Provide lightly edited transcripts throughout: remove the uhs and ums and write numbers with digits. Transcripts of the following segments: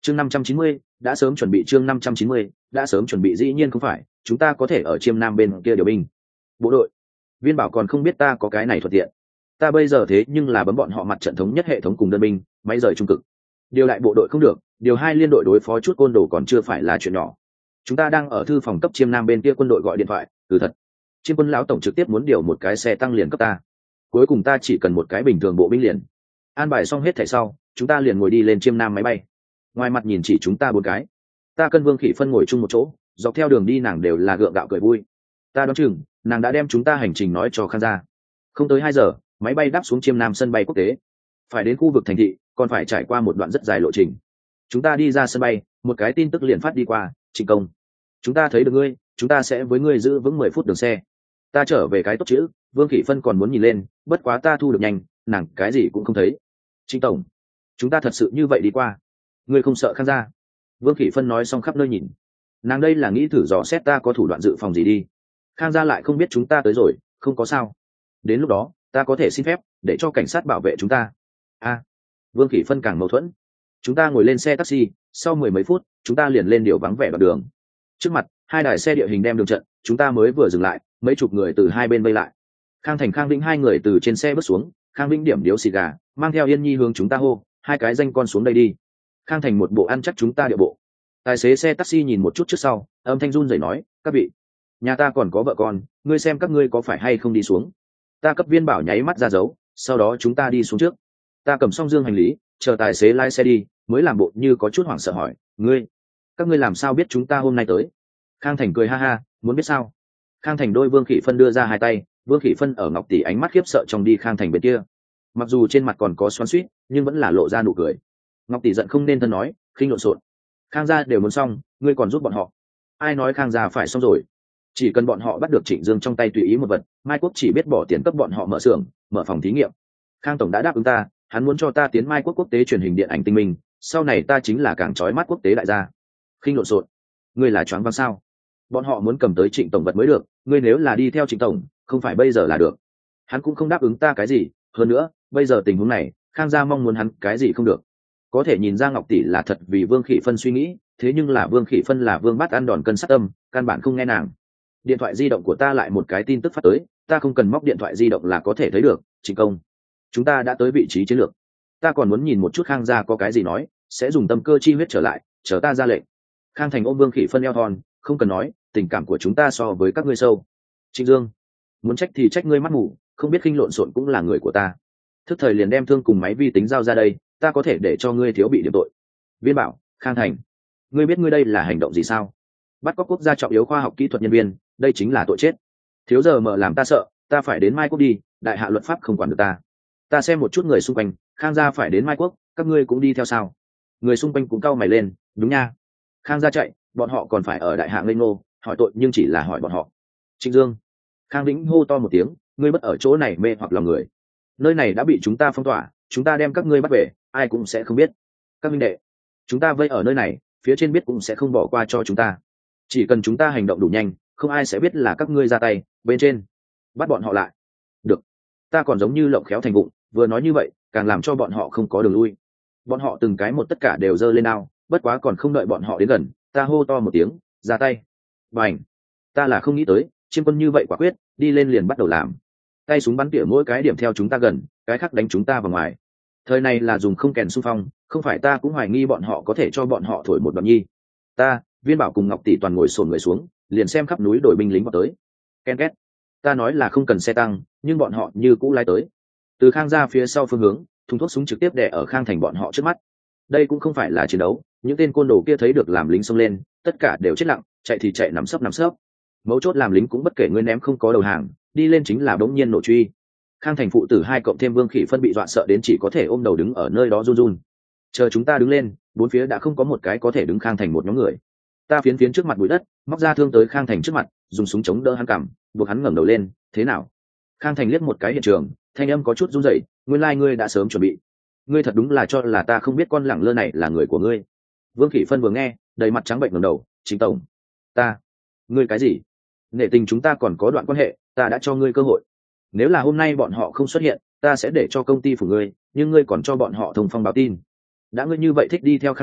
chương 590, đã sớm chuẩn bị. chương 590, đã sớm chuẩn bị. Dĩ nhiên không phải, chúng ta có thể ở Chiêm Nam bên kia điều binh. Bộ đội. Viên Bảo còn không biết ta có cái này thuận tiện. Ta bây giờ thế nhưng là bấm bọn họ mặt trận thống nhất hệ thống cùng đơn binh, máy rời trung cực. Điều lại bộ đội không được, điều 2 liên đội đối phó chút côn đồ còn chưa phải là chuyện nhỏ. Chúng ta đang ở thư phòng cấp Chiêm Nam bên kia quân đội gọi điện thoại, từ thật. Chiêm quân lão tổng trực tiếp muốn điều một cái xe tăng liền cấp ta. Cuối cùng ta chỉ cần một cái bình thường bộ binh liền. An bài xong hết thảy sau, chúng ta liền ngồi đi lên Chiêm Nam máy bay. Ngoài mặt nhìn chỉ chúng ta 4 cái. Ta cân Vương Khỉ Phân ngồi chung một chỗ, dọc theo đường đi nàng đều là gượng gạo cười vui. Ta đoán chừng nàng đã đem chúng ta hành trình nói cho Khang gia. Không tới 2 giờ, máy bay đáp xuống Chiêm Nam sân bay quốc tế. Phải đến khu vực thành thị, còn phải trải qua một đoạn rất dài lộ trình. Chúng ta đi ra sân bay, một cái tin tức liền phát đi qua, Trịnh công, chúng ta thấy được ngươi, chúng ta sẽ với ngươi giữ vững 10 phút đường xe. Ta trở về cái tốt chữ, Vương Khỉ Phân còn muốn nhìn lên, bất quá ta thu được nhanh, nàng cái gì cũng không thấy. Trịnh tổng, chúng ta thật sự như vậy đi qua, ngươi không sợ Khang gia? Vương Khỉ Phân nói xong khắp nơi nhìn, nàng đây là nghĩ thử dò xét ta có thủ đoạn dự phòng gì đi. Khang gia lại không biết chúng ta tới rồi, không có sao. Đến lúc đó ta có thể xin phép để cho cảnh sát bảo vệ chúng ta. Vương Khỉ Phân càng mâu thuẫn. Chúng ta ngồi lên xe taxi, sau 10 mấy phút chúng ta liền lên điều vắng vẻ đoạn đường. Trước mặt 2 đài xe địa hình đem đường trận, chúng ta mới vừa dừng lại, mấy chục người từ 2 bên vây lại. Khang Thành, Khang Vĩnh 2 người từ trên xe bước xuống, Khang Vĩnh điểm điếu xì gà, mang theo Yên Nhi hướng chúng ta hô, 2 cái danh con xuống đây đi. Khang Thành một bộ ăn chắc chúng ta địa bộ. Tài xế xe taxi nhìn một chút trước sau, âm thanh run rẩy nói, các vị, nhà ta còn có vợ con, ngươi xem các ngươi có phải hay không đi xuống. Ta cấp Viên Bảo nháy mắt ra dấu, sau đó chúng ta đi xuống trước. Ta cầm xong dương hành lý, chờ tài xế lái xe đi, mới làm bộ như có chút hoảng sợ hỏi, các ngươi làm sao biết chúng ta hôm nay tới? Khang Thành cười ha ha, muốn biết sao? Khang Thành đôi Vương Khỉ Phân đưa ra 2 tay, Vương Khỉ Phân ở Ngọc tỷ ánh mắt khiếp sợ trong đi Khang Thành bên kia. Mặc dù trên mặt còn có xoắn xuýt, nhưng vẫn là lộ ra nụ cười. Ngọc tỷ giận không nên thân nói, khinh lộn xộn. Khang gia đều muốn xong, ngươi còn giúp bọn họ? Ai nói Khang gia phải xong rồi? Chỉ cần bọn họ bắt được Trịnh Dương trong tay tùy ý một vật, Mai Quốc chỉ biết bỏ tiền cấp bọn họ mở xưởng, mở phòng thí nghiệm. Khang tổng đã đáp ứng ta, hắn muốn cho ta tiến Mai Quốc quốc tế truyền hình điện ảnh tinh minh, sau này ta chính là càng chói mắt quốc tế đại gia. Khinh lộn xộn, ngươi là choáng váng sao? Bọn họ muốn cầm tới Trịnh tổng vật mới được, ngươi nếu là đi theo Trịnh tổng, không phải bây giờ là được. Hắn cũng không đáp ứng ta cái gì, hơn nữa, bây giờ tình huống này, Khang gia mong muốn hắn cái gì không được. Có thể nhìn ra Ngọc tỷ là thật vì Vương Khỉ Phân suy nghĩ, thế nhưng là Vương Khỉ Phân là vương bát ăn đòn cân sát tâm, căn bản không nghe nàng. Điện thoại di động của ta lại một cái tin tức phát tới, ta không cần móc điện thoại di động là có thể thấy được, Trịnh công, chúng ta đã tới vị trí chiến lược. Ta còn muốn nhìn một chút Khang gia có cái gì nói, sẽ dùng tâm cơ chi huyết trở lại, chờ ta ra lệnh. Khang Thành ôm Vương Khỉ Phân eo thon, không cần nói, tình cảm của chúng ta so với các ngươi sâu. Trịnh Dương, muốn trách thì trách ngươi mắt mù, không biết khinh lộn xộn cũng là người của ta. Thức thời liền đem thương cùng máy vi tính giao ra đây, ta có thể để cho ngươi thiếu bị điểm tội. Viên Bảo, Khang Thành, ngươi biết ngươi đây là hành động gì sao? Bắt cóc quốc gia trọng yếu khoa học kỹ thuật nhân viên, đây chính là tội chết. Thiếu giờ mở làm ta sợ, ta phải đến Mai Quốc đi, đại hạ luật pháp không quản được ta. Ta xem một chút người xung quanh, Khang gia phải đến Mai Quốc, các ngươi cũng đi theo sao? Người xung quanh cũng cau mày lên, đúng nha. Khang gia chạy, bọn họ còn phải ở đại hạ ngây ngô, hỏi tội nhưng chỉ là hỏi bọn họ. Trịnh Dương, Khang Vĩnh hô to một tiếng, ngươi bất ở chỗ này mê hoặc lòng người. Nơi này đã bị chúng ta phong tỏa, chúng ta đem các ngươi bắt về, ai cũng sẽ không biết. Các minh đệ, chúng ta vây ở nơi này, phía trên biết cũng sẽ không bỏ qua cho chúng ta. Chỉ cần chúng ta hành động đủ nhanh, không ai sẽ biết là các ngươi ra tay, bên trên bắt bọn họ lại. Được, ta còn giống như lộng khéo thành vụng, vừa nói như vậy càng làm cho bọn họ không có đường lui. Bọn họ từng cái một tất cả đều giơ lên đao, bất quá còn không đợi bọn họ đến gần, ta hô to một tiếng, ra tay. Bành, ta là không nghĩ tới Chiêm quân như vậy quả quyết, đi lên liền bắt đầu làm. Tay súng bắn tỉa mỗi cái điểm theo chúng ta gần, cái khác đánh chúng ta vào ngoài. Thời này là dùng không kèn xung phong, không phải ta cũng hoài nghi bọn họ có thể cho bọn họ thổi một đoạn nhi. Ta, Viên Bảo cùng Ngọc tỷ toàn ngồi xổm người xuống, liền xem khắp núi đổi binh lính vào tới. Ken két. Ta nói là không cần xe tăng, nhưng bọn họ như cũ lái tới. Từ Khang ra phía sau phương hướng, thùng thuốc súng trực tiếp đè ở Khang Thành bọn họ trước mắt. Đây cũng không phải là chiến đấu, những tên côn đồ kia thấy được làm lính xông lên, tất cả đều chết lặng, chạy thì chạy nằm sấp nằm sấp. Mấu chốt làm lính cũng bất kể ngươi ném không có đầu hàng, đi lên chính là đống nhiên nổ truy. Khang Thành phụ tử 2 cộng thêm Vương Khỉ Phân bị dọa sợ đến chỉ có thể ôm đầu đứng ở nơi đó run run. Chờ chúng ta đứng lên, 4 phía đã không có một cái có thể đứng Khang Thành một nhóm người. Ta phiến phiến trước mặt bụi đất, móc ra thương tới Khang Thành trước mặt, dùng súng chống đỡ hắn cằm, buộc hắn ngẩng đầu lên. Thế nào? Khang Thành liếc một cái hiện trường, thanh âm có chút run rẩy. Nguyên lai ngươi đã sớm chuẩn bị. Ngươi thật đúng là cho là ta không biết con lẳng lơ này là người của ngươi. Vương Khỉ Phân vừa nghe, đầy mặt trắng bệnh ngẩng đầu. Chính tổng, ngươi cái gì? Nể tình chúng ta còn có đoạn quan hệ, ta đã cho ngươi cơ hội. Nếu là hôm nay bọn họ không xuất hiện, ta sẽ để cho công ty của ngươi, nhưng ngươi còn cho bọn họ thông phong báo tin. Đã ngươi như vậy thích đi theo Khang Thành,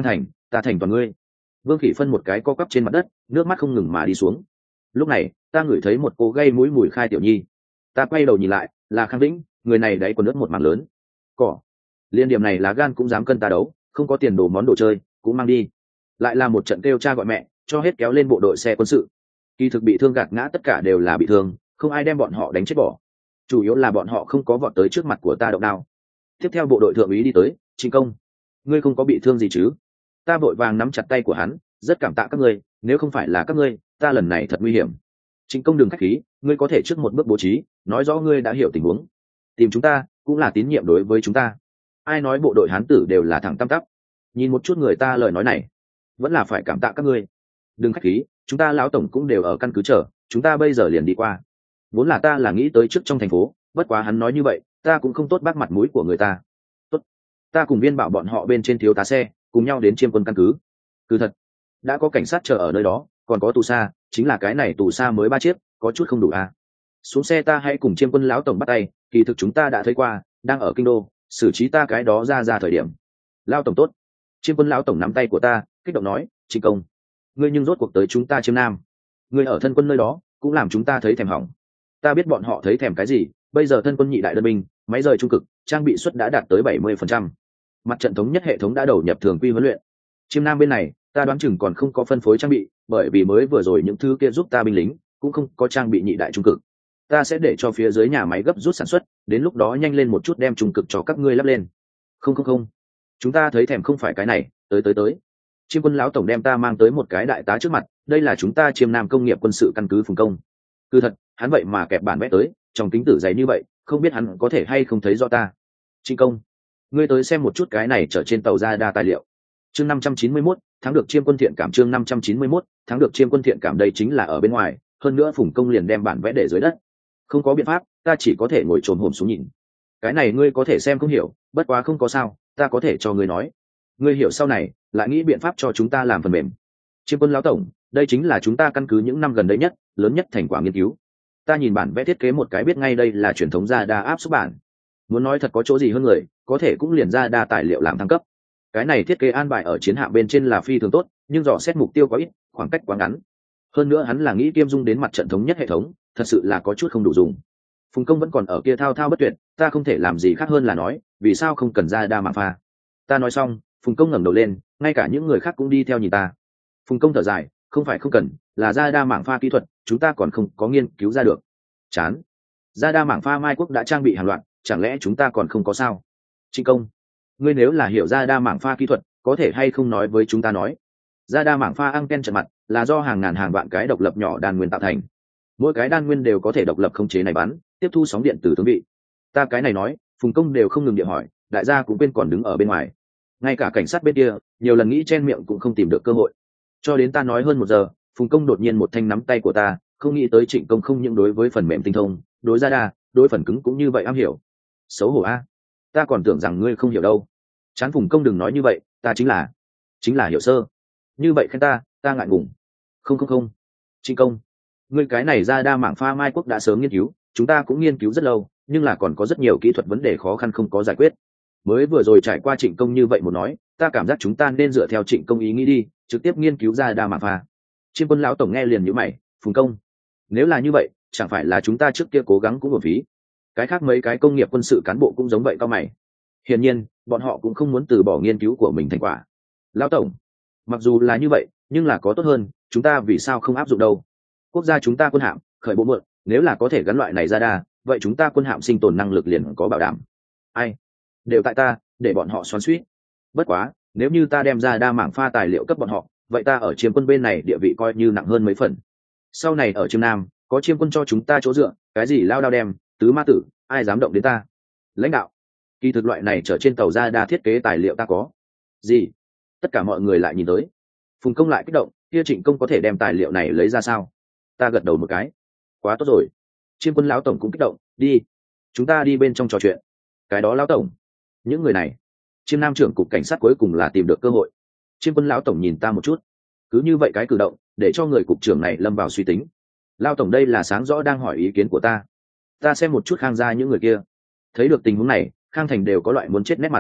ta thành toàn ngươi. Vương Khỉ Phân một cái co quắp trên mặt đất, nước mắt không ngừng mà đi xuống. Lúc này ta ngửi thấy một cô gây mũi mùi khai tiểu nhi. Ta quay đầu nhìn lại, là Khang Vĩnh, người này đáy còn nước một mảng lớn cỏ. Liên điểm này lá gan cũng dám cân ta đấu, không có tiền đồ món đồ chơi cũng mang đi. Lại là một trận kêu cha gọi mẹ, cho hết kéo lên bộ đội xe quân sự. Kỳ thực bị thương gạt ngã tất cả đều là bị thương, không ai đem bọn họ đánh chết bỏ. Chủ yếu là bọn họ không có vọt tới trước mặt của ta động đao. Tiếp theo bộ đội thượng úy đi tới, Trịnh Công, ngươi không có bị thương gì chứ? Ta vội vàng nắm chặt tay của hắn, rất cảm tạ các ngươi, nếu không phải là các ngươi, ta lần này thật nguy hiểm. Trịnh Công đừng khách khí, ngươi có thể trước một bước bố trí, nói rõ ngươi đã hiểu tình huống. Tìm chúng ta cũng là tín nhiệm đối với chúng ta. Ai nói bộ đội hán tử đều là thẳng tam tắp? Nhìn một chút người ta lời nói này, vẫn là phải cảm tạ các ngươi. Đừng khách khí, chúng ta lão tổng cũng đều ở căn cứ chờ, chúng ta bây giờ liền đi qua. Vốn là ta là nghĩ tới trước trong thành phố, bất quá hắn nói như vậy, ta cũng không tốt bác mặt mũi của người ta. Tốt, ta cùng Viên Bảo bọn họ bên trên thiếu tá xe, cùng nhau đến Chiêm Quân căn cứ. Cứ thật, đã có cảnh sát chờ ở nơi đó, còn có tù xa, chính là cái này tù xa mới 3 chiếc, có chút không đủ à. Xuống xe ta hãy cùng Chiêm Quân lão tổng bắt tay, kỳ thực chúng ta đã thấy qua, đang ở kinh đô, xử trí ta cái đó ra thời điểm. Lão tổng tốt. Chiêm Quân lão tổng nắm tay của ta, kích động nói, Trịnh Công, ngươi nhưng rốt cuộc tới chúng ta Chiêm Nam, ngươi ở thân quân nơi đó cũng làm chúng ta thấy thèm hỏng. Ta biết bọn họ thấy thèm cái gì, bây giờ thân quân nhị đại đơn binh, máy rời trung cực, trang bị suất đã đạt tới 70%. Mặt trận thống nhất hệ thống đã đầu nhập thường quy huấn luyện. Chiêm Nam bên này, ta đoán chừng còn không có phân phối trang bị, bởi vì mới vừa rồi những thứ kia giúp ta binh lính cũng không có trang bị nhị đại trung cực. Ta sẽ để cho phía dưới nhà máy gấp rút sản xuất, đến lúc đó nhanh lên một chút đem trung cực cho các ngươi lắp lên. Không, chúng ta thấy thèm không phải cái này, tới. Chiêm Quân lão tổng đem ta mang tới một cái đại tá trước mặt, đây là chúng ta Chiêm Nam công nghiệp quân sự căn cứ Phùng Công. Cứ thật, hắn vậy mà kẹp bản vẽ tới, trong kính tử dày như vậy, không biết hắn có thể hay không thấy rõ ta. Trịnh Công, ngươi tới xem một chút cái này trở trên tàu ra đa tài liệu. Chương 591, thắng được Chiêm Quân thiện cảm. Chương 591, thắng được Chiêm Quân thiện cảm. Đây chính là ở bên ngoài, hơn nữa Phùng Công liền đem bản vẽ để dưới đất. Không có biện pháp, ta chỉ có thể ngồi chồm hổm xuống nhìn. Cái này ngươi có thể xem không hiểu, bất quá không có sao, ta có thể cho ngươi nói. Ngươi hiểu sau này, lại nghĩ biện pháp cho chúng ta làm phần mềm. Chiêm Quân lão tổng, đây chính là chúng ta căn cứ những năm gần đây nhất, lớn nhất thành quả nghiên cứu. Ta nhìn bản vẽ thiết kế một cái biết ngay đây là truyền thống ra đa áp xúc bản. Muốn nói thật có chỗ gì hơn người, có thể cũng liền ra đa tài liệu làm thăng cấp. Cái này thiết kế an bài ở chiến hạm bên trên là phi thường tốt, nhưng dò xét mục tiêu quá ít, khoảng cách quá ngắn. Hơn nữa hắn là nghĩ kiêm dung đến mặt trận thống nhất hệ thống, thật sự là có chút không đủ dùng. Phùng Công vẫn còn ở kia thao thao bất tuyệt, ta không thể làm gì khác hơn là nói, vì sao không cần ra đa mạng pha. Ta nói xong, Phùng Công ngẩng đầu lên, ngay cả những người khác cũng đi theo nhìn ta. Phùng Công thở dài, không phải không cần, là ra đa mạng pha kỹ thuật, chúng ta còn không có nghiên cứu ra được. Chán. Ra đa mạng pha Mai Quốc đã trang bị hàng loạt, chẳng lẽ chúng ta còn không có sao? Trịnh Công, ngươi nếu là hiểu ra đa mạng pha kỹ thuật, có thể hay không nói với chúng ta nói. Ra đa mạng pha anten trận mặt là do hàng ngàn hàng vạn cái độc lập nhỏ đan nguyên tạo thành. Mỗi cái đan nguyên đều có thể độc lập khống chế này bắn, tiếp thu sóng điện từ tướng vị. Ta cái này nói, Phùng Công đều không ngừng điện hỏi, đại gia cũng quên còn đứng ở bên ngoài. Ngay cả cảnh sát bên kia, nhiều lần nghĩ chen miệng cũng không tìm được cơ hội. Cho đến ta nói hơn 1 giờ, Phùng Công đột nhiên một thanh nắm tay của ta, không nghĩ tới Trịnh Công không những đối với phần mềm tinh thông, đối ra đa, đối phần cứng cũng như vậy am hiểu. Xấu hổ a, ta còn tưởng rằng ngươi không hiểu đâu. Chán. Phùng Công đừng nói như vậy, ta chính là hiểu sơ. Như vậy khen ta ngại ngùng. Không. Trịnh Công, ngươi cái này ra đa mạng pha Mai Quốc đã sớm nghiên cứu, chúng ta cũng nghiên cứu rất lâu, nhưng là còn có rất nhiều kỹ thuật vấn đề khó khăn không có giải quyết. Mới vừa rồi trải qua Trịnh Công như vậy một nói, ta cảm giác chúng ta nên dựa theo Trịnh Công ý nghĩ đi, trực tiếp nghiên cứu ra đa mạng pha. Chiêm Quân lão tổng nghe liền nhíu mày, Phùng Công, nếu là như vậy, chẳng phải là chúng ta trước kia cố gắng cũng uổng phí? Cái khác mấy cái công nghiệp quân sự cán bộ cũng giống vậy cao mày. Hiển nhiên, bọn họ cũng không muốn từ bỏ nghiên cứu của mình thành quả. Lão tổng, mặc dù là như vậy, nhưng là có tốt hơn, chúng ta vì sao không áp dụng đâu? Quốc gia chúng ta quân hạm khởi bộ mượn, nếu là có thể gắn loại này ra đa, vậy chúng ta quân hạm sinh tồn năng lực liền có bảo đảm. Ai? Đều tại ta, để bọn họ xoắn xuýt. Bất quá, nếu như ta đem ra đa mảng pha tài liệu cấp bọn họ, vậy ta ở Chiêm Quân bên này địa vị coi như nặng hơn mấy phần. Sau này ở Chiêm Nam, có Chiêm Quân cho chúng ta chỗ dựa, cái gì lao đao đem, tứ ma tử, ai dám động đến ta? Lãnh đạo, kỳ thực loại này trở trên tàu ra đa thiết kế tài liệu ta có. Gì? Tất cả mọi người lại nhìn tới. Phùng Công lại kích động, kia Trịnh Công có thể đem tài liệu này lấy ra sao? Ta gật đầu một cái. Quá tốt rồi. Chiêm Quân lão tổng cũng kích động, đi, chúng ta đi bên trong trò chuyện. Cái đó lão tổng, những người này. Chiêm Nam trưởng cục cảnh sát cuối cùng là tìm được cơ hội. Chiêm Quân lão tổng nhìn ta một chút, cứ như vậy cái cử động để cho người cục trưởng này lâm vào suy tính. Lão tổng đây là sáng rõ đang hỏi ý kiến của ta. Ta xem một chút Khang gia những người kia, thấy được tình huống này, Khang Thành đều có loại muốn chết nét mặt.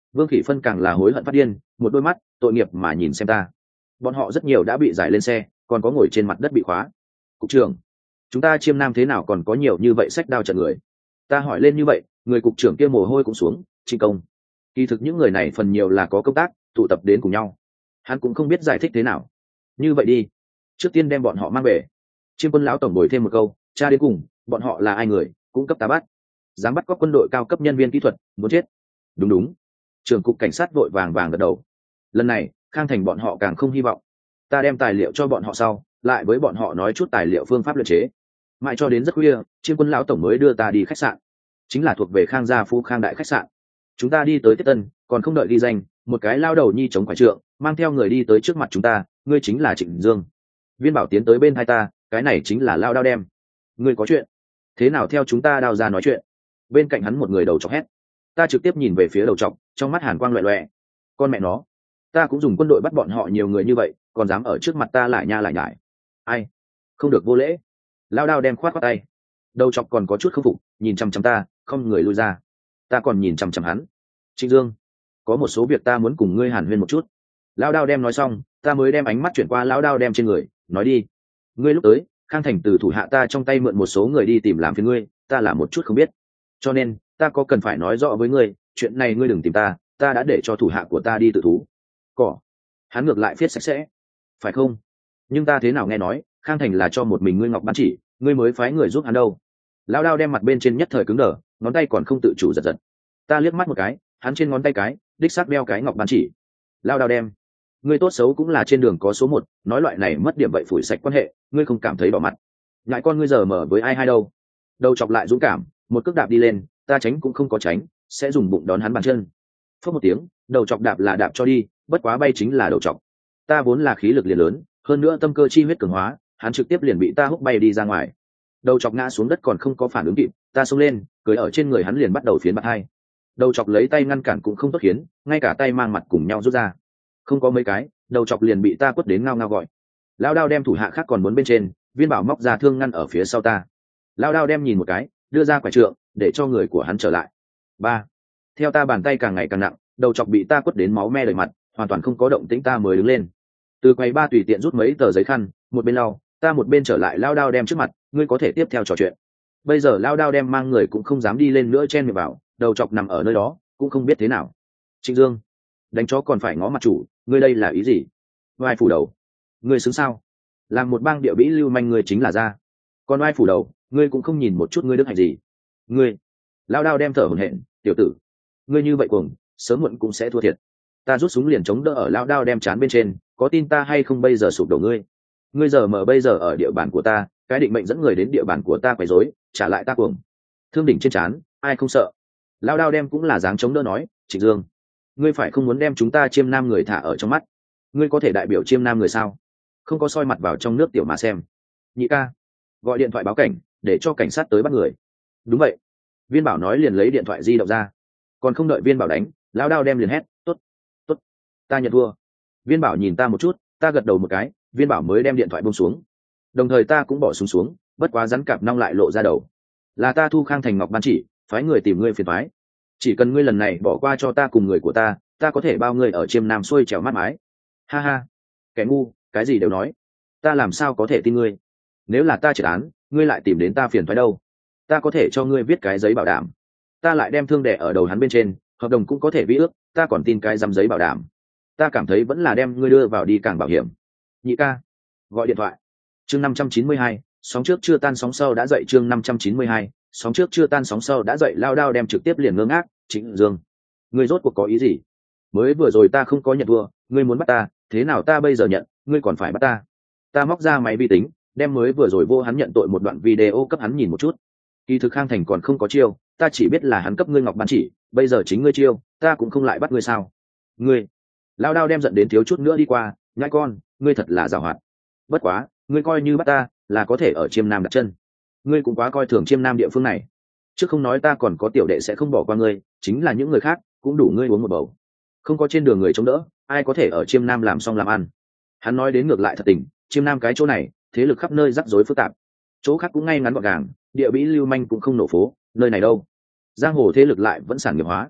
Vương Khỉ Phân càng là hối hận phát điên, một đôi mắt tội nghiệp mà nhìn xem ta. Bọn họ rất nhiều đã bị giải lên xe, còn có ngồi trên mặt đất bị khóa. Cục trưởng, chúng ta Chiêm Nam thế nào còn có nhiều như vậy sách đao trận người? Ta hỏi lên như vậy, người cục trưởng kia mồ hôi cũng xuống. Trịnh Công, kỳ thực những người này phần nhiều là có công tác tụ tập đến cùng nhau, hắn cũng không biết giải thích thế nào. Như vậy đi, trước tiên đem bọn họ mang về. Chiêm Quân lão tổng bồi thêm một câu, cha đến cùng bọn họ là ai người cũng cấp ta bắt, dám bắt cóc quân đội cao cấp nhân viên kỹ thuật, muốn chết. Đúng đúng, trưởng cục cảnh sát vội vàng gật đầu. Lần này Khang Thành bọn họ càng không hy vọng. Ta đem tài liệu cho bọn họ sau, lại với bọn họ nói chút tài liệu phương pháp luyện chế, mãi cho đến rất khuya Chiêm Quân lão tổng mới đưa ta đi khách sạn, chính là thuộc về Khang gia Phú Khang đại khách sạn. Chúng ta đi tới Tiết Tân, còn không đợi ghi danh, một cái lao đầu nhi chống quải trượng mang theo người đi tới trước mặt chúng ta. Ngươi chính là Trịnh Dương. Viên Bảo tiến tới bên hai ta, cái này chính là lao đao đem. Ngươi có chuyện, thế nào theo chúng ta đao ra nói chuyện? Bên cạnh hắn một người đầu chọc hét. Ta trực tiếp nhìn về phía đầu chọc, trong mắt hàn quang loẹ loẹ. Con mẹ nó, ta cũng dùng quân đội bắt bọn họ nhiều người như vậy, còn dám ở trước mặt ta lại nha lại nhải. Ai, không được vô lễ. Lao đao đem khoát khoát tay. Đầu chọc còn có chút không phục, nhìn chằm chằm ta, không người lui ra. Ta còn nhìn chằm chằm hắn. Trịnh Dương, có một số việc ta muốn cùng ngươi hàn huyên một chút. Lao đao đem nói xong, ta mới đem ánh mắt chuyển qua lão đao đem trên người, nói đi. Ngươi lúc tới Khang Thành từ thủ hạ ta trong tay mượn một số người đi tìm làm phiền ngươi, ta là một chút không biết, cho nên ta có cần phải nói rõ với ngươi, chuyện này ngươi đừng tìm ta, ta đã để cho thủ hạ của ta đi tự thú. Cỏ, hắn ngược lại viết sạch sẽ, phải không? Nhưng ta thế nào nghe nói Khang Thành là cho một mình ngươi ngọc bán chỉ, ngươi mới phái người giúp hắn đâu? Lão đao đem mặt bên trên nhất thời cứng đờ, ngón tay còn không tự chủ giật giật. Ta liếc mắt một cái, hắn trên ngón tay cái đích xác đeo cái ngọc bán chỉ. Lão đao đem, ngươi tốt xấu cũng là trên đường có số một, nói loại này mất điểm vậy phủi sạch quan hệ, ngươi không cảm thấy bỏ mặt? Ngại con ngươi giờ mở với ai hay đâu? Đầu chọc lại dũng cảm, một cước đạp đi lên, ta tránh cũng không có tránh, sẽ dùng bụng đón hắn bàn chân. Phất một tiếng, đầu chọc đạp là đạp cho đi, bất quá bay chính là đầu chọc. Ta vốn là khí lực liền lớn, hơn nữa tâm cơ chi huyết cường hóa, hắn trực tiếp liền bị ta húc bay đi ra ngoài. Đầu chọc ngã xuống đất còn không có phản ứng kịp, ta xông lên, cưỡi ở trên người hắn liền bắt đầu phiến bạt hai. Đầu chọc lấy tay ngăn cản cũng không tốt khiến, ngay cả tay mang mặt cùng nhau rút ra. Không có mấy cái, đầu chọc liền bị ta quất đến ngao ngao gọi. Lao đao đem thủ hạ khác còn muốn bên trên, Viên Bảo móc ra thương ngăn ở phía sau ta. Lao đao đem nhìn một cái, đưa ra quả trượng để cho người của hắn trở lại. Ba, theo ta bàn tay càng ngày càng nặng, đầu chọc bị ta quất đến máu me đầy mặt, hoàn toàn không có động tĩnh, ta mới đứng lên. Từ quầy ba tùy tiện rút mấy tờ giấy khăn, một bên lau, ta một bên trở lại Lao đao đem trước mặt, ngươi có thể tiếp theo trò chuyện. Bây giờ Lao đao đem mang người cũng không dám đi lên nữa, chen miệng vào, đầu chọc nằm ở nơi đó cũng không biết thế nào. Trịnh Dương, đánh chó còn phải ngó mặt chủ, ngươi đây là ý gì? Vai phủ đầu, ngươi xứng sao? Làm một bang địa bĩ lưu manh ngươi chính là ra, còn vai phủ đầu, ngươi cũng không nhìn một chút ngươi đức hạnh gì? Ngươi, Lao đao đem thở hổn hển, tiểu tử, ngươi như vậy cuồng, sớm muộn cũng sẽ thua thiệt. Ta rút súng liền chống đỡ ở Lao đao đem chán bên trên, có tin ta hay không bây giờ sụp đổ ngươi? Ngươi giờ mở bây giờ ở địa bàn của ta, cái định mệnh dẫn người đến địa bàn của ta quấy rối, trả lại ta cuồng. Thương đỉnh trên chán, ai không sợ? Lao đao đem cũng là dáng chống đỡ nói, Trịnh Dương, ngươi phải không muốn đem chúng ta Chiêm Nam người thả ở trong mắt? Ngươi có thể đại biểu Chiêm Nam người sao? Không có soi mặt vào trong nước tiểu mà xem. Nhị ca, gọi điện thoại báo cảnh, để cho cảnh sát tới bắt người. Đúng vậy. Viên Bảo nói liền lấy điện thoại di động ra. Còn không đợi Viên Bảo đánh, Lão đao đem liền hét, tốt, tốt, ta nhận thua. Viên Bảo nhìn ta một chút, ta gật đầu một cái, Viên Bảo mới đem điện thoại buông xuống. Đồng thời ta cũng bỏ súng xuống, bất quá rắn cạp nong lại lộ ra đầu. Là ta thu Khang Thành ngọc ban chỉ, phái người tìm ngươi phiền phái. Chỉ cần ngươi lần này bỏ qua cho ta cùng người của ta có thể bao ngươi ở Chiêm Nam xuôi trèo mát mái. Ha ha, kẻ ngu, cái gì đều nói, ta làm sao có thể tin ngươi? Nếu là ta triệt án, ngươi lại tìm đến ta phiền phái đâu? Ta có thể cho ngươi viết cái giấy bảo đảm. Ta lại đem thương đẻ ở đầu hắn bên trên, hợp đồng cũng có thể vi ước, ta còn tin cái dăm giấy bảo đảm. Ta cảm thấy vẫn là đem ngươi đưa vào đi càng bảo hiểm. Nhị ca, gọi điện thoại. Chương 592, sóng trước chưa tan sóng sau đã dậy. Chương 592, sóng trước chưa tan sóng sau đã dậy. Lao đao đem trực tiếp liền ngơ ngác, Trịnh Dương, ngươi rốt cuộc có ý gì? Mới vừa rồi ta không có nhận thua, ngươi muốn bắt ta, thế nào ta bây giờ nhận, ngươi còn phải bắt ta? Ta móc ra máy vi tính, đem mới vừa rồi vô hắn nhận tội một đoạn video cấp hắn nhìn một chút. Kỳ thực Khang Thành còn không có chiêu, ta chỉ biết là hắn cấp ngươi ngọc ban chỉ, bây giờ chính ngươi chiêu, ta cũng không lại bắt ngươi sao? Ngươi, Lao đao đem giận đến thiếu chút nữa đi qua, nhãi con, ngươi thật là giàu hoạt. Bất quá, ngươi coi như bắt ta là có thể ở Chiêm Nam đặt chân, ngươi cũng quá coi thường Chiêm Nam địa phương này. Chứ không nói ta còn có tiểu đệ sẽ không bỏ qua ngươi, chính là những người khác cũng đủ ngươi uống một bầu. Không có trên đường người chống đỡ, ai có thể ở Chiêm Nam làm xong làm ăn? Hắn nói đến ngược lại thật tình, Chiêm Nam cái chỗ này thế lực khắp nơi rắc rối phức tạp, chỗ khác cũng ngay ngắn gọn gàng, địa bĩ lưu manh cũng không nổ phố, nơi này đâu giang hồ thế lực lại vẫn sản nghiệp hóa.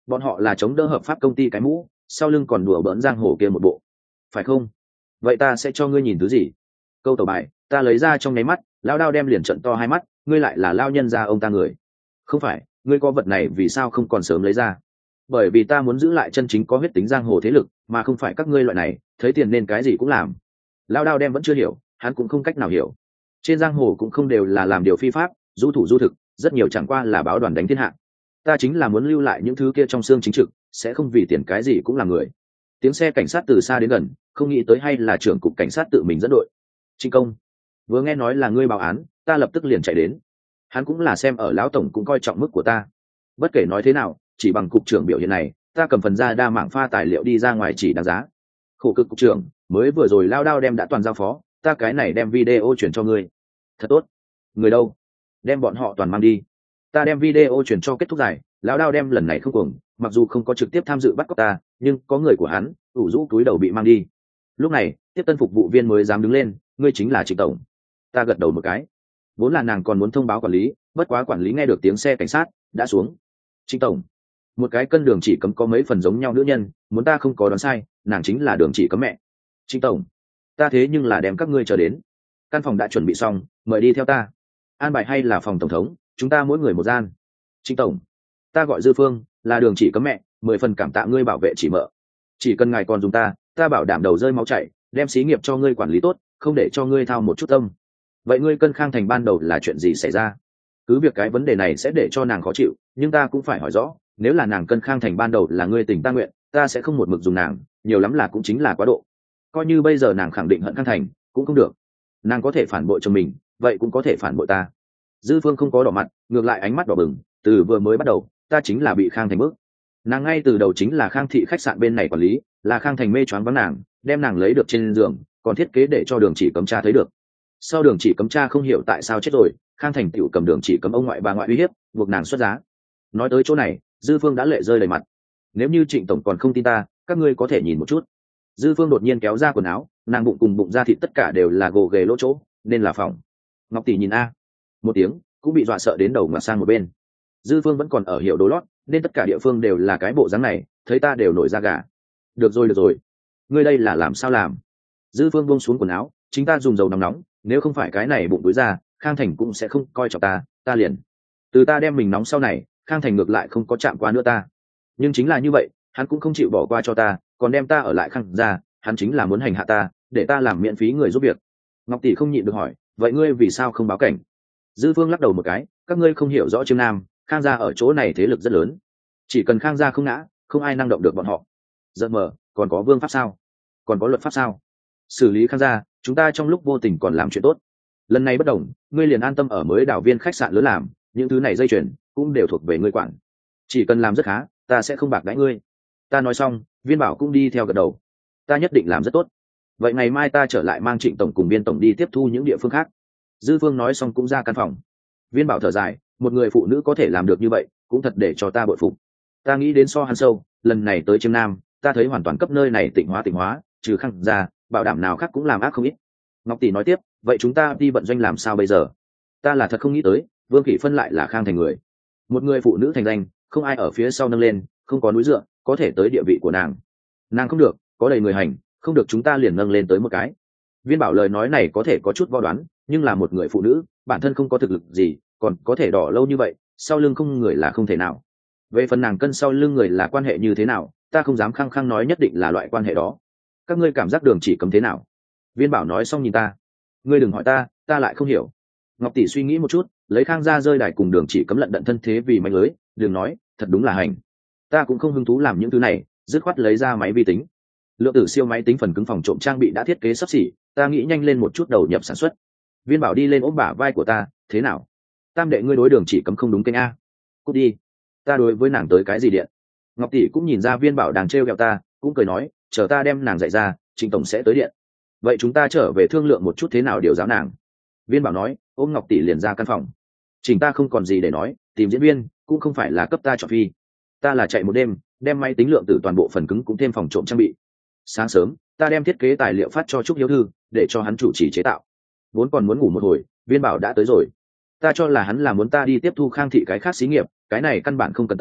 bọn họ là chống đỡ hợp pháp công ty cái mũ, sau lưng còn đùa bỡn giang hồ kia một bộ, phải không? Vậy ta sẽ cho ngươi nhìn thứ gì? Câu tẩu bài ta lấy ra trong nháy mắt, lao đao đem liền trận to hai mắt, ngươi lại là lao nhân gia ông ta người? Không phải, ngươi có vật này vì sao không còn sớm lấy ra? Bởi vì ta muốn giữ lại chân chính có huyết tính giang hồ thế lực, mà không phải các ngươi loại này thấy tiền nên cái gì cũng làm. Lao đao đem vẫn chưa hiểu, hắn cũng không cách nào hiểu. Trên giang hồ cũng không đều là làm điều phi pháp, du thủ du thực, rất nhiều chẳng qua là báo đoàn đánh thiên hạ. Ta chính là muốn lưu lại những thứ kia trong xương chính trực, sẽ không vì tiền cái gì cũng làm người. Tiếng xe cảnh sát từ xa đến gần, không nghĩ tới hay là trưởng cục cảnh sát tự mình dẫn đội. Trịnh công, vừa nghe nói là ngươi báo án, ta lập tức liền chạy đến. Hắn cũng là xem ở lão tổng cũng coi trọng mức của ta. Bất kể nói thế nào, chỉ bằng cục trưởng biểu hiện này, ta cầm phần ra đa mạng pha tài liệu đi ra ngoài chỉ đáng giá. Khổ cực cục trưởng, mới vừa rồi lao đao đem đã toàn giao phó, ta cái này đem video chuyển cho ngươi. Thật tốt. Người đâu? Đem bọn họ toàn mang đi. Ta đem video chuyển cho kết thúc giải, lão đao đem lần này không cuồng, mặc dù không có trực tiếp tham dự bắt cóc ta, nhưng có người của hắn ủ rũ túi đầu bị mang đi. Lúc này tiếp tân phục vụ viên mới dám đứng lên, ngươi chính là Trịnh tổng. Ta gật đầu một cái. Vốn là nàng còn muốn thông báo quản lý, bất quá quản lý nghe được tiếng xe cảnh sát đã xuống. Trịnh tổng, một cái cân đường chỉ cấm có mấy phần giống nhau nữ nhân, muốn ta không có đoán sai, nàng chính là đường chỉ cấm mẹ. Trịnh tổng, ta thế nhưng là đem các ngươi chờ đến. Căn phòng đã chuẩn bị xong, mời đi theo ta. An bài hay là phòng tổng thống, chúng ta mỗi người một gian. Trịnh tổng, ta gọi Dư Phương, là đường chỉ cấm mẹ, 10 phần cảm tạ ngươi bảo vệ chỉ mợ. Chỉ cần ngài còn dùng ta bảo đảm đầu rơi máu chảy, đem xí nghiệp cho ngươi quản lý tốt, không để cho ngươi thao một chút tâm. Vậy ngươi Cân Khang Thành ban đầu là chuyện gì xảy ra? Cứ việc cái vấn đề này sẽ để cho nàng khó chịu, nhưng ta cũng phải hỏi rõ, nếu là nàng Cân Khang Thành ban đầu là ngươi tình ta nguyện, ta sẽ không một mực dùng nàng, nhiều lắm là cũng chính là quá độ. Coi như bây giờ nàng khẳng định hận Khang Thành, cũng không được. Nàng có thể phản bội cho mình, vậy cũng có thể phản bội ta. Dư Phương không có đỏ mặt, ngược lại ánh mắt đỏ bừng, từ vừa mới bắt đầu, ta chính là bị Khang Thành bức. Nàng ngay từ đầu chính là Khang thị khách sạn bên này quản lý, là Khang Thành mê choáng vắng nàng, đem nàng lấy được trên giường, còn thiết kế để cho đường chỉ cấm cha thấy được. Sau đường chỉ cấm cha không hiểu tại sao chết rồi, Khang Thành tiểu cầm đường chỉ cấm ông ngoại bà ngoại uy hiếp, buộc nàng xuất giá. Nói tới chỗ này, Dư Phương đã lệ rơi đầy mặt. Nếu như Trịnh tổng còn không tin ta, các ngươi có thể nhìn một chút. Dư Phương đột nhiên kéo ra quần áo, nàng bụng cùng bụng da thịt tất cả đều là gồ ghề lỗ chỗ, nên là phòng. Ngọc tỷ nhìn a, một tiếng, cũng bị dọa sợ đến đầu ngoặt sang một bên. Dư Phương vẫn còn ở hiệu đồ lót, nên tất cả địa phương đều là cái bộ dáng này, thấy ta đều nổi da gà. Được rồi, ngươi đây là làm sao làm? Dư Phương buông xuống quần áo, chính ta dùng dầu nóng nóng, nếu không phải cái này bụng túi ra, Khang Thành cũng sẽ không coi trọng ta liền. Từ ta đem mình nóng sau này, Khang Thành ngược lại không có chạm qua nữa ta. Nhưng chính là như vậy, hắn cũng không chịu bỏ qua cho ta, còn đem ta ở lại Khang ra, hắn chính là muốn hành hạ ta, để ta làm miễn phí người giúp việc. Ngọc tỷ không nhịn được hỏi, vậy ngươi vì sao không báo cảnh? Dư Phương lắc đầu một cái, các ngươi không hiểu rõ Chiêm Nam, Khang gia ở chỗ này thế lực rất lớn, chỉ cần Khang gia không ngã, không ai năng động được bọn họ. Giận mờ, còn có vương pháp sao? Còn có luật pháp sao? Xử lý Khang gia, chúng ta trong lúc vô tình còn làm chuyện tốt. Lần này bất đồng, ngươi liền an tâm ở mới đảo viên khách sạn lớn làm, những thứ này dây chuyền cũng đều thuộc về ngươi quản. Chỉ cần làm rất khá, ta sẽ không bạc đãi ngươi. Ta nói xong, Viên Bảo cũng đi theo gật đầu. Ta nhất định làm rất tốt. Vậy ngày mai ta trở lại mang Trịnh tổng cùng Viên tổng đi tiếp thu những địa phương khác. Dư Phương nói xong cũng ra căn phòng. Viên Bảo thở dài, một người phụ nữ có thể làm được như vậy, cũng thật để cho ta bội phục. Ta nghĩ đến so hắn sâu, lần này tới Chiêm Nam, ta thấy hoàn toàn cấp nơi này tịnh hóa, trừ Khang ra, bảo đảm nào khác cũng làm ác không ít. Ngọc tỷ nói tiếp, vậy chúng ta đi vận doanh làm sao bây giờ? Ta là thật không nghĩ tới, Vương Kỷ Phân lại là Khang Thành người. Một người phụ nữ thành danh, không ai ở phía sau nâng lên, không có núi dựa, có thể tới địa vị của nàng. Nàng không được, có đầy người hành, không được chúng ta liền nâng lên tới một cái. Viên Bảo lời nói này có thể có chút vo đoán, nhưng là một người phụ nữ, bản thân không có thực lực gì, còn có thể đỏ lâu như vậy, sau lưng không người là không thể nào. Về phần nàng cân sau lưng người là quan hệ như thế nào, ta không dám khăng khăng nói nhất định là loại quan hệ đó. Các ngươi cảm giác đường chỉ cấm thế nào? Viên Bảo nói xong nhìn ta, ngươi đừng hỏi ta lại không hiểu. Ngọc tỷ suy nghĩ một chút, lấy Khang ra rơi đài cùng đường chỉ cấm lận đận thân thế vì manh lưới, đừng nói, thật đúng là hành. Ta cũng không hứng thú làm những thứ này, dứt khoát lấy ra máy vi tính. Lượng tử siêu máy tính phần cứng phòng trộm trang bị đã thiết kế sắp xỉ, ta nghĩ nhanh lên một chút đầu nhập sản xuất. Viên Bảo đi lên ôm bả vai của ta, thế nào? Tam đệ ngươi đối đường chỉ cấm không đúng kênh a. Cút đi. Ta đối với nàng tới cái gì điện? Ngọc tỷ cũng nhìn ra Viên Bảo đang trêu ghẹo ta, cũng cười nói, chờ ta đem nàng dạy ra, Trịnh tổng sẽ tới điện. Vậy chúng ta trở về thương lượng một chút thế nào điều giáo nàng. Viên Bảo nói, ôm Ngọc tỷ liền ra căn phòng. Trình ta không còn gì để nói, tìm diễn viên cũng không phải là cấp ta chọn phi. Ta là chạy một đêm, đem máy tính lượng tử toàn bộ phần cứng cũng thêm phòng trộm trang bị. Sáng sớm, ta đem thiết kế tài liệu phát cho Trúc Hiếu Thư, để cho hắn chủ trì chế tạo. Vốn còn muốn ngủ một hồi, Viên Bảo đã tới rồi. Ta cho là hắn là muốn ta đi tiếp thu Khang thị cái khác xí nghiệp, cái này căn bản không cần ta,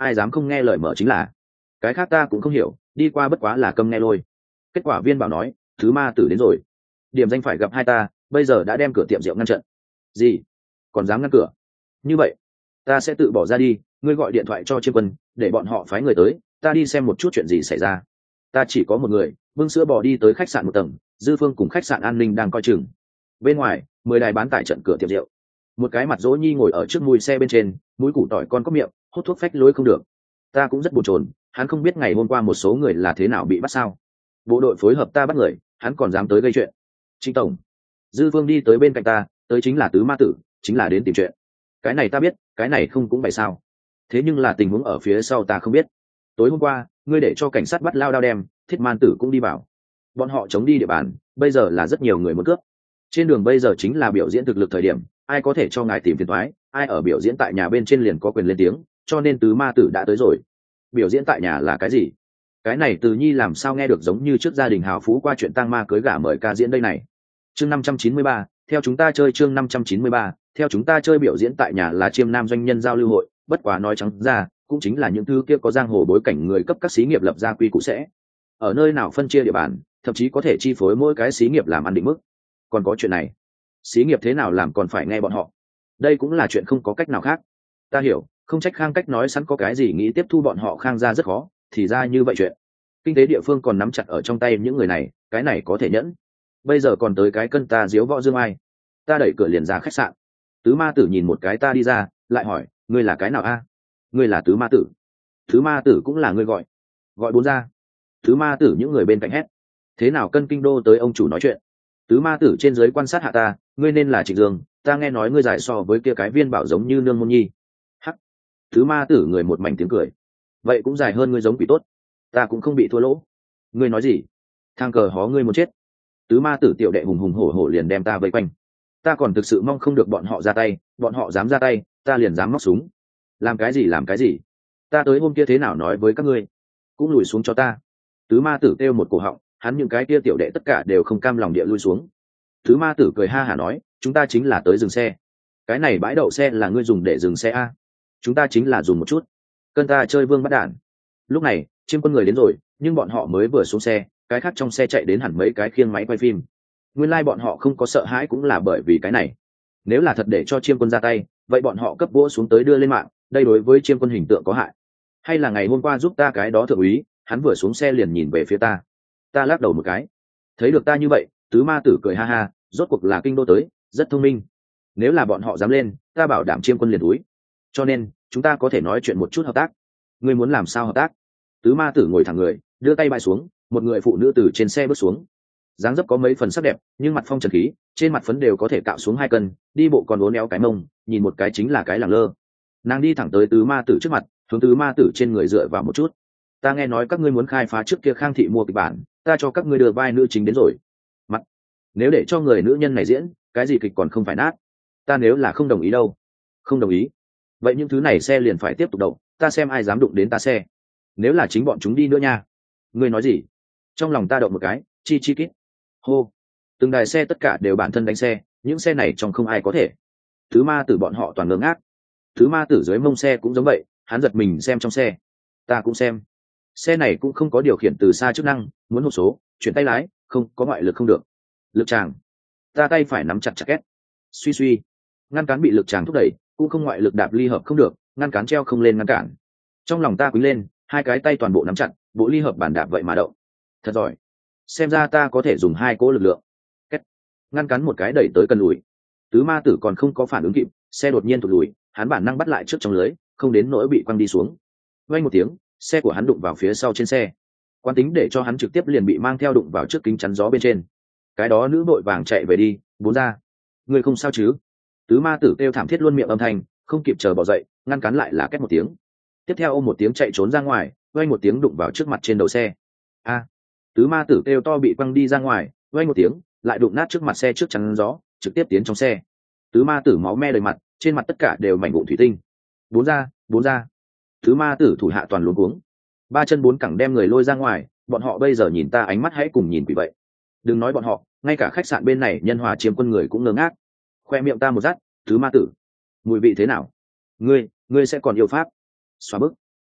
ai dám không nghe lời mở chính là. Cái khác ta cũng không hiểu, đi qua bất quá là câm nghe lôi. Kết quả viên bảo nói thứ ma tử đến rồi, điểm danh phải gặp hai ta, bây giờ đã đem cửa tiệm rượu ngăn trận. Gì? Còn dám ngăn cửa? Như vậy ta sẽ tự bỏ ra đi, ngươi gọi điện thoại cho Chiêm Quân để bọn họ phái người tới, ta đi xem một chút chuyện gì xảy ra. Ta chỉ có một người, bưng sữa bò đi tới khách sạn một tầng, Dư Phương cùng khách sạn an ninh đang coi chừng. Bên ngoài 10 đài bán tại trận cửa tiệm rượu, một cái mặt dỗ nhi ngồi ở trước mui xe bên trên, mũi củ tỏi con có miệng, hút thuốc phách lối không được. Ta cũng rất bồn chồn, hắn không biết ngày hôm qua một số người là thế nào bị bắt sao. Bộ đội phối hợp ta bắt người, hắn còn dám tới gây chuyện. Trịnh tổng. Dư Phương đi tới bên cạnh ta, tới chính là tứ ma tử, chính là đến tìm chuyện. Cái này ta biết, cái này không cũng bày sao. Thế nhưng là tình huống ở phía sau ta không biết. Tối hôm qua ngươi để cho cảnh sát bắt lao đao đem, Thiết Man tử cũng đi vào. Bọn họ chống đi địa bàn, bây giờ là rất nhiều người muốn cướp. Trên đường bây giờ chính là biểu diễn thực lực thời điểm, ai có thể cho ngài tìm phiền toái, ai ở biểu diễn tại nhà bên trên liền có quyền lên tiếng, cho nên tứ ma tử đã tới rồi. Biểu diễn tại nhà là cái gì? Cái này Từ Nhi làm sao nghe được giống như trước gia đình hào phú qua chuyện tang ma cưới gả mời ca diễn đây này. Chương 593, theo chúng ta chơi. Chương 593, theo chúng ta chơi. Biểu diễn tại nhà là Chiêm Nam doanh nhân giao lưu hội, bất quá nói trắng ra cũng chính là những thứ kia có giang hồ bối cảnh người cấp các xí nghiệp lập ra quy củ sẽ ở nơi nào phân chia địa bàn, thậm chí có thể chi phối mỗi cái xí nghiệp làm ăn định mức. Còn có chuyện này, xí nghiệp thế nào làm còn phải nghe bọn họ, đây cũng là chuyện không có cách nào khác. Ta hiểu, không trách Khang cách nói sẵn có cái gì nghĩ tiếp thu bọn họ Khang ra rất khó, thì ra như vậy chuyện. Kinh tế địa phương còn nắm chặt ở trong tay những người này, cái này có thể nhẫn. Bây giờ còn tới cái cân ta diếu võ dương ai. Ta đẩy cửa liền ra khách sạn. Tứ ma tử nhìn một cái ta đi ra, lại hỏi, ngươi là cái nào a? Ngươi là tứ ma tử? Tứ ma tử cũng là ngươi gọi? Gọi bốn ra. Tứ ma tử những người bên cạnh hét. Thế nào cân kinh đô tới ông chủ nói chuyện? Tứ ma tử trên dưới quan sát hạ ta, ngươi nên là Trịnh Dương, ta nghe nói ngươi giải so với kia cái Viên Bảo giống như nương môn nhi. Hắc. Tứ ma tử người một mảnh tiếng cười. Vậy cũng dài hơn ngươi giống quỷ tốt, ta cũng không bị thua lỗ. Ngươi nói gì? Thang cờ hó ngươi muốn chết. Tứ ma tử tiểu đệ hùng hùng hổ hổ liền đem ta vây quanh. Ta còn thực sự mong không được bọn họ ra tay, bọn họ dám ra tay ta liền dám móc súng. Làm cái gì làm cái gì? Ta tới hôm kia thế nào nói với các ngươi? Cũng lùi xuống cho ta. Tứ ma tử kêu một cổ họng, hắn những cái kia tiểu đệ tất cả đều không cam lòng địa lui xuống. Tứ ma tử cười ha hả nói, chúng ta chính là tới dừng xe. Cái này bãi đậu xe là ngươi dùng để dừng xe a? Chúng ta chính là dùng một chút cân ta chơi vương bắt đạn. Lúc này Chiêm Quân người đến rồi, nhưng bọn họ mới vừa xuống xe, cái khác trong xe chạy đến hẳn mấy cái khiêng máy quay phim. Nguyên lai bọn họ không có sợ hãi cũng là bởi vì cái này. Nếu là thật để cho Chiêm Quân ra tay, vậy bọn họ cấp vỗ xuống tới đưa lên mạng, đây đối với Chiêm Quân hình tượng có hại. Hay là ngày hôm qua giúp ta cái đó thượng úy, hắn vừa xuống xe liền nhìn về phía ta. Ta lắc đầu một cái. Thấy được ta như vậy, tứ ma tử cười ha ha, rốt cuộc là kinh đô tới, rất thông minh. Nếu là bọn họ dám lên, ta bảo đảm Chiêm Quân liền túi. Cho nên chúng ta có thể nói chuyện một chút hợp tác. Ngươi muốn làm sao hợp tác? Tứ ma tử ngồi thẳng người, đưa tay bay xuống, một người phụ nữ từ trên xe bước xuống. Dáng dấp có mấy phần sắc đẹp, nhưng mặt phong trần khí, trên mặt phấn đều có thể cạo xuống 2 cân, đi bộ còn uốn éo cái mông, nhìn một cái chính là cái lẳng lơ. Nàng đi thẳng tới tứ ma tử trước mặt, hướng tứ ma tử trên người dựa vào một chút. Ta nghe nói các ngươi muốn khai phá trước kia Khang thị mua kịch bản, ta cho các ngươi đưa vai nữ chính đến rồi. Mặt, nếu để cho người nữ nhân này diễn, cái gì kịch còn không phải nát. Ta nếu là không đồng ý đâu? Không đồng ý. Vậy những thứ này xe liền phải tiếp tục đậu, ta xem ai dám đụng đến ta xe. Nếu là chính bọn chúng đi nữa nha. Ngươi nói gì? Trong lòng ta động một cái, chi chi kít. Hô. Từng đài xe tất cả đều bản thân đánh xe, những xe này trong không ai có thể. Thứ ma tử bọn họ toàn ngơ ngác. Thứ ma tử dưới mông xe cũng giống vậy, hắn giật mình xem trong xe. Ta cũng xem. Xe này cũng không có điều khiển từ xa chức năng, muốn hộp số, chuyển tay lái, không có ngoại lực không được. Lực tràng. Ta tay phải nắm chặt chặt két. Suy suy. Ngăn cán bị lực tràng thúc đẩy, cũng không ngoại lực đạp ly hợp không được, ngăn cán treo không lên ngăn cản. Trong lòng ta quý lên, 2 cái tay toàn bộ nắm chặt, bộ ly hợp bản đạp vậy mà động. Thật giỏi. Xem ra ta có thể dùng 2 cỗ lực lượng. Két. Ngăn cán một cái đẩy tới cần lùi. Tứ ma tử còn không có phản ứng kịp, xe đột nhiên tụt lùi, hắn bản năng bắt lại trước trong lưới, không đến nỗi bị quăng đi xuống. Vang một tiếng, xe của hắn đụng vào phía sau trên xe. Quán tính để cho hắn trực tiếp liền bị mang theo đụng vào trước kính chắn gió bên trên. Cái đó nữ vội vàng chạy về đi, bốn ra. Ngươi không sao chứ? Tứ ma tử kêu thảm thiết luôn miệng âm thanh, không kịp chờ bỏ dậy, ngăn cản lại là két một tiếng. Tiếp theo ôm một tiếng chạy trốn ra ngoài, vang một tiếng đụng vào trước mặt trên đầu xe. A! Tứ ma tử kêu to bị quăng đi ra ngoài, vang một tiếng, lại đụng nát trước mặt xe trước chắn gió, trực tiếp tiến trong xe. Tứ ma tử máu me đầy mặt, trên mặt tất cả đều mảnh vụn thủy tinh. Bốn ra, bốn ra. Tứ ma tử thủ hạ toàn luống cuống. 3 chân 4 cẳng đem người lôi ra ngoài, bọn họ bây giờ nhìn ta ánh mắt hãy cùng nhìn quỷ vậy. Đừng nói bọn họ, ngay cả khách sạn bên này Nhân Hòa Chiêm Quân người cũng ngơ ngác. Khoe miệng ta một dắt, Tứ ma tử, mùi vị thế nào? Ngươi sẽ còn yêu pháp? Xóa bức.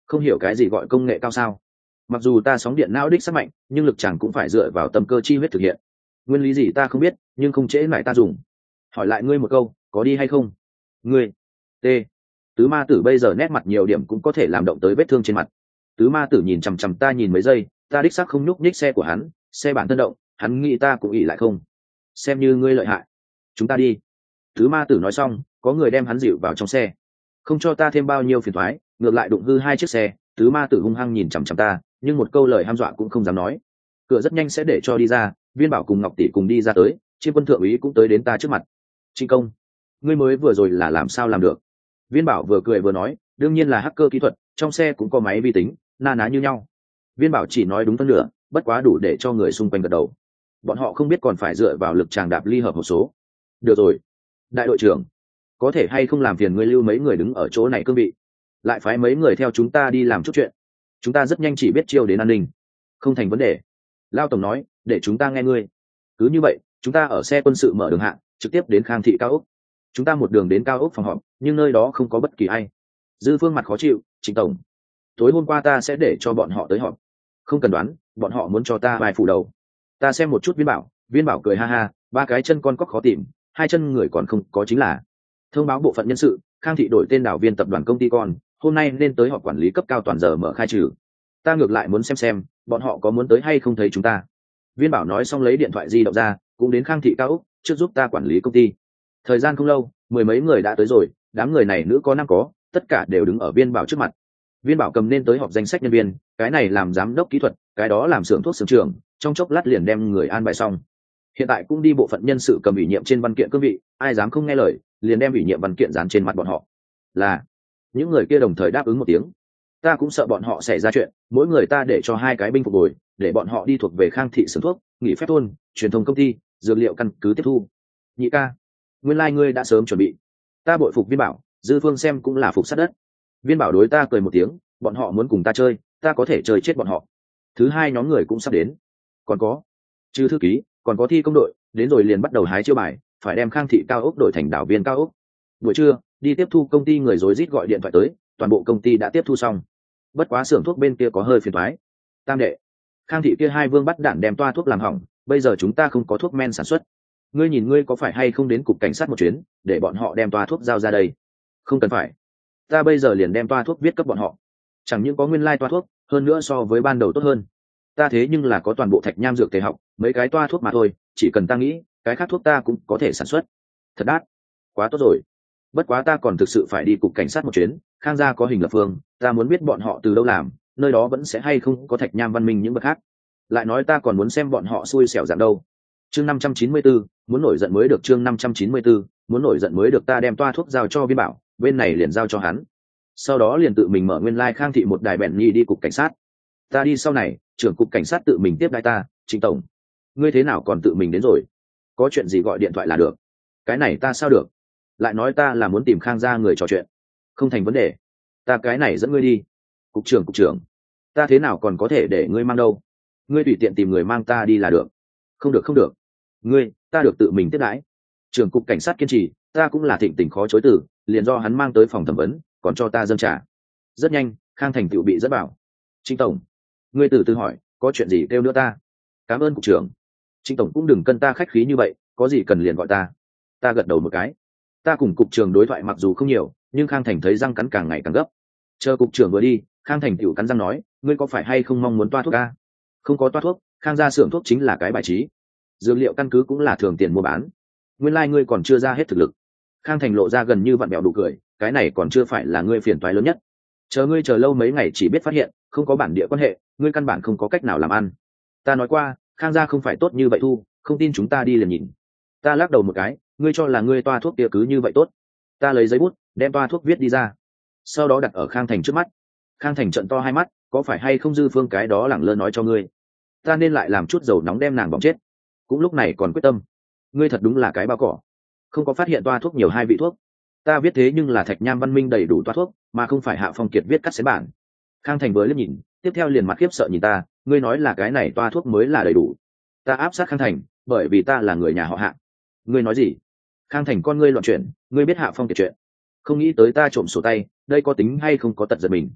Không hiểu cái gì gọi công nghệ cao sao? Mặc dù ta sóng điện não đích sắc mạnh, nhưng lực chẳng cũng phải dựa vào tâm cơ chi huyết thực hiện. Nguyên lý gì ta không biết, nhưng không trễ lại ta dùng. Hỏi lại ngươi một câu, có đi hay không? Ngươi t Tứ ma tử bây giờ nét mặt nhiều điểm cũng có thể làm động tới vết thương trên mặt. Tứ ma tử nhìn chằm chằm ta nhìn mấy giây, ta đích xác không nhúc nhích xe của hắn, xe bản thân động, hắn nghĩ ta cũng ỉ lại không. Xem như ngươi lợi hại, chúng ta đi. Tứ ma tử nói xong, có người đem hắn dịu vào trong xe, không cho ta thêm bao nhiêu phiền thoái, ngược lại đụng hư hai chiếc xe. Tứ ma tử hung hăng nhìn chằm chằm ta, nhưng một câu lời ham dọa cũng không dám nói. Cửa rất nhanh sẽ để cho đi ra, Viên Bảo cùng Ngọc tỷ cùng đi ra tới, Chiêm Quân thượng úy cũng tới đến ta trước mặt. Trịnh công, ngươi mới vừa rồi là làm sao làm được? Viên Bảo vừa cười vừa nói, đương nhiên là hacker kỹ thuật, trong xe cũng có máy vi tính, na ná như nhau. Viên Bảo chỉ nói đúng phân nửa, bất quá đủ để cho người xung quanh gật đầu. Bọn họ không biết còn phải dựa vào lực tràng đạp ly hợp hộp số. Được rồi, đại đội trưởng, có thể hay không làm phiền ngươi lưu mấy người đứng ở chỗ này cương vị, lại phái mấy người theo chúng ta đi làm chút chuyện. Chúng ta rất nhanh chỉ biết chiêu đến an ninh. Không thành vấn đề. Lao tổng nói, để chúng ta nghe ngươi. Cứ như vậy, chúng ta ở xe quân sự mở đường hạng, trực tiếp đến Khang thị cao ốc. Chúng ta một đường đến cao ốc phòng họp, nhưng nơi đó không có bất kỳ ai. Dư Phương mặt khó chịu, Trịnh tổng, tối hôm qua ta sẽ để cho bọn họ tới họp. Không cần đoán, bọn họ muốn cho ta vài phủ đầu. Ta xem một chút Viên Bảo cười ha ha, ba cái chân con cóc khó tìm, hai chân người còn không có chính là. Thông báo bộ phận nhân sự, Khang thị đổi tên đảo viên tập đoàn công ty con, hôm nay nên tới họp quản lý cấp cao toàn giờ mở khai trừ. Ta ngược lại muốn xem bọn họ có muốn tới hay không thấy chúng ta. Viên Bảo nói xong lấy điện thoại di động ra, cũng đến Khang thị cao ốc trước giúp ta quản lý công ty. Thời gian không lâu, mười mấy người đã tới rồi, đám người này nữ có nam có, tất cả đều đứng ở Viên Bảo trước mặt. Viên Bảo cầm nên tới họp danh sách nhân viên, cái này làm giám đốc kỹ thuật, cái đó làm xưởng thuốc xưởng trưởng, trong chốc lát liền đem người an bài xong. Hiện tại cũng đi bộ phận nhân sự cầm ủy nhiệm trên văn kiện cương vị, ai dám không nghe lời, liền đem ủy nhiệm văn kiện dán trên mặt bọn họ. Là những người kia đồng thời đáp ứng một tiếng. Ta cũng sợ bọn họ xảy ra chuyện, mỗi người ta để cho hai cái binh phục bồi, để bọn họ đi thuộc về Khang thị xưởng thuốc, nghỉ phép thôn, truyền thông công ty, dược liệu căn cứ tiếp thu. Nhị ca, nguyên lai ngươi đã sớm chuẩn bị. Ta bội phục Viên Bảo, Dư Phương xem cũng là phục sát đất. Viên Bảo đối ta cười một tiếng, bọn họ muốn cùng ta chơi, ta có thể chơi chết bọn họ. Thứ hai nhóm người cũng sắp đến, còn có trừ thư ký, còn có thi công đội, đến rồi liền bắt đầu hái chiêu bài, phải đem Khang thị cao ốc đổi thành đảo viên cao ốc. Buổi trưa đi tiếp thu công ty, người rối rít gọi điện thoại tới, toàn bộ công ty đã tiếp thu xong. Bất quá xưởng thuốc bên kia có hơi phiền toái. Tam đệ, Khang thị kia hai vương bắt đản đem toa thuốc làm hỏng, bây giờ chúng ta không có thuốc men sản xuất. Ngươi nhìn ngươi có phải hay không đến cục cảnh sát một chuyến, để bọn họ đem toa thuốc giao ra đây? Không cần phải, ta bây giờ liền đem toa thuốc viết cấp bọn họ. Chẳng những có nguyên lai toa thuốc, hơn nữa so với ban đầu tốt hơn. Ta thế nhưng là có toàn bộ Thạch Nham dược tề học, mấy cái toa thuốc mà thôi, chỉ cần ta nghĩ, cái khác thuốc ta cũng có thể sản xuất. Thật đắt, quá tốt rồi. Bất quá ta còn thực sự phải đi cục cảnh sát một chuyến, Khang gia có hình lập phương, ta muốn biết bọn họ từ đâu làm, nơi đó vẫn sẽ hay không có Thạch Nham văn minh những bậc khác. Lại nói ta còn muốn xem bọn họ xui xẻo dạng đâu. Chương 594, muốn nổi giận mới được. Chương 594, muốn nổi giận mới được. Ta đem toa thuốc giao cho Viên Bảo, bên này liền giao cho hắn. Sau đó liền tự mình mở nguyên lai Khang thị một đài bèn nhi đi cục cảnh sát. Ta đi sau này, trưởng cục cảnh sát tự mình tiếp đãi ta. Trịnh tổng, ngươi thế nào còn tự mình đến rồi? Có chuyện gì gọi điện thoại là được. Cái này ta sao được? Lại nói ta là muốn tìm Khang gia người trò chuyện. Không thành vấn đề, ta cái này dẫn ngươi đi. Cục trưởng, ta thế nào còn có thể để ngươi mang đâu? Ngươi tùy tiện tìm người mang ta đi là được. Không được, ngươi, ta được tự mình tiếp đãi. Trưởng cục cảnh sát kiên trì, ta cũng là thịnh tình khó chối từ, liền do hắn mang tới phòng thẩm vấn, còn cho ta dâng trả. Rất nhanh, Khang thành tựu bị dẫn bảo. Trịnh tổng, ngươi từ từ hỏi, có chuyện gì kêu nữa ta? Cảm ơn cục trưởng. Trịnh tổng cũng đừng cân ta khách khí như vậy, có gì cần liền gọi ta. Ta gật đầu một cái. Ta cùng cục trưởng đối thoại mặc dù không nhiều, nhưng Khang thành thấy răng cắn càng ngày càng gấp. Chờ cục trưởng vừa đi, Khang thành tựu cắn răng nói, ngươi có phải hay không mong muốn toa thuốc a? Không có toa thuốc, Khang gia xưởng thuốc chính là cái bài trí, dược liệu căn cứ cũng là thường tiền mua bán. Nguyên lai ngươi còn chưa ra hết thực lực. Khang thành lộ ra gần như vặn bẹo đủ cười, cái này còn chưa phải là ngươi phiền toái lớn nhất. Ngươi chờ lâu mấy ngày chỉ biết phát hiện không có bản địa quan hệ, ngươi căn bản không có cách nào làm ăn. Ta nói qua, Khang gia không phải tốt như vậy thu, không tin chúng ta đi liền nhìn. Ta lắc đầu một cái, ngươi cho là ngươi toa thuốc kia cứ như vậy tốt? Ta lấy giấy bút, đem toa thuốc viết đi ra, sau đó đặt ở Khang thành trước mắt. Khang thành trợn to hai mắt, có phải hay không Dư Phương cái đó lẳng lơ nói cho ngươi, ta nên lại làm chút dầu nóng đem nàng bỏng chết. Cũng lúc này còn quyết tâm, ngươi thật đúng là cái bao cỏ, không có phát hiện toa thuốc nhiều hai vị thuốc. Ta viết thế nhưng là Thạch Nham văn minh đầy đủ toa thuốc, mà không phải Hạ Phong Kiệt viết cắt xén bản. Khang thành vừa liếc nhìn, tiếp theo liền mặt khiếp sợ nhìn ta, ngươi nói là cái này toa thuốc mới là đầy đủ? Ta áp sát Khang thành, bởi vì ta là người nhà họ Hạ. Ngươi nói gì? Khang thành con ngươi loạn chuyển, ngươi biết Hạ Phong Kiệt chuyện? Không nghĩ tới ta trộm sổ tay, đây có tính hay không có tật giật mình.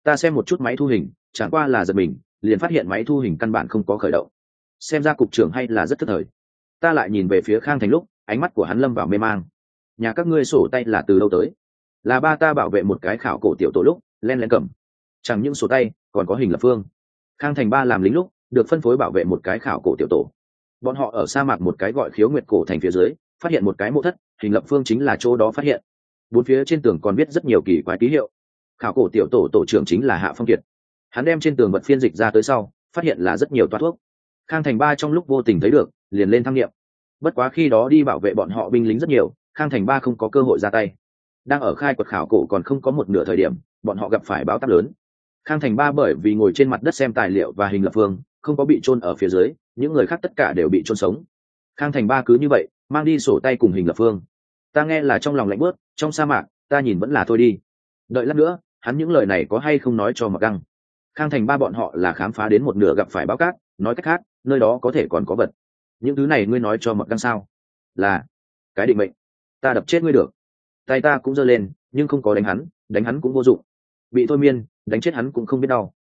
Ta xem một chút máy thu hình, chẳng qua là giật mình, liền phát hiện máy thu hình căn bản không có khởi động. Xem ra cục trưởng hay là rất thất thời. Ta lại nhìn về phía Khang Thành lúc ánh mắt của hắn lâm vào mê mang. Nhà các ngươi sổ tay là từ đâu tới? Là ba ta bảo vệ một cái khảo cổ tiểu tổ lúc len lén cầm. Chẳng những sổ tay còn có hình lập phương. Khang Thành ba làm lính lúc được phân phối bảo vệ một cái khảo cổ tiểu tổ. Bọn họ ở sa mạc một cái gọi Khiếu Nguyệt cổ thành phía dưới phát hiện một cái mộ thất, hình lập phương chính là chỗ đó phát hiện. Bốn phía trên tường còn viết rất nhiều kỳ quái ký hiệu. Khảo cổ tiểu tổ tổ trưởng chính là Hạ Phong Kiệt. Hắn đem trên tường vật phiên dịch ra tới sau phát hiện là rất nhiều toa thuốc. Khang Thành ba trong lúc vô tình thấy được liền lên thăng nghiệm. Bất quá khi đó đi bảo vệ bọn họ binh lính rất nhiều, Khang Thành ba không có cơ hội ra tay. Đang ở khai quật khảo cổ còn không có một nửa thời điểm, bọn họ gặp phải bão táp lớn. Khang Thành ba bởi vì ngồi trên mặt đất xem tài liệu và hình lập phương, không có bị chôn ở phía dưới, những người khác tất cả đều bị chôn sống. Khang Thành ba cứ như vậy mang đi sổ tay cùng hình lập phương. Ta nghe là trong lòng lạnh bớt, trong sa mạc ta nhìn vẫn là thôi đi. Đợi lát nữa hắn những lời này có hay không nói cho Mạc Găng. Khang Thành ba bọn họ là khám phá đến một nửa gặp phải bão cát, nói cách khác nơi đó có thể còn có vật. Những thứ này ngươi nói cho Mạc Găng sao? Là cái định mệnh. Ta đập chết ngươi được. Tay ta cũng giơ lên nhưng không có đánh hắn cũng vô dụng. Bị thôi miên đánh chết hắn cũng không biết đau.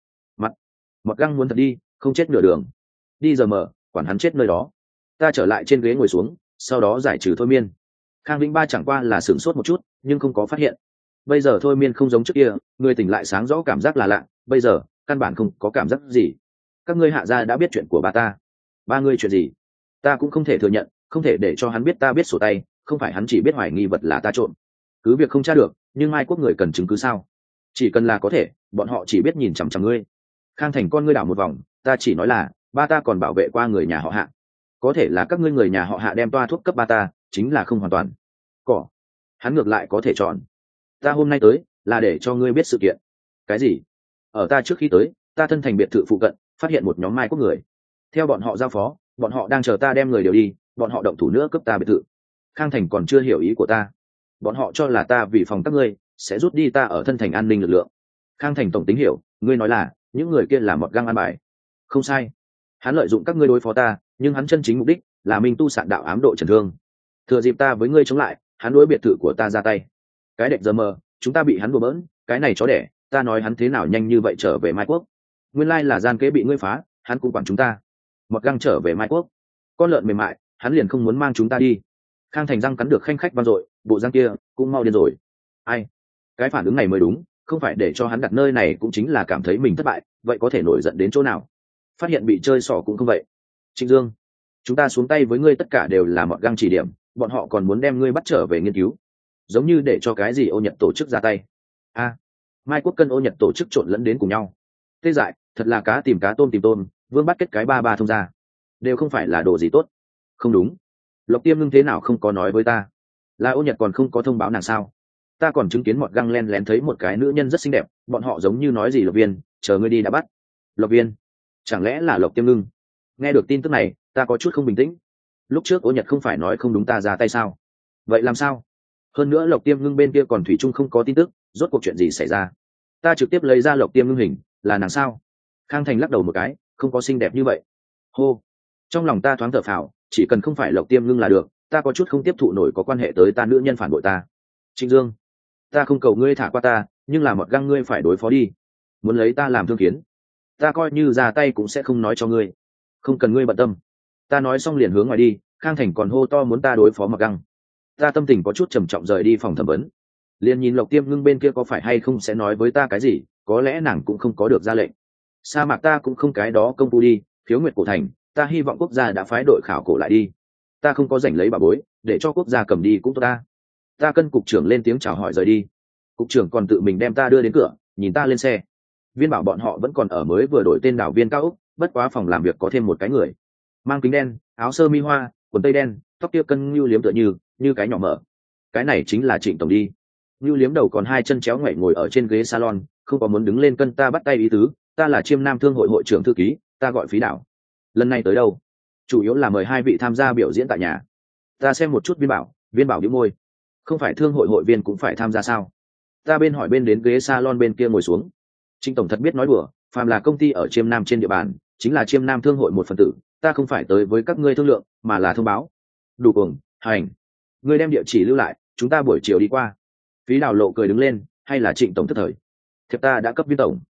Mạc Găng muốn thật đi không chết nửa đường. Đi giờ mở quản hắn chết nơi đó. Ta trở lại trên ghế ngồi xuống, sau đó giải trừ thôi miên. Khang Vĩnh ba chẳng qua là sửng sốt một chút nhưng không có phát hiện. Bây giờ thôi miên không giống trước kia, người tỉnh lại sáng rõ cảm giác là lạ, bây giờ căn bản không có cảm giác gì. Các ngươi Hạ gia đã biết chuyện của bà ta. Ba ngươi chuyện gì? Ta cũng không thể thừa nhận, không thể để cho hắn biết ta biết sổ tay, không phải hắn chỉ biết hoài nghi vật là ta trộm. Cứ việc không tra được nhưng Mai Quốc người cần chứng cứ sao? Chỉ cần là có thể, bọn họ chỉ biết nhìn chằm chằm ngươi. Khang Thành con ngươi đảo một vòng, ta chỉ nói là ba ta còn bảo vệ qua người nhà họ Hạ. Có thể là các ngươi người nhà họ Hạ đem toa thuốc cấp ba ta, chính là không hoàn toàn. Cỏ. Hắn ngược lại có thể chọn. Ta hôm nay tới là để cho ngươi biết sự kiện. Cái gì? Ở ta trước khi tới, ta thân thành biệt thự phụ cận phát hiện một nhóm Mai Quốc người. Theo bọn họ giao phó, bọn họ đang chờ ta đem người điều đi, bọn họ động thủ nữa cướp ta biệt thự. Khang Thành còn chưa hiểu ý của ta. Bọn họ cho là ta vì phòng các ngươi sẽ rút đi ta ở thân thành an ninh lực lượng. Khang Thành tổng tính hiểu, ngươi nói là những người kia là một găng an bài. Không sai. Hắn lợi dụng các ngươi đối phó ta, nhưng hắn chân chính mục đích là minh tu sạn đạo ám độ trần thương. Thừa dịp ta với ngươi chống lại, hắn đối biệt thự của ta ra tay. Cái đệm giờ mờ chúng ta bị hắn đùa bỡn, cái này chó đẻ, ta nói hắn thế nào nhanh như vậy trở về Mai Quốc. Nguyên lai là gian kế bị ngươi phá, hắn cũng quản chúng ta. Một găng trở về Mai Quốc, con lợn mềm mại hắn liền không muốn mang chúng ta đi. Khang Thành răng cắn được khanh khách vang dội, bộ răng kia cũng mau điên rồi. Ai? Cái phản ứng này mới đúng, không phải để cho hắn đặt nơi này cũng chính là cảm thấy mình thất bại, vậy có thể nổi giận đến chỗ nào? Phát hiện bị chơi xỏ cũng không vậy. Trịnh Dương, chúng ta xuống tay với ngươi tất cả đều là mọt găng chỉ điểm, bọn họ còn muốn đem ngươi bắt trở về nghiên cứu, giống như để cho cái gì Ô Nhật tổ chức ra tay. Mai Quốc cân Ô Nhật tổ chức trộn lẫn đến cùng nhau. Tê dại, thật là cá tìm cá tôm tìm tôm, vương bắt kết cái ba ba thông ra, đều không phải là đồ gì tốt. Không đúng, Lộc Tiêm Ngưng thế nào không có nói với ta? Là Ô Nhật còn không có thông báo nàng sao? Ta còn chứng kiến mọt găng len lén thấy một cái nữ nhân rất xinh đẹp, bọn họ giống như nói gì Lộc Viên, chờ ngươi đi đã bắt. Lộc Viên? Chẳng lẽ là Lộc Tiêm Ngưng? Nghe được tin tức này, ta có chút không bình tĩnh. Lúc trước Ô Nhật không phải nói không đúng ta ra tay sao? Vậy làm sao? Hơn nữa Lộc Tiêm Ngưng bên kia còn thủy chung không có tin tức, rốt cuộc chuyện gì xảy ra? Ta trực tiếp lấy ra Lộc Tiêm Ngưng hình, là nàng sao? Khang Thành lắc đầu một cái, không có xinh đẹp như vậy. Hô, trong lòng ta thoáng thở phào, chỉ cần không phải Lộc Tiêm Ngưng là được, ta có chút không tiếp thụ nổi có quan hệ tới ta nữ nhân phản bội ta. Trịnh Dương, ta không cầu ngươi thả qua ta, nhưng là một găng ngươi phải đối phó đi. Muốn lấy ta làm thương kiến, ta coi như ra tay cũng sẽ không nói cho ngươi. Không cần ngươi bận tâm. Ta nói xong liền hướng ngoài đi, Khang Thành còn hô to muốn ta đối phó mặc găng. Ta tâm tình có chút trầm trọng rời đi phòng thẩm vấn, liền nhìn Lộc Tiêm Ngưng bên kia có phải hay không sẽ nói với ta cái gì, có lẽ nàng cũng không có được ra lệnh. Sa mạc ta cũng không cái đó công phu đi, Khiếu Nguyệt cổ thành ta hy vọng quốc gia đã phái đội khảo cổ lại đi. Ta không có rảnh lấy bà bối để cho quốc gia cầm đi cũng tốt ta. Ta cân cục trưởng lên tiếng chào hỏi rời đi, cục trưởng còn tự mình đem ta đưa đến cửa, nhìn ta lên xe. Viên bảo bọn họ vẫn còn ở mới vừa đổi tên đảo viên cao úc, bất quá phòng làm việc có thêm một cái người, mang kính đen, áo sơ mi hoa, quần tây đen, tóc kia cân Ngưu Liếm tựa như cái nhỏ mở. Cái này chính là Trịnh tổng đi. Ngưu Liếm đầu còn hai chân chéo ngoảy ngồi ở trên ghế salon, không có muốn đứng lên cân ta bắt tay ý tứ. Ta là Chiêm Nam Thương hội hội trưởng thư ký, ta gọi Phí Đảo. Lần này tới đâu? Chủ yếu là mời hai vị tham gia biểu diễn tại nhà. Ta xem một chút Viên bảo bĩu môi. Không phải thương hội hội viên cũng phải tham gia sao? Ta bên hỏi bên đến ghế salon bên kia ngồi xuống. Trịnh tổng thật biết nói đùa, phàm là công ty ở Chiêm Nam trên địa bàn, chính là Chiêm Nam Thương hội một phần tử. Ta không phải tới với các ngươi thương lượng, mà là thông báo. Đủ cuồng, hành. Ngươi đem địa chỉ lưu lại, chúng ta buổi chiều đi qua. Phí Đào lộ cười đứng lên, hay là Trịnh tổng thất thời? Thiệp ta đã cấp Viên tổng,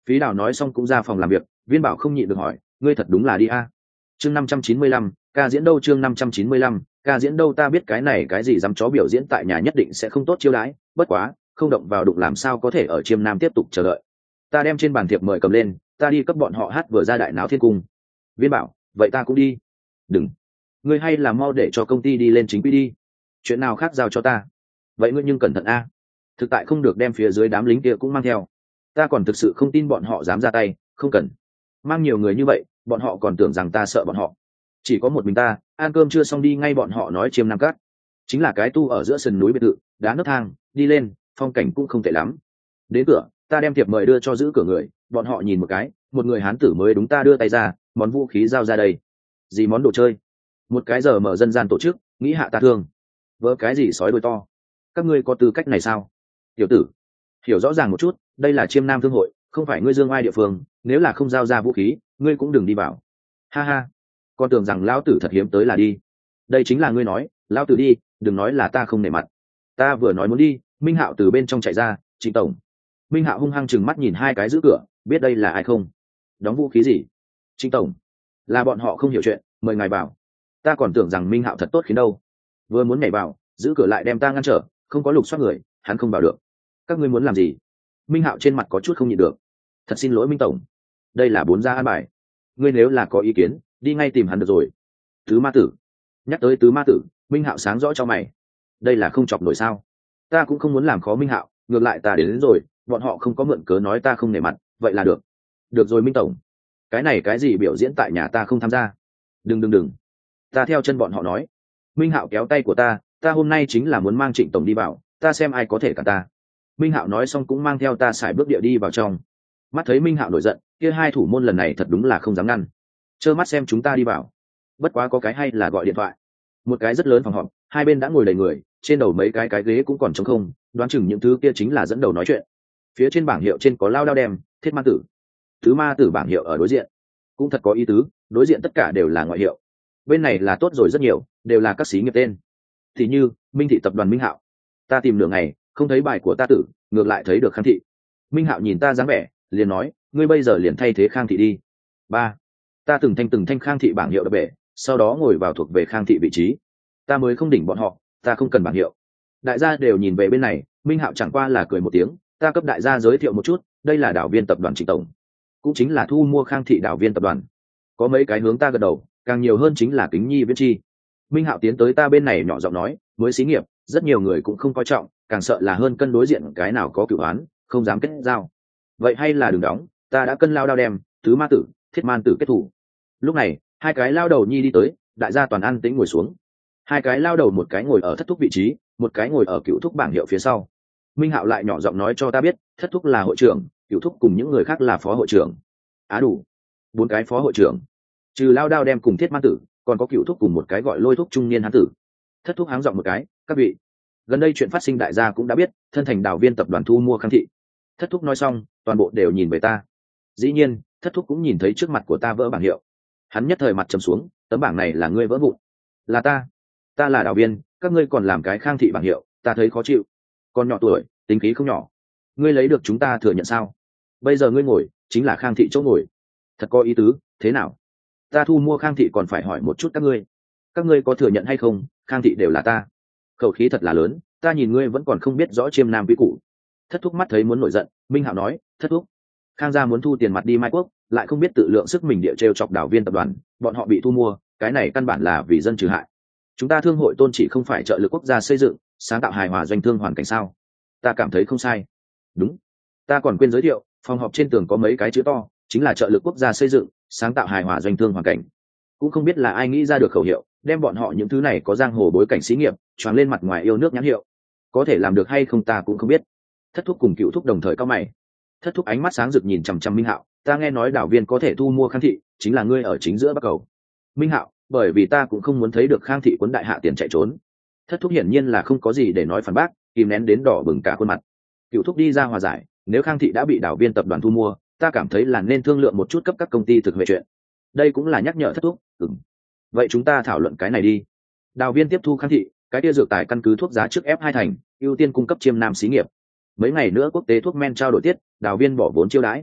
Phí Đào nói xong cũng ra phòng làm việc, Viên Bảo không nhịn được hỏi, ngươi thật đúng là đi a? Chương 595, ca diễn đâu? Chương 595, ca diễn đâu? Ta biết cái này cái gì dám chó biểu diễn tại nhà nhất định sẽ không tốt chiêu đãi, bất quá không động vào đụng làm sao có thể ở Chiêm Nam tiếp tục chờ đợi. Ta đem trên bàn thiệp mời cầm lên, ta đi cấp bọn họ hát vừa ra đại náo thiên cung. Viên Bảo, vậy ta cũng đi. Đừng, ngươi hay là mau để cho công ty đi lên chính quy đi, chuyện nào khác giao cho ta. Vậy ngươi nhưng cẩn thận a, thực tại không được đem phía dưới đám lính kia cũng mang theo. Ta còn thực sự không tin bọn họ dám ra tay, không cần mang nhiều người như vậy, bọn họ còn tưởng rằng ta sợ bọn họ. Chỉ có một mình ta, ăn cơm chưa xong đi ngay bọn họ nói Chiêm Nam Cát chính là cái tu ở giữa sườn núi biệt thự, đá nấc thang đi lên, phong cảnh cũng không tệ lắm. Đến cửa, ta đem thiệp mời đưa cho giữ cửa người, bọn họ nhìn một cái, một người hán tử mới đúng ta đưa tay ra, món vũ khí giao ra đây. Gì món đồ chơi? Một cái giờ mở dân gian tổ chức, nghĩ hạ ta thương. Vỡ cái gì sói đuôi to? Các ngươi có tư cách này sao? Tiểu tử, hiểu rõ ràng một chút, đây là Chiêm Nam thương hội, không phải ngươi dương oai địa phương, nếu là không giao ra vũ khí, ngươi cũng đừng đi vào. Ha ha, con tưởng rằng lão tử thật hiếm tới là đi. Đây chính là ngươi nói, lão tử đi, đừng nói là ta không nể mặt. Ta vừa nói muốn đi, Minh Hạo từ bên trong chạy ra, Trịnh tổng. Minh Hạo hung hăng chừng mắt nhìn hai cái giữ cửa, biết đây là ai không? Đóng vũ khí gì? Trịnh tổng, là bọn họ không hiểu chuyện, mời ngài vào. Ta còn tưởng rằng Minh Hạo thật tốt khiến đâu. Vừa muốn nhảy vào, giữ cửa lại đem ta ngăn trở, không có lục soát người, hắn không vào được. Các ngươi muốn làm gì? Minh Hạo trên mặt có chút không nhịn được. Thật xin lỗi Minh tổng, đây là 4 gia an bài, ngươi nếu là có ý kiến đi ngay tìm hắn được rồi. Tứ ma tử, nhắc tới tứ ma tử, Minh Hạo sáng rõ cho mày. Đây là không chọc nổi sao? Ta cũng không muốn làm khó Minh Hạo, ngược lại ta đến rồi, bọn họ không có mượn cớ nói ta không nể mặt, vậy là được. Được rồi Minh tổng, cái này cái gì biểu diễn tại nhà ta không tham gia. Đừng, ta theo chân bọn họ nói. Minh Hạo kéo tay của ta hôm nay chính là muốn mang Trịnh tổng đi vào, ta xem ai có thể cả ta. Minh Hạo nói xong cũng mang theo ta xài bước địa đi vào trong. Mắt thấy Minh Hạo nổi giận, kia hai thủ môn lần này thật đúng là không dám ngăn, trơ mắt xem chúng ta đi vào. Bất quá có cái hay là gọi điện thoại. Một cái rất lớn phòng họp, hai bên đã ngồi đầy người, trên đầu mấy cái ghế cũng còn trống không, đoán chừng những thứ kia chính là dẫn đầu nói chuyện. Phía trên bảng hiệu trên có Lao Đao Đem, Thiết Ma Tử, Tứ Ma Tử bảng hiệu ở đối diện. Cũng thật có ý tứ, đối diện tất cả đều là ngoại hiệu. Bên này là tốt rồi rất nhiều, đều là các xí nghiệp tên. Thì như Minh Thị tập đoàn Minh Hạo. Ta tìm nửa ngày, không thấy bài của ta tử, ngược lại thấy được Khang Thị. Minh Hạo nhìn ta dáng vẻ, liền nói, ngươi bây giờ liền thay thế Khang Thị đi. Ba, ta từng thanh Khang Thị bảng hiệu đập bể, sau đó ngồi vào thuộc về Khang Thị vị trí. Ta mới không đỉnh bọn họ, ta không cần bảng hiệu. Đại gia đều nhìn về bên này, Minh Hạo chẳng qua là cười một tiếng, ta cấp đại gia giới thiệu một chút, đây là đảo viên tập đoàn Trịnh tổng, cũng chính là thu mua Khang Thị đảo viên tập đoàn. Có mấy cái hướng ta gật đầu, càng nhiều hơn chính là kính nhi viễn chi. Minh Hạo tiến tới ta bên này nhỏ giọng nói, mới xí nghiệp, rất nhiều người cũng không coi trọng, càng sợ là hơn cân đối diện cái nào có cửu án, không dám kết giao. Vậy hay là đừng đóng, ta đã cân Lao Đao Đem, Tứ Ma Tử, Thiết Man Tử kết thủ. Lúc này hai cái lao đầu nhi đi tới, đại gia toàn an tĩnh ngồi xuống. Hai cái lao đầu, một cái ngồi ở Thất Thúc vị trí, một cái ngồi ở Cửu Thúc bảng hiệu phía sau. Minh Hạo lại nhỏ giọng nói cho ta biết, Thất Thúc là hội trưởng, Cửu Thúc cùng những người khác là phó hội trưởng. Đủ 4 cái phó hội trưởng, trừ Lao Đao Đem cùng Thiết Man Tử, còn có Cửu Thúc cùng một cái gọi Lôi Thúc trung niên hán tử. Thất Thúc háng giọng một cái, các vị, gần đây chuyện phát sinh đại gia cũng đã biết, thân thành đảo viên tập đoàn thu mua Khang Thị. Thất Thúc nói xong, toàn bộ đều nhìn về ta. Dĩ nhiên Thất Thúc cũng nhìn thấy trước mặt của ta vỡ bảng hiệu. Hắn nhất thời mặt trầm xuống, tấm bảng này là ngươi vỡ vụn. Là ta là đảo viên, các ngươi còn làm cái Khang Thị bảng hiệu, ta thấy khó chịu. Còn nhỏ tuổi, tính khí không nhỏ, ngươi lấy được chúng ta thừa nhận sao? Bây giờ ngươi ngồi chính là Khang Thị chỗ ngồi, thật có ý tứ. Thế nào, ta thu mua Khang Thị còn phải hỏi một chút các ngươi có thừa nhận hay không? Khang Thị đều là ta. Khẩu khí thật là lớn, ta nhìn ngươi vẫn còn không biết rõ Chiêm Nam quý cũ. Thất Thúc mắt thấy muốn nổi giận, Minh Hạo nói, Thất Thúc, Khang gia muốn thu tiền mặt đi Mai Quốc, lại không biết tự lượng sức mình địa trêu chọc đảo viên tập đoàn, bọn họ bị thu mua, cái này căn bản là vì dân trừ hại. Chúng ta thương hội tôn chỉ không phải trợ lực quốc gia xây dựng, sáng tạo hài hòa doanh thương hoàn cảnh sao? Ta cảm thấy không sai. Đúng, ta còn quên giới thiệu, phòng họp trên tường có mấy cái chữ to, chính là trợ lực quốc gia xây dựng, sáng tạo hài hòa doanh thương hoàn cảnh. Cũng không biết là ai nghĩ ra được khẩu hiệu, đem bọn họ những thứ này có giang hồ bối cảnh xí nghiệp choàng lên mặt ngoài yêu nước nhãn hiệu. Có thể làm được hay không ta cũng không biết. Thất Thúc cùng Cửu Thúc đồng thời cau mày. Thất Thúc ánh mắt sáng rực nhìn chằm chằm Minh Hạo, ta nghe nói đảo viên có thể thu mua Khang Thị, chính là ngươi ở chính giữa bắc cầu. Minh Hạo, bởi vì ta cũng không muốn thấy được Khang Thị cuốn đại hạ tiền chạy trốn. Thất Thúc hiển nhiên là không có gì để nói phản bác, kìm nén đến đỏ bừng cả khuôn mặt. Cửu Thúc đi ra hòa giải, nếu Khang Thị đã bị đảo viên tập đoàn thu mua, ta cảm thấy là nên thương lượng một chút cấp các công ty thực huệ chuyện. Đây cũng là nhắc nhở Thất Thúc. Vậy chúng ta thảo luận cái này đi. Đào viên tiếp thu Khang Thị, cái kia dược tài căn cứ thuốc giá trước ép 2 thành, ưu tiên cung cấp Chiêm Nam xí nghiệp. Mấy ngày nữa quốc tế thuốc men trao đổi tiết, đào viên bỏ vốn chiêu đãi.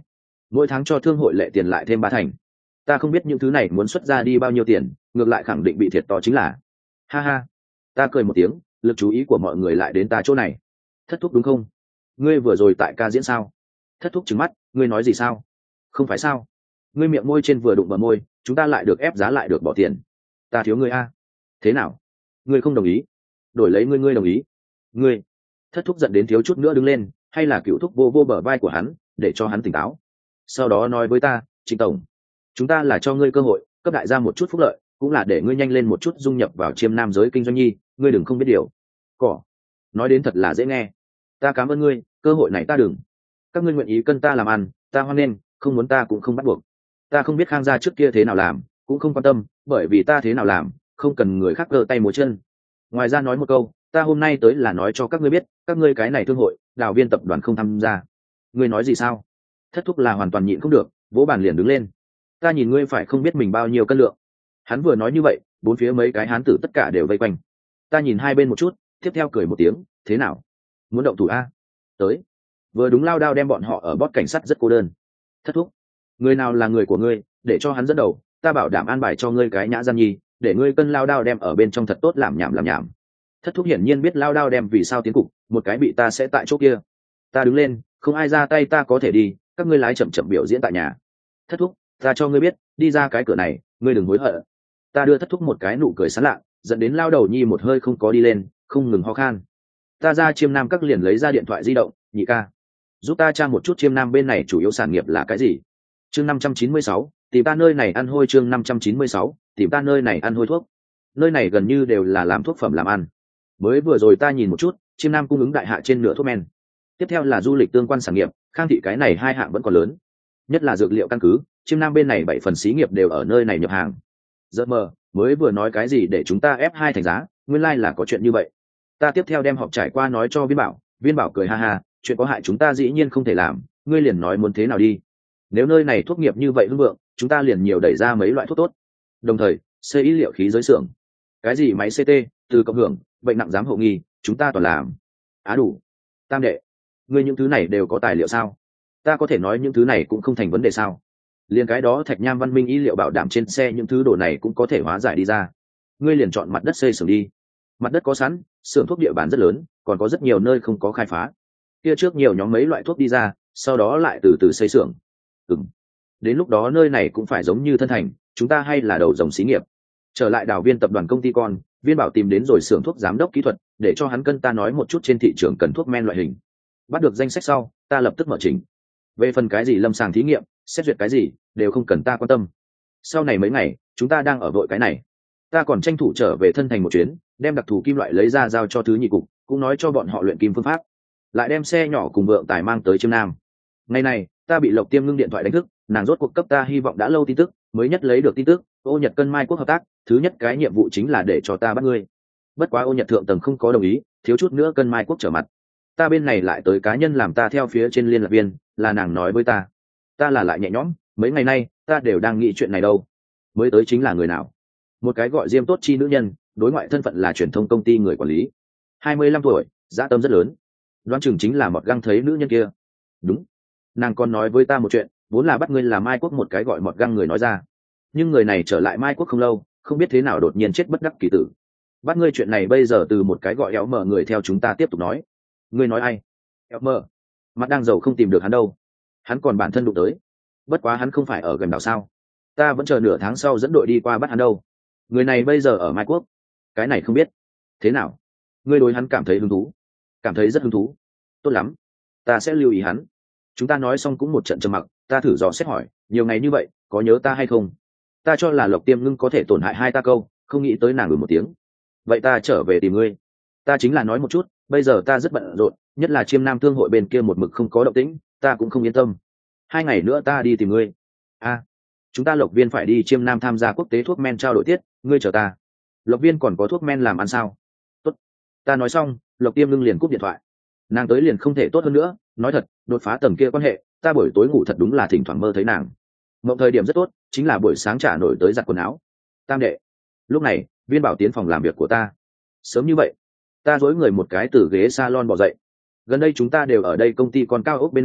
mỗi tháng cho thương hội lệ tiền lại thêm 3 thành. Ta không biết những thứ này muốn xuất ra đi bao nhiêu tiền, ngược lại khẳng định bị thiệt to chính là. Ha ha. Ta cười một tiếng, lực chú ý của mọi người lại đến ta chỗ này. Thất thúc đúng không? Ngươi vừa rồi tại ca diễn sao? Thất thúc trừng mắt, ngươi nói gì sao? Không phải sao? Ngươi miệng môi trên vừa đụng vào môi, chúng ta lại được ép giá lại được bỏ tiền. Ta thiếu ngươi a. Thế nào? Ngươi không đồng ý? Đổi lấy ngươi đồng ý. Ngươi. Thất thúc giận đến thiếu chút nữa đứng lên, hay là cựu thúc vô vô bờ vai của hắn, để cho hắn tỉnh táo. Sau đó nói với ta, Trịnh tổng, chúng ta là cho ngươi cơ hội, cấp đại gia một chút phúc lợi, cũng là để ngươi nhanh lên một chút dung nhập vào chiêm nam giới kinh doanh nhi, ngươi đừng không biết điều. Cỏ. Nói đến thật là dễ nghe. Ta cảm ơn ngươi, cơ hội này ta đừng. Các ngươi nguyện ý cân ta làm ăn, ta hoan nghênh, không muốn ta cũng không bắt buộc. Ta không biết Khang gia trước kia thế nào làm, cũng không quan tâm, bởi vì ta thế nào làm, không cần người khác gỡ tay múa chân. Ngoài ra nói một câu, ta hôm nay tới là nói cho các ngươi biết, các ngươi cái này thương hội, đào viên tập đoàn không tham gia. Ngươi nói gì sao? Thất thúc là hoàn toàn nhịn không được, vỗ bàn liền đứng lên. Ta nhìn ngươi phải không biết mình bao nhiêu cân lượng. Hắn vừa nói như vậy, bốn phía mấy cái hán tử tất cả đều vây quanh. Ta nhìn hai bên một chút, tiếp theo cười một tiếng, thế nào? Muốn động thủ a? Tới. Vừa đúng lao đao đem bọn họ ở bót cảnh sát rất cô đơn. Thất thúc, người nào là người của ngươi, để cho hắn dẫn đầu, ta bảo đảm an bài cho ngươi cái nhã gian nhi, để ngươi cân lao đao đem ở bên trong thật tốt làm nhảm. Thất thúc hiển nhiên biết lao đao đem vì sao tiến cục, một cái bị ta sẽ tại chỗ kia. Ta đứng lên, không ai ra tay ta có thể đi, các ngươi lái chậm chậm biểu diễn tại nhà. Thất thúc, ta cho ngươi biết, đi ra cái cửa này, ngươi đừng hối hận. Ta đưa thất thúc một cái nụ cười sán lạ, dẫn đến lao đầu nhi một hơi không có đi lên, không ngừng ho khan. Ta ra chiêm nam các liền lấy ra điện thoại di động, nhị ca, giúp ta tra một chút chiêm nam bên này chủ yếu sản nghiệp là cái gì. Chương 596, tìm ta nơi này ăn hôi. Chương 596, tìm ta nơi này ăn hôi thuốc. Nơi này gần như đều là làm thuốc phẩm làm ăn. Mới vừa rồi ta nhìn một chút, chiêm nam cung ứng đại hạ trên nửa thuốc men. Tiếp theo là du lịch tương quan sản nghiệp, Khang thị cái này hai hạng vẫn còn lớn. Nhất là dược liệu căn cứ, chiêm nam bên này 7 phần xí nghiệp đều ở nơi này nhập hàng. Giỡn mờ, mới vừa nói cái gì để chúng ta ép hai thành giá, nguyên lai là có chuyện như vậy. Ta tiếp theo đem họp trải qua nói cho Viên Bảo cười ha ha, chuyện có hại chúng ta dĩ nhiên không thể làm, ngươi liền nói muốn thế nào đi. Nếu nơi này thuốc nghiệp như vậy hưng vượng, chúng ta liền nhiều đẩy ra mấy loại thuốc tốt. Đồng thời, xây ý liệu khí giới xưởng. Cái gì máy CT, từ cộng hưởng, bệnh nặng giám hộ nghi, chúng ta toàn làm. Á đủ. Tam đệ, ngươi những thứ này đều có tài liệu sao? Ta có thể nói những thứ này cũng không thành vấn đề sao? Liền cái đó Thạch Nham Văn Minh ý liệu bảo đảm trên xe những thứ đồ này cũng có thể hóa giải đi ra. Ngươi liền chọn mặt đất xây xưởng đi. Mặt đất có sẵn, xưởng thuốc địa bàn rất lớn, còn có rất nhiều nơi không có khai phá. Kia trước nhiều nhóm mấy loại thuốc đi ra, sau đó lại từ từ xây xưởng. Đến lúc đó nơi này cũng phải giống như thân thành, chúng ta hay là đầu dòng xí nghiệp. Trở lại đào viên tập đoàn công ty con, Viên Bảo tìm đến rồi xưởng thuốc giám đốc kỹ thuật, để cho hắn cân ta nói một chút trên thị trường cần thuốc men loại hình. Bắt được danh sách sau, ta lập tức mở trình. Về phần cái gì lâm sàng thí nghiệm, xét duyệt cái gì, đều không cần ta quan tâm. Sau này mấy ngày, chúng ta đang ở vội cái này. Ta còn tranh thủ trở về thân thành một chuyến, đem đặc thù kim loại lấy ra giao cho thứ nhị cục, cũng nói cho bọn họ luyện kim phương pháp. Lại đem xe nhỏ cùng vượng tài mang tới Chiêm Nam. Ngày này, ta bị Lộc Tiêm ngưng điện thoại đánh thức, nàng rốt cuộc cấp ta hy vọng đã lâu tin tức, mới nhất lấy được tin tức, Ô Nhật Cân Mai Quốc hợp tác, thứ nhất cái nhiệm vụ chính là để cho ta bắt ngươi. Bất quá Ô Nhật thượng tầng không có đồng ý, thiếu chút nữa Cân Mai Quốc trở mặt. Ta bên này lại tới cá nhân làm ta theo phía trên liên lạc viên, là nàng nói với ta. Ta là lại nhẹ nhõm, mấy ngày nay, ta đều đang nghĩ chuyện này đâu. Mới tới chính là người nào? Một cái gọi Diêm Tốt Chi nữ nhân, đối ngoại thân phận là truyền thông công ty người quản lý. 25 tuổi, dã tâm rất lớn. Đoán chừng chính là Mọt Găng thấy nữ nhân kia. Đúng. Nàng còn nói với ta một chuyện, vốn là bắt ngươi là Mai Quốc một cái gọi Mọt Găng người nói ra. Nhưng người này trở lại Mai Quốc không lâu, không biết thế nào đột nhiên chết bất đắc kỳ tử. Bắt ngươi chuyện này bây giờ từ một cái gọi éo mở người theo chúng ta tiếp tục nói. Ngươi nói ai? Éo mở. Mặt đang giàu không tìm được hắn đâu. Hắn còn bản thân đụng tới. Bất quá hắn không phải ở gần đảo sao? Ta vẫn chờ nửa tháng sau dẫn đội đi qua bắt hắn đâu. Người này bây giờ ở Mai Quốc. Cái này không biết. Thế nào? Ngươi đối hắn cảm thấy hứng thú? Cảm thấy rất hứng thú. Tốt lắm. Ta sẽ lưu ý hắn. Chúng ta nói xong cũng một trận trầm mặc, ta thử dò xét hỏi, nhiều ngày như vậy, có nhớ ta hay không? Ta cho là Lộc Tiêm Ngưng có thể tổn hại hai ta câu, không nghĩ tới nàng một tiếng. Vậy ta trở về tìm ngươi. Ta chính là nói một chút, bây giờ ta rất bận rộn, nhất là Chiêm Nam thương hội bên kia một mực không có động tĩnh, ta cũng không yên tâm. 2 ngày nữa ta đi tìm ngươi. Chúng ta Lộc Viên phải đi Chiêm Nam tham gia quốc tế thuốc men trao đổi tiết, ngươi chờ ta. Lộc Viên còn có thuốc men làm ăn sao? Tốt. Ta nói xong, Lộc Tiêm Ngưng liền cúp điện thoại. Nàng tới liền không thể tốt hơn nữa, nói thật, đột phá tầng kia quan hệ, ta buổi tối ngủ thật đúng là thỉnh thoảng mơ thấy nàng. Mộng thời điểm rất tốt, chính là buổi sáng trả nổi tới giặt quần áo. Tam đệ. Lúc này, Viên Bảo tiến phòng làm việc của ta. Sớm như vậy, ta dối người một cái từ ghế salon bỏ dậy. Gần đây chúng ta đều ở đây công ty con cao ốc bên này,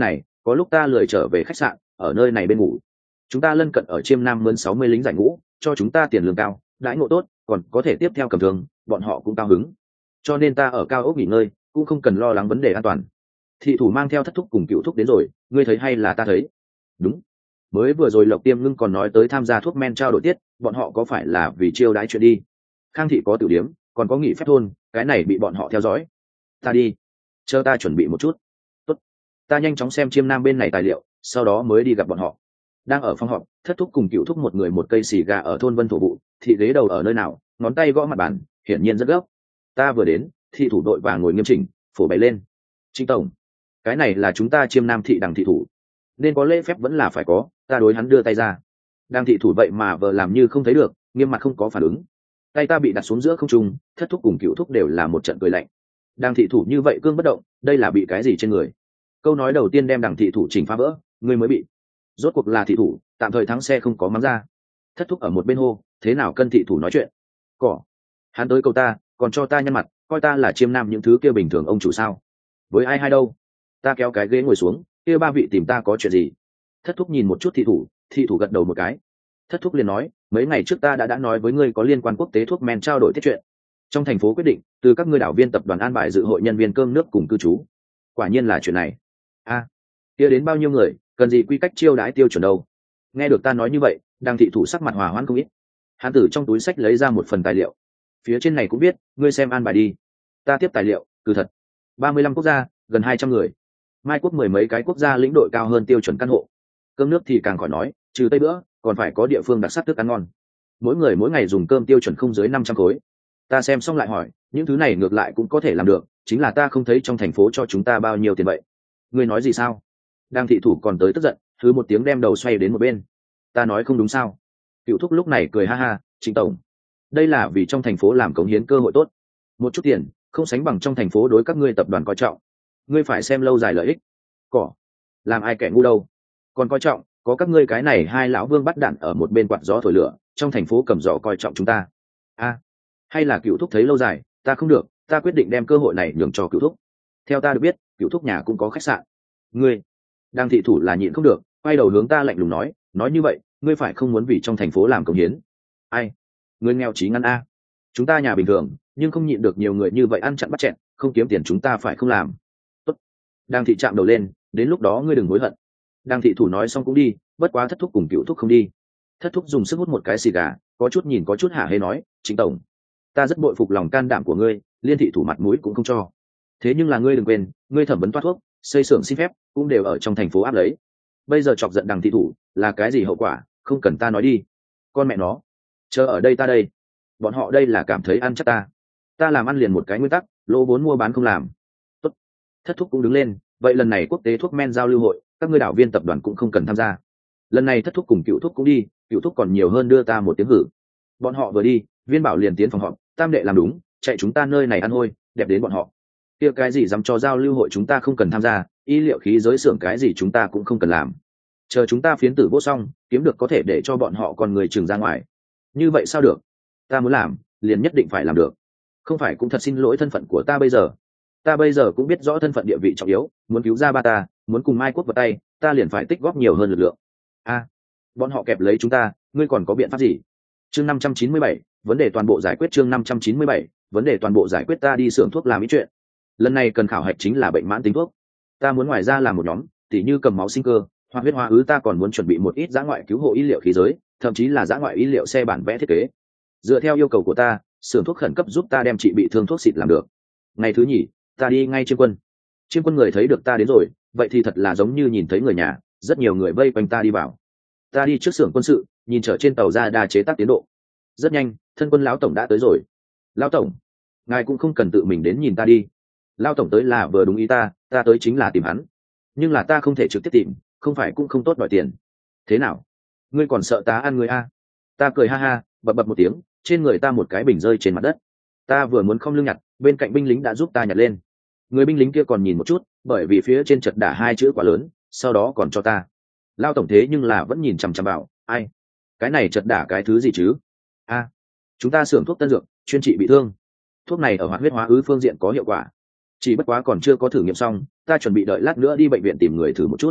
có lúc ta lười trở về khách sạn ở nơi này bên ngủ. Chúng ta lân cận ở Chiêm Nam mướn 60 lính giải ngũ, cho chúng ta tiền lương cao, đãi ngộ tốt, còn có thể tiếp theo cầm thường, bọn họ cũng cao hứng. Cho nên ta ở cao ốc nghỉ ngơi, cũng không cần lo lắng vấn đề an toàn. Thị thủ mang theo Thất thúc cùng Cựu thúc đến rồi, ngươi thấy hay là ta thấy? Đúng. Mới vừa rồi Lộc Tiêm Ngưng còn nói tới tham gia thuốc men trao đổi tiết, bọn họ có phải là vì chiêu đãi chuyện đi? Khang thị có tiểu điếm, còn có nghỉ phép thôn, cái này bị bọn họ theo dõi. Ta đi, chờ ta chuẩn bị một chút. Tốt. Ta nhanh chóng xem Chiêm Nam bên này tài liệu, sau đó mới đi gặp bọn họ. Đang ở phòng họp, Thất thúc cùng Cựu thúc một người một cây xì gà ở thôn Vân thổ vụ, thị ghế đầu ở nơi nào, ngón tay gõ mặt bàn, hiển nhiên rất gấp. Ta vừa đến, thị thủ đội và ngồi nghiêm chỉnh, phổ bày lên. Trịnh tổng, cái này là chúng ta Chiêm Nam thị Đằng thị thủ, nên có lễ phép vẫn là phải có. Ta đối hắn đưa tay ra. Đằng thị thủ vậy mà vờ làm như không thấy được, nghiêm mặt không có phản ứng. Tay ta bị đặt xuống giữa không trung, Thất thúc cùng Cựu thúc đều là một trận cười lạnh. Đằng thị thủ như vậy cương bất động, đây là bị cái gì trên người? Câu nói đầu tiên đem Đằng thị thủ chỉnh phá vỡ, ngươi mới bị. Rốt cuộc là thị thủ, tạm thời thắng xe không có mắng ra. Thất thúc ở một bên hô, thế nào cân thị thủ nói chuyện? Cỏ. Hắn tới câu ta, còn cho ta nhăn mặt, coi ta là Chiêm Nam những thứ kia bình thường ông chủ sao? Với ai hay đâu? Ta kéo cái ghế ngồi xuống, kia ba vị tìm ta có chuyện gì? Thất thúc nhìn một chút thị thủ gật đầu một cái. Thất thúc liền nói, mấy ngày trước ta đã nói với ngươi có liên quan quốc tế thuốc men trao đổi tiết chuyện. Trong thành phố quyết định, từ các ngươi đảo viên tập đoàn an bài dự hội nhân viên cơm nước cùng cư trú. Quả nhiên là chuyện này. A, kia đến bao nhiêu người, cần gì quy cách chiêu đãi tiêu chuẩn đâu? Nghe được ta nói như vậy, Đằng thị thủ sắc mặt hòa hoãn không ít. Hắn từ trong túi sách lấy ra một phần tài liệu. Phía trên này cũng biết, ngươi xem an bài đi. Ta tiếp tài liệu, cứ thật. 35 quốc gia, gần 200 người. Mai quốc 10 mấy cái quốc gia lĩnh đội cao hơn tiêu chuẩn căn hộ. Cơm nước thì càng khỏi nói, trừ tây bữa, còn phải có địa phương đặc sắc thức ăn ngon. Mỗi người mỗi ngày dùng cơm tiêu chuẩn không dưới 500 khối. Ta xem xong lại hỏi, những thứ này ngược lại cũng có thể làm được, chính là ta không thấy trong thành phố cho chúng ta bao nhiêu tiền vậy. Ngươi nói gì sao? Đang thị thủ còn tới tức giận, thứ một tiếng đem đầu xoay đến một bên. Ta nói không đúng sao? Cựu thúc lúc này cười ha ha, Trịnh tổng, đây là vì trong thành phố làm cống hiến cơ hội tốt. Một chút tiền, không sánh bằng trong thành phố đối các ngươi tập đoàn coi trọng. Ngươi phải xem lâu dài lợi ích. Cỏ, làm ai kẻ ngu đâu. Còn coi trọng, có các ngươi cái này hai lão vương bắt đạn ở một bên quạt gió thổi lửa, trong thành phố cầm giỏ coi trọng chúng ta. A, hay là Cựu thúc thấy lâu dài, ta không được, ta quyết định đem cơ hội này nhường cho Cựu thúc. Theo ta được biết, Cựu thúc nhà cũng có khách sạn. Ngươi, đang thị thủ là nhịn không được, quay đầu hướng ta lạnh lùng nói như vậy, ngươi phải không muốn vì trong thành phố làm công hiến. Ai? Ngươi nghèo chí ngắn a. Chúng ta nhà bình thường, nhưng không nhịn được nhiều người như vậy ăn chặn bắt chẹn, không kiếm tiền chúng ta phải không làm. Tốt. Đang thị chạm đầu lên, đến lúc đó ngươi đừng hối hận. Đang thị thủ nói xong cũng đi, bất quá Thất thúc cùng Cựu thúc không đi. Thất thúc dùng sức hút một cái xì gà, có chút nhìn có chút hả hê nói, Trịnh tổng, ta rất bội phục lòng can đảm của ngươi, liên thị thủ mặt mũi cũng không cho. Thế nhưng là ngươi đừng quên, ngươi thẩm vấn toát thuốc, xây xưởng xin phép cũng đều ở trong thành phố áp lấy. Bây giờ chọc giận Đằng thị thủ là cái gì hậu quả, không cần ta nói đi. Con mẹ nó, chờ ở đây ta đây. Bọn họ đây là cảm thấy ăn chắc ta làm ăn liền một cái nguyên tắc, lỗ vốn mua bán không làm. Tốt. Thất thúc cũng đứng lên, vậy lần này quốc tế thuốc men giao lưu hội, các ngươi đảo viên tập đoàn cũng không cần tham gia. Lần này Thất thúc cùng Cựu thúc cũng đi, Cựu thúc còn nhiều hơn đưa ta một tiếng hử. Bọn họ vừa đi, Viên Bảo liền tiến phòng họp, Tam đệ làm đúng, chạy chúng ta nơi này ăn hôi, đẹp đến bọn họ. Kia cái gì dám cho giao lưu hội chúng ta không cần tham gia, y liệu khí giới xưởng cái gì chúng ta cũng không cần làm. Chờ chúng ta phiến tử vô xong, kiếm được có thể để cho bọn họ còn người trừng ra ngoài. Như vậy sao được? Ta muốn làm, liền nhất định phải làm được. Không phải cũng thật xin lỗi thân phận của ta bây giờ. Ta bây giờ cũng biết rõ thân phận địa vị trọng yếu, muốn cứu ra ba ta, muốn cùng Mai quốc vào tay, ta liền phải tích góp nhiều hơn lực lượng. A, bọn họ kẹp lấy chúng ta, ngươi còn có biện pháp gì? Chương 597, vấn đề toàn bộ giải quyết. Chương 597, vấn đề toàn bộ giải quyết. Ta đi xưởng thuốc làm ý chuyện. Lần này cần khảo hạch chính là bệnh mãn tính thuốc. Ta muốn ngoài ra làm một nhóm, tỉ như cầm máu sinh cơ hoặc huyết hóa ứ. Ta còn muốn chuẩn bị một ít dã ngoại cứu hộ y liệu khí giới, thậm chí là dã ngoại y liệu xe bản vẽ thiết kế. Dựa theo yêu cầu của ta, xưởng thuốc khẩn cấp giúp ta đem trị bị thương thuốc xịt làm được. Ngày thứ nhì, ta đi ngay Chiêm Quân. Chiêm Quân người thấy được ta đến rồi, vậy thì thật là giống như nhìn thấy người nhà, rất nhiều người vây quanh ta đi vào. Ta đi trước xưởng quân sự, nhìn chở trên tàu ra đa chế tác tiến độ. Rất nhanh, thân quân lão tổng đã tới rồi. Lão tổng, ngài cũng không cần tự mình đến nhìn ta đi. Lão tổng tới là vừa đúng ý ta tới chính là tìm hắn. Nhưng là ta không thể trực tiếp tìm, không phải cũng không tốt đòi tiền. Thế nào, ngươi còn sợ ta ăn người a? Ta cười ha ha, bập bập một tiếng, trên người ta một cái bình rơi trên mặt đất. Ta vừa muốn không lưng nhặt, bên cạnh binh lính đã giúp ta nhặt lên. Người binh lính kia còn nhìn một chút, bởi vì phía trên chật đả hai chữ quá lớn, sau đó còn cho ta. Lao tổng thế nhưng là vẫn nhìn chằm chằm vào, ai? Cái này chật đả cái thứ gì chứ? A, chúng ta xưởng thuốc tân dược, chuyên trị bị thương. Thuốc này ở hoạt huyết hóa ứ phương diện có hiệu quả. Chỉ bất quá còn chưa có thử nghiệm xong, ta chuẩn bị đợi lát nữa đi bệnh viện tìm người thử một chút.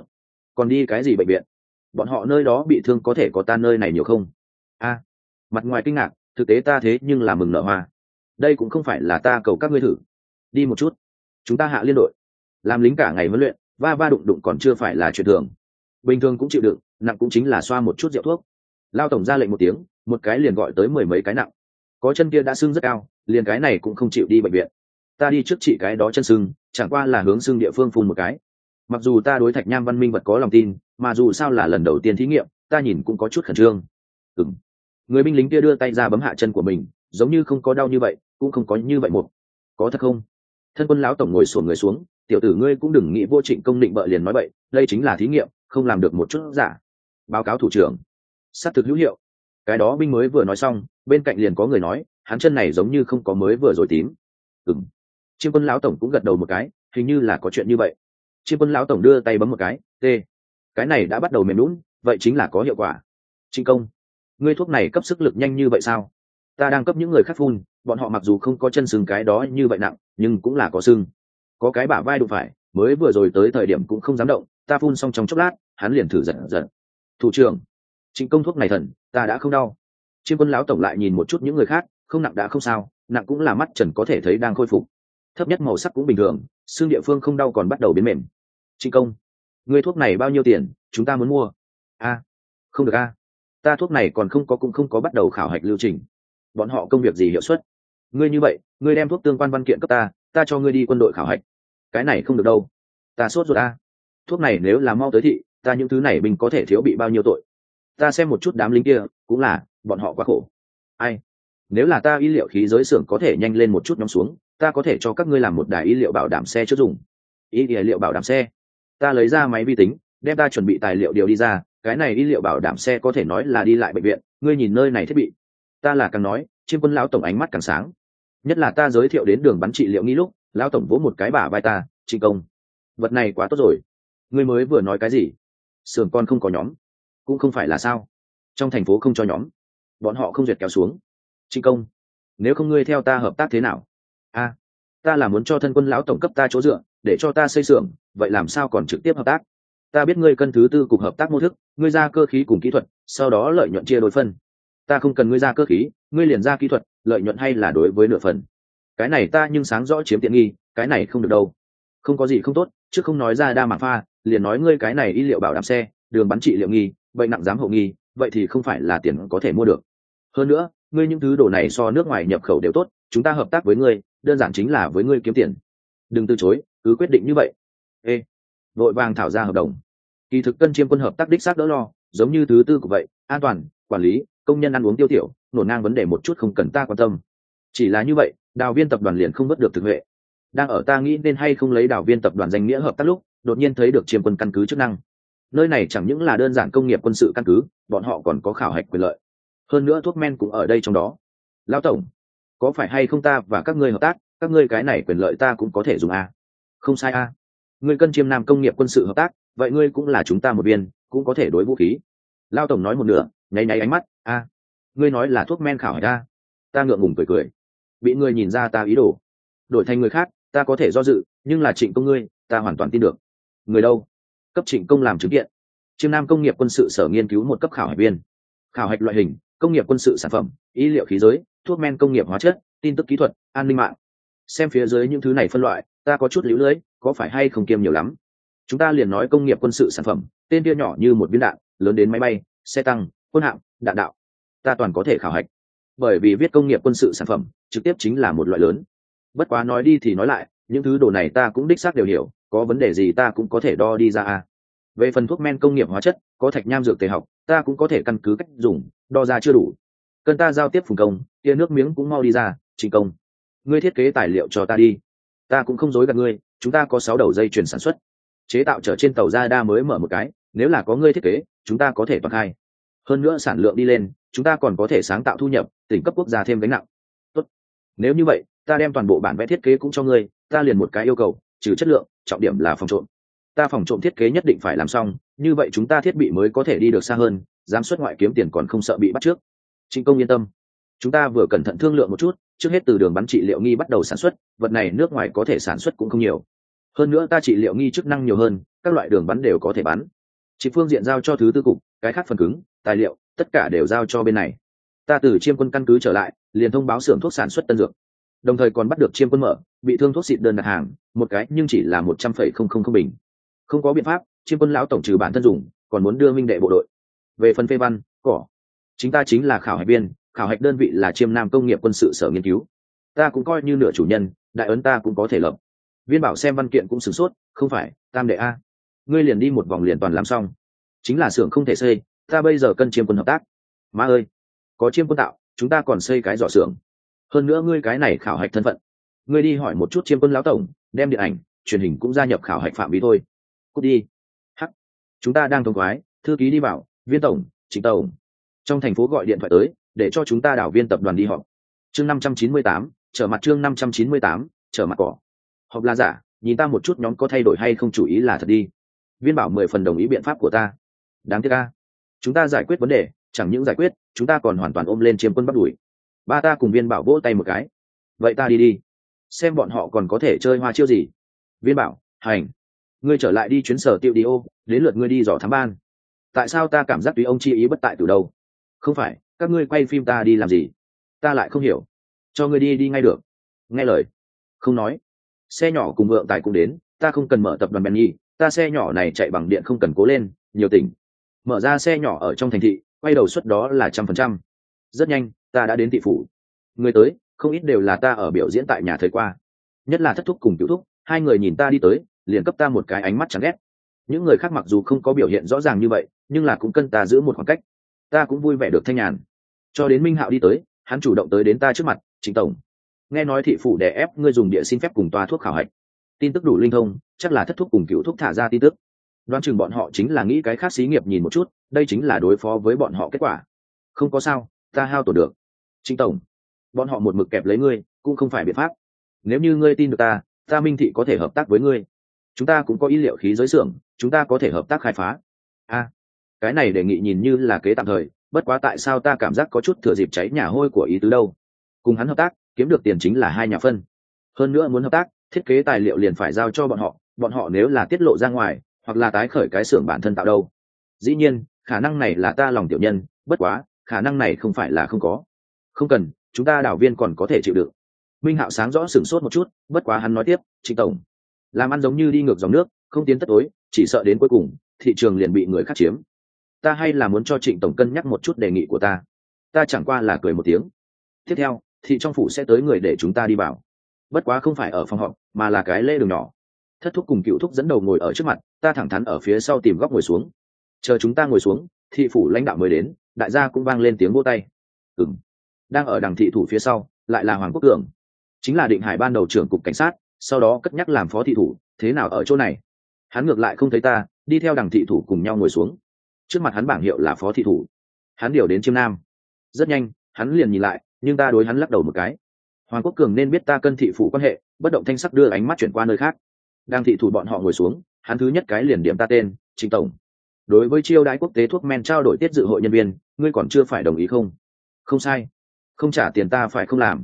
Còn đi cái gì bệnh viện? Bọn họ nơi đó bị thương có thể có ta nơi này nhiều không? Mặt ngoài kinh ngạc, thực tế ta thế nhưng là mừng nở hoa. Đây cũng không phải là ta cầu các ngươi thử. Đi một chút. Chúng ta hạ liên đội. Làm lính cả ngày huấn luyện, va va đụng đụng còn chưa phải là chuyện thường. Bình thường cũng chịu đựng, nặng cũng chính là xoa một chút rượu thuốc. Lao tổng ra lệnh một tiếng, một cái liền gọi tới 10 mấy cái nặng. Có chân kia đã sưng rất cao, liền cái này cũng không chịu đi bệnh viện. Ta đi trước trị cái đó chân sưng, chẳng qua là hướng sưng địa phương phun một cái. Mặc dù ta đối Thạch Nham Văn Minh vật có lòng tin, mà dù sao là lần đầu tiên thí nghiệm, ta nhìn cũng có chút khẩn trương. Người binh lính kia đưa tay ra bấm hạ chân của mình, giống như không có đau như vậy, cũng không có như vậy một. Có thật không? Thân quân lão tổng ngồi xổm người xuống, tiểu tử ngươi cũng đừng nghĩ vô Trịnh Công định bợ liền nói bậy, đây chính là thí nghiệm, không làm được một chút giả. Báo cáo thủ trưởng. Sát thực hữu hiệu. Cái đó binh mới vừa nói xong, bên cạnh liền có người nói, hắn chân này giống như không có mới vừa rồi tím. Chiêm quân lão tổng cũng gật đầu một cái, hình như là có chuyện như vậy. Chiêm quân lão tổng đưa tay bấm một cái, cái này đã bắt đầu mềm lún, vậy chính là có hiệu quả. Trịnh công, ngươi thuốc này cấp sức lực nhanh như vậy sao? Ta đang cấp những người khác phun, bọn họ mặc dù không có chân sưng cái đó như vậy nặng, nhưng cũng là có sưng. Có cái bả vai đụng phải, mới vừa rồi tới thời điểm cũng không dám động, ta phun xong trong chốc lát, hắn liền thử giận. Thủ trưởng, Trịnh công thuốc này thần, ta đã không đau. Chiêm quân lão tổng lại nhìn một chút những người khác, không nặng đã không sao, nặng cũng là mắt trần có thể thấy đang khôi phục. Thấp nhất màu sắc cũng bình thường, xương địa phương không đau còn bắt đầu biến mềm. Trịnh công, người thuốc này bao nhiêu tiền, chúng ta muốn mua. Không được ta thuốc này còn không có cũng không có bắt đầu khảo hạch lưu trình. Bọn họ công việc gì hiệu suất? Ngươi như vậy, ngươi đem thuốc tương quan văn kiện cấp ta cho ngươi đi quân đội khảo hạch. Cái này không được đâu, ta sốt ruột thuốc này nếu là mau tới thị, ta những thứ này mình có thể thiếu bị bao nhiêu tội. Ta xem một chút đám lính kia, cũng là bọn họ quá khổ. Nếu là ta y liệu khí giới xưởng có thể nhanh lên một chút nhóm xuống, ta có thể cho các ngươi làm một đài y liệu bảo đảm xe trước dùng. Y liệu bảo đảm xe? Ta lấy ra máy vi tính, đem ta chuẩn bị tài liệu điều đi ra, cái này y liệu bảo đảm xe có thể nói là đi lại bệnh viện. Ngươi nhìn nơi này thiết bị. Ta là càng nói, Chiêm quân lão tổng ánh mắt càng sáng. Nhất là ta giới thiệu đến đường bắn trị liệu nghi lúc, lão tổng vỗ một cái bả vai ta, Trịnh công, vật này quá tốt rồi. Ngươi mới vừa nói cái gì? Xưởng con không có nhóm? Cũng không phải là sao? Trong thành phố không cho nhóm, bọn họ không duyệt kéo xuống. Trịnh công, nếu không ngươi theo ta hợp tác thế nào? Ta là muốn cho thân quân lão tổng cấp ta chỗ dựa, để cho ta xây xưởng, vậy làm sao còn trực tiếp hợp tác? Ta biết ngươi cân thứ tư cục hợp tác mô thức, ngươi ra cơ khí cùng kỹ thuật, sau đó lợi nhuận chia đôi phân. Ta không cần ngươi ra cơ khí, ngươi liền ra kỹ thuật, lợi nhuận hay là đối với nửa phần. Cái này ta nhưng sáng rõ chiếm tiện nghi, cái này không được đâu. Không có gì không tốt, chứ không nói ra đa mảng pha, liền nói ngươi cái này y liệu bảo đảm xe, đường bắn trị liệu nghi, bệnh nặng giám hộ nghi, vậy thì không phải là tiền có thể mua được. Hơn nữa, ngươi những thứ đồ này so nước ngoài nhập khẩu đều tốt, chúng ta hợp tác với ngươi, đơn giản chính là với ngươi kiếm tiền. Đừng từ chối, cứ quyết định như vậy. Vội vàng thảo ra hợp đồng. Kỳ thực cân Chiêm quân hợp tác đích xác đỡ lo, giống như thứ tư của vậy, an toàn, quản lý, công nhân ăn uống tiêu tiểu, nổ ngang vấn đề một chút không cần ta quan tâm. Chỉ là như vậy, Đào Viên tập đoàn liền không mất được thực huệ. Đang ở ta nghĩ nên hay không lấy Đào Viên tập đoàn danh nghĩa hợp tác lúc, đột nhiên thấy được Chiêm quân căn cứ chức năng. Nơi này chẳng những là đơn giản công nghiệp quân sự căn cứ, bọn họ còn có khảo hạch quyền lợi. Hơn nữa thuốc men cũng ở đây trong đó. Lão tổng, có phải hay không ta và các ngươi hợp tác, các ngươi cái này quyền lợi ta cũng có thể dùng Không sai ngươi cân Chiêm Nam công nghiệp quân sự hợp tác, vậy ngươi cũng là chúng ta một viên, cũng có thể đối vũ khí. Lao tổng nói một nửa, nháy nháy ánh mắt, ngươi nói là thuốc men khảo hạch ta ngượng ngùng cười. Bị ngươi nhìn ra ta ý đồ, đổi thành người khác, ta có thể do dự, nhưng là Trịnh công ngươi, ta hoàn toàn tin được. Người đâu? Cấp Trịnh công làm chứng kiện. Chiêm Nam công nghiệp quân sự sở nghiên cứu một cấp khảo hạch viên. Khảo hạch loại hình, công nghiệp quân sự sản phẩm, y liệu khí giới, thuốc men công nghiệp hóa chất, tin tức kỹ thuật, an ninh mạng. Xem phía dưới những thứ này phân loại, ta có chút líu lưỡi, có phải hay không kiêm nhiều lắm. Chúng ta liền nói công nghiệp quân sự sản phẩm, tên kia nhỏ như một viên đạn, lớn đến máy bay, xe tăng, quân hạm, đạn đạo, ta toàn có thể khảo hạch. Bởi vì viết công nghiệp quân sự sản phẩm trực tiếp chính là một loại lớn. Bất quá nói đi thì nói lại, những thứ đồ này ta cũng đích xác đều hiểu, có vấn đề gì ta cũng có thể đo đi ra Về phần thuốc men công nghiệp hóa chất, có Thạch Nham dược tề học, ta cũng có thể căn cứ cách dùng, đo ra chưa đủ. Cần ta giao tiếp phùng công, tia nước miếng cũng mau đi ra. Trịnh công, ngươi thiết kế tài liệu cho ta đi. Ta cũng không dối gạt ngươi, chúng ta có 6 đầu dây chuyền sản xuất, chế tạo trở trên tàu Radar mới mở một cái, nếu là có ngươi thiết kế, chúng ta có thể toàn khai. Hơn nữa sản lượng đi lên, chúng ta còn có thể sáng tạo thu nhập, tỉnh cấp quốc gia thêm gánh nặng. Tốt. Nếu như vậy, ta đem toàn bộ bản vẽ thiết kế cũng cho ngươi, ta liền một cái yêu cầu, trừ chất lượng, trọng điểm là phòng trộm. Ta phòng trộm thiết kế nhất định phải làm xong, như vậy chúng ta thiết bị mới có thể đi được xa hơn, dám xuất ngoại kiếm tiền còn không sợ bị bắt trước. Trịnh công yên tâm, chúng ta vừa cẩn thận thương lượng một chút, trước hết từ đường bắn trị liệu nghi bắt đầu sản xuất, vật này nước ngoài có thể sản xuất cũng không nhiều. Hơn nữa ta trị liệu nghi chức năng nhiều hơn, các loại đường bắn đều có thể bắn. Chỉ phương diện giao cho thứ tư cục, cái khác phần cứng tài liệu tất cả đều giao cho bên này. Ta từ chiêm quân căn cứ trở lại liền thông báo xưởng thuốc sản xuất tân dược, đồng thời còn bắt được chiêm quân mở bị thương thuốc xịt đơn đặt hàng một cái nhưng chỉ là 100,000 bình. Không có biện pháp, chiêm quân lão tổng trừ bản thân dùng còn muốn đưa minh đệ bộ đội. Về phần phê văn cỏ, chính ta chính là khảo hạch viên, khảo hạch đơn vị là chiêm nam công nghiệp quân sự sở nghiên cứu, ta cũng coi như nửa chủ nhân, đại ấn ta cũng có thể lập. Viên bảo xem văn kiện cũng sửng sốt, không phải tam đệ a, ngươi liền đi một vòng liền toàn làm xong, chính là xưởng không thể xây, ta bây giờ cân chiêm quân hợp tác. Má ơi, có chiêm quân tạo chúng ta còn xây cái giỏ xưởng, hơn nữa ngươi cái này khảo hạch thân phận, ngươi đi hỏi một chút chiêm quân lão tổng, đem điện ảnh truyền hình cũng gia nhập khảo hạch phạm vi thôi. Cút đi. Hắc, chúng ta đang thông quái, thư ký đi bảo, Viên tổng, Trịnh tổng trong thành phố gọi điện thoại tới để cho chúng ta đảo viên tập đoàn đi họp. Chương 598, trở mặt. Chương 598, trở mặt cỏ. Họp là giả, nhìn ta một chút nhóm có thay đổi hay không chủ ý là thật đi. Viên bảo 10 phần đồng ý biện pháp của ta. Đáng tiếc a, chúng ta giải quyết vấn đề, chẳng những giải quyết, chúng ta còn hoàn toàn ôm lên chiêm quân bắt đuổi. Ba ta cùng Viên bảo vỗ tay một cái. Vậy ta đi, xem bọn họ còn có thể chơi hoa chiêu gì. Viên bảo, hành. Ngươi trở lại đi chuyến sở tiêu đi ô, đến lượt ngươi đi dò thám ban. Tại sao ta cảm giác tùy ông chi ý bất tại từ đâu? Không phải, các ngươi quay phim ta đi làm gì? Ta lại không hiểu. Cho ngươi đi ngay được. Nghe lời. Không nói. Xe nhỏ cùng vượng tài cũng đến, ta không cần mở tập đoàn Benny, ta xe nhỏ này chạy bằng điện không cần cố lên, nhiều tỉnh. Mở ra xe nhỏ ở trong thành thị, quay đầu suất đó là 100%. Rất nhanh, ta đã đến thị phủ. Người tới, không ít đều là ta ở biểu diễn tại nhà thấy qua. Nhất là Thất Thúc cùng Tiểu Thúc, hai người nhìn ta đi tới, liền cấp ta một cái ánh mắt chán ghét. Những người khác mặc dù không có biểu hiện rõ ràng như vậy, nhưng là cũng cân ta giữ một khoảng cách. Ta cũng vui vẻ được thanh nhàn. Cho đến Minh Hạo đi tới, hắn chủ động tới đến ta trước mặt, Trịnh tổng, nghe nói thị phủ đè ép ngươi dùng địa xin phép cùng toa thuốc khảo hạch. Tin tức đủ linh thông, chắc là Thất Thúc cùng Cửu Thúc thả ra tin tức. Đoán chừng bọn họ chính là nghĩ cái khác xí nghiệp nhìn một chút, đây chính là đối phó với bọn họ kết quả. Không có sao, ta hao tổn được. Trịnh tổng, bọn họ một mực kẹp lấy ngươi, cũng không phải biện pháp. Nếu như ngươi tin được ta Minh thị có thể hợp tác với ngươi. Chúng ta cũng có ý liệu khí giới xưởng, chúng ta có thể hợp tác khai phá. Cái này đề nghị nhìn như là kế tạm thời, bất quá tại sao ta cảm giác có chút thừa dịp cháy nhà hôi của ý tứ đâu. Cùng hắn hợp tác, kiếm được tiền chính là hai nhà phân. Hơn nữa muốn hợp tác, thiết kế tài liệu liền phải giao cho bọn họ nếu là tiết lộ ra ngoài, hoặc là tái khởi cái xưởng bản thân tạo đâu. Dĩ nhiên, khả năng này là ta lòng tiểu nhân, bất quá, khả năng này không phải là không có. Không cần, chúng ta đảo viên còn có thể chịu đựng. Minh Hạo sáng rõ sửng sốt một chút, bất quá hắn nói tiếp, Trịnh tổng, làm ăn giống như đi ngược dòng nước, không tiến tất tối, chỉ sợ đến cuối cùng thị trường liền bị người khác chiếm. Ta hay là muốn cho Trịnh tổng cân nhắc một chút đề nghị của ta chẳng qua là cười một tiếng. Tiếp theo, thị trong phủ sẽ tới người để chúng ta đi vào, bất quá không phải ở phòng họp, mà là cái lễ đường nhỏ. Thất Thúc cùng Cửu Thúc dẫn đầu ngồi ở trước mặt, ta thẳng thắn ở phía sau tìm góc ngồi xuống. Chờ chúng ta ngồi xuống, thị phủ lãnh đạo mới đến, đại gia cũng vang lên tiếng vỗ tay. Đang ở đằng thị thủ phía sau lại là Hoàng Quốc Cường, chính là Định Hải ban đầu trưởng cục cảnh sát, sau đó cất nhắc làm phó thị thủ, thế nào ở chỗ này. Hắn ngược lại không thấy ta, đi theo đằng thị thủ cùng nhau ngồi xuống. Trước mặt hắn bảng hiệu là phó thị thủ, hắn điều đến Chiêm Nam. Rất nhanh hắn liền nhìn lại, nhưng ta đối hắn lắc đầu một cái. Hoàng Quốc Cường nên biết ta cân thị phủ quan hệ, bất động thanh sắc đưa ánh mắt chuyển qua nơi khác. Đang thị thủ bọn họ ngồi xuống, hắn thứ nhất cái liền điểm ta tên, Trịnh tổng. Đối với chiêu đãi quốc tế thuốc men trao đổi tiết dự hội nhân viên, ngươi còn chưa phải đồng ý không? Không sai, không trả tiền ta phải không làm.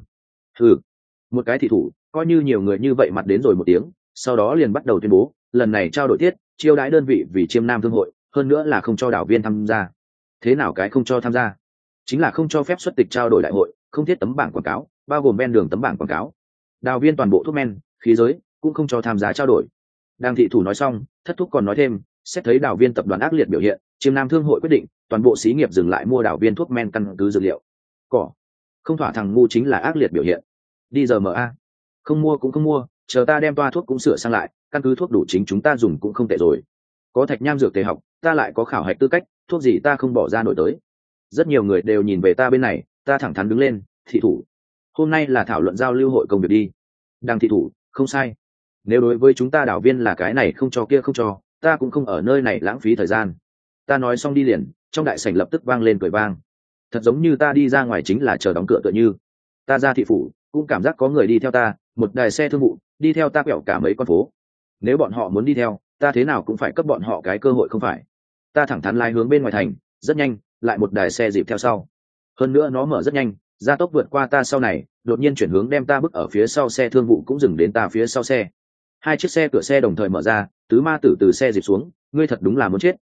Một cái thị thủ, coi như nhiều người như vậy mặt đến rồi một tiếng, sau đó liền bắt đầu tuyên bố, lần này trao đổi tiết, chiêu đãi đơn vị vì Chiêm Nam thương hội, hơn nữa là không cho đảo viên tham gia. Thế nào cái không cho tham gia? Chính là không cho phép xuất tịch trao đổi đại hội, không thiết tấm bảng quảng cáo, bao gồm ven đường tấm bảng quảng cáo. Đào viên toàn bộ thuốc men, khí giới cũng không cho tham gia trao đổi. Đang thị thủ nói xong, Thất Thúc còn nói thêm, xét thấy đào viên tập đoàn ác liệt biểu hiện, Chiêm Nam thương hội quyết định toàn bộ xí nghiệp dừng lại mua đào viên thuốc men căn cứ dược liệu. Cỏ, không thỏa thằng ngu chính là ác liệt biểu hiện. Đi giờ MA, không mua cũng không mua, chờ ta đem toa thuốc cũng sửa sang lại, căn cứ thuốc đủ chính chúng ta dùng cũng không tệ rồi. Có thạch nham dược tề học, ta lại có khảo hạch tư cách, thuốc gì ta không bỏ ra nổi tới. Rất nhiều người đều nhìn về ta bên này, ta thẳng thắn đứng lên, thị thủ, hôm nay là thảo luận giao lưu hội công việc đi. Đang thị thủ, không sai. Nếu đối với chúng ta đảo viên là cái này không cho kia không cho, ta cũng không ở nơi này lãng phí thời gian. Ta nói xong đi liền, trong đại sảnh lập tức vang lên cười vang. Thật giống như ta đi ra ngoài chính là chờ đóng cửa tựa như. Ta ra thị phủ, cũng cảm giác có người đi theo ta, một đài xe thương vụ, đi theo ta quẹo cả mấy con phố. Nếu bọn họ muốn đi theo, ta thế nào cũng phải cấp bọn họ cái cơ hội không phải. Ta thẳng thắn lái hướng bên ngoài thành, rất nhanh, lại một đài xe dịp theo sau. Hơn nữa nó mở rất nhanh, gia tốc vượt qua ta sau này, đột nhiên chuyển hướng đem ta bước ở phía sau xe thương vụ cũng dừng đến ta phía sau xe. Hai chiếc xe cửa xe đồng thời mở ra, tứ ma tử từ xe dịp xuống, ngươi thật đúng là muốn chết,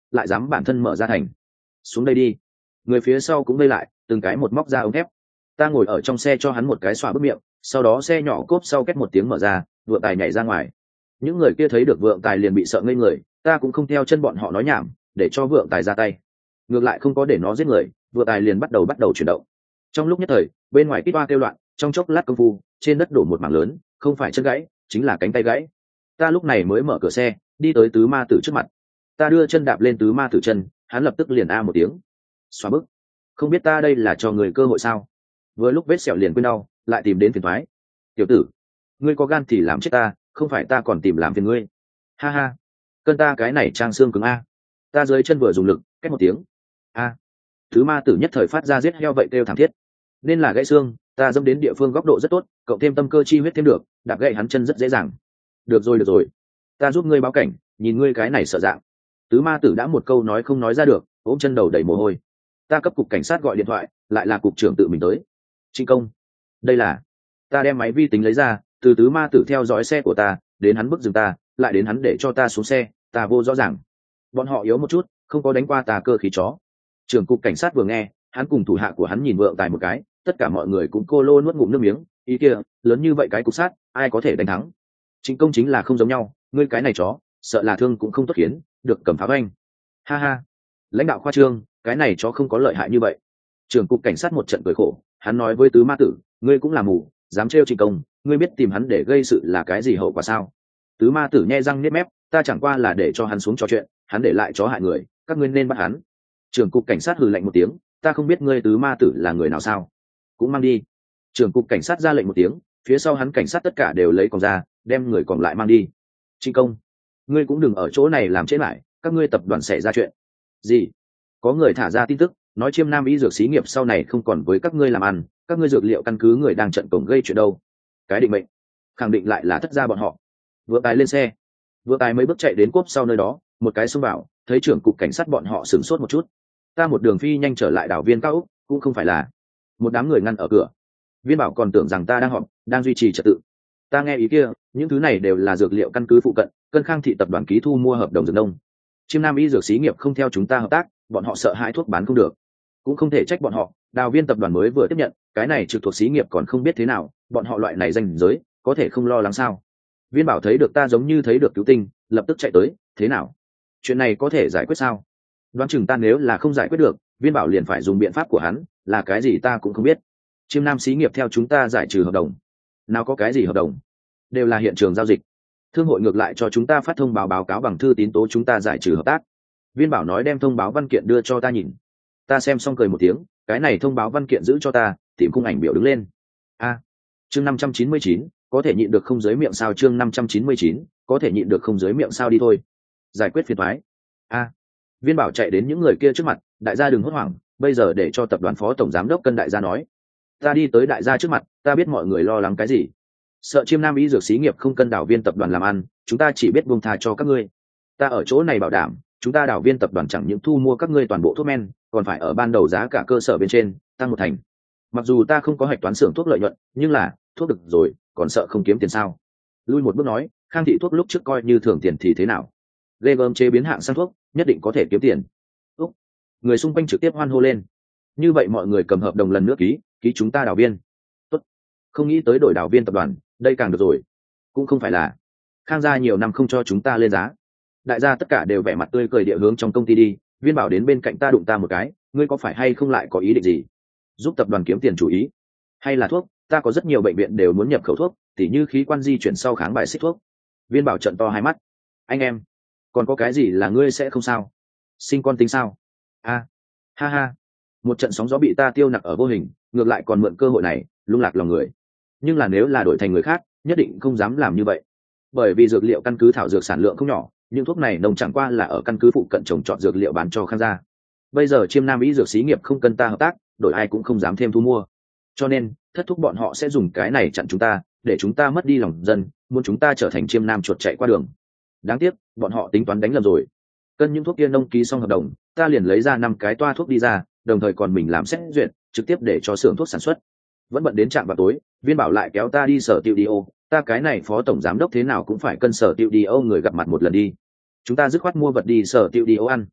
lại dám bản thân mở ra thành. Xuống đây đi. Người phía sau cũng vây lại, từng cái một móc ra ống thép. Ta ngồi ở trong xe cho hắn một cái xoa bức miệng, sau đó xe nhỏ cốp sau két một tiếng mở ra, Vượng Tài nhảy ra ngoài. Những người kia thấy được Vượng Tài liền bị sợ ngây người, ta cũng không theo chân bọn họ nói nhảm, để cho Vượng Tài ra tay. Ngược lại không có để nó giết người, Vượng Tài liền bắt đầu chuyển động. Trong lúc nhất thời, bên ngoài kít toa kêu loạn, trong chốc lát công phu, trên đất đổ một mảng lớn, không phải chân gãy, chính là cánh tay gãy. Ta lúc này mới mở cửa xe, đi tới tứ ma tử trước mặt. Ta đưa chân đạp lên tứ ma tử chân, hắn lập tức liền a một tiếng. Xóa bức. Không biết ta đây là cho người cơ hội sao? Vừa lúc vết sẹo liền quên đau, lại tìm đến phiền toái. Tiểu tử, ngươi có gan thì làm chết ta, không phải ta còn tìm làm phiền ngươi. Ha ha, cân ta cái này trang xương cứng a. Ta dưới chân vừa dùng lực, két một tiếng. A. Thứ ma tử nhất thời phát ra giết heo vậy kêu thảm thiết. Nên là gãy xương, ta dẫm đến địa phương góc độ rất tốt, cộng thêm tâm cơ chi huyết thêm được, đạp gãy hắn chân rất dễ dàng. Được rồi, ta giúp ngươi báo cảnh, nhìn ngươi cái này sợ dạng. Tứ ma tử đã một câu nói không nói ra được, ôm chân đầu đầy mồ hôi. Ta cấp cục cảnh sát gọi điện thoại, lại là cục trưởng tự mình tới. Trinh công, đây là. Ta đem máy vi tính lấy ra, từ tứ ma tử theo dõi xe của ta, đến hắn bức dừng ta, lại đến hắn để cho ta xuống xe, ta vô rõ ràng. Bọn họ yếu một chút, không có đánh qua ta cơ khí chó. Trưởng cục cảnh sát vừa nghe, hắn cùng thủ hạ của hắn nhìn Vượng Tài một cái, tất cả mọi người cũng cô lô nuốt ngụm nước miếng. Ý kia, lớn như vậy cái cục sát, ai có thể đánh thắng? Trịnh công chính là không giống nhau, ngươi cái này chó, sợ là thương cũng không tốt khiến, được cầm pháo anh. Ha ha, lãnh đạo khoa trương, cái này chó không có lợi hại như vậy. Trưởng cục cảnh sát một trận cười khổ, hắn nói với tứ ma tử, ngươi cũng là mù, dám trêu Trịnh công, ngươi biết tìm hắn để gây sự là cái gì hậu quả sao? Tứ ma tử nhe răng niết mép, ta chẳng qua là để cho hắn xuống trò chuyện, hắn để lại chó hại người, các ngươi nên bắt hắn. Trưởng cục cảnh sát hừ lạnh một tiếng, ta không biết ngươi tứ ma tử là người nào sao? Cũng mang đi. Trưởng cục cảnh sát ra lệnh một tiếng, phía sau hắn cảnh sát tất cả đều lấy còng ra, đem người còn lại mang đi. Trịnh công, ngươi cũng đừng ở chỗ này làm chết lại, các ngươi tập đoàn xảy ra chuyện gì? Có người thả ra tin tức, nói Chiêm Nam y dược xí nghiệp sau này không còn với các ngươi làm ăn, các ngươi dược liệu căn cứ người đang trận cổng gây chuyện đâu? Cái định mệnh, khẳng định lại là thất gia bọn họ. Vừa tài lên xe, vừa tài mấy bước chạy đến cốp sau nơi đó, một cái xông vào, thấy trưởng cục cảnh sát bọn họ sửng sốt một chút. Ta một đường phi nhanh trở lại đảo Viên Cao Úc, cũng không phải là. Một đám người ngăn ở cửa. Viên Bảo còn tưởng rằng ta đang họp, đang duy trì trật tự. Ta nghe ý kia, những thứ này đều là dược liệu căn cứ phụ cận, Cân Khang thị tập đoàn ký thu mua hợp đồng dược nông. Chiêm Nam y dược xí nghiệp không theo chúng ta hợp tác, bọn họ sợ hãi thuốc bán không được. Cũng không thể trách bọn họ, Đào Viên tập đoàn mới vừa tiếp nhận, cái này trực thuộc xí nghiệp còn không biết thế nào, bọn họ loại này danh giới, có thể không lo lắng sao? Viên Bảo thấy được ta giống như thấy được cứu tinh, lập tức chạy tới, thế nào? Chuyện này có thể giải quyết sao? Đoán chừng ta nếu là không giải quyết được, Viên Bảo liền phải dùng biện pháp của hắn, là cái gì ta cũng không biết. Chiêm Nam xí nghiệp theo chúng ta giải trừ hợp đồng. Nào có cái gì hợp đồng? Đều là hiện trường giao dịch. Thương hội ngược lại cho chúng ta phát thông báo báo cáo bằng thư tín tố chúng ta giải trừ hợp tác. Viên Bảo nói đem thông báo văn kiện đưa cho ta nhìn. Ta xem xong cười một tiếng, cái này thông báo văn kiện giữ cho ta, tìm khung ảnh biểu đứng lên. Chương 599, có thể nhịn được không dưới miệng sao? Chương 599, có thể nhịn được không dưới miệng sao? Đi thôi, giải quyết phiền toái. Viên Bảo chạy đến những người kia trước mặt, đại gia đừng hốt hoảng, bây giờ để cho tập đoàn phó tổng giám đốc Cân đại gia nói. Ta đi tới đại gia trước mặt, ta biết mọi người lo lắng cái gì. Sợ Chiêm Nam y dược xí nghiệp không Cân Đảo Viên tập đoàn làm ăn, chúng ta chỉ biết buông tha cho các ngươi. Ta ở chỗ này bảo đảm, chúng ta Đảo Viên tập đoàn chẳng những thu mua các ngươi toàn bộ thuốc men, còn phải ở ban đầu giá cả cơ sở bên trên tăng 1 thành. Mặc dù ta không có hạch toán xưởng thuốc lợi nhuận, nhưng là thuốc được rồi, còn sợ không kiếm tiền sao? Lui một bước nói, Khang thị thuốc lúc trước coi như thường tiền thì thế nào? Ghê gớm chế biến hạng sang thuốc, nhất định có thể kiếm tiền. Người xung quanh trực tiếp hoan hô lên. Như vậy mọi người cầm hợp đồng lần nữa ký chúng ta Đảo Viên. Tốt. Không nghĩ tới đổi Đảo Viên tập đoàn, đây càng được rồi. Cũng không phải là Khang gia nhiều năm không cho chúng ta lên giá. Đại gia tất cả đều vẻ mặt tươi cười địa hướng trong công ty đi. Viên Bảo đến bên cạnh ta đụng ta một cái, ngươi có phải hay không lại có ý định gì? Giúp tập đoàn kiếm tiền chủ ý? Hay là thuốc? Ta có rất nhiều bệnh viện đều muốn nhập khẩu thuốc, tỉ như khí quan di chuyển sau kháng bài xích thuốc. Viên Bảo trợn to hai mắt. Anh em, còn có cái gì là ngươi sẽ không sao? Sinh con tính sao? Ha ha, một trận sóng gió bị ta tiêu nặc ở vô hình, ngược lại còn mượn cơ hội này lung lạc lòng người. Nhưng là nếu là đổi thành người khác, nhất định không dám làm như vậy, bởi vì dược liệu căn cứ thảo dược sản lượng không nhỏ, những thuốc này nồng chẳng qua là ở căn cứ phụ cận trồng trọt dược liệu bán cho Khang gia. Bây giờ Chiêm Nam y dược xí nghiệp không cần ta hợp tác, đổi ai cũng không dám thêm thu mua, cho nên thất thúc bọn họ sẽ dùng cái này chặn chúng ta, để chúng ta mất đi lòng dân, muốn chúng ta trở thành Chiêm Nam chuột chạy qua đường. Đáng tiếc bọn họ tính toán đánh lầm rồi. Cân những thuốc kia nông ký xong hợp đồng, ta liền lấy ra 5 cái toa thuốc đi ra, đồng thời còn mình làm xét duyệt, trực tiếp để cho xưởng thuốc sản xuất. Vẫn bận đến trạm vào tối, Viên Bảo lại kéo ta đi sở tiêu đi ô, ta cái này phó tổng giám đốc thế nào cũng phải cân sở tiêu đi ô người gặp mặt một lần đi. Chúng ta dứt khoát mua vật đi sở tiêu đi ô ăn.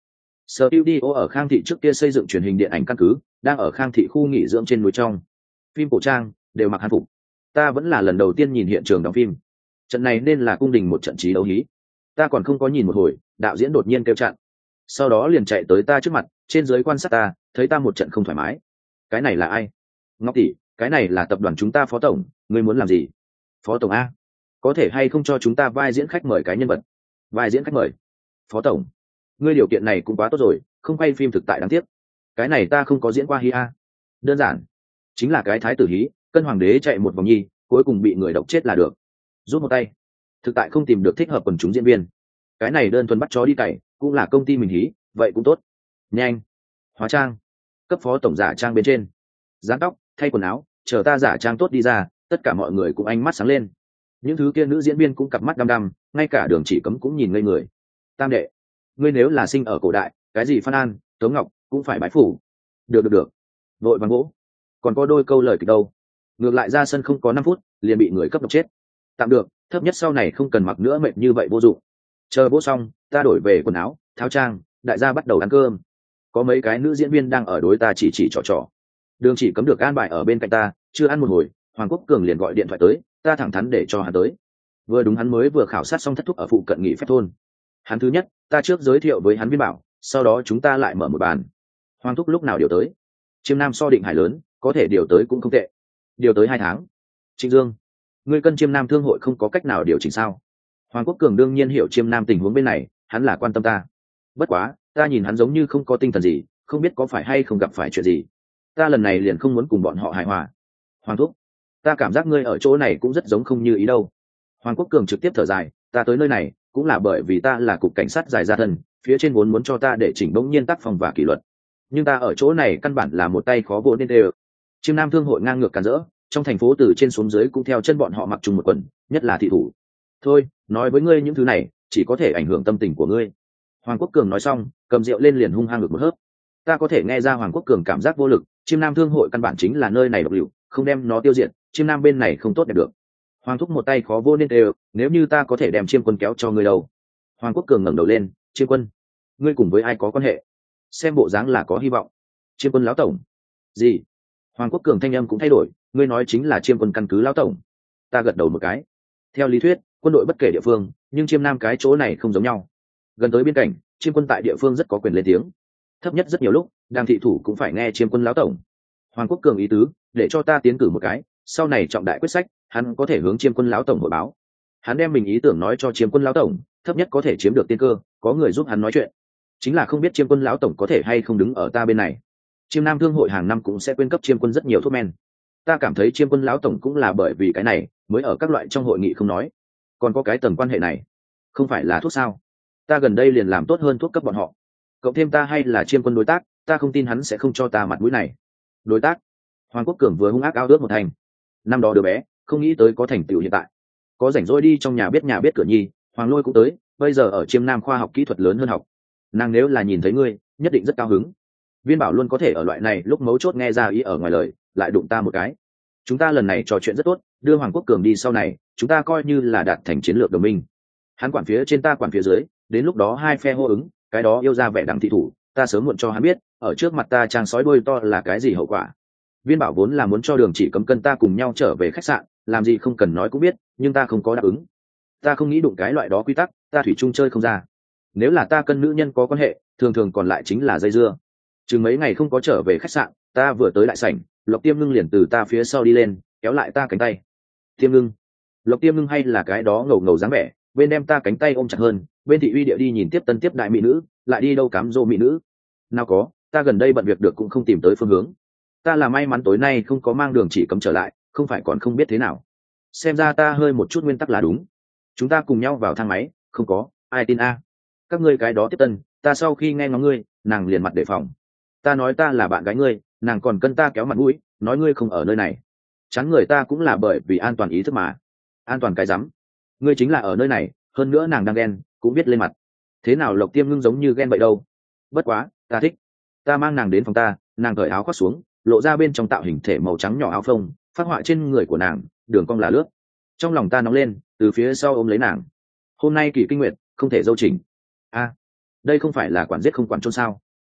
Studio ở Khang Thị trước kia xây dựng truyền hình điện ảnh căn cứ, đang ở Khang Thị khu nghỉ dưỡng trên núi trong. Phim cổ trang đều mặc hàn phục. Ta vẫn là lần đầu tiên nhìn hiện trường đóng phim. Trận này nên là cung đình một trận trí đấu hí. Ta còn không có nhìn một hồi, đạo diễn đột nhiên kêu chặn. Sau đó liền chạy tới ta trước mặt, trên dưới quan sát ta, thấy ta một trận không thoải mái. Cái này là ai? Ngọc tỷ, cái này là tập đoàn chúng ta phó tổng, ngươi muốn làm gì? Phó tổng a, có thể hay không cho chúng ta vai diễn khách mời cái nhân vật? Vai diễn khách mời? Phó tổng, ngươi điều kiện này cũng quá tốt rồi, không quay phim thực tại đáng tiếc. Cái này ta không có diễn qua hí a. Đơn giản, chính là cái thái tử hí, cân hoàng đế chạy một vòng nhi, cuối cùng bị người độc chết là được. Rút một tay. Thực tại không tìm được thích hợp quần chúng diễn viên. Cái này đơn thuần bắt chó đi cày, cũng là công ty mình hí, vậy cũng tốt. Nhanh, hóa trang, cấp phó tổng giả trang bên trên, dán tóc, thay quần áo, chờ ta giả trang tốt đi ra, tất cả mọi người cũng ánh mắt sáng lên. Những thứ kia nữ diễn viên cũng cặp mắt đăm đăm, ngay cả Đường Chỉ Cấm cũng nhìn ngây người. Tam đệ, ngươi nếu là sinh ở cổ đại, cái gì Phan An, Tống Ngọc cũng phải bái phủ. Được, vội vàng gỗ. Còn có đôi câu lời kịch đâu. Ngược lại ra sân không có 5 phút, liền bị người cấp độc chết. Tạm được, thấp nhất sau này không cần mặc nữa mệt như vậy vô dụng. Chờ vỗ xong, ta đổi về quần áo, tháo trang, đại gia bắt đầu ăn cơm. Có mấy cái nữ diễn viên đang ở đối ta chỉ trò. Đường Chỉ Cấm được an bài ở bên cạnh ta, chưa ăn một hồi, Hoàng Quốc Cường liền gọi điện thoại tới, ta thẳng thắn để cho hắn tới. Vừa đúng hắn mới vừa khảo sát xong thất thúc ở phụ cận nghỉ phép thôn. Hắn thứ nhất, ta trước giới thiệu với hắn Viên Bảo, sau đó chúng ta lại mở một bàn. Hoàng thúc lúc nào điều tới? Chiêm Nam so Định Hải lớn, có thể điều tới cũng không tệ. Điều tới 2 tháng. Trịnh Dương, ngươi cân Chiêm Nam thương hội không có cách nào điều chỉnh sao? Hoàng Quốc Cường đương nhiên hiểu Chiêm Nam tình huống bên này, hắn là quan tâm ta. Bất quá, ta nhìn hắn giống như không có tinh thần gì, không biết có phải hay không gặp phải chuyện gì. Ta lần này liền không muốn cùng bọn họ hài hòa. Hoàng thúc, ta cảm giác ngươi ở chỗ này cũng rất giống không như ý đâu. Hoàng Quốc Cường trực tiếp thở dài, ta tới nơi này cũng là bởi vì ta là cục cảnh sát giải gia thân, phía trên vốn muốn cho ta để chỉnh bỗng nhiên tác phong và kỷ luật, nhưng ta ở chỗ này căn bản là một tay khó vỗ nên đều. Chiêm Nam thương hội ngang ngược càn rỡ, trong thành phố từ trên xuống dưới cũng theo chân bọn họ mặc chung một quần, nhất là thị thủ. Thôi, nói với ngươi những thứ này chỉ có thể ảnh hưởng tâm tình của ngươi. Hoàng Quốc Cường nói xong, cầm rượu lên liền hung hăng ngược một hớp. Ta có thể nghe ra Hoàng Quốc Cường cảm giác vô lực, Chiêm Nam thương hội căn bản chính là nơi này độc liệu, không đem nó tiêu diệt, Chiêm Nam bên này không tốt đẹp được. Hoàng thúc một tay khó vô nên đều, nếu như ta có thể đem Chiêm Quân kéo cho ngươi đâu. Hoàng Quốc Cường ngẩng đầu lên, Chiêm Quân, ngươi cùng với ai có quan hệ? Xem bộ dáng là có hy vọng. Chiêm Quân lão tổng. Gì? Hoàng Quốc Cường thanh âm cũng thay đổi, ngươi nói chính là Chiêm Quân căn cứ lão tổng. Ta gật đầu một cái. Theo lý thuyết, quân đội bất kể địa phương, nhưng Chiêm Nam cái chỗ này không giống nhau. Gần tới biên cảnh, Chiêm Quân tại địa phương rất có quyền lên tiếng. Thấp nhất rất nhiều lúc, đang thị thủ cũng phải nghe Chiêm Quân lão tổng. Hoàng Quốc Cường ý tứ, để cho ta tiến cử một cái, sau này trọng đại quyết sách, hắn có thể hướng Chiêm Quân lão tổng hội báo. Hắn đem mình ý tưởng nói cho Chiêm Quân lão tổng, thấp nhất có thể chiếm được tiên cơ, có người giúp hắn nói chuyện. Chính là không biết Chiêm Quân lão tổng có thể hay không đứng ở ta bên này. Chiêm Nam thương hội hàng năm cũng sẽ quyên cấp Chiêm Quân rất nhiều thuốc men. Ta cảm thấy Chiêm Quân lão tổng cũng là bởi vì cái này, mới ở các loại trong hội nghị không nói. Còn có cái tầng quan hệ này, không phải là thuốc sao? Ta gần đây liền làm tốt hơn thuốc cấp bọn họ. Cộng thêm ta hay là Chiêm Quân đối tác, ta không tin hắn sẽ không cho ta mặt mũi này. Đối tác? Hoàng Quốc Cường vừa hung ác ao ước một thành. Năm đó đứa bé, không nghĩ tới có thành tựu hiện tại. Có rảnh rỗi đi trong nhà biết cửa nhi, Hoàng Lôi cũng tới, bây giờ ở Chiêm Nam khoa học kỹ thuật lớn hơn học. Nàng nếu là nhìn thấy ngươi, nhất định rất cao hứng. Viên Bảo luôn có thể ở loại này lúc mấu chốt nghe ra ý ở ngoài lời, lại đụng ta một cái. Chúng ta lần này trò chuyện rất tốt, đưa Hoàng Quốc Cường đi sau này, chúng ta coi như là đạt thành chiến lược đồng minh. Hắn quản phía trên ta quản phía dưới, đến lúc đó hai phe hô ứng, cái đó yêu ra vẻ đẳng thị thủ, ta sớm muộn cho hắn biết, ở trước mặt ta trang sói đuôi to là cái gì hậu quả. Viên Bảo vốn là muốn cho Đường Chỉ Cấm cân ta cùng nhau trở về khách sạn, làm gì không cần nói cũng biết, nhưng ta không có đáp ứng. Ta không nghĩ đụng cái loại đó quy tắc, ta thủy chung chơi không ra. Nếu là ta cân nữ nhân có quan hệ, thường thường còn lại chính là dây dưa. Chừng mấy ngày không có trở về khách sạn, ta vừa tới đại sảnh, Lộc Tiêm Ngưng liền từ ta phía sau đi lên, kéo lại ta cánh tay. Tiêm Ngưng. Lộc Tiêm Ngưng hay là cái đó ngầu ngầu dáng vẻ, bên đem ta cánh tay ôm chặt hơn, bên thị uy địa đi nhìn tiếp tân tiếp đại mỹ nữ, lại đi đâu cám dỗ mỹ nữ. Nào có, ta gần đây bận việc được cũng không tìm tới phương hướng. Ta là may mắn tối nay không có mang Đường Chỉ Cấm trở lại, không phải còn không biết thế nào. Xem ra ta hơi một chút nguyên tắc là đúng. Chúng ta cùng nhau vào thang máy, không có ai tin a. Các ngươi cái đó tiếp tân, ta sau khi nghe ngóng ngươi, nàng liền mặt đề phòng. Ta nói ta là bạn gái ngươi, nàng còn cân ta kéo mặt mũi, nói ngươi không ở nơi này. Chán người ta cũng là bởi vì an toàn ý thức mà. An toàn cái rắm. Ngươi chính là ở nơi này, hơn nữa nàng đang ghen, cũng biết lên mặt. Thế nào Lộc Tiêm Ngưng giống như ghen vậy đâu. Bất quá, ta thích. Ta mang nàng đến phòng ta, nàng cởi áo khoác xuống, lộ ra bên trong tạo hình thể màu trắng nhỏ áo phông, phát họa trên người của nàng, đường cong là lướt. Trong lòng ta nóng lên, từ phía sau ôm lấy nàng. Hôm nay kỳ kinh nguyệt, không thể dâu chỉnh. A, đây không phải là quản giết không quản chôn sao?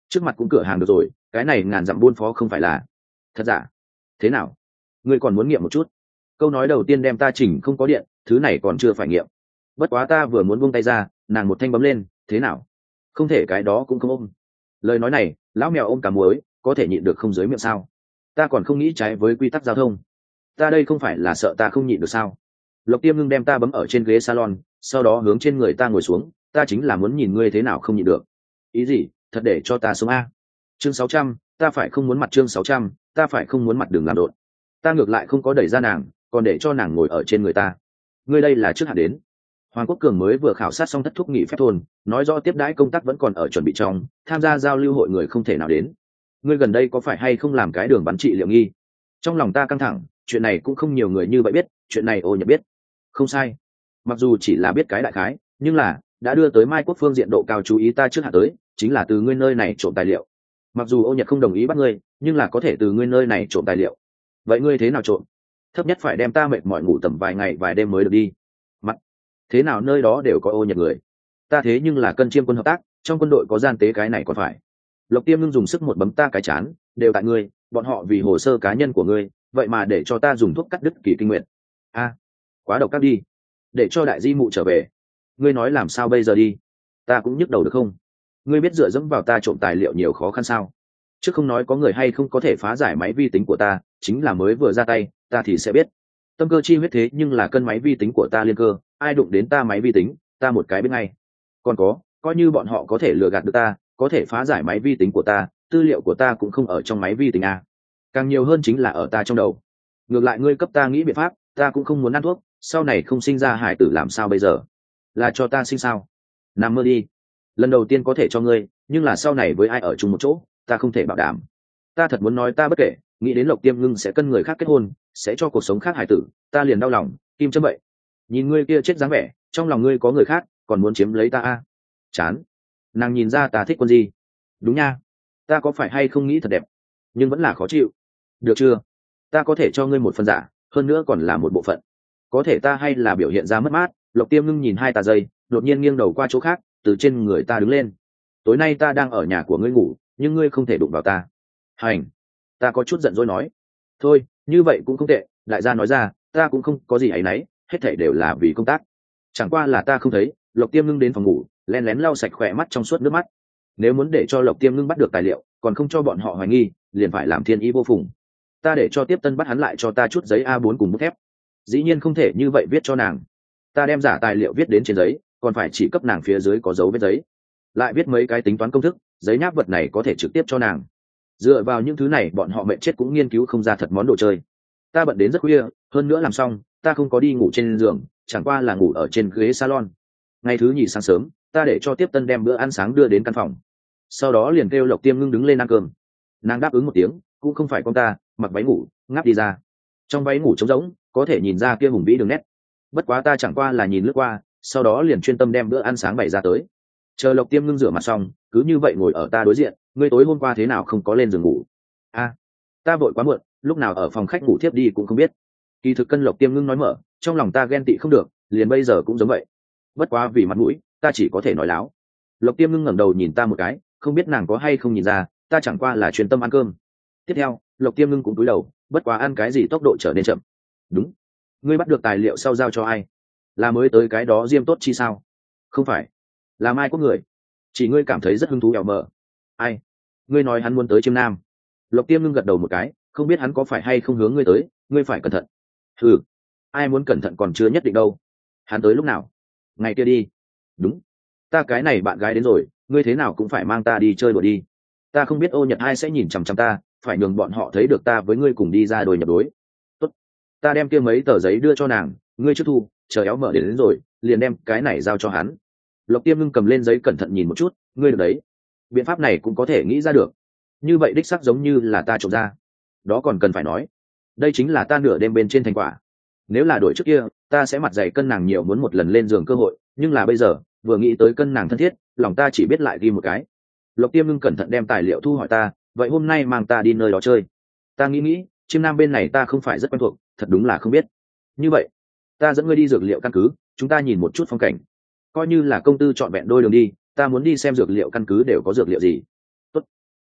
trước mặt cũng cửa hàng được rồi, cái này ngàn dặm buôn phó không phải là thật giả. Thế nào, ngươi còn muốn nghiệm một chút? Câu nói đầu tiên đem ta chỉnh không có điện, thứ này còn chưa phải nghiệm. Bất quá ta vừa muốn buông tay ra, nàng một thanh bấm lên, thế nào, không thể cái đó cũng không ôm. Lời nói này lão mèo ôm cả muối, có thể nhịn được không dưới miệng sao? Ta còn không nghĩ trái với quy tắc giao thông. Ta đây không phải là sợ ta không nhịn được sao? Lộc Tiêm Ngưng đem ta bấm ở trên ghế salon, sau đó hướng trên người ta ngồi xuống. Ta chính là muốn nhìn ngươi thế nào không nhịn được. Ý gì? Thật để cho ta xuống a? Chương 600, ta phải không muốn mặt. Chương 600, ta phải không muốn mặt, đừng làm đột. Ta ngược lại không có đẩy ra nàng, còn để cho nàng ngồi ở trên người ta. Ngươi đây là trước hạn đến. Hoàng Quốc Cường mới vừa khảo sát xong thất thúc nghỉ phép thôn, nói rõ tiếp đãi công tác vẫn còn ở chuẩn bị trong, tham gia giao lưu hội người không thể nào đến. Ngươi gần đây có phải hay không làm cái đường bắn trị liệu nghi? Trong lòng ta căng thẳng, chuyện này cũng không nhiều người như vậy biết, chuyện này Ô Nhật biết. Không sai, mặc dù chỉ là biết cái đại khái, nhưng là đã đưa tới Mai Quốc phương diện độ cao chú ý ta trước hạ tới, chính là từ ngươi nơi này trộm tài liệu. Mặc dù Ô Nhật không đồng ý bắt ngươi, nhưng là có thể từ ngươi nơi này trộm tài liệu. Vậy ngươi thế nào trộm? Thấp nhất phải đem ta mệt mỏi ngủ tầm vài ngày vài đêm mới được đi. Mặt thế nào nơi đó đều có Ô Nhật người. Ta thế nhưng là cân chiêm quân hợp tác, trong quân đội có gian tế cái này còn phải. Lộc Tiêm Ngưng dùng sức một bấm ta cái chán, đều tại ngươi, bọn họ vì hồ sơ cá nhân của ngươi, vậy mà để cho ta dùng thuốc cắt đứt kỳ kinh nguyệt. A, quá độc ác đi, để cho đại di mụ trở về. Ngươi nói làm sao bây giờ đi? Ta cũng nhức đầu được không? Ngươi biết dựa dẫm vào ta trộm tài liệu nhiều khó khăn sao? Chứ không nói có người hay không có thể phá giải máy vi tính của ta, chính là mới vừa ra tay, ta thì sẽ biết. Tâm cơ chi huyết thế nhưng là cân máy vi tính của ta liên cơ, ai đụng đến ta máy vi tính, ta một cái biết ngay. Còn có, coi như bọn họ có thể lừa gạt được ta, có thể phá giải máy vi tính của ta, tư liệu của ta cũng không ở trong máy vi tính a. Càng nhiều hơn chính là ở ta trong đầu. Ngược lại ngươi cấp ta nghĩ biện pháp, ta cũng không muốn ăn thuốc, sau này không sinh ra hải tử làm sao bây giờ? Là cho ta sinh sao? Nằm mơ đi. Lần đầu tiên có thể cho ngươi, nhưng là sau này với ai ở chung một chỗ, ta không thể bảo đảm. Ta thật muốn nói ta bất kể, nghĩ đến Lộc Tiêm Ngưng sẽ cân người khác kết hôn, sẽ cho cuộc sống khác hải tử, ta liền đau lòng, kim châm vậy. Nhìn ngươi kia chết dáng vẻ, trong lòng ngươi có người khác, còn muốn chiếm lấy ta a. Chán. Nàng nhìn ra ta thích Quân Di. Đúng nha, ta có phải hay không nghĩ thật đẹp, nhưng vẫn là khó chịu. Được chưa? Ta có thể cho ngươi một phần giả, hơn nữa còn là một bộ phận. Có thể ta hay là biểu hiện ra mất mát. Lộc Tiêm Ngưng nhìn hai tà dây, đột nhiên nghiêng đầu qua chỗ khác, từ trên người ta đứng lên. Tối nay ta đang ở nhà của ngươi ngủ, nhưng ngươi không thể đụng vào ta. Hành. Ta có chút giận dỗi nói. Thôi, như vậy cũng không tệ. Đại gia nói ra, ta cũng không có gì áy náy, hết thảy đều là vì công tác. Chẳng qua là ta không thấy. Lộc Tiêm Ngưng đến phòng ngủ, lén lén lau sạch khỏe mắt trong suốt nước mắt. Nếu muốn để cho Lộc Tiêm Ngưng bắt được tài liệu, còn không cho bọn họ hoài nghi, liền phải làm thiên ý vô phùng. Ta để cho Tiếp Tân bắt hắn lại cho ta chút giấy A4 cùng bút thép. Dĩ nhiên không thể như vậy viết cho nàng. Ta đem giả tài liệu viết đến trên giấy, còn phải chỉ cấp nàng phía dưới có dấu vết giấy, lại viết mấy cái tính toán công thức, giấy nháp vật này có thể trực tiếp cho nàng. Dựa vào những thứ này bọn họ mệt chết cũng nghiên cứu không ra thật món đồ chơi. Ta bận đến rất khuya, hơn nữa làm xong, ta không có đi ngủ trên giường, chẳng qua là ngủ ở trên ghế salon. Ngày thứ nhì sáng sớm, ta để cho Tiếp Tân đem bữa ăn sáng đưa đến căn phòng, sau đó liền kêu Lộc Tiêm Ngưng đứng lên ăn cơm. Nàng đáp ứng một tiếng, cũng không phải con ta, mặc váy ngủ, ngáp đi ra. Trong váy ngủ trống rỗng, có thể nhìn ra kia hùng vĩ đường nét. Bất quá ta chẳng qua là nhìn lướt qua, sau đó liền chuyên tâm đem bữa ăn sáng bày ra tới. Chờ Lộc Tiêm Ngưng rửa mặt xong, cứ như vậy ngồi ở ta đối diện. Ngươi tối hôm qua thế nào không có lên giường ngủ? A, ta vội quá muộn, lúc nào ở phòng khách ngủ thiếp đi cũng không biết. Kỳ thực cân Lộc Tiêm Ngưng nói mở, trong lòng ta ghen tị không được, liền bây giờ cũng giống vậy. Bất quá vì mặt mũi, ta chỉ có thể nói láo. Lộc Tiêm Ngưng ngẩng đầu nhìn ta một cái, không biết nàng có hay không nhìn ra, ta chẳng qua là chuyên tâm ăn cơm. Tiếp theo, Lộc Tiêm Ngưng cũng cúi đầu, bất quá ăn cái gì tốc độ trở nên chậm. Đúng, ngươi bắt được tài liệu sau giao cho ai? Là mới tới cái đó Diêm Tốt Chi sao? Không phải, là Mai Quốc người. Chỉ ngươi cảm thấy rất hứng thú ẻo mờ. Ai? Ngươi nói hắn muốn tới Chiêm Nam. Lộc Tiêm Ngưng gật đầu một cái, không biết hắn có phải hay không hướng ngươi tới, ngươi phải cẩn thận. Ừ, ai muốn cẩn thận còn chưa nhất định đâu. Hắn tới lúc nào? Ngày kia đi. Đúng, ta cái này bạn gái đến rồi, ngươi thế nào cũng phải mang ta đi chơi đùa đi. Ta không biết Ô Nhật ai sẽ nhìn chằm chằm ta, phải nhường bọn họ thấy được ta với ngươi cùng đi ra đồi nhập đối. Tốt, ta đem kia mấy tờ giấy đưa cho nàng, ngươi trước thu, chờ éo mở đến rồi, liền đem cái này giao cho hắn. Lộc Tiêm Ngưng cầm lên giấy cẩn thận nhìn một chút, ngươi được đấy. Biện pháp này cũng có thể nghĩ ra được. Như vậy đích xác giống như là ta trộm ra. Đó còn cần phải nói. Đây chính là ta nửa đêm bên trên thành quả. Nếu là đổi trước kia, ta sẽ mặt dày cân nàng nhiều muốn một lần lên giường cơ hội, nhưng là bây giờ, vừa nghĩ tới cân nàng thân thiết, lòng ta chỉ biết lại ghi một cái. Lộc Tiêm Ngưng cẩn thận đem tài liệu thu hỏi ta, vậy hôm nay mang ta đi nơi đó chơi. Ta nghĩ, Chiêm Nam bên này ta không phải rất quen thuộc, thật đúng là không biết. Như vậy, ta dẫn ngươi đi dược liệu căn cứ, chúng ta nhìn một chút phong cảnh. Coi như là công tư chọn vẹn đôi đường đi, ta muốn đi xem dược liệu căn cứ đều có dược liệu gì. Tốt.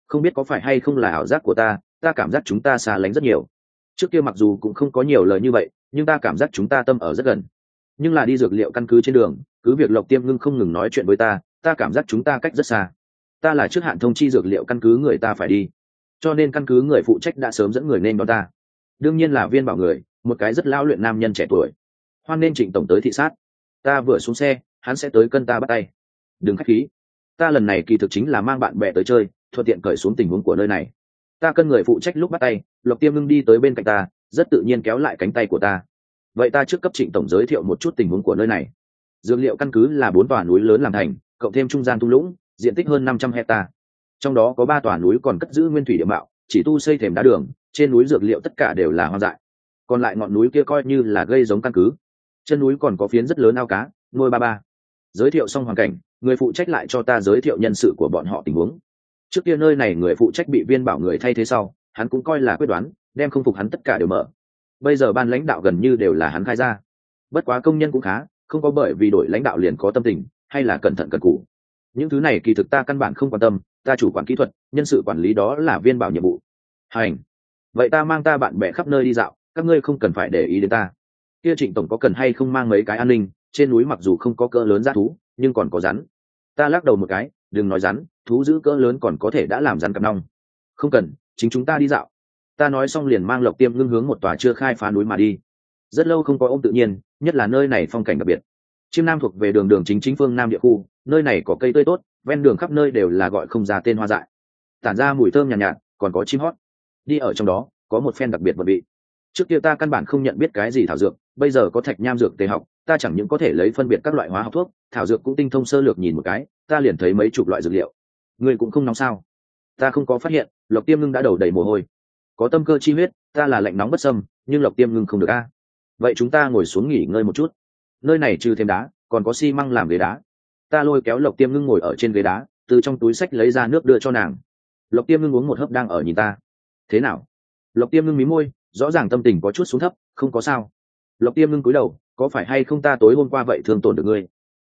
Không biết có phải hay không là ảo giác của ta cảm giác chúng ta xa lánh rất nhiều. Trước kia mặc dù cũng không có nhiều lời như vậy, nhưng ta cảm giác chúng ta tâm ở rất gần. Nhưng là đi dược liệu căn cứ trên đường, cứ việc Lộc Tiêm Ngưng không ngừng nói chuyện với ta cảm giác chúng ta cách rất xa. Ta là trước hạn thông chi dược liệu căn cứ người ta phải đi, cho nên căn cứ người phụ trách đã sớm dẫn người nên đón ta. Đương nhiên là Viên Bảo người, một cái rất lao luyện nam nhân trẻ tuổi. Hoan nên Trịnh tổng tới thị sát. Ta vừa xuống xe, hắn sẽ tới cân ta bắt tay. Đừng khách khí, ta lần này kỳ thực chính là mang bạn bè tới chơi, thuận tiện cởi xuống tình huống của nơi này. Ta cân người phụ trách lúc bắt tay, Lộc Tiêm Ngưng đi tới bên cạnh ta, rất tự nhiên kéo lại cánh tay của ta. Vậy ta trước cấp Trịnh tổng giới thiệu một chút tình huống của nơi này. Dược liệu căn cứ là 4 tòa núi lớn làm thành, cộng thêm trung gian thung lũng, diện tích hơn 500 hecta. Trong đó có 3 tòa núi còn cất giữ nguyên thủy địa mạo, chỉ tu xây thềm đá đường, trên núi dược liệu tất cả đều là hoang dại. Còn lại ngọn núi kia coi như là gây giống căn cứ. Chân núi còn có phiến rất lớn ao cá, nuôi ba. Giới thiệu xong hoàn cảnh, người phụ trách lại cho ta giới thiệu nhân sự của bọn họ tình huống. Trước kia nơi này người phụ trách bị Viên Bảo người thay thế sau, hắn cũng coi là quyết đoán, đem không phục hắn tất cả đều mở. Bây giờ ban lãnh đạo gần như đều là hắn khai ra. Bất quá công nhân cũng khá, không có bởi vì đổi lãnh đạo liền có tâm tình hay là cẩn thận cẩn cù. Những thứ này kỳ thực ta căn bản không quan tâm, ta chủ quản kỹ thuật, nhân sự quản lý đó là Viên Bảo nhiệm vụ. Hành, vậy ta mang ta bạn bè khắp nơi đi dạo, các ngươi không cần phải để ý đến ta. Kia Trịnh tổng có cần hay không mang mấy cái an ninh, trên núi mặc dù không có cỡ lớn dã thú, nhưng còn có rắn. Ta lắc đầu một cái, đừng nói rắn, thú dữ cỡ lớn còn có thể đã làm rắn cặp nong. Không cần, chính chúng ta đi dạo. Ta nói xong liền mang Lộc Tiêm Ngưng hướng một tòa chưa khai phá núi mà đi. Rất lâu không có ôm tự nhiên, nhất là nơi này phong cảnh đặc biệt. Chiêm Nam thuộc về đường chính phương Nam địa khu, nơi này có cây tươi tốt, ven đường khắp nơi đều là gọi không ra tên hoa dại, tản ra mùi thơm nhàn nhạt, còn có chim hót. Đi ở trong đó có một phen đặc biệt vật vị. Trước kia ta căn bản không nhận biết cái gì thảo dược, bây giờ có thạch nham dược tề học, ta chẳng những có thể lấy phân biệt các loại hóa học thuốc, thảo dược cũng tinh thông sơ lược nhìn một cái, ta liền thấy mấy chục loại dược liệu. Ngươi cũng không nóng sao? Ta không có phát hiện. Lộc Tiêm Ngưng đã đầu đầy mồ hôi. Có tâm cơ chi huyết, ta là lạnh nóng bất xâm, nhưng Lộc Tiêm Ngưng không được a. Vậy chúng ta ngồi xuống nghỉ ngơi một chút. Nơi này trừ thêm đá, còn có xi măng làm ghế đá. Ta lôi kéo Lộc Tiêm Ngưng ngồi ở trên ghế đá, từ trong túi xách lấy ra nước đưa cho nàng. Lộc Tiêm Ngưng uống một hớp đang ở nhìn ta. Thế nào? Lộc Tiêm Ngưng mí môi, rõ ràng tâm tình có chút xuống thấp. Không có sao. Lộc Tiêm Ngưng cúi đầu, có phải hay không ta tối hôm qua vậy thương tổn được ngươi?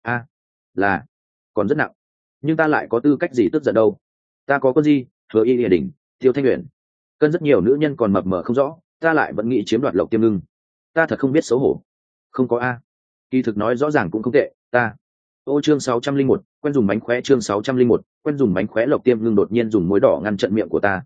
Là, còn rất nặng. Nhưng ta lại có tư cách gì tức giận đâu? Ta có con gì? Hứa Y Lìa Đình, Tiêu Thanh Uyển, cân rất nhiều nữ nhân còn mập mờ không rõ, ta lại vẫn nghĩ chiếm đoạt Lộc Tiêm Ngưng. Ta thật không biết xấu hổ. Không có a. Kỳ thực nói rõ ràng cũng không tệ. Chương 601, quen dùng mánh khóe. Chương 601, quen dùng mánh khóe. Lộc Tiêm Ngưng đột nhiên dùng muối đỏ ngăn chặn miệng của ta,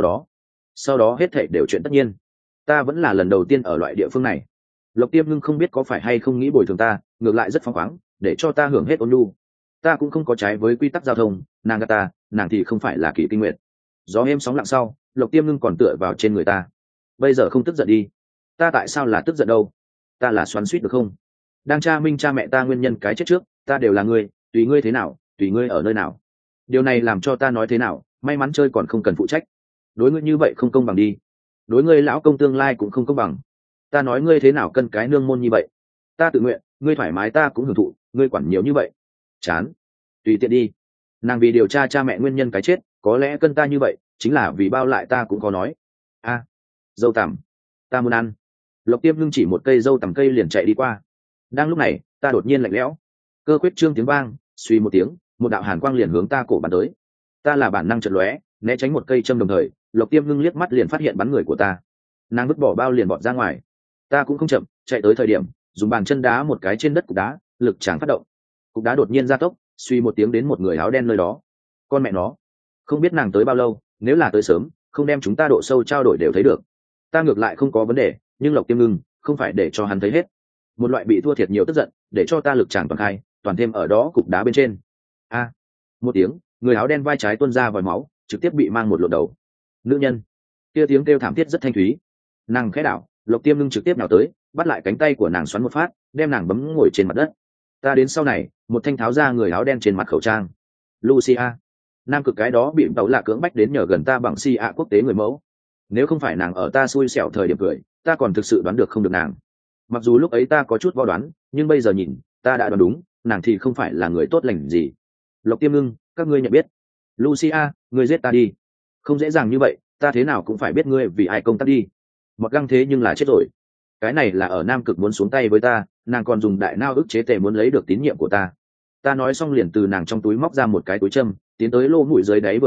sau đó hết thảy đều chuyện tất nhiên. Ta vẫn là lần đầu tiên ở loại địa phương này. Lộc Tiêm Ngưng không biết có phải hay không nghĩ bồi thường ta, ngược lại rất phóng khoáng, để cho ta hưởng hết ôn nhu. Ta cũng không có trái với quy tắc giao thông, nàng gạt ta, nàng thì không phải là Kỷ Kinh Nguyệt. Gió êm sóng lặng sau, Lộc Tiêm Ngưng còn tựa vào trên người ta. Bây giờ không tức giận đi. Ta tại sao là tức giận đâu? Ta là xoắn xuýt được không? Đang tra minh cha mẹ ta nguyên nhân cái chết trước, ta đều là ngươi, tùy ngươi thế nào, tùy ngươi ở nơi nào. Điều này làm cho ta nói thế nào, may mắn chơi còn không cần phụ trách. Đối ngươi như vậy không công bằng đi. Đối ngươi lão công tương lai cũng không công bằng. Ta nói ngươi thế nào cân cái nương môn như vậy. Ta tự nguyện, ngươi thoải mái ta cũng hưởng thụ, ngươi quản nhiều như vậy. Chán. Tùy tiện đi. Nàng vì điều tra cha mẹ nguyên nhân cái chết, có lẽ cân ta như vậy, chính là vì bao lại ta cũng có nói. Dâu tằm. Ta muốn ăn. Lộc Tiêm Ngưng chỉ một cây dâu tằm cây liền chạy đi qua. Đang lúc này, ta đột nhiên lạnh lẽo. Cơ quyết trương tiếng vang, suy một tiếng, một đạo hàn quang liền hướng ta cổ bắn tới. Ta là bản năng chợt lóe, né tránh một cây châm đồng thời, Lộc Tiêm Ngưng liếc mắt liền phát hiện bắn người của ta. Nàng vứt bỏ bao liền bọt ra ngoài. Ta cũng không chậm, chạy tới thời điểm, dùng bàn chân đá một cái trên đất cục đá, lực tràng phát động. Cục đá đột nhiên gia tốc, suy một tiếng đến một người áo đen nơi đó. Con mẹ nó, không biết nàng tới bao lâu, nếu là tới sớm, không đem chúng ta độ sâu trao đổi đều thấy được. Ta ngược lại không có vấn đề, nhưng Lộc Tiêm Ngưng không phải để cho hắn thấy hết. Một loại bị thua thiệt nhiều tức giận, để cho ta lực tràng toàn khai, toàn thêm ở đó cục đá bên trên. Một tiếng, người áo đen vai trái tuôn ra vòi máu, trực tiếp bị mang một lộn đầu. Nữ nhân kia tiếng kêu thảm thiết rất thanh thúy. Nàng khẽ đảo, Lộc Tiêm Ngưng trực tiếp nào tới, bắt lại cánh tay của nàng xoắn một phát, đem nàng bấm ngồi trên mặt đất. Ta đến sau này, một thanh tháo ra người áo đen trên mặt khẩu trang. Lucia, nam cực cái đó bị tàu lạ cưỡng bách đến nhờ gần ta bằng si ạ quốc tế người mẫu. Nếu không phải nàng ở ta xui xẻo thời điểm cười, ta còn thực sự đoán được không được nàng. Mặc dù lúc ấy ta có chút vo đoán, nhưng bây giờ nhìn, ta đã đoán đúng, nàng thì không phải là người tốt lành gì. Lộc Tiêm Ngưng, các ngươi nhận biết. Lucia, ngươi giết ta đi. Không dễ dàng như vậy, ta thế nào cũng phải biết ngươi vì ai công tác đi. Một găng thế nhưng là chết rồi. Cái này là ở nam cực muốn xuống tay với ta, nàng còn dùng đại nao ức chế tề muốn lấy được tín nhiệm của ta. Ta nói xong liền từ nàng trong túi móc ra một cái túi châm, tiến tới lô mũi dưới đáy vừa nghe,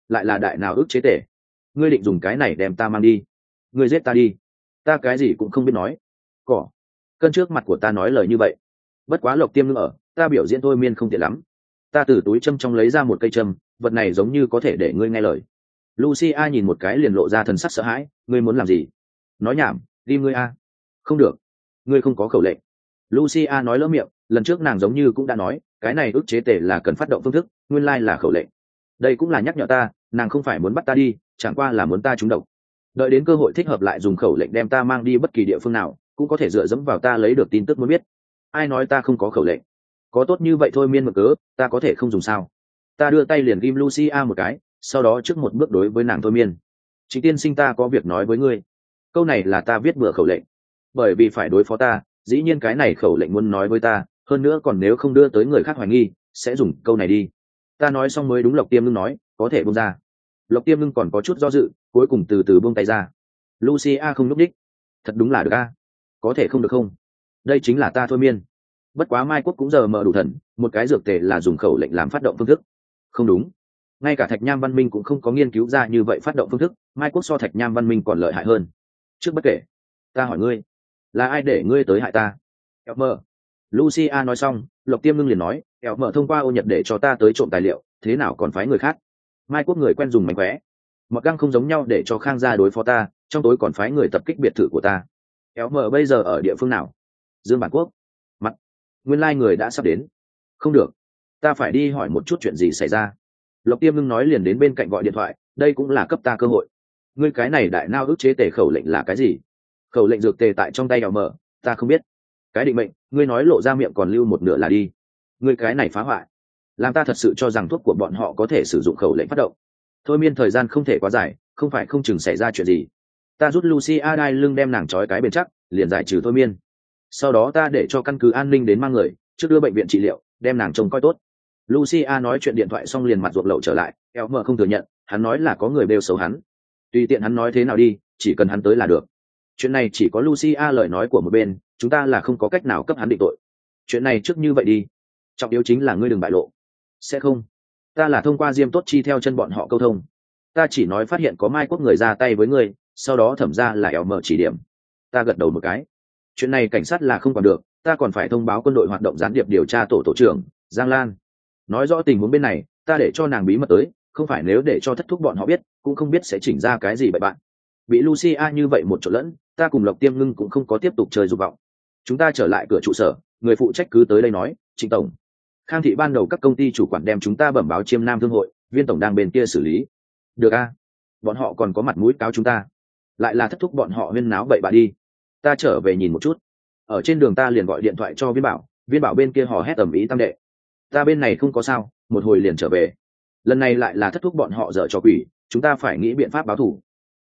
lại là đại nào ức chế tể. Ngươi định dùng cái này đem ta mang đi? Ngươi giết ta đi, ta cái gì cũng không biết nói. Cỏ. Cân trước mặt của ta nói lời như vậy. Bất quá Lộc Tiêm Ngưng ở, ta biểu diễn thôi miên không tiện lắm. Ta từ túi châm trong lấy ra một cây châm, vật này giống như có thể để ngươi nghe lời. Lucia nhìn một cái liền lộ ra thần sắc sợ hãi. Ngươi muốn làm gì? Nói nhảm, ghim ngươi a. Không được, ngươi không có khẩu lệnh. Lucia nói lỡ miệng, lần trước nàng giống như cũng đã nói, cái này ức chế tể là cần phát động phương thức, nguyên lai là khẩu lệnh. Đây cũng là nhắc nhở ta, nàng không phải muốn bắt ta đi, chẳng qua là muốn ta trúng độc. Đợi đến cơ hội thích hợp lại dùng khẩu lệnh đem ta mang đi bất kỳ địa phương nào, cũng có thể dựa dẫm vào ta lấy được tin tức muốn biết. Ai nói ta không có khẩu lệnh? Có tốt như vậy thôi miên mực cớ, ta có thể không dùng sao? Ta đưa tay liền ghim Lucia một cái, sau đó trước một bước đối với nàng thôi miên. Chính tiên sinh, ta có việc nói với ngươi. Câu này là ta viết bừa khẩu lệnh, bởi vì phải đối phó ta, dĩ nhiên cái này khẩu lệnh muốn nói với ta, hơn nữa còn nếu không đưa tới người khác hoài nghi, sẽ dùng câu này đi. Ta nói xong mới đúng Lộc Tiêm Ngưng nói, có thể buông ra. Lộc Tiêm Ngưng còn có chút do dự, cuối cùng từ từ buông tay ra. Lucia không núp đích. Thật đúng là được a. Có thể không được không? Đây chính là ta thôi miên. Bất quá Mai Quốc cũng giờ mờ đủ thần, một cái dược tề là dùng khẩu lệnh làm phát động phương thức. Không đúng. Ngay cả Thạch Nham Văn Minh cũng không có nghiên cứu ra như vậy phát động phương thức, Mai Quốc so Thạch Nham Văn Minh còn lợi hại hơn. Trước bất kể, ta hỏi ngươi, là ai để ngươi tới hại ta? Elmer. Lucia nói xong, Lộc Tiêm Ngưng liền nói, Elmer thông qua Ô Nhật để cho ta tới trộm tài liệu, thế nào còn phái người khác? Mai Quốc người quen dùng mánh khóe. Mọt găng không giống nhau để cho Khang gia đối phó ta, trong tối còn phái người tập kích biệt thự của ta. Elmer bây giờ ở địa phương nào? Dương Bản Quốc. Mặt. Nguyên lai người đã sắp đến. Không được, ta phải đi hỏi một chút chuyện gì xảy ra. Lộc Tiêm Ngưng nói liền đến bên cạnh gọi điện thoại, đây cũng là cấp ta cơ hội. Ngươi cái này đại nao ức chế tề khẩu lệnh là cái gì? Khẩu lệnh dược tề tại trong tay Elmer, ta không biết. Cái định mệnh, ngươi nói lộ ra miệng còn lưu một nửa là đi. Ngươi cái này phá hoại, làm ta thật sự cho rằng thuốc của bọn họ có thể sử dụng khẩu lệnh phát động. Thôi miên thời gian không thể quá dài, không phải không chừng xảy ra chuyện gì. Ta rút Lucia đai lưng đem nàng trói cái bền chắc, liền giải trừ thôi miên. Sau đó ta để cho căn cứ an ninh đến mang người, trước đưa bệnh viện trị liệu, đem nàng trông coi tốt. Lucia nói chuyện điện thoại xong liền mặt ruột lậu trở lại, Elmer không thừa nhận, hắn nói là có người bêu xấu hắn. Tùy tiện hắn nói thế nào đi, chỉ cần hắn tới là được. Chuyện này chỉ có Lucia lời nói của một bên, chúng ta là không có cách nào cấp hắn định tội. Chuyện này trước như vậy đi, trọng yếu chính là ngươi đừng bại lộ. Sẽ không, ta là thông qua Diêm Tốt Chi theo chân bọn họ câu thông. Ta chỉ nói phát hiện có Mai Quốc người ra tay với ngươi, sau đó thẩm ra là Elmer chỉ điểm. Ta gật đầu một cái. Chuyện này cảnh sát là không còn được, ta còn phải thông báo quân đội hoạt động gián điệp điều tra tổ trưởng Giang Lan, nói rõ tình huống bên này, ta để cho nàng bí mật tới, không phải nếu để cho thất thúc bọn họ biết, cũng không biết sẽ chỉnh ra cái gì bậy bạn. Bị Lucia như vậy một chỗ lẫn, ta cùng Lộc Tiêm Ngưng cũng không có tiếp tục chơi dục vọng. Chúng ta trở lại cửa trụ sở, người phụ trách cứ tới đây nói, Trịnh tổng, Khang thị ban đầu các công ty chủ quản đem chúng ta bẩm báo Chiêm Nam thương hội, Viên tổng đang bên kia xử lý. Được a, bọn họ còn có mặt mũi cáo chúng ta, lại là thất thúc bọn họ huyên náo bậy bạ đi. Ta trở về nhìn một chút. Ở trên đường ta liền gọi điện thoại cho Viên bảo bên kia hò hét ầm ĩ tam đệ. Ta bên này không có sao, một hồi liền trở về. Lần này lại là thất thúc bọn họ dở trò quỷ, chúng ta phải nghĩ biện pháp báo thù.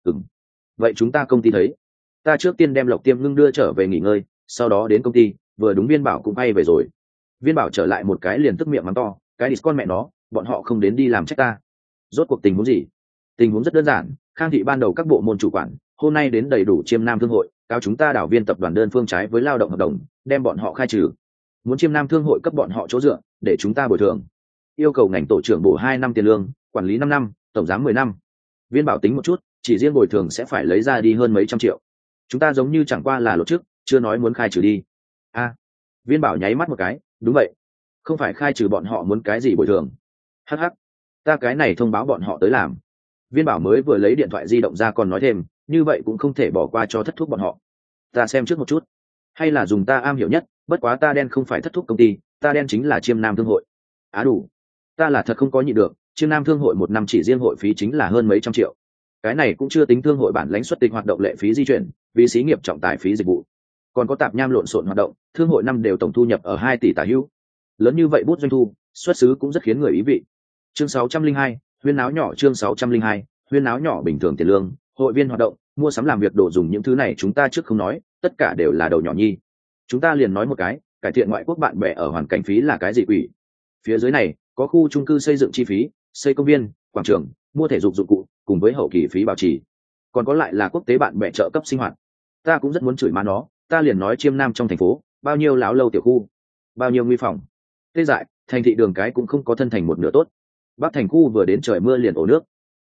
Vậy chúng ta công ty thấy. Ta trước tiên đem Lộc Tiêm Ngưng đưa trở về nghỉ ngơi, sau đó đến công ty, vừa đúng Viên bảo cũng bay về rồi. Viên bảo trở lại một cái liền tức miệng mắng to, cái con mẹ nó, bọn họ không đến đi làm trách ta. Rốt cuộc tình huống gì? Tình huống rất đơn giản, Khang thị ban đầu các bộ môn chủ quản hôm nay đến đầy đủ Chiêm Nam thương hội, cáo chúng ta đảo Viên tập đoàn đơn phương trái với lao động hợp đồng, đem bọn họ khai trừ. Muốn Chiêm Nam thương hội cấp bọn họ chỗ dựa, để chúng ta bồi thường. Yêu cầu ngành tổ trưởng bổ 2 năm tiền lương, quản lý 5 năm, tổng giám 10 năm. Viên bảo tính một chút, chỉ riêng bồi thường sẽ phải lấy ra đi hơn mấy trăm triệu. Chúng ta giống như chẳng qua là lột trước, chưa nói muốn khai trừ đi. Viên bảo nháy mắt một cái, đúng vậy, không phải khai trừ bọn họ muốn cái gì bồi thường. Hh, ta cái này thông báo bọn họ tới làm. Viên bảo mới vừa lấy điện thoại di động ra còn nói thêm, như vậy cũng không thể bỏ qua cho thất thúc bọn họ. Ta xem trước một chút, hay là dùng ta am hiểu nhất, bất quá ta đen không phải thất thúc công ty, ta đen chính là Chiêm Nam thương hội. Đủ, ta là thật không có nhịn được, Chiêm Nam thương hội một năm chỉ riêng hội phí chính là hơn mấy trăm triệu. Cái này cũng chưa tính thương hội bản lãnh xuất tịch hoạt động lệ phí di chuyển, vì xí nghiệp trọng tài phí dịch vụ, còn có tạp nham lộn xộn hoạt động, thương hội năm đều tổng thu nhập ở 2 tỷ tả hữu. Lớn như vậy bút doanh thu, xuất xứ cũng rất khiến người ý vị. Chương 602, huyên náo nhỏ. Chương 602, huyên náo nhỏ. Bình thường tiền lương, hội viên hoạt động, mua sắm làm việc đồ dùng những thứ này chúng ta trước không nói, tất cả đều là đầu nhỏ nhi. Chúng ta liền nói một cái, cải thiện ngoại quốc bạn bè ở hoàn cảnh phí là cái gì quỷ. Phía dưới này có khu chung cư xây dựng chi phí, xây công viên, quảng trường, mua thể dục dụng cụ, cùng với hậu kỳ phí bảo trì. Còn có lại là quốc tế bạn bè trợ cấp sinh hoạt. Ta cũng rất muốn chửi má nó, ta liền nói Chiêm Nam trong thành phố, bao nhiêu láo lâu tiểu khu, bao nhiêu nguy phòng. Tê dại, thành thị đường cái cũng không có thân thành một nửa tốt. Bắc thành khu vừa đến trời mưa liền ổ nước.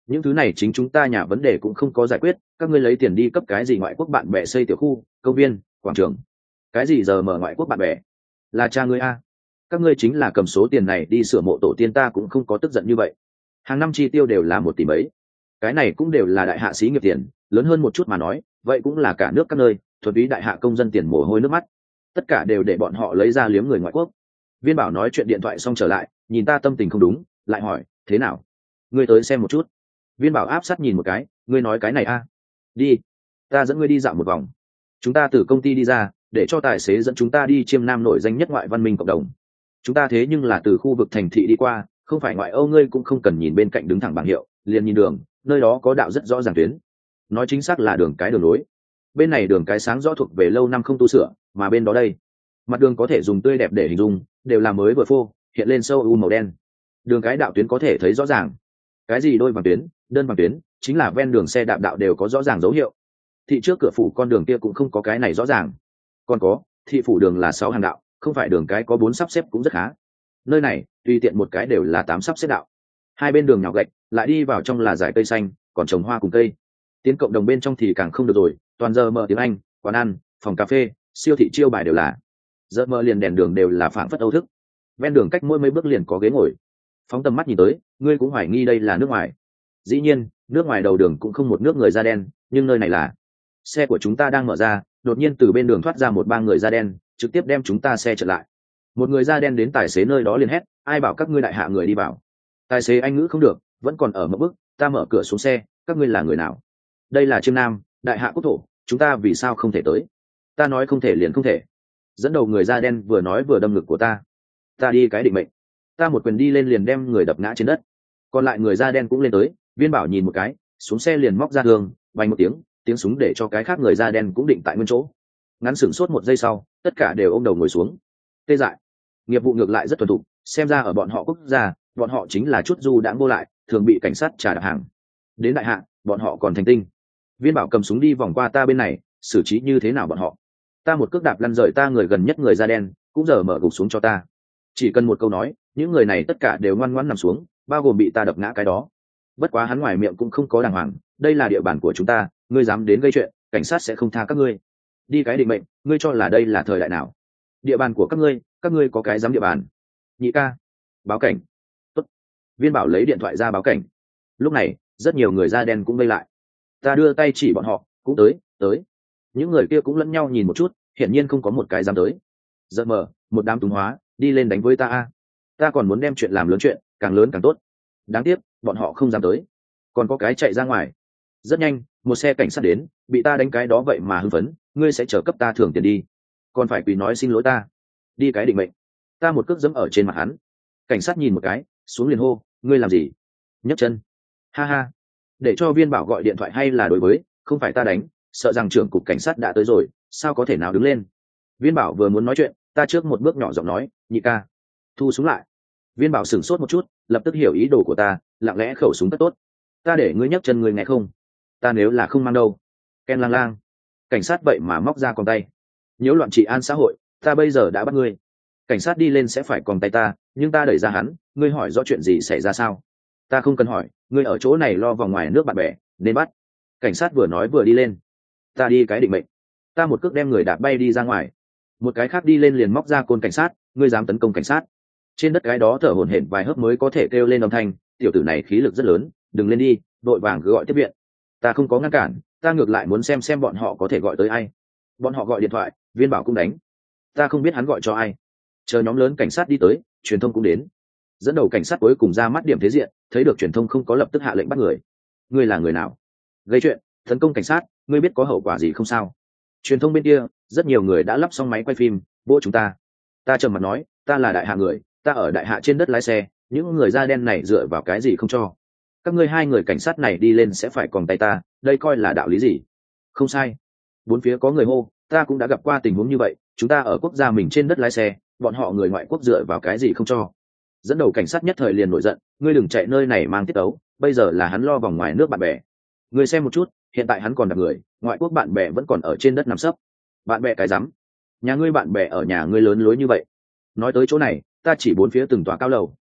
những thứ này chính chúng ta nhà vấn đề cũng không có giải quyết, các ngươi lấy tiền đi cấp cái gì ngoại quốc bạn bè xây tiểu khu, công viên, quảng trường, cái gì giờ mở ngoại quốc bạn bè, là cha ngươi a. Các ngươi chính là cầm số tiền này đi sửa mộ tổ tiên, ta cũng không có tức giận như vậy. Hàng năm chi tiêu đều là 1 tỷ mấy, cái này cũng đều là đại hạ xí nghiệp tiền, lớn hơn một chút mà nói vậy cũng là cả nước các nơi thuần túy đại hạ công dân tiền mồ hôi nước mắt, tất cả đều để bọn họ lấy ra liếm người ngoại quốc. Viên Bảo nói chuyện điện thoại xong trở lại, nhìn ta tâm tình không đúng, lại hỏi thế nào, ngươi tới xem một chút. Viên Bảo áp sát nhìn một cái, ngươi nói cái này a, đi, ta dẫn ngươi đi dạo một vòng. Chúng ta từ công ty đi ra, để cho tài xế dẫn chúng ta đi chiêm nam nổi danh nhất ngoại văn minh cộng đồng. Chúng ta thế nhưng là từ khu vực thành thị đi qua, không phải ngoại Âu, ngươi cũng không cần nhìn bên cạnh đứng thẳng bảng hiệu, liền nhìn đường, nơi đó có đạo rất rõ ràng tuyến, nói chính xác là đường cái đường lối. Bên này đường cái sáng rõ thuộc về lâu năm không tu sửa, mà bên đó đây, mặt đường có thể dùng tươi đẹp để hình dung, đều là mới vừa phô, hiện lên sâu u màu đen. Đường cái đạo tuyến có thể thấy rõ ràng, cái gì đôi vàng tuyến, đơn vàng tuyến, chính là ven đường xe đạp đạo đều có rõ ràng dấu hiệu. Thị trước cửa phủ con đường kia cũng không có cái này rõ ràng. Còn có, thị phủ đường là 6 hàng đạo, không phải đường cái có 4 sắp xếp cũng rất khá. Nơi này tùy tiện một cái đều là 8 sắp xếp đạo, hai bên đường nhào gạch, lại đi vào trong là dải cây xanh, còn trồng hoa cùng cây. Tiến cộng đồng bên trong thì càng không được rồi, toàn giờ mở tiếng Anh, quán ăn, phòng cà phê, siêu thị chiêu bài đều là. Giờ mở liền đèn đường đều là phảng phất Âu thức. Ven đường cách mỗi mấy bước liền có ghế ngồi. Phóng tầm mắt nhìn tới, ngươi cũng hoài nghi đây là nước ngoài. Dĩ nhiên, nước ngoài đầu đường cũng không một nước người da đen, nhưng nơi này là. Xe của chúng ta đang mở ra, đột nhiên từ bên đường thoát ra một ba người da đen, trực tiếp đem chúng ta xe chặn lại. Một người da đen đến tài xế nơi đó liền hét, ai bảo các ngươi đại hạ người đi vào. Tài xế Anh ngữ không được, vẫn còn ở một bước, ta mở cửa xuống xe, các ngươi là người nào? Đây là Chiêm Nam, đại hạ quốc thổ, chúng ta vì sao không thể tới? Ta nói không thể liền không thể. Dẫn đầu người da đen vừa nói vừa đâm ngực của ta. Ta đi cái định mệnh. Ta một quyền đi lên liền đem người đập ngã trên đất. Còn lại người da đen cũng lên tới, Viên Bảo nhìn một cái, xuống xe liền móc ra thương, vang một tiếng súng để cho cái khác người da đen cũng định tại nguyên chỗ. Ngắn sửng sốt 1 giây sau, tất cả đều ôm đầu ngồi xuống. Tê dại. Nghiệp vụ ngược lại rất thuần thục, xem ra ở bọn họ quốc gia, bọn họ chính là chút du đãng vô lại, thường bị cảnh sát trả đạp hàng. Đến đại hạ, bọn họ còn thành tinh. Viên Bảo cầm súng đi vòng qua ta bên này, xử trí như thế nào bọn họ? Ta một cước đạp lăn rời ta người gần nhất người da đen, cũng giờ mở gục xuống cho ta. Chỉ cần một câu nói, những người này tất cả đều ngoan ngoãn nằm xuống, bao gồm bị ta đập ngã cái đó. Bất quá hắn ngoài miệng cũng không có đàng hoàng, đây là địa bàn của chúng ta, ngươi dám đến gây chuyện, cảnh sát sẽ không tha các ngươi. Đi cái định mệnh, ngươi cho là đây là thời đại nào? Địa bàn của các ngươi có cái dám địa bàn? Nhị ca, báo cảnh. Tốt. Viên Bảo lấy điện thoại ra báo cảnh. Lúc này, rất nhiều người da đen cũng vây lại. Ta đưa tay chỉ bọn họ, cũng tới. Những người kia cũng lẫn nhau nhìn một chút, hiển nhiên không có một cái dám tới. Giật mờ, một đám túng hóa, đi lên đánh với ta a. Ta còn muốn đem chuyện làm lớn chuyện, càng lớn càng tốt. Đáng tiếc, bọn họ không dám tới. Còn có cái chạy ra ngoài. Rất nhanh, một xe cảnh sát đến, bị ta đánh cái đó vậy mà hưng phấn, ngươi sẽ chờ cấp ta thưởng tiền đi. Còn phải quỳ nói xin lỗi ta. Đi cái định mệnh. Ta một cước dẫm ở trên mặt hắn. Cảnh sát nhìn một cái, xuống liền hô, ngươi làm gì? Nhấc chân. Ha ha. Để cho Viên Bảo gọi điện thoại hay là đối với, không phải ta đánh, sợ rằng trưởng cục cảnh sát đã tới rồi, sao có thể nào đứng lên. Viên Bảo vừa muốn nói chuyện, ta trước một bước nhỏ giọng nói, nhị ca, thu súng lại. Viên Bảo sửng sốt một chút, lập tức hiểu ý đồ của ta, lặng lẽ khẩu súng tất tốt. Ta để ngươi nhấc chân ngươi nghe không? Ta nếu là không mang đâu. Ken lang lang. Cảnh sát vậy mà móc ra còng tay. Nhiễu loạn trị an xã hội, ta bây giờ đã bắt ngươi. Cảnh sát đi lên sẽ phải còng tay ta, nhưng ta đẩy ra hắn, ngươi hỏi rõ chuyện gì xảy ra sao? Ta không cần hỏi, ngươi ở chỗ này lo vòng ngoài nước bạn bè, nên bắt. Cảnh sát vừa nói vừa đi lên. Ta đi cái định mệnh. Ta một cước đem người đạp bay đi ra ngoài. Một cái khác đi lên liền móc ra côn cảnh sát, ngươi dám tấn công cảnh sát? Trên đất cái đó thở hổn hển vài hớp mới có thể kêu lên âm thanh, tiểu tử này khí lực rất lớn, đừng lên đi, đội vàng cứ gọi tiếp viện. Ta không có ngăn cản, ta ngược lại muốn xem bọn họ có thể gọi tới ai. Bọn họ gọi điện thoại, Viên Bảo cũng đánh. Ta không biết hắn gọi cho ai. Chờ nhóm lớn cảnh sát đi tới, truyền thông cũng đến. Dẫn đầu cảnh sát cuối cùng ra mắt điểm thế diện, thấy được truyền thông không có lập tức hạ lệnh bắt người. Ngươi là người nào? Gây chuyện, tấn công cảnh sát, ngươi biết có hậu quả gì không sao? Truyền thông bên kia, rất nhiều người đã lắp xong máy quay phim, vô chúng ta. Ta trầm mặt nói, ta là đại hạ người, ta ở đại hạ trên đất lái xe, những người da đen này dựa vào cái gì không cho? Các ngươi hai người cảnh sát này đi lên sẽ phải còng tay ta, đây coi là đạo lý gì? Không sai. Bốn phía có người hô, ta cũng đã gặp qua tình huống như vậy, chúng ta ở quốc gia mình trên đất lái xe, bọn họ người ngoại quốc dựa vào cái gì không cho? Dẫn đầu cảnh sát nhất thời liền nổi giận, ngươi đừng chạy nơi này mang tiết ấu, bây giờ là hắn lo vòng ngoài nước bạn bè. Ngươi xem một chút, hiện tại hắn còn đặt người, ngoại quốc bạn bè vẫn còn ở trên đất nằm sấp. Bạn bè cái rắm? Nhà ngươi bạn bè ở nhà ngươi lớn lối như vậy. Nói tới chỗ này, ta chỉ bốn phía từng tòa cao lầu,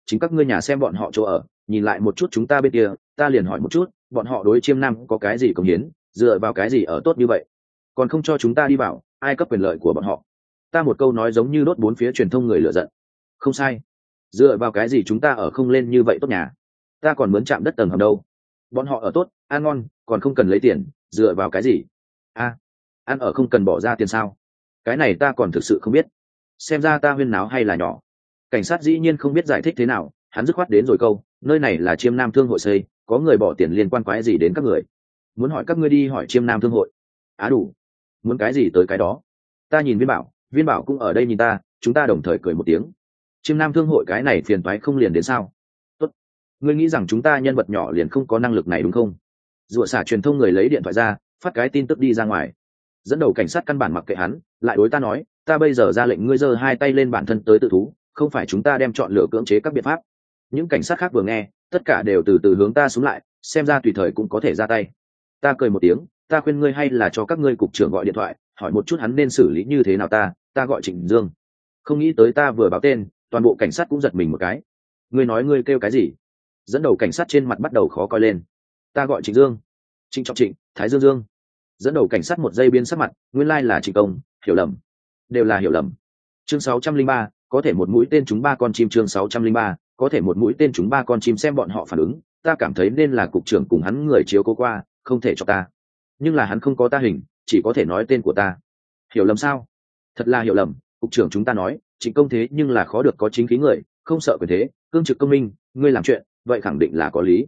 chính các ngươi nhà xem bọn họ chỗ ở, nhìn lại một chút chúng ta bên kia, ta liền hỏi một chút, bọn họ đối Chiêm Nam có cái gì cống hiến, dựa vào cái gì ở tốt như vậy, còn không cho chúng ta đi vào, ai cấp quyền lợi của bọn họ? Ta một câu nói giống như đốt bốn phía truyền thông người lựa giận. Không sai, dựa vào cái gì chúng ta ở không lên như vậy tốt nhà, ta còn muốn chạm đất tầng hầm đâu, bọn họ ở tốt ăn ngon còn không cần lấy tiền, dựa vào cái gì? Ăn ở không cần bỏ ra tiền sao? Cái này ta còn thực sự không biết, xem ra ta huyên náo hay là nhỏ. Cảnh sát dĩ nhiên không biết giải thích thế nào, hắn dứt khoát đến rồi câu, nơi này là Chiêm Nam thương hội xây, có người bỏ tiền liên quan quái gì đến các người, muốn hỏi các ngươi đi hỏi Chiêm Nam thương hội. Đủ, muốn cái gì tới cái đó. Ta nhìn viên bảo cũng ở đây nhìn ta, chúng ta đồng thời cười một tiếng. Chiêm Nam thương hội cái này phiền toái không liền đến sao? Tốt, ngươi nghĩ rằng chúng ta nhân vật nhỏ liền không có năng lực này đúng không? Rủa xả truyền thông người lấy điện thoại ra, phát cái tin tức đi ra ngoài. Dẫn đầu cảnh sát căn bản mặc kệ hắn, lại đối ta nói, ta bây giờ ra lệnh ngươi giơ hai tay lên bản thân tới tự thú, không phải chúng ta đem chọn lựa cưỡng chế các biện pháp. Những cảnh sát khác vừa nghe, tất cả đều từ từ hướng ta xuống lại, xem ra tùy thời cũng có thể ra tay. Ta cười một tiếng, ta khuyên ngươi hay là cho các ngươi cục trưởng gọi điện thoại, hỏi một chút hắn nên xử lý như thế nào. Ta gọi Trịnh Dương. Không nghĩ tới ta vừa báo tên, toàn bộ cảnh sát cũng giật mình một cái. Ngươi nói ngươi kêu cái gì? Dẫn đầu cảnh sát trên mặt bắt đầu khó coi lên. Ta gọi Trịnh Dương. Trịnh Trọng Trịnh, Thái Dương Dương. Dẫn đầu cảnh sát một giây biến sắc mặt, nguyên lai là Trịnh Công, hiểu lầm, đều là hiểu lầm. Chương 603, có thể một mũi tên trúng ba con chim. Chương 603, có thể một mũi tên trúng ba con chim. Xem bọn họ phản ứng, ta cảm thấy nên là cục trưởng cùng hắn người chiếu cố qua, không thể cho ta. Nhưng là hắn không có ta hình, chỉ có thể nói tên của ta. Hiểu lầm sao? Thật là hiểu lầm, cục trưởng chúng ta nói, Trịnh Công thế nhưng là khó được có chính khí người, không sợ quyền thế, cương trực công minh, ngươi làm chuyện, vậy khẳng định là có lý.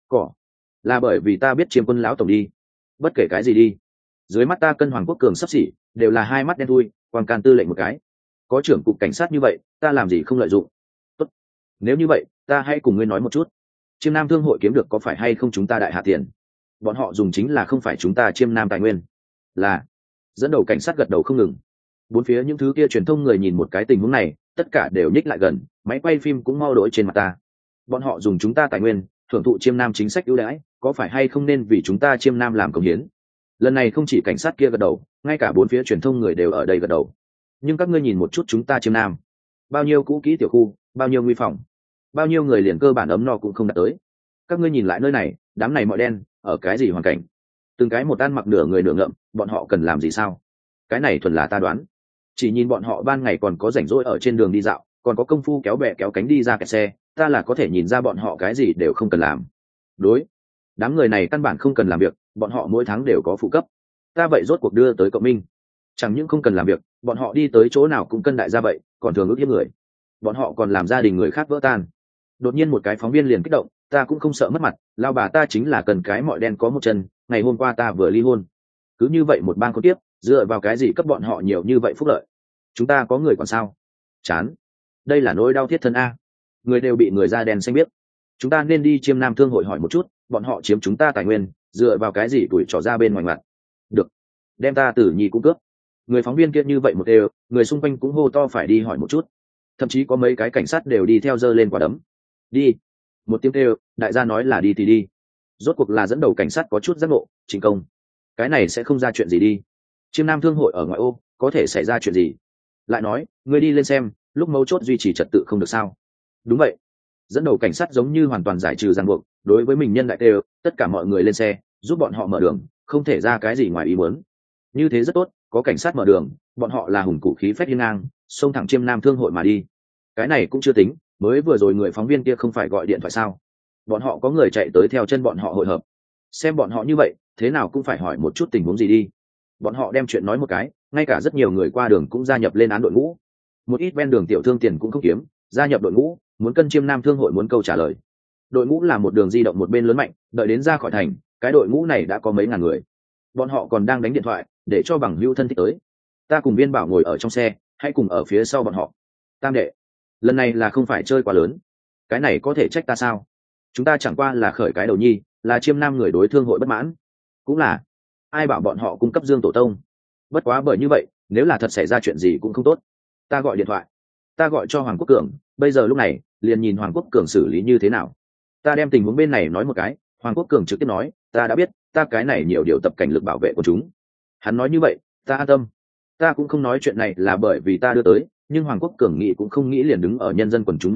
Là bởi vì ta biết Chiêm Quân lão tổng đi. Bất kể cái gì đi, dưới mắt ta cân Hoàng Quốc Cường sắp xỉ, đều là hai mắt đen thui, quan can tư lệnh một cái. Có trưởng cục cảnh sát như vậy, ta làm gì không lợi dụng. Tốt, nếu như vậy, ta hãy cùng ngươi nói một chút. Chiêm Nam thương hội kiếm được có phải hay không chúng ta đại hạ tiền? Bọn họ dùng chính là không phải chúng ta Chiêm Nam tài nguyên. Là. Dẫn đầu cảnh sát gật đầu không ngừng. Bốn phía những thứ kia truyền thông người nhìn một cái tình huống này, tất cả đều nhích lại gần, máy quay phim cũng mau đổi trên mặt ta. Bọn họ dùng chúng ta tài nguyên, thưởng thụ Chiêm Nam chính sách ưu đãi, có phải hay không nên vì chúng ta Chiêm Nam làm công hiến? Lần này không chỉ cảnh sát kia gật đầu, ngay cả bốn phía truyền thông người đều ở đây gật đầu. Nhưng các ngươi nhìn một chút chúng ta Chiêm Nam, bao nhiêu cũ kỹ tiểu khu, bao nhiêu nguy phòng, bao nhiêu người liền cơ bản ấm no cũng không đạt tới. Các ngươi nhìn lại nơi này, đám này mọi đen, ở cái gì hoàn cảnh? Từng cái một ăn mặc nửa người nửa ngợm, bọn họ cần làm gì sao? Cái này thuần là ta đoán. Chỉ nhìn bọn họ ban ngày còn có rảnh rỗi ở trên đường đi dạo, còn có công phu kéo bè kéo cánh đi ra kẹt xe, ta là có thể nhìn ra bọn họ cái gì đều không cần làm. Đối, đám người này căn bản không cần làm việc, bọn họ mỗi tháng đều có phụ cấp. Ta vậy rốt cuộc đưa tới cộng minh, chẳng những không cần làm việc, bọn họ đi tới chỗ nào cũng cân đại gia vậy, còn thường ước hiếp người. Bọn họ còn làm gia đình người khác vỡ tan. Đột nhiên một cái phóng viên liền kích động, ta cũng không sợ mất mặt, lao bà ta chính là cần cái mọi đen có một chân, ngày hôm qua ta vừa ly hôn. Cứ như vậy một bang con tiếp, dựa vào cái gì cấp bọn họ nhiều như vậy phúc lợi? Chúng ta có người còn sao? Chán, đây là nỗi đau thiết thân a. Người đều bị người da đen xanh biết. Chúng ta nên đi Chiêm Nam thương hội hỏi một chút, bọn họ chiếm chúng ta tài nguyên, dựa vào cái gì tuổi trò ra bên ngoài mặt? Được, đem ta Tử Nhi cũng cướp. Người phóng viên kia như vậy một đều, người xung quanh cũng hô to phải đi hỏi một chút. Thậm chí có mấy cái cảnh sát đều đi theo giơ lên quả đấm. Đi. Một tiếng kêu, đại gia nói là đi thì đi. Rốt cuộc là dẫn đầu cảnh sát có chút giác ngộ, Trịnh Công, cái này sẽ không ra chuyện gì đi. Chiêm Nam thương hội ở ngoại ô, có thể xảy ra chuyện gì? Lại nói, ngươi đi lên xem, lúc mấu chốt duy trì trật tự không được sao? Đúng vậy. Dẫn đầu cảnh sát giống như hoàn toàn giải trừ ràng buộc, đối với mình nhân đại tê, tất cả mọi người lên xe, giúp bọn họ mở đường, không thể ra cái gì ngoài ý muốn. Như thế rất tốt, có cảnh sát mở đường, bọn họ là hùng cụ khí phách hiên ngang, xông thẳng Chiêm Nam thương hội mà đi. Cái này cũng chưa tính, mới vừa rồi người phóng viên kia không phải gọi điện thoại sao? Bọn họ có người chạy tới theo chân bọn họ hội hợp. Xem bọn họ như vậy, thế nào cũng phải hỏi một chút tình huống gì đi. Bọn họ đem chuyện nói một cái, ngay cả rất nhiều người qua đường cũng gia nhập lên án đội ngũ. Một ít ven đường tiểu thương tiền cũng không kiếm, gia nhập đội ngũ, muốn cân Chiêm Nam thương hội muốn câu trả lời. Đội ngũ là một đường di động một bên lớn mạnh, đợi đến ra khỏi thành, cái đội ngũ này đã có mấy ngàn người. Bọn họ còn đang đánh điện thoại để cho bằng hữu thân thích tới. Ta cùng Viên Bảo ngồi ở trong xe, hãy cùng ở phía sau bọn họ. Tam đệ, lần này là không phải chơi quá lớn, cái này có thể trách ta sao? Chúng ta chẳng qua là khởi cái đầu nhi, là Chiêm Nam người đối thương hội bất mãn. Cũng là, ai bảo bọn họ cung cấp Dương tổ tông. Bất quá bởi như vậy, nếu là thật xảy ra chuyện gì cũng không tốt. Ta gọi điện thoại, ta gọi cho Hoàng Quốc Cường, bây giờ lúc này liền nhìn Hoàng Quốc Cường xử lý như thế nào. Ta đem tình huống bên này nói một cái, Hoàng Quốc Cường trực tiếp nói, ta đã biết, ta cái này nhiều điều tập cảnh lực bảo vệ của chúng. Hắn nói như vậy, ta an tâm. Ta cũng không nói chuyện này là bởi vì ta đưa tới, nhưng Hoàng Quốc Cường nghĩ cũng không nghĩ liền đứng ở nhân dân quần chúng bên này,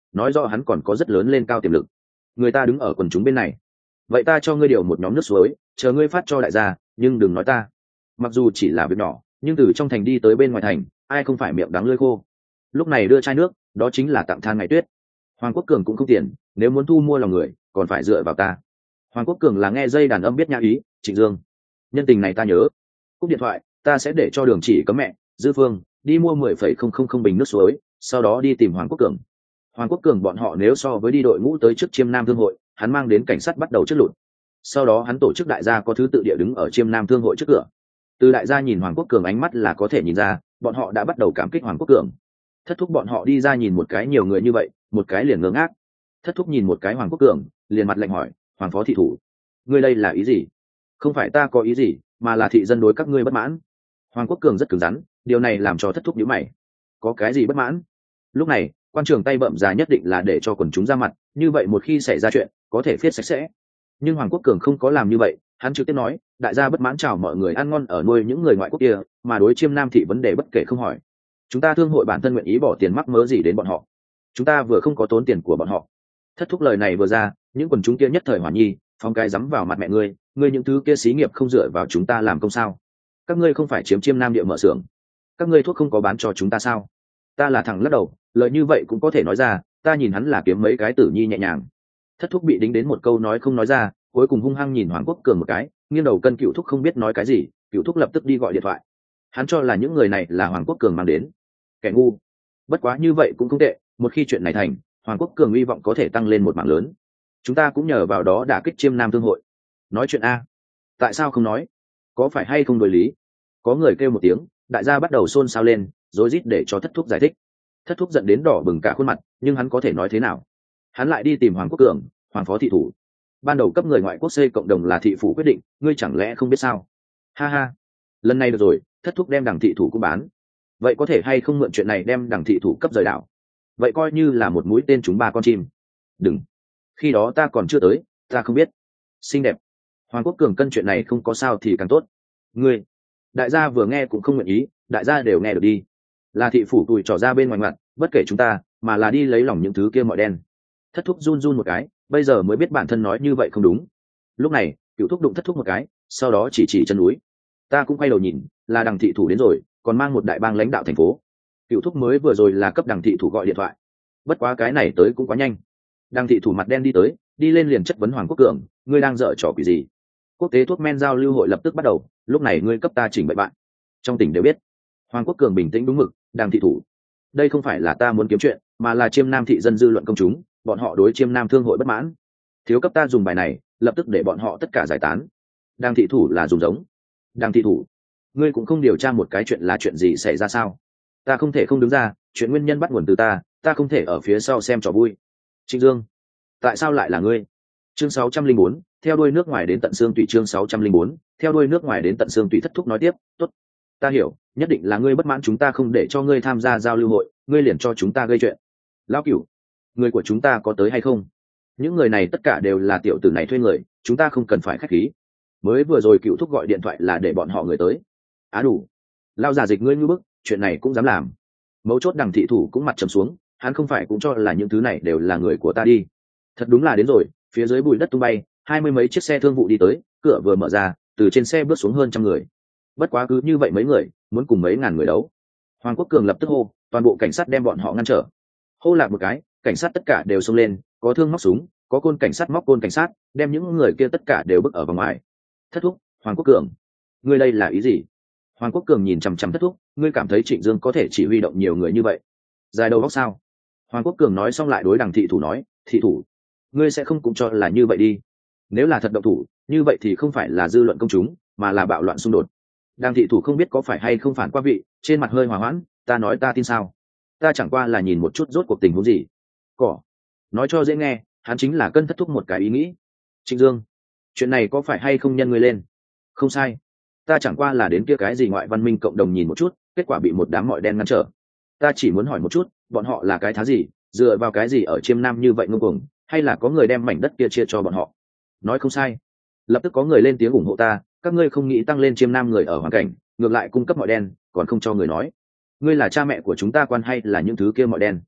nói rõ hắn còn có rất lớn lên cao tiềm lực. Người ta đứng ở quần chúng bên này, vậy ta cho ngươi điều một nhóm nước suối, chờ ngươi phát cho đại gia, nhưng đừng nói ta. Mặc dù chỉ là việc nhỏ, nhưng từ trong thành đi tới bên ngoài thành, ai không phải miệng đắng lưỡi khô. Lúc này đưa chai nước, đó chính là tặng than ngày tuyết. Hoàng Quốc Cường cũng không tiền, nếu muốn thu mua lòng người, còn phải dựa vào ta. Hoàng Quốc Cường là nghe dây đàn âm biết nhã ý. Trịnh Dương, nhân tình này ta nhớ. Cúp điện thoại, ta sẽ để cho Đường Chỉ cấm mẹ Dư Phương đi mua 10,000 bình nước suối, sau đó đi tìm Hoàng Quốc Cường. Hoàng Quốc Cường bọn họ nếu so với đi đội ngũ tới trước Chiêm Nam Thương hội, hắn mang đến cảnh sát bắt đầu trước lụt. Sau đó hắn tổ chức đại gia có thứ tự địa đứng ở Chiêm Nam Thương hội trước cửa. Từ đại gia nhìn Hoàng Quốc Cường ánh mắt là có thể nhìn ra, bọn họ đã bắt đầu cảm kích Hoàng Quốc Cường. Thất thúc bọn họ đi ra nhìn một cái nhiều người như vậy, một cái liền ngơ ngác. Thất thúc nhìn một cái Hoàng Quốc Cường, liền mặt lạnh hỏi, Hoàng phó thị thủ, ngươi đây là ý gì? Không phải ta có ý gì, mà là thị dân đối các ngươi bất mãn. Hoàng Quốc Cường rất cứng rắn, điều này làm cho thất thúc nhíu mày. Có cái gì bất mãn? Lúc này, quan trường tay bậm già nhất định là để cho quần chúng ra mặt, như vậy một khi xảy ra chuyện, có thể viết sạch sẽ. Nhưng Hoàng Quốc Cường không có làm như vậy, hắn trực tiếp nói, đại gia bất mãn chào mọi người ăn ngon ở nuôi những người ngoại quốc kia, mà đối Chiêm Nam thị vấn đề bất kể không hỏi. Chúng ta thương hội bản thân nguyện ý bỏ tiền mắc mớ gì đến bọn họ. Chúng ta vừa không có tốn tiền của bọn họ. Thất thúc lời này vừa ra, những quần chúng kia nhất thời hỏa nhi, phong cái dám vào mặt mẹ ngươi những thứ kia xí nghiệp không dựa vào chúng ta làm công sao? Các ngươi không phải chiếm Chiêm Nam địa mở xưởng? Các ngươi thuốc không có bán cho chúng ta sao? Ta là thằng lắc đầu, lời như vậy cũng có thể nói ra, ta nhìn hắn là kiếm mấy cái tử nhi nhẹ nhàng. Thất thúc bị đính đến một câu nói không nói ra, cuối cùng hung hăng nhìn Hoàng Quốc Cường một cái, nghiêng đầu cân cựu thúc không biết nói cái gì, cựu thúc lập tức đi gọi điện thoại. Hắn cho là những người này là Hoàng Quốc Cường mang đến. Kẻ ngu. Bất quá như vậy cũng không tệ, một khi chuyện này thành, Hoàng Quốc Cường hy vọng có thể tăng lên một mảng lớn. Chúng ta cũng nhờ vào đó đả kích Chiêm Nam thương hội. Nói chuyện a? Tại sao không nói? Có phải hay không đối lý? Có người kêu một tiếng, đại gia bắt đầu xôn xao lên, rối rít để cho thất thúc giải thích. Thất thúc giận đến đỏ bừng cả khuôn mặt, nhưng hắn có thể nói thế nào? Hắn lại đi tìm Hoàng Quốc Cường, Hoàng phó thị thủ. Ban đầu cấp người ngoại quốc xây cộng đồng là thị phủ quyết định, ngươi chẳng lẽ không biết sao? Ha ha, lần này được rồi, thất thúc đem Đằng thị thủ cũng bán. Vậy có thể hay không mượn chuyện này đem Đằng thị thủ cấp rời đảo? Vậy coi như là một mũi tên trúng ba con chim. Đừng, khi đó ta còn chưa tới, ta không biết. Xinh đẹp. Hoàng Quốc Cường cân chuyện này không có sao thì càng tốt. Ngươi, đại gia vừa nghe cũng không nguyện ý, đại gia đều nghe được đi. Là thị phủ tùi trò ra bên ngoài mặt, bất kể chúng ta, mà là đi lấy lòng những thứ kia mọi đen. Thất thúc run run một cái, bây giờ mới biết bản thân nói như vậy không đúng. Lúc này, cựu thúc đụng thất thúc một cái, sau đó chỉ chân núi. Ta cũng quay đầu nhìn, là Đằng thị thủ đến rồi, còn mang một đại bang lãnh đạo thành phố. Cựu thúc mới vừa rồi là cấp Đằng thị thủ gọi điện thoại. Bất quá cái này tới cũng quá nhanh. Đằng thị thủ mặt đen đi tới, đi lên liền chất vấn Hoàng Quốc Cường, ngươi đang dở trò quỷ gì? Quốc tế thuốc men giao lưu hội lập tức bắt đầu, lúc này ngươi cấp ta chỉnh bậy bạn. Trong tỉnh đều biết. Hoàng Quốc Cường bình tĩnh đúng mực, Đằng thị thủ, đây không phải là ta muốn kiếm chuyện, mà là Chiêm Nam thị dân dư luận công chúng, bọn họ đối Chiêm Nam thương hội bất mãn. Thiếu cấp ta dùng bài này, lập tức để bọn họ tất cả giải tán. Đằng thị thủ là dùng giống. Đằng thị thủ, ngươi cũng không điều tra một cái chuyện là chuyện gì xảy ra sao? Ta không thể không đứng ra, chuyện nguyên nhân bắt nguồn từ ta không thể ở phía sau xem trò vui. Trịnh Dương, tại sao lại là ngươi? Chương 604, theo đuôi nước ngoài đến tận xương tùy. Chương 604, theo đuôi nước ngoài đến tận xương tùy. Thất thúc nói tiếp, tốt, ta hiểu, nhất định là ngươi bất mãn chúng ta không để cho ngươi tham gia giao lưu hội, ngươi liền cho chúng ta gây chuyện. Lão Cửu, người của chúng ta có tới hay không? Những người này tất cả đều là tiểu tử này thuê người, chúng ta không cần phải khách khí. Mới vừa rồi cựu thúc gọi điện thoại là để bọn họ người tới. Á đủ, lao giả dịch ngươi như bức, chuyện này cũng dám làm. Mấu chốt Đằng thị thủ cũng mặt trầm xuống, hắn không phải cũng cho là những thứ này đều là người của ta đi. Thật đúng là đến rồi, phía dưới bụi đất tung bay, 20 mấy chiếc xe thương vụ đi tới, cửa vừa mở ra, từ trên xe bước xuống hơn 100 người. Bất quá cứ như vậy mấy người, muốn cùng mấy ngàn người đấu. Hoàng Quốc Cường lập tức hô, toàn bộ cảnh sát đem bọn họ ngăn trở. Hô lạc một cái, cảnh sát tất cả đều xông lên, có thương móc súng, có côn cảnh sát móc côn cảnh sát, đem những người kia tất cả đều bức ở vòng ngoài. Thất thúc, Hoàng Quốc Cường, ngươi đây là ý gì? Hoàng Quốc Cường nhìn chằm chằm thất thúc, ngươi cảm thấy Trịnh Dương có thể chỉ huy động nhiều người như vậy? Dài đầu góc sao? Hoàng Quốc Cường nói xong lại đối Đằng thị thủ nói, thị thủ, ngươi sẽ không cũng cho là như vậy đi. Nếu là thật động thủ, như vậy thì không phải là dư luận công chúng, mà là bạo loạn xung đột. Đằng thị thủ không biết có phải hay không phản qua vị, trên mặt hơi hòa hoãn, ta nói ta tin sao? Ta chẳng qua là nhìn một chút rốt cuộc tình huống gì. Cỏ, nói cho dễ nghe, hắn chính là cân thất thúc một cái ý nghĩ. Trịnh Dương, chuyện này có phải hay không nhân ngươi lên? Không sai, ta chẳng qua là đến kia cái gì ngoại văn minh cộng đồng nhìn một chút, kết quả bị một đám mọi đen ngăn trở. Ta chỉ muốn hỏi một chút, bọn họ là cái thá gì, dựa vào cái gì ở Chiêm Nam như vậy ngông cuồng, hay là có người đem mảnh đất kia chia cho bọn họ? Nói không sai. Lập tức có người lên tiếng ủng hộ ta, các ngươi không nghĩ tăng lên Chiêm Nam người ở hoàn cảnh, ngược lại cung cấp mọi đen, còn không cho người nói. Ngươi là cha mẹ của chúng ta quan hay là những thứ kia mọi đen?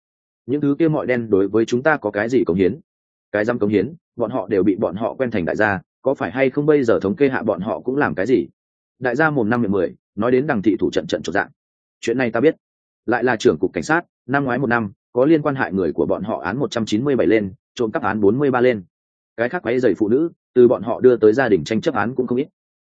những thứ kia mọi đen đối với chúng ta có cái gì cống hiến? Cái dám cống hiến, bọn họ đều bị bọn họ quen thành đại gia, có phải hay không bây giờ thống kê hạ bọn họ cũng làm cái gì? Đại gia mồm năm miệng mười, nói đến Đằng thị thủ trận trận chột dạng. Chuyện này ta biết. Lại là trưởng cục cảnh sát, năm ngoái một năm, có liên quan hại người của bọn họ án 197 lên, trộm cắp án 43 lên. Cái khác quấy rầy phụ nữ, từ bọn họ đưa tới gia đình tranh chấp án cũng không ít.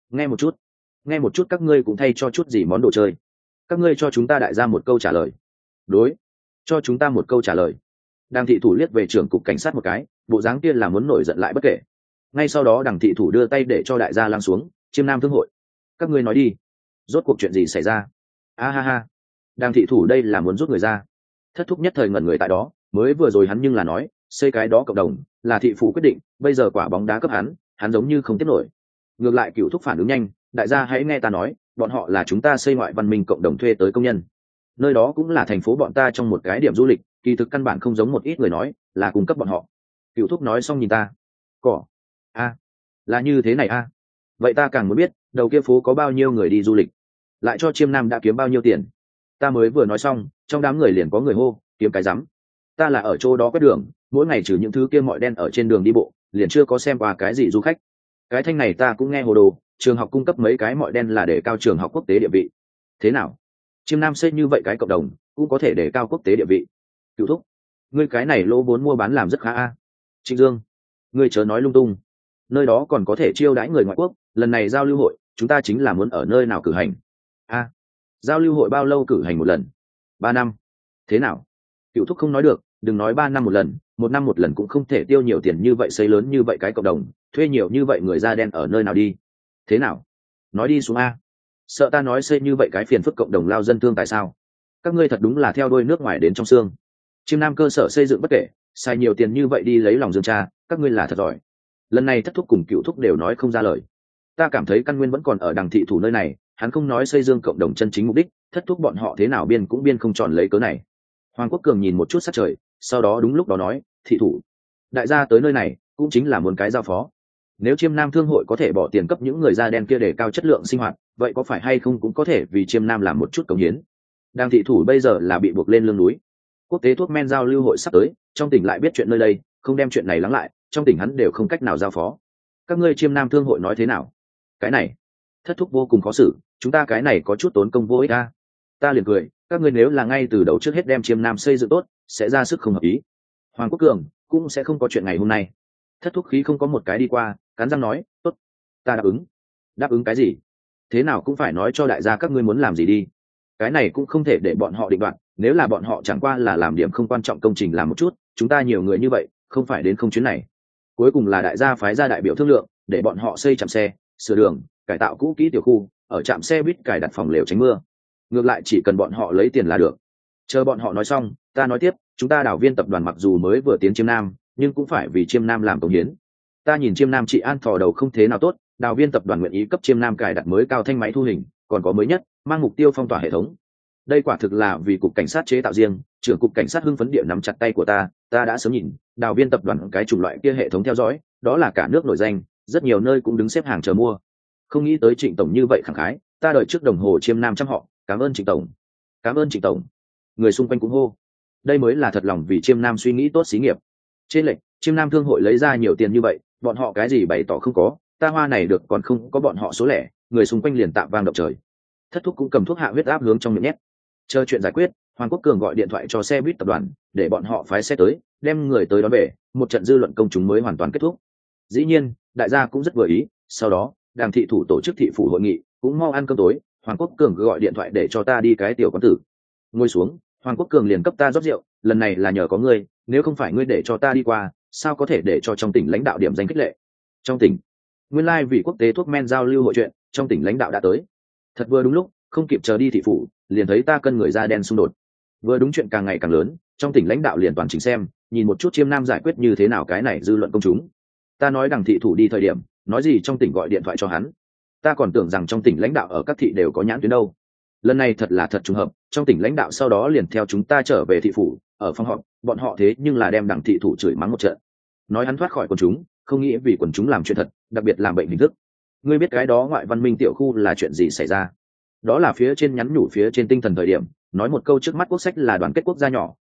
Nghe một chút các ngươi cũng thay cho chút gì món đồ chơi. Các ngươi cho chúng ta đại gia một câu trả lời. Đối, cho chúng ta một câu trả lời. Đằng thị thủ liếc về trưởng cục cảnh sát một cái, bộ dáng kia là muốn nổi giận lại bất kể. Ngay sau đó Đằng thị thủ đưa tay để cho đại gia lăn xuống, Chiêm Nam thương hội. Các ngươi nói đi, rốt cuộc chuyện gì xảy ra? A ha ha, Đằng thị thủ đây là muốn rút người ra. Thất thúc nhất thời ngẩn người tại đó, mới vừa rồi hắn nhưng là nói xây cái đó cộng đồng là thị phủ quyết định, bây giờ quả bóng đá cấp hắn giống như không tiếp nổi. Ngược lại Cửu thúc phản ứng nhanh, đại gia hãy nghe ta nói, bọn họ là chúng ta xây ngoại văn minh cộng đồng thuê tới công nhân, nơi đó cũng là thành phố bọn ta trong một cái điểm du lịch, kỳ thực căn bản không giống một ít người nói là cung cấp bọn họ. Cửu thúc nói xong nhìn ta, cỏ a, là như thế này a, vậy ta càng muốn biết đầu kia phố có bao nhiêu người đi du lịch, lại cho Chiêm Nam đã kiếm bao nhiêu tiền. Ta mới vừa nói xong, trong đám người liền có người hô kiếm cái rắm. Ta là ở chỗ đó quét đường, mỗi ngày trừ những thứ kia mọi đen ở trên đường đi bộ, liền chưa có xem qua cái gì du khách. Cái thanh này ta cũng nghe hồ đồ, trường học cung cấp mấy cái mọi đen là để cao trường học quốc tế địa vị. Thế nào, Chiêm Nam xây như vậy cái cộng đồng cũng có thể để cao quốc tế địa vị? Cửu thúc, ngươi cái này lỗ vốn mua bán làm rất khá a. Trịnh Dương, ngươi chớ nói lung tung, nơi đó còn có thể chiêu đãi người ngoại quốc, lần này giao lưu hội chúng ta chính là muốn ở nơi nào cử hành? A, giao lưu hội bao lâu cử hành một lần? 3 năm. Thế nào? Cửu thúc không nói được, đừng nói 3 năm một lần, 1 năm một lần cũng không thể tiêu nhiều tiền như vậy, xây lớn như vậy cái cộng đồng, thuê nhiều như vậy người da đen ở nơi nào đi? Thế nào? Nói đi xuống a. Sợ ta nói xây như vậy cái phiền phức cộng đồng lao dân thương tại sao? Các ngươi thật đúng là theo đuôi nước ngoài đến trong xương. Chiêm Nam cơ sở xây dựng bất kể, xài nhiều tiền như vậy đi lấy lòng Dương cha, các ngươi là thật giỏi. Lần này Thất thúc cùng Cửu thúc đều nói không ra lời. Ta cảm thấy căn nguyên vẫn còn ở Đằng thị thủ nơi này, hắn không nói xây dương cộng đồng chân chính mục đích, Thất thúc bọn họ thế nào biên cũng biên không tròn lấy cớ này. Hoàng Quốc Cường nhìn một chút sát trời, sau đó đúng lúc đó nói, thị thủ, đại gia tới nơi này cũng chính là muốn cái giao phó. Nếu Chiêm Nam thương hội có thể bỏ tiền cấp những người da đen kia để cao chất lượng sinh hoạt, vậy có phải hay không cũng có thể vì Chiêm Nam làm một chút cống hiến. Đằng thị thủ bây giờ là bị buộc lên lưng núi. Quốc tế thuốc men giao lưu hội sắp tới, trong tỉnh lại biết chuyện nơi đây, không đem chuyện này lắng lại, trong tỉnh hắn đều không cách nào giao phó. Các ngươi Chiêm Nam thương hội nói thế nào? Cái này, Thất thúc vô cùng khó xử, chúng ta cái này có chút tốn công vô ích a. Ta liền cười, các ngươi nếu là ngay từ đầu trước hết đem Chiêm Nam xây dựng tốt, sẽ ra sức không hợp ý. Hoàng Quốc Cường cũng sẽ không có chuyện ngày hôm nay. Thất thúc khí không có một cái đi qua, cắn răng nói, tốt, ta đáp ứng. Đáp ứng cái gì? Thế nào cũng phải nói cho đại gia các ngươi muốn làm gì đi. Cái này cũng không thể để bọn họ định đoạt, nếu là bọn họ chẳng qua là làm điểm không quan trọng công trình làm một chút, chúng ta nhiều người như vậy, không phải đến không chuyến này. Cuối cùng là đại gia phái ra đại biểu thương lượng, để bọn họ xây trạm xe, sửa đường, cải tạo cũ kỹ tiểu khu, ở trạm xe buýt cài đặt phòng lều tránh mưa. Ngược lại chỉ cần bọn họ lấy tiền là được. Chờ bọn họ nói xong, ta nói tiếp, chúng ta đảo Viên tập đoàn mặc dù mới vừa tiến Chiêm Nam, nhưng cũng phải vì Chiêm Nam làm công hiến. Ta nhìn Chiêm Nam trị an thò đầu không thế nào tốt, đảo Viên tập đoàn nguyện ý cấp Chiêm Nam cài đặt mới cao thanh máy thu hình, còn có mới nhất, mang mục tiêu phong tỏa hệ thống. Đây quả thực là vì cục cảnh sát chế tạo riêng, trưởng cục cảnh sát hưng phấn địa nắm chặt tay của ta đã sớm nhìn, đảo Viên tập đoàn cái chủng loại kia hệ thống theo dõi, đó là cả nước nổi danh, rất nhiều nơi cũng đứng xếp hàng chờ mua. Không nghĩ tới Trịnh tổng như vậy khẳng khái, ta đợi trước đồng hồ Chiêm Nam chăm họ, cảm ơn Trịnh tổng. Cảm ơn Trịnh tổng. Người xung quanh cũng hô. Đây mới là thật lòng vì Chiêm Nam suy nghĩ tốt xí nghiệp. Trên lệnh, Chiêm Nam thương hội lấy ra nhiều tiền như vậy, bọn họ cái gì bày tỏ không có, ta hoa này được còn không có bọn họ số lẻ, người xung quanh liền tạm vang động trời. Thất thúc cũng cầm thuốc hạ huyết áp hướng trong miệng nhét. Chờ chuyện giải quyết, Hoàng Quốc Cường gọi điện thoại cho xe buýt tập đoàn, để bọn họ phái xe tới, đem người tới đón về, một trận dư luận công chúng mới hoàn toàn kết thúc. Dĩ nhiên, đại gia cũng rất vừa ý, sau đó, Đảng thị thủ tổ chức thị phủ hội nghị, cũng mau ăn cơm tối, Hoàng Quốc Cường gọi điện thoại để cho ta đi cái tiểu quán tử. Ngồi xuống, Hoàng Quốc Cường liền cấp ta rót rượu, lần này là nhờ có ngươi, nếu không phải ngươi để cho ta đi qua, sao có thể để cho trong tỉnh lãnh đạo điểm danh khích lệ. Trong tỉnh, nguyên lai vì quốc tế thuốc men giao lưu hội chuyện, trong tỉnh lãnh đạo đã tới. Thật vừa đúng lúc, không kịp chờ đi thị phủ, liền thấy ta cân người da đen xung đột. Vừa đúng chuyện càng ngày càng lớn, trong tỉnh lãnh đạo liền toàn chỉnh xem, nhìn một chút Chiêm Nam giải quyết như thế nào cái này dư luận công chúng. Ta nói Đằng thị thủ đi thời điểm, nói gì trong tỉnh gọi điện thoại cho hắn. Ta còn tưởng rằng trong tỉnh lãnh đạo ở các thị đều có nhãn tuyến đâu. Lần này thật là thật trùng hợp, trong tỉnh lãnh đạo sau đó liền theo chúng ta trở về thị phủ, ở phòng họp, bọn họ thế nhưng là đem Đằng thị thủ chửi mắng một trận. Nói hắn thoát khỏi quần chúng, không nghĩ vì quần chúng làm chuyện thật, đặc biệt làm bệnh hình thức. Ngươi biết cái đó ngoại văn minh tiểu khu là chuyện gì xảy ra? Đó là phía trên nhắn nhủ phía trên tinh thần thời điểm, nói một câu trước mắt quốc sách là đoàn kết quốc gia nhỏ,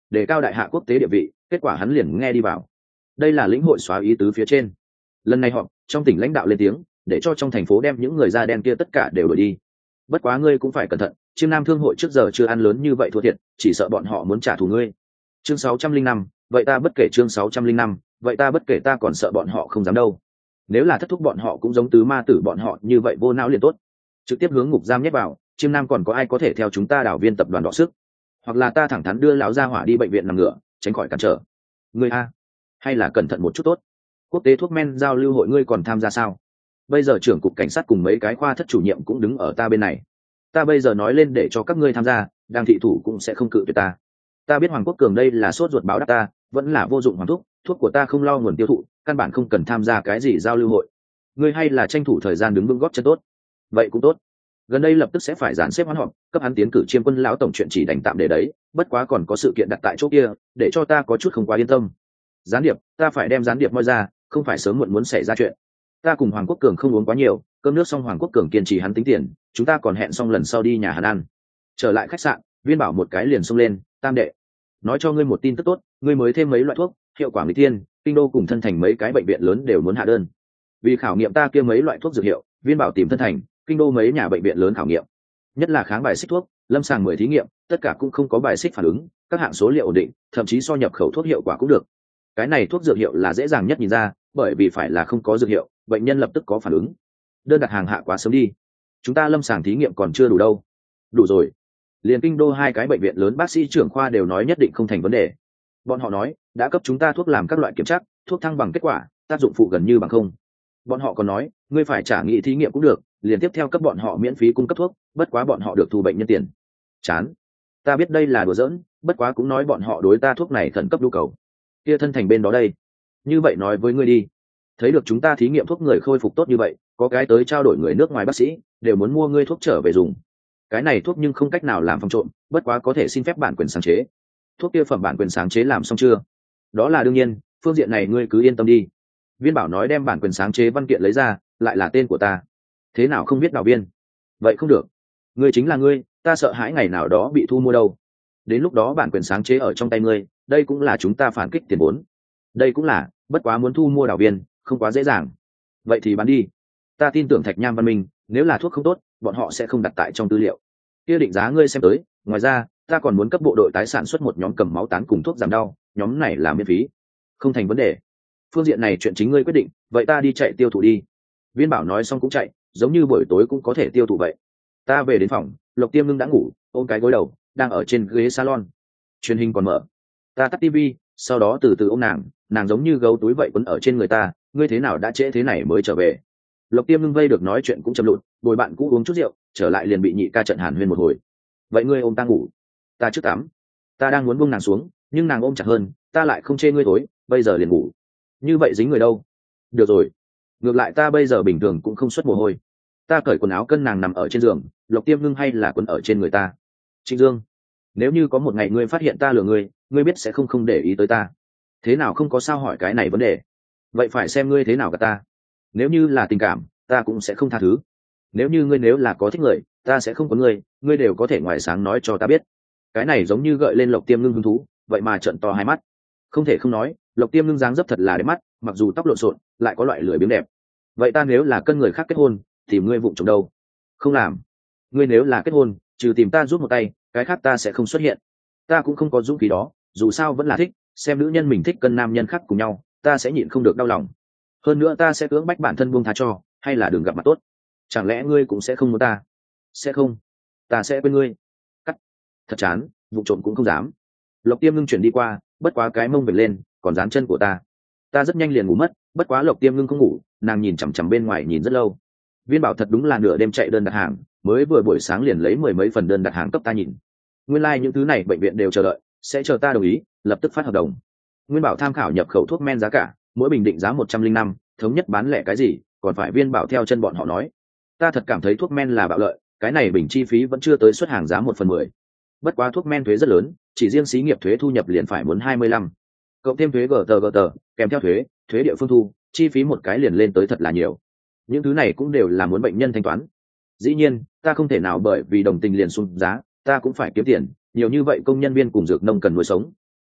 để cao đại hạ quốc tế địa vị, kết quả hắn liền nghe đi vào. Đây là lĩnh hội xóa ý tứ phía trên. Lần này họp trong tỉnh lãnh đạo lên tiếng, để cho trong thành phố đem những người da đen kia tất cả đều đuổi đi. Bất quá ngươi cũng phải cẩn thận, Chiêm Nam thương hội trước giờ chưa ăn lớn như vậy thua thiệt, chỉ sợ bọn họ muốn trả thù ngươi. Chương 605, vậy ta bất kể. Chương 605, vậy ta bất kể, ta còn sợ bọn họ không dám đâu. Nếu là thất thúc bọn họ cũng giống tứ ma tử bọn họ như vậy vô não liền tốt, trực tiếp hướng ngục giam nhét vào. Chiêm Nam còn có ai có thể theo chúng ta đảo viên tập đoàn đọ sức? Hoặc là ta thẳng thắn đưa lão gia hỏa đi bệnh viện nằm ngửa, tránh khỏi cản trở. Ngươi a, hay là cẩn thận một chút tốt. Quốc tế thuốc men giao lưu hội ngươi còn tham gia sao? Bây giờ trưởng cục cảnh sát cùng mấy cái khoa thất chủ nhiệm cũng đứng ở ta bên này. Ta bây giờ nói lên để cho các ngươi tham gia, đang thị thủ cũng sẽ không cự tuyệt ta. Ta biết Hoàng Quốc Cường đây là sốt ruột báo đáp ta, vẫn là vô dụng hoàng thuốc của ta không lo nguồn tiêu thụ, căn bản không cần tham gia cái gì giao lưu hội. Ngươi hay là tranh thủ thời gian đứng vững góp chân tốt. Vậy cũng tốt. Gần đây lập tức sẽ phải dàn xếp hoán họp, cấp hắn tiến cử Chiêm Quân lão tổng chuyện chỉ đành tạm để đấy, bất quá còn có sự kiện đặt tại chỗ kia, để cho ta có chút không quá yên tâm. Gián điệp, ta phải đem gián điệp moi ra, không phải sớm muộn muốn xảy ra chuyện. Ta cùng Hoàng Quốc Cường không uống quá nhiều, cơm nước xong Hoàng Quốc Cường kiên trì hắn tính tiền, chúng ta còn hẹn xong lần sau đi nhà hắn ăn. Trở lại khách sạn, Viên Bảo một cái liền xông lên, Tam đệ, nói cho ngươi một tin tức tốt, ngươi mới thêm mấy loại thuốc, hiệu quả người tiên, kinh đô cùng thân thành mấy cái bệnh viện lớn đều muốn hạ đơn. Vì khảo nghiệm ta kia mấy loại thuốc dược hiệu, Viên Bảo tìm thân thành, kinh đô mấy nhà bệnh viện lớn khảo nghiệm, nhất là kháng bài xích thuốc, lâm sàng 10 thí nghiệm, tất cả cũng không có bài xích phản ứng, các hạng số liệu ổn định, thậm chí so nhập khẩu thuốc hiệu quả cũng được. Cái này thuốc dược hiệu là dễ dàng nhất nhìn ra, bởi vì phải là không có dược hiệu, bệnh nhân lập tức có phản ứng. Đơn đặt hàng hạ quá sớm đi, chúng ta lâm sàng thí nghiệm còn chưa đủ đâu. Đủ rồi. Liền kinh đô 2 cái bệnh viện lớn bác sĩ trưởng khoa đều nói nhất định không thành vấn đề. Bọn họ nói đã cấp chúng ta thuốc làm các loại kiểm tra, thuốc thăng bằng kết quả, tác dụng phụ gần như bằng không. Bọn họ còn nói ngươi phải trả nghị thí nghiệm cũng được, liền tiếp theo cấp bọn họ miễn phí cung cấp thuốc, bất quá bọn họ được thu bệnh nhân tiền. Chán. Ta biết đây là đùa giỡn, bất quá cũng nói bọn họ đối ta thuốc này khẩn cấp nhu cầu. Kia thân thành bên đó đây, như vậy nói với ngươi đi, thấy được chúng ta thí nghiệm thuốc người khôi phục tốt như vậy, có cái tới trao đổi người nước ngoài bác sĩ đều muốn mua ngươi thuốc trở về dùng. Cái này thuốc nhưng không cách nào làm phòng trộm, bất quá có thể xin phép bản quyền sáng chế. Thuốc kia phẩm bản quyền sáng chế làm xong chưa? Đó là đương nhiên, phương diện này ngươi cứ yên tâm đi. Viên Bảo nói đem bản quyền sáng chế văn kiện lấy ra, lại là tên của ta. Thế nào không biết Đào Viên? Vậy không được. Ngươi chính là ngươi, ta sợ hãi ngày nào đó bị thu mua đâu. Đến lúc đó bản quyền sáng chế ở trong tay ngươi, đây cũng là chúng ta phản kích tiền vốn. Đây cũng là, bất quá muốn thu mua Đào Viên, không quá dễ dàng. Vậy thì bán đi. Ta tin tưởng Thạch Nham Văn Minh, nếu là thuốc không tốt, bọn họ sẽ không đặt tại trong tư liệu. Kia định giá ngươi xem tới, ngoài ra, ta còn muốn cấp bộ đội tái sản xuất một nhóm cầm máu tán cùng thuốc giảm đau, nhóm này là miễn phí. Không thành vấn đề. Phương diện này chuyện chính ngươi quyết định, vậy ta đi chạy tiêu thụ đi. Viên Bảo nói xong cũng chạy, giống như buổi tối cũng có thể tiêu thụ vậy. Ta về đến phòng, Lộc Tiêm Ngưng đã ngủ, ôm cái gối đầu, đang ở trên ghế salon. Truyền hình còn mở. Ta tắt tivi, sau đó từ từ ôm nàng giống như gấu túi vậy quấn ở trên người ta, ngươi thế nào đã trễ thế này mới trở về. Lộc Tiêm Ngưng vây được nói chuyện cũng chậm lụt, bồi bạn cũ uống chút rượu, trở lại liền bị nhị ca trận hàn huyên một hồi. Vậy ngươi ôm ta ngủ, ta trước tắm. Ta đang muốn buông nàng xuống, nhưng nàng ôm chặt hơn, ta lại không chê ngươi tối, bây giờ liền ngủ. Như vậy dính người đâu? Được rồi, ngược lại ta bây giờ bình thường cũng không xuất mồ hôi. Ta cởi quần áo cân nàng nằm ở trên giường, Lộc Tiêm Ngưng hay là quấn ở trên người ta. Trịnh Dương, nếu như có một ngày ngươi phát hiện ta lừa ngươi biết sẽ không để ý tới ta. Thế nào không có sao hỏi cái này vấn đề. Vậy phải xem ngươi thế nào cả ta. Nếu như là tình cảm, ta cũng sẽ không tha thứ. Nếu như ngươi nếu là có thích người, ta sẽ không có ngươi đều có thể ngoài sáng nói cho ta biết. Cái này giống như gợi lên Lộc Tiêm Ngưng hứng thú, vậy mà trợn to hai mắt. Không thể không nói, Lộc Tiêm Ngưng dáng dấp thật là đẹp mắt, mặc dù tóc lộn xộn, lại có loại lười biếng đẹp. Vậy ta nếu là cân người khác kết hôn, thì ngươi vụng trộm đâu? Không làm. Ngươi nếu là kết hôn, trừ tìm ta giúp một tay, cái khác ta sẽ không xuất hiện. Ta cũng không có dũng khí đó, dù sao vẫn là thích, xem nữ nhân mình thích cân nam nhân khác cùng nhau, ta sẽ nhịn không được đau lòng. Hơn nữa ta sẽ cưỡng bách bản thân buông tha cho, hay là đừng gặp mặt tốt. Chẳng lẽ ngươi cũng sẽ không muốn ta? Sẽ không. Ta sẽ quên ngươi. Cắt. Thật chán, vụ trộm cũng không dám. Lộc Tiêm Ngưng chuyển đi qua, bất quá cái mông về lên, còn dán chân của ta. Ta rất nhanh liền ngủ mất, bất quá Lộc Tiêm Ngưng không ngủ, nàng nhìn chằm chằm bên ngoài nhìn rất lâu. Viên Bảo thật đúng là nửa đêm chạy đơn đặt hàng, mới vừa buổi sáng liền lấy 10 mấy phần đơn đặt hàng cấp ta nhìn. Nguyên lai những thứ này bệnh viện đều chờ đợi, sẽ chờ ta đồng ý, lập tức phát hợp đồng. Nguyên Bảo tham khảo nhập khẩu thuốc men giá cả, mỗi bình định giá 105, thống nhất bán lẻ cái gì, còn phải Viên Bảo theo chân bọn họ nói. Ta thật cảm thấy thuốc men là bạo lợi, cái này bình chi phí vẫn chưa tới xuất hàng giá 1/10. Bất quá thuốc men thuế rất lớn, chỉ riêng xí nghiệp thuế thu nhập liền phải muốn 25. Cộng thêm thuế GT, kèm theo thuế địa phương thu, chi phí một cái liền lên tới thật là nhiều. Những thứ này cũng đều là muốn bệnh nhân thanh toán. Dĩ nhiên, ta không thể nào bởi vì đồng tình liền xuống giá, ta cũng phải kiếm tiền, nhiều như vậy công nhân viên cùng dược nông cần nuôi sống.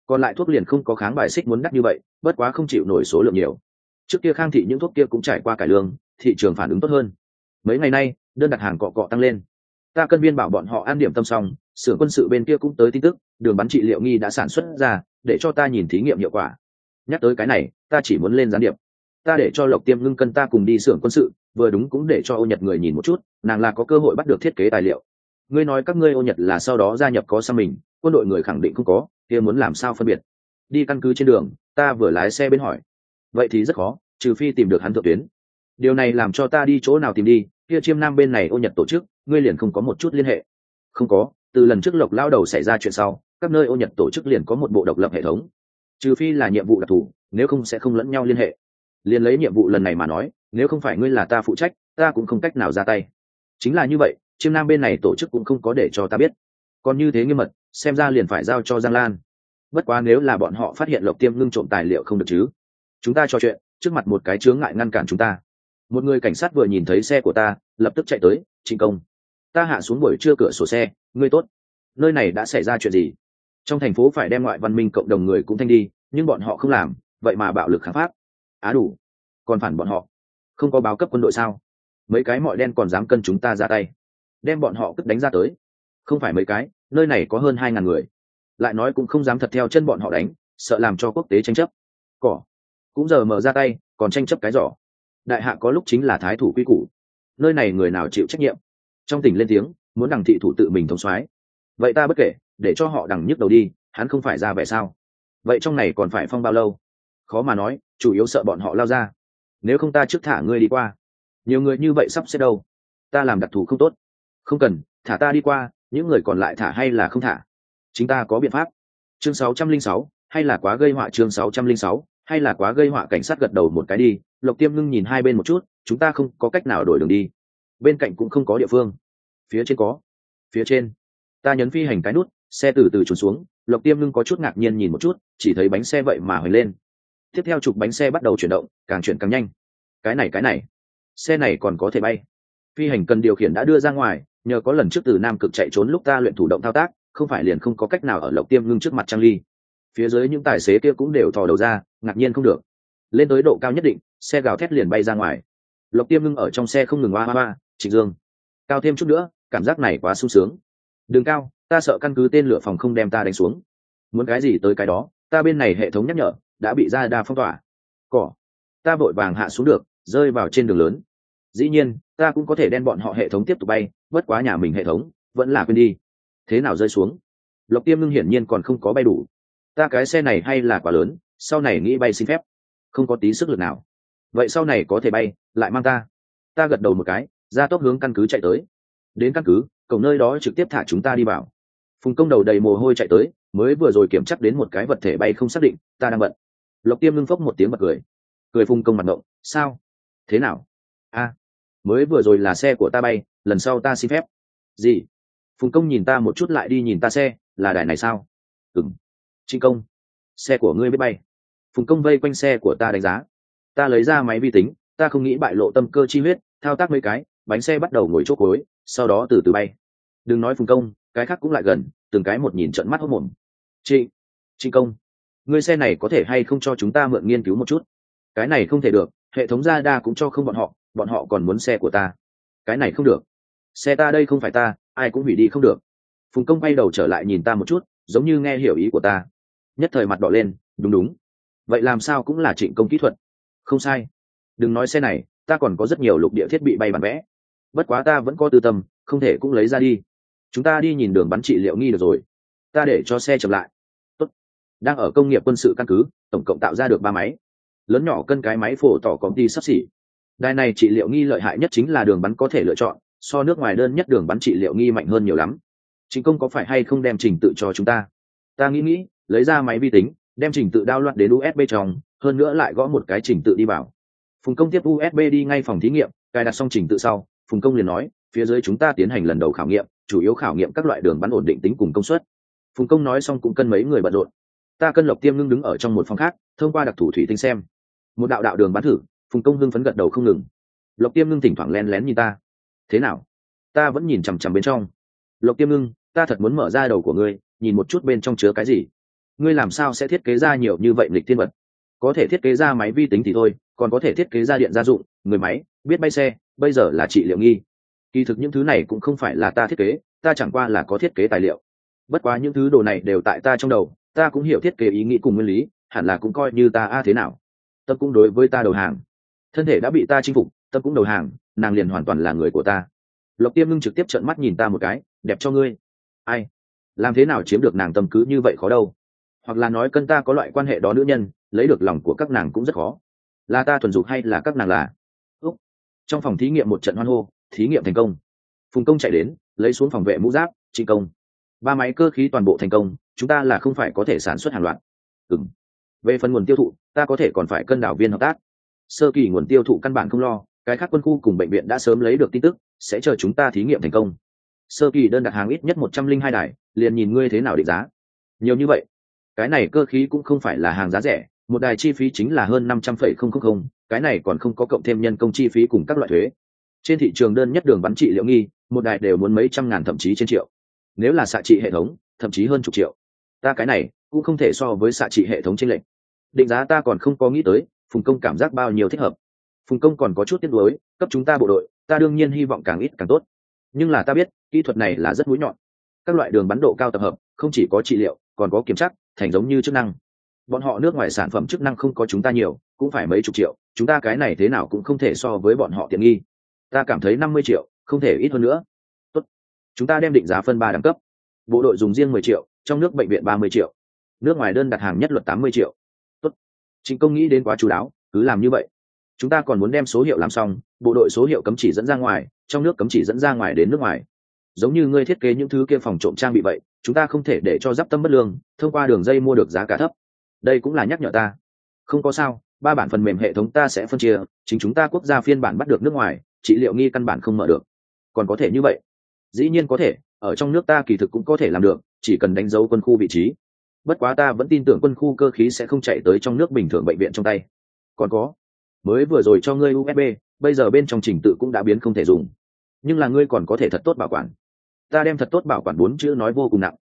còn lại thuốc liền không có kháng bài xích muốn đắt như vậy, bất quá không chịu nổi số lượng nhiều. Trước kia Khang thị những thuốc kia cũng trải qua cải lương, thị trường phản ứng tốt hơn. Mấy ngày nay đơn đặt hàng cọ cọ tăng lên. Ta cân viên bảo bọn họ an điểm tâm xong, xưởng quân sự bên kia cũng tới tin tức, đường bắn trị liệu nghi đã sản xuất ra, để cho ta nhìn thí nghiệm hiệu quả. Nhắc tới cái này, ta chỉ muốn lên gián điệp. Ta để cho Lộc Tiêm Ngưng cân ta cùng đi xưởng quân sự, vừa đúng cũng để cho Ô Nhật người nhìn một chút, nàng là có cơ hội bắt được thiết kế tài liệu. Ngươi nói các ngươi Ô Nhật là sau đó gia nhập có sang mình, quân đội người khẳng định không có, kia muốn làm sao phân biệt? Đi căn cứ trên đường, ta vừa lái xe bên hỏi. Vậy thì rất khó, trừ phi tìm được hắn thượng tuyến. Điều này làm cho ta đi chỗ nào tìm đi, kia Chiêm Nam bên này Ô Nhật tổ chức, ngươi liền không có một chút liên hệ. Không có, từ lần trước Lộc lao đầu xảy ra chuyện sau, các nơi Ô Nhật tổ chức liền có một bộ độc lập hệ thống. Trừ phi là nhiệm vụ đặc thù, nếu không sẽ không lẫn nhau liên hệ. Liên lấy nhiệm vụ lần này mà nói, nếu không phải ngươi là ta phụ trách, ta cũng không cách nào ra tay. Chính là như vậy, Chiêm Nam bên này tổ chức cũng không có để cho ta biết. Còn như thế nghiêm mật, xem ra liền phải giao cho Giang Lan. Bất quá nếu là bọn họ phát hiện Lộc Tiêm Ngưng trộm tài liệu không được chứ? Chúng ta trò chuyện, trước mặt một cái chướng ngại ngăn cản chúng ta. Một người cảnh sát vừa nhìn thấy xe của ta, lập tức chạy tới. Trịnh công, ta hạ xuống buổi trưa cửa sổ xe. Ngươi tốt, nơi này đã xảy ra chuyện gì? Trong thành phố phải đem ngoại văn minh cộng đồng người cũng thanh đi, nhưng bọn họ không làm, vậy mà bạo lực kháng pháp. Á đủ, còn phản bọn họ, không có báo cấp quân đội sao? Mấy cái mọi đen còn dám cân chúng ta ra tay, đem bọn họ cất đánh ra tới. Không phải mấy cái, nơi này có hơn 2.000 người, lại nói cũng không dám thật theo chân bọn họ đánh, sợ làm cho quốc tế tranh chấp. Cỏ cũng giờ mở ra tay, còn tranh chấp cái giỏ. Đại hạ có lúc chính là thái thủ quy củ, nơi này người nào chịu trách nhiệm? Trong tỉnh lên tiếng, muốn đằng thị thủ tự mình thống soái. Vậy ta bất kể, để cho họ đằng nhức đầu đi, hắn không phải ra vẻ sao? Vậy trong này còn phải phong bao lâu? Khó mà nói, chủ yếu sợ bọn họ lao ra. Nếu không ta trước thả ngươi đi qua. Nhiều người như vậy sắp xếp đâu? Ta làm đặc thù không tốt. Không cần, thả ta đi qua, những người còn lại thả hay là không thả? Chính ta có biện pháp. Chương 606, hay là quá gây họa? Chương 606, hay là quá gây họa? Cảnh sát gật đầu một cái đi. Lộc Tiêm Ngưng nhìn hai bên một chút, chúng ta không có cách nào đổi đường đi. Bên cạnh cũng không có địa phương. Phía trên có. Phía trên. Ta nhấn phi hành cái nút, xe từ từ trốn xuống. Lộc Tiêm Ngưng có chút ngạc nhiên nhìn một chút, chỉ thấy bánh xe vậy mà hồi lên. Tiếp theo trục bánh xe bắt đầu chuyển động, càng chuyển càng nhanh. Cái này, xe này còn có thể bay. Phi hành cần điều khiển đã đưa ra ngoài, nhờ có lần trước từ Nam Cực chạy trốn lúc ta luyện thủ động thao tác, không phải liền không có cách nào ở Lộc Tiêm Ngưng trước mặt Trang Ly. Phía dưới những tài xế kia cũng đều thò đầu ra, ngạc nhiên không được. Lên tới độ cao nhất định, xe gào thét liền bay ra ngoài. Lộc Tiêm Ngưng ở trong xe không ngừng oa. Trịnh Dương, cao thêm chút nữa, cảm giác này quá sung sướng. Đường cao, ta sợ căn cứ tên lửa phòng không đem ta đánh xuống. Muốn cái gì tới cái đó, ta bên này hệ thống nhắc nhở đã bị radar phong tỏa. Cỏ, ta vội vàng hạ xuống được, rơi vào trên đường lớn. Dĩ nhiên, ta cũng có thể đem bọn họ hệ thống tiếp tục bay, bất quá nhà mình hệ thống vẫn là quên đi. Thế nào rơi xuống? Lộc Tiêm Ngưng hiển nhiên còn không có bay đủ. Ta cái xe này hay là quá lớn, sau này nghĩ bay xin phép, không có tí sức lực nào. Vậy sau này có thể bay, lại mang ta. Ta gật đầu một cái, ra tốc hướng căn cứ chạy tới. Đến căn cứ, cổng nơi đó trực tiếp thả chúng ta đi vào. Phùng Công đầu đầy mồ hôi chạy tới, mới vừa rồi kiểm chắc đến một cái vật thể bay không xác định, ta đang bận. Lộc Tiêm Ngưng phốc một tiếng bật cười Phùng Công mặt ngộng, sao? Thế nào? Mới vừa rồi là xe của ta bay, lần sau ta xin phép. Gì? Phùng Công nhìn ta một chút lại đi nhìn ta xe, là đài này sao? Trịnh công, xe của ngươi biết bay. Phùng Công vây quanh xe của ta đánh giá. Ta lấy ra máy vi tính, ta không nghĩ bại lộ tâm cơ chi huyết, thao tác mấy cái, bánh xe bắt đầu ngồi chỗ cuối, sau đó từ từ bay. Đừng nói Phùng Công, cái khác cũng lại gần, từng cái một nhìn trợn mắt hốt mồm. Trịnh công, ngươi xe này có thể hay không cho chúng ta mượn nghiên cứu một chút? Cái này không thể được, hệ thống radar cũng cho không bọn họ còn muốn xe của ta. Cái này không được, xe ta đây không phải ta, ai cũng hủy đi không được. Phùng Công bay đầu trở lại nhìn ta một chút, giống như nghe hiểu ý của ta. Nhất thời mặt đỏ lên, đúng, vậy làm sao cũng là Trịnh công kỹ thuật. Không sai, đừng nói xe này, ta còn có rất nhiều lục địa thiết bị bay bản vẽ, bất quá ta vẫn có tư tâm, không thể cũng lấy ra đi. Chúng ta đi nhìn đường bắn trị liệu nghi được rồi. Ta để cho xe chậm lại. Tốt. Đang ở công nghiệp quân sự căn cứ, tổng cộng tạo ra được 3 máy, lớn nhỏ cân cái máy phổ tỏ công ty sắp xỉ. Đài này trị liệu nghi lợi hại nhất chính là đường bắn có thể lựa chọn, so nước ngoài đơn nhất đường bắn trị liệu nghi mạnh hơn nhiều lắm. Trịnh công có phải hay không đem trình tự cho chúng ta? Ta nghĩ, lấy ra máy vi tính, đem trình tự download đến USB trong, hơn nữa lại gõ một cái trình tự đi vào. Phùng Công tiếp USB đi ngay phòng thí nghiệm, cài đặt xong trình tự sau, Phùng Công liền nói, phía dưới chúng ta tiến hành lần đầu khảo nghiệm, chủ yếu khảo nghiệm các loại đường bắn ổn định tính cùng công suất. Phùng Công nói xong cũng cân mấy người bận rộn. Ta cân Lộc Tiêm Ngưng đứng ở trong một phòng khác, thông qua đặc thủ thủy tinh xem một đạo đường bắn thử. Phùng Công hưng phấn gật đầu không ngừng. Lộc Tiêm Ngưng thỉnh thoảng lén lén nhìn ta. Thế nào? Ta vẫn nhìn chằm chằm bên trong. Lộc Tiêm Ngưng, ta thật muốn mở ra đầu của ngươi, nhìn một chút bên trong chứa cái gì. ngươi làm sao sẽ thiết kế ra nhiều như vậy nghịch thiên vật? Có thể thiết kế ra máy vi tính thì thôi, còn có thể thiết kế ra điện gia dụng, người máy, biết bay xe, bây giờ là trị liệu nghi. Kỳ thực những thứ này cũng không phải là ta thiết kế, ta chẳng qua là có thiết kế tài liệu. Bất quá những thứ đồ này đều tại ta trong đầu, ta cũng hiểu thiết kế ý nghĩ cùng nguyên lý, hẳn là cũng coi như ta thế nào. Tâm cũng đối với ta đầu hàng, thân thể đã bị ta chinh phục, tâm cũng đầu hàng, nàng liền hoàn toàn là người của ta. Lộc Tiêm Ngưng trực tiếp trợn mắt nhìn ta một cái, đẹp cho ngươi. Ai? Làm thế nào chiếm được nàng tâm cứ như vậy khó đâu? Hoặc là nói cân ta có loại quan hệ đó nữ nhân, lấy được lòng của các nàng cũng rất khó. Là ta thuần dục hay là các nàng là? Úc. Trong phòng thí nghiệm một trận hoan hô, thí nghiệm thành công. Phùng Công chạy đến, lấy xuống phòng vệ mũ giáp, Trịnh Công. 3 máy cơ khí toàn bộ thành công, chúng ta là không phải có thể sản xuất hàng loạt. Về phần nguồn tiêu thụ, ta có thể còn phải cân đảo viên hợp tác. Sơ kỳ nguồn tiêu thụ căn bản không lo, cái khác quân khu cùng bệnh viện đã sớm lấy được tin tức, sẽ chờ chúng ta thí nghiệm thành công. Sơ kỳ đơn đặt hàng ít nhất 102 đài, liền nhìn ngươi thế nào định giá. Nhiều như vậy, cái này cơ khí cũng không phải là hàng giá rẻ, một đài chi phí chính là hơn 500,000, cái này còn không có cộng thêm nhân công chi phí cùng các loại thuế. Trên thị trường đơn nhất đường bắn trị liệu nghi, một đài đều muốn mấy trăm ngàn thậm chí trên triệu. Nếu là xạ trị hệ thống, thậm chí hơn chục triệu. Ta cái này cũng không thể so với xạ trị hệ thống chênh lệch. Định giá ta còn không có nghĩ tới, Phùng Công cảm giác bao nhiêu thích hợp. Phùng Công còn có chút tiếc nuối, cấp chúng ta bộ đội, ta đương nhiên hy vọng càng ít càng tốt. Nhưng là ta biết, kỹ thuật này là rất mũi nhọn. Các loại đường bắn độ cao tập hợp, không chỉ có trị liệu, còn có kiểm chắc, thành giống như chức năng. Bọn họ nước ngoài sản phẩm chức năng không có chúng ta nhiều, cũng phải mấy chục triệu, chúng ta cái này thế nào cũng không thể so với bọn họ tiện nghi. Ta cảm thấy 50 triệu, không thể ít hơn nữa. Tốt. Chúng ta đem định giá phân 3 đẳng cấp. Bộ đội dùng riêng 10 triệu, trong nước bệnh viện 30 triệu. Nước ngoài đơn đặt hàng nhất luật 80 triệu. Tốt. Trịnh Công nghĩ đến quá chú đáo, cứ làm như vậy. Chúng ta còn muốn đem số hiệu làm xong, bộ đội số hiệu cấm chỉ dẫn ra ngoài, trong nước cấm chỉ dẫn ra ngoài đến nước ngoài. Giống như ngươi thiết kế những thứ kia phòng trộm trang bị vậy, chúng ta không thể để cho giáp tâm bất lương, thông qua đường dây mua được giá cả thấp. Đây cũng là nhắc nhở ta. Không có sao, 3 bản phần mềm hệ thống ta sẽ phân chia, chính chúng ta quốc gia phiên bản bắt được nước ngoài, trị liệu nghi căn bản không mở được. Còn có thể như vậy? Dĩ nhiên có thể, ở trong nước ta kỳ thực cũng có thể làm được, chỉ cần đánh dấu quân khu vị trí. Bất quá ta vẫn tin tưởng quân khu cơ khí sẽ không chạy tới trong nước bình thường bệnh viện trong tay. Còn có, mới vừa rồi cho ngươi USB, bây giờ bên trong trình tự cũng đã biến không thể dùng. Nhưng là ngươi còn có thể thật tốt bảo quản. Ta đem thật tốt bảo quản 4 chữ nói vô cùng nặng.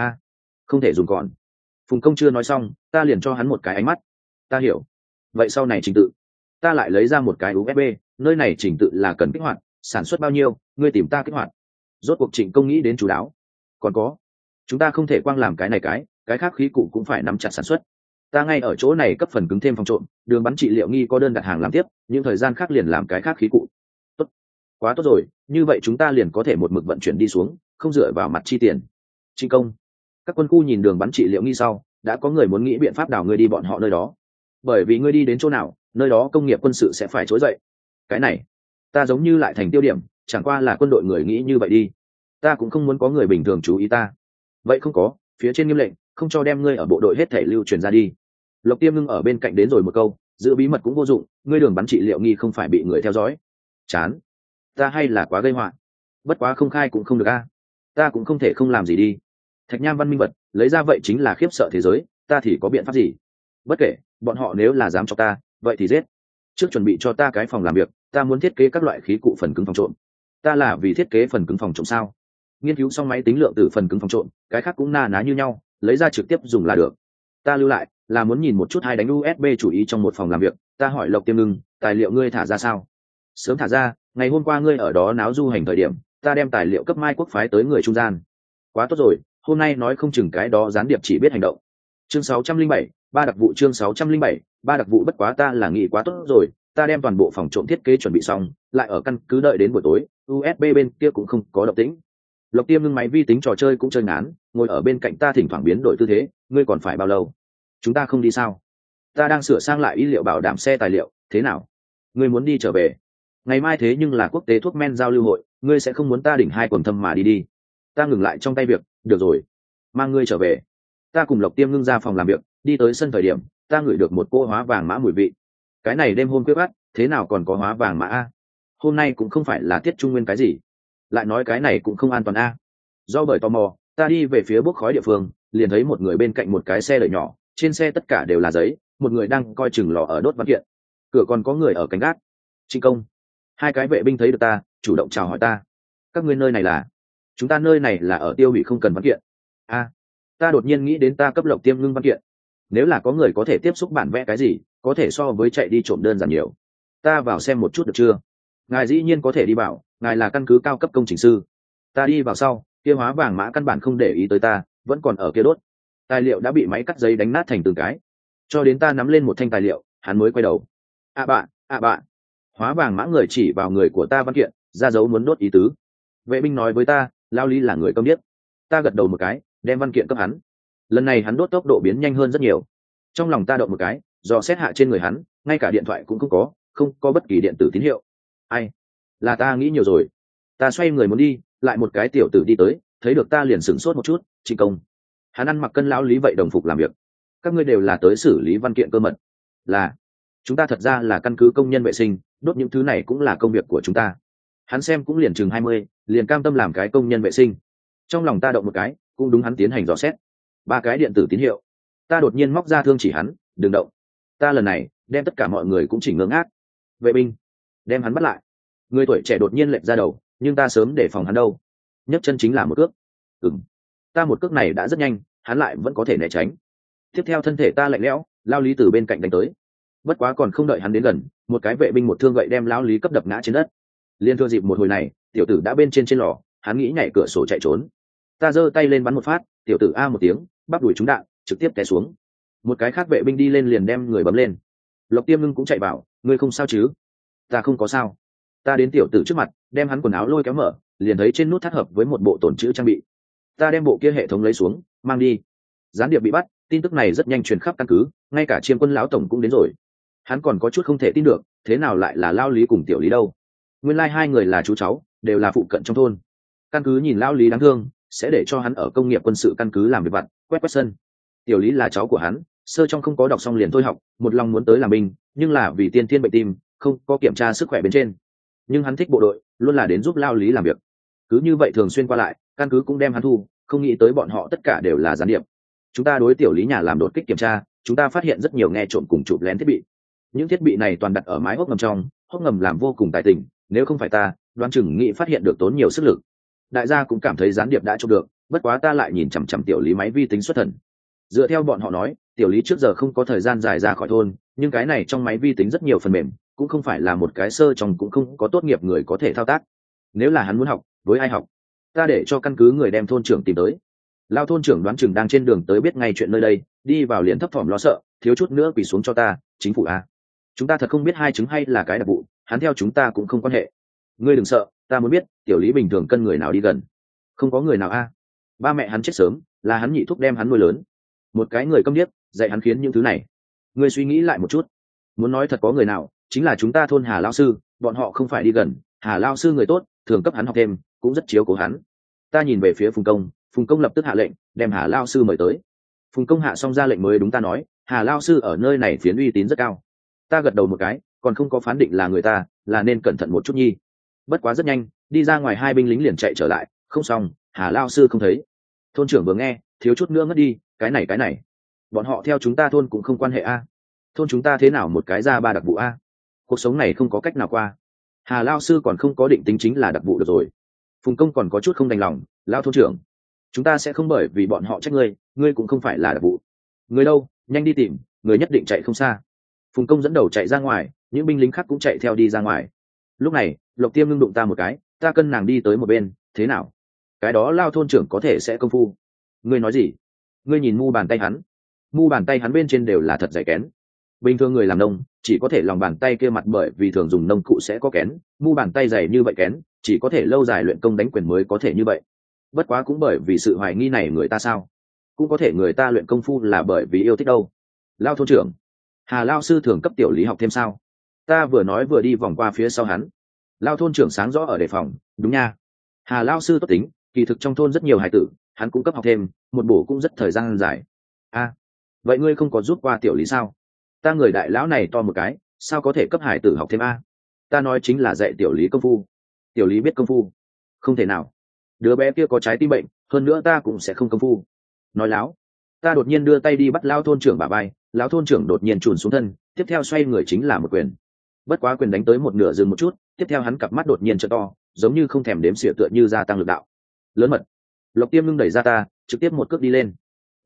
Không thể dùng còn. Phùng Công chưa nói xong, ta liền cho hắn một cái ánh mắt. Ta hiểu. Vậy sau này trình tự, ta lại lấy ra một cái USB, nơi này trình tự là cần kích hoạt, sản xuất bao nhiêu, ngươi tìm ta kích hoạt. Rốt cuộc Trịnh Công nghĩ đến chú đáo. Còn có, chúng ta không thể quang làm cái này cái khác khí cụ cũng phải nắm chặt sản xuất. Ta ngay ở chỗ này cấp phần cứng thêm phòng trộm, đường bắn trị liệu nghi có đơn đặt hàng làm tiếp, những thời gian khác liền làm cái khác khí cụ. Tốt, quá tốt rồi, như vậy chúng ta liền có thể một mực vận chuyển đi xuống, không dựa vào mặt chi tiền. Trịnh Công, các quân khu nhìn đường bắn trị liệu nghi sau, đã có người muốn nghĩ biện pháp đào ngươi đi bọn họ nơi đó. Bởi vì ngươi đi đến chỗ nào, nơi đó công nghiệp quân sự sẽ phải trỗi dậy. Cái này, ta giống như lại thành tiêu điểm, chẳng qua là quân đội người nghĩ như vậy đi. Ta cũng không muốn có người bình thường chú ý ta. Vậy không có, phía trên nghiêm lệnh, không cho đem ngươi ở bộ đội hết thể lưu truyền ra đi. Lộc Tiêm Ngưng ở bên cạnh đến rồi một câu, giữ bí mật cũng vô dụng, ngươi đường bắn trị liệu nghi không phải bị người theo dõi. Chán, ta hay là quá gây họa. Bất quá không khai cũng không được a. Ta cũng không thể không làm gì đi. Thạch Nham văn minh vật, lấy ra vậy chính là khiếp sợ thế giới, ta thì có biện pháp gì? Bất kể, bọn họ nếu là dám cho ta, vậy thì giết. Trước chuẩn bị cho ta cái phòng làm việc, ta muốn thiết kế các loại khí cụ phần cứng phòng trộm. Ta là vì thiết kế phần cứng phòng trộm sao? Nghiên cứu xong máy tính lượng tử phần cứng phòng trộm, cái khác cũng na ná như nhau, lấy ra trực tiếp dùng là được. Ta lưu lại là muốn nhìn một chút hai đánh USB chủ ý trong một phòng làm việc. Ta hỏi Lộc Tiêm Ngưng, tài liệu ngươi thả ra sao? Sớm thả ra, ngày hôm qua ngươi ở đó náo du hành thời điểm, ta đem tài liệu cấp Mai Quốc phái tới người trung gian. Quá tốt rồi, hôm nay nói không chừng cái đó gián điệp chỉ biết hành động. Chương 607, ba đặc vụ. Chương 607, ba đặc vụ. Bất quá ta là nghĩ quá tốt rồi, ta đem toàn bộ phòng trộm thiết kế chuẩn bị xong, lại ở căn cứ đợi đến buổi tối, USB bên kia cũng không có động tĩnh. Lộc Tiêm Ngưng máy vi tính trò chơi cũng chơi ngán, ngồi ở bên cạnh ta thỉnh thoảng biến đổi tư thế. Ngươi còn phải bao lâu? Chúng ta không đi sao? Ta đang sửa sang lại y liệu bảo đảm xe tài liệu, thế nào? Ngươi muốn đi trở về? Ngày mai thế nhưng là quốc tế thuốc men giao lưu hội, ngươi sẽ không muốn ta đỉnh hai quần thâm mà đi. Ta ngừng lại trong tay việc, được rồi, mang ngươi trở về. Ta cùng Lộc Tiêm Ngưng ra phòng làm việc, đi tới sân thời điểm, ta ngửi được một cô hóa vàng mã mùi vị. Cái này đêm hôm khuya khoắt, thế nào còn có hóa vàng mã a? Hôm nay cũng không phải là tiết trung nguyên cái gì, lại nói cái này cũng không an toàn a. Do bởi tò mò, ta đi về phía bốc khói địa phương, liền thấy một người bên cạnh một cái xe đợi nhỏ, trên xe tất cả đều là giấy, một người đang coi chừng lò ở đốt văn kiện, cửa còn có người ở cánh gác. Trịnh Công, hai cái vệ binh thấy được ta, chủ động chào hỏi ta. Các ngươi nơi này là? Chúng ta nơi này là ở tiêu hủy không cần văn kiện. Ta đột nhiên nghĩ đến ta cấp Lộc Tiêm ngưng văn kiện, nếu là có người có thể tiếp xúc bản vẽ cái gì có thể so với chạy đi trộm đơn giản nhiều. Ta vào xem một chút được chưa? Ngài dĩ nhiên có thể đi vào, ngài là căn cứ cao cấp công trình sư. Ta đi vào sau, kia hóa vàng mã căn bản không để ý tới ta, vẫn còn ở kia đốt. Tài liệu đã bị máy cắt giấy đánh nát thành từng cái, cho đến ta nắm lên một thanh tài liệu hắn mới quay đầu. Bạn, hóa vàng mã người chỉ vào người của ta văn kiện ra dấu muốn đốt ý tứ. Vệ binh nói với ta lao lý là người câm điếc. Ta gật đầu một cái đem văn kiện cấp hắn. Lần này hắn đốt tốc độ biến nhanh hơn rất nhiều. Trong lòng ta động một cái dò xét hạ trên người hắn, ngay cả điện thoại cũng không có bất kỳ điện tử tín hiệu. Ai? Là ta nghĩ nhiều rồi. Ta xoay người muốn đi, lại một cái tiểu tử đi tới, thấy được ta liền sửng sốt một chút. Chị công. Hắn ăn mặc cân lão lý vậy đồng phục làm việc. Các ngươi đều là tới xử lý văn kiện cơ mật? Là. Chúng ta thật ra là căn cứ công nhân vệ sinh, đốt những thứ này cũng là công việc của chúng ta. Hắn xem cũng liền chừng 20, liền cam tâm làm cái công nhân vệ sinh. Trong lòng ta động một cái, cũng đúng hắn tiến hành dò xét. 3 cái điện tử tín hiệu. Ta đột nhiên móc ra thương chỉ hắn, đừng động. Ta lần này đem tất cả mọi người cũng chỉnh ngơ ngác. Vệ binh, đem hắn bắt lại. Người tuổi trẻ đột nhiên lệch ra đầu, nhưng ta sớm để phòng hắn đâu. Nhấc chân chính là một cước. Ta một cước này đã rất nhanh, hắn lại vẫn có thể né tránh. Tiếp theo thân thể ta lạnh lẽo, lao lý từ bên cạnh đánh tới. Bất quá còn không đợi hắn đến gần, một cái vệ binh một thương gậy đem lao lý cấp đập ngã trên đất. Liên thừa dịp một hồi này, tiểu tử đã bên trên lò, hắn nghĩ nhảy cửa sổ chạy trốn. Ta giơ tay lên bắn một phát, tiểu tử a một tiếng, bắp đuổi trúng đạn, trực tiếp té xuống. Một cái khác vệ binh đi lên liền đem người bấm lên. Lộc Tiêm Ngưng cũng chạy vào, ngươi không sao chứ? Ta không có sao. Ta đến tiểu tử trước mặt, đem hắn quần áo lôi kéo mở, liền thấy trên nút thắt hợp với một bộ tổn chữ trang bị. Ta đem bộ kia hệ thống lấy xuống, mang đi. Gián điệp bị bắt, tin tức này rất nhanh truyền khắp căn cứ, ngay cả Chiêm Quân lão tổng cũng đến rồi. Hắn còn có chút không thể tin được, thế nào lại là lao lý cùng tiểu lý đâu? Nguyên lai 2 người là chú cháu, đều là phụ cận trong thôn. Căn cứ nhìn lao lý đáng thương, sẽ để cho hắn ở công nghiệp quân sự căn cứ làm việc vặt, quét sân. Tiểu lý là cháu của hắn, sơ trong không có đọc xong liền thôi học, một lòng muốn tới làm binh, nhưng là vì tiên thiên bệnh tim, không có kiểm tra sức khỏe bên trên. Nhưng hắn thích bộ đội, luôn là đến giúp lao lý làm việc. Cứ như vậy thường xuyên qua lại, căn cứ cũng đem hắn thu, không nghĩ tới bọn họ tất cả đều là gián điệp. Chúng ta đối tiểu lý nhà làm đột kích kiểm tra, chúng ta phát hiện rất nhiều nghe trộm cùng chụp lén thiết bị. Những thiết bị này toàn đặt ở mái hốc ngầm trong, hốc ngầm làm vô cùng tài tình, nếu không phải ta, đoán chừng nghĩ phát hiện được tốn nhiều sức lực. Đại gia cũng cảm thấy gián điệp đã chụp được, bất quá ta lại nhìn chằm chằm tiểu lý máy vi tính xuất thần. Dựa theo bọn họ nói, tiểu lý trước giờ không có thời gian dài ra khỏi thôn, nhưng cái này trong máy vi tính rất nhiều phần mềm, cũng không phải là một cái sơ trong cũng không có tốt nghiệp người có thể thao tác. Nếu là hắn muốn học, với ai học? Ta để cho căn cứ người đem thôn trưởng tìm tới. Lao thôn trưởng đoán chừng đang trên đường tới biết ngay chuyện nơi đây, đi vào liền thấp thỏm lo sợ, thiếu chút nữa quỳ xuống cho ta, chính phủ a. Chúng ta thật không biết hai chứng hay là cái đặc vụ, hắn theo chúng ta cũng không quan hệ. Ngươi đừng sợ, ta muốn biết tiểu lý bình thường cân người nào đi gần. Không có người nào a. Ba mẹ hắn chết sớm, là hắn nhị thúc đem hắn nuôi lớn. Một cái người câm điếc, dạy hắn khiến những thứ này. Ngươi suy nghĩ lại một chút, muốn nói thật có người nào, chính là chúng ta thôn Hà Lao sư, bọn họ không phải đi gần, Hà Lao sư người tốt, thường cấp hắn học thêm, cũng rất chiếu cố hắn. Ta nhìn về phía Phùng Công lập tức hạ lệnh, đem Hà Lao sư mời tới. Phùng Công hạ xong ra lệnh mới đúng ta nói, Hà Lao sư ở nơi này phiến uy tín rất cao. Ta gật đầu một cái, còn không có phán định là người ta, là nên cẩn thận một chút nhi. Bất quá rất nhanh, đi ra ngoài 2 binh lính liền chạy trở lại, không xong, Hà Lao sư không thấy. Thôn trưởng vừa nghe, thiếu chút nữa ngất đi, cái này. Bọn họ theo chúng ta thôn cũng không quan hệ a. Thôn chúng ta thế nào một cái ra 3 đặc vụ a? Cuộc sống này không có cách nào qua. Hà Lao sư còn không có định tính chính là đặc vụ được rồi. Phùng Công còn có chút không đành lòng, Lao thôn trưởng, chúng ta sẽ không bởi vì bọn họ trách ngươi cũng không phải là đặc vụ. Người đâu, nhanh đi tìm, người nhất định chạy không xa. Phùng Công dẫn đầu chạy ra ngoài, những binh lính khác cũng chạy theo đi ra ngoài. Lúc này Lộc Tiêm Ngưng đụng ta một cái, ta cân nàng đi tới một bên, thế nào? Cái đó Lao thôn trưởng có thể sẽ công phu. Ngươi nói gì? Ngươi nhìn mu bàn tay hắn bên trên đều là thật dày kén. Bình thường người làm nông chỉ có thể lòng bàn tay kia mặt, bởi vì thường dùng nông cụ sẽ có kén, mu bàn tay dày như vậy kén chỉ có thể lâu dài luyện công đánh quyền mới có thể như vậy. Bất quá cũng bởi vì sự hoài nghi này người ta sao, cũng có thể người ta luyện công phu là bởi vì yêu thích đâu. Lao thôn trưởng, Hà Lao sư thường cấp tiểu lý học thêm sao? Ta vừa nói vừa đi vòng qua phía sau hắn. Lao thôn trưởng sáng rõ ở đề phòng, đúng nha, Hà Lao sư tốt tính, kỳ thực trong thôn rất nhiều hài tử, hắn cũng cấp học thêm, một bổ cũng rất thời gian dài. A, vậy ngươi không có giúp qua tiểu lý sao? Ta người đại lão này to một cái, sao có thể cấp hải tử học thêm a? Ta nói chính là dạy tiểu lý công phu. Tiểu lý biết công phu? Không thể nào, đứa bé kia có trái tim bệnh, hơn nữa ta cũng sẽ không công phu. Nói láo. Ta đột nhiên đưa tay đi bắt Lao thôn trưởng bả vai, lão thôn trưởng đột nhiên trùn xuống thân, tiếp theo xoay người chính là một quyền. Bất quá quyền đánh tới một nửa dừng một chút, tiếp theo hắn cặp mắt đột nhiên trợ to, giống như không thèm đếm xỉa, tựa như gia tăng lực đạo. Lớn mật. Lộc Tiêm Ngưng đẩy ra ta, trực tiếp một cước đi lên.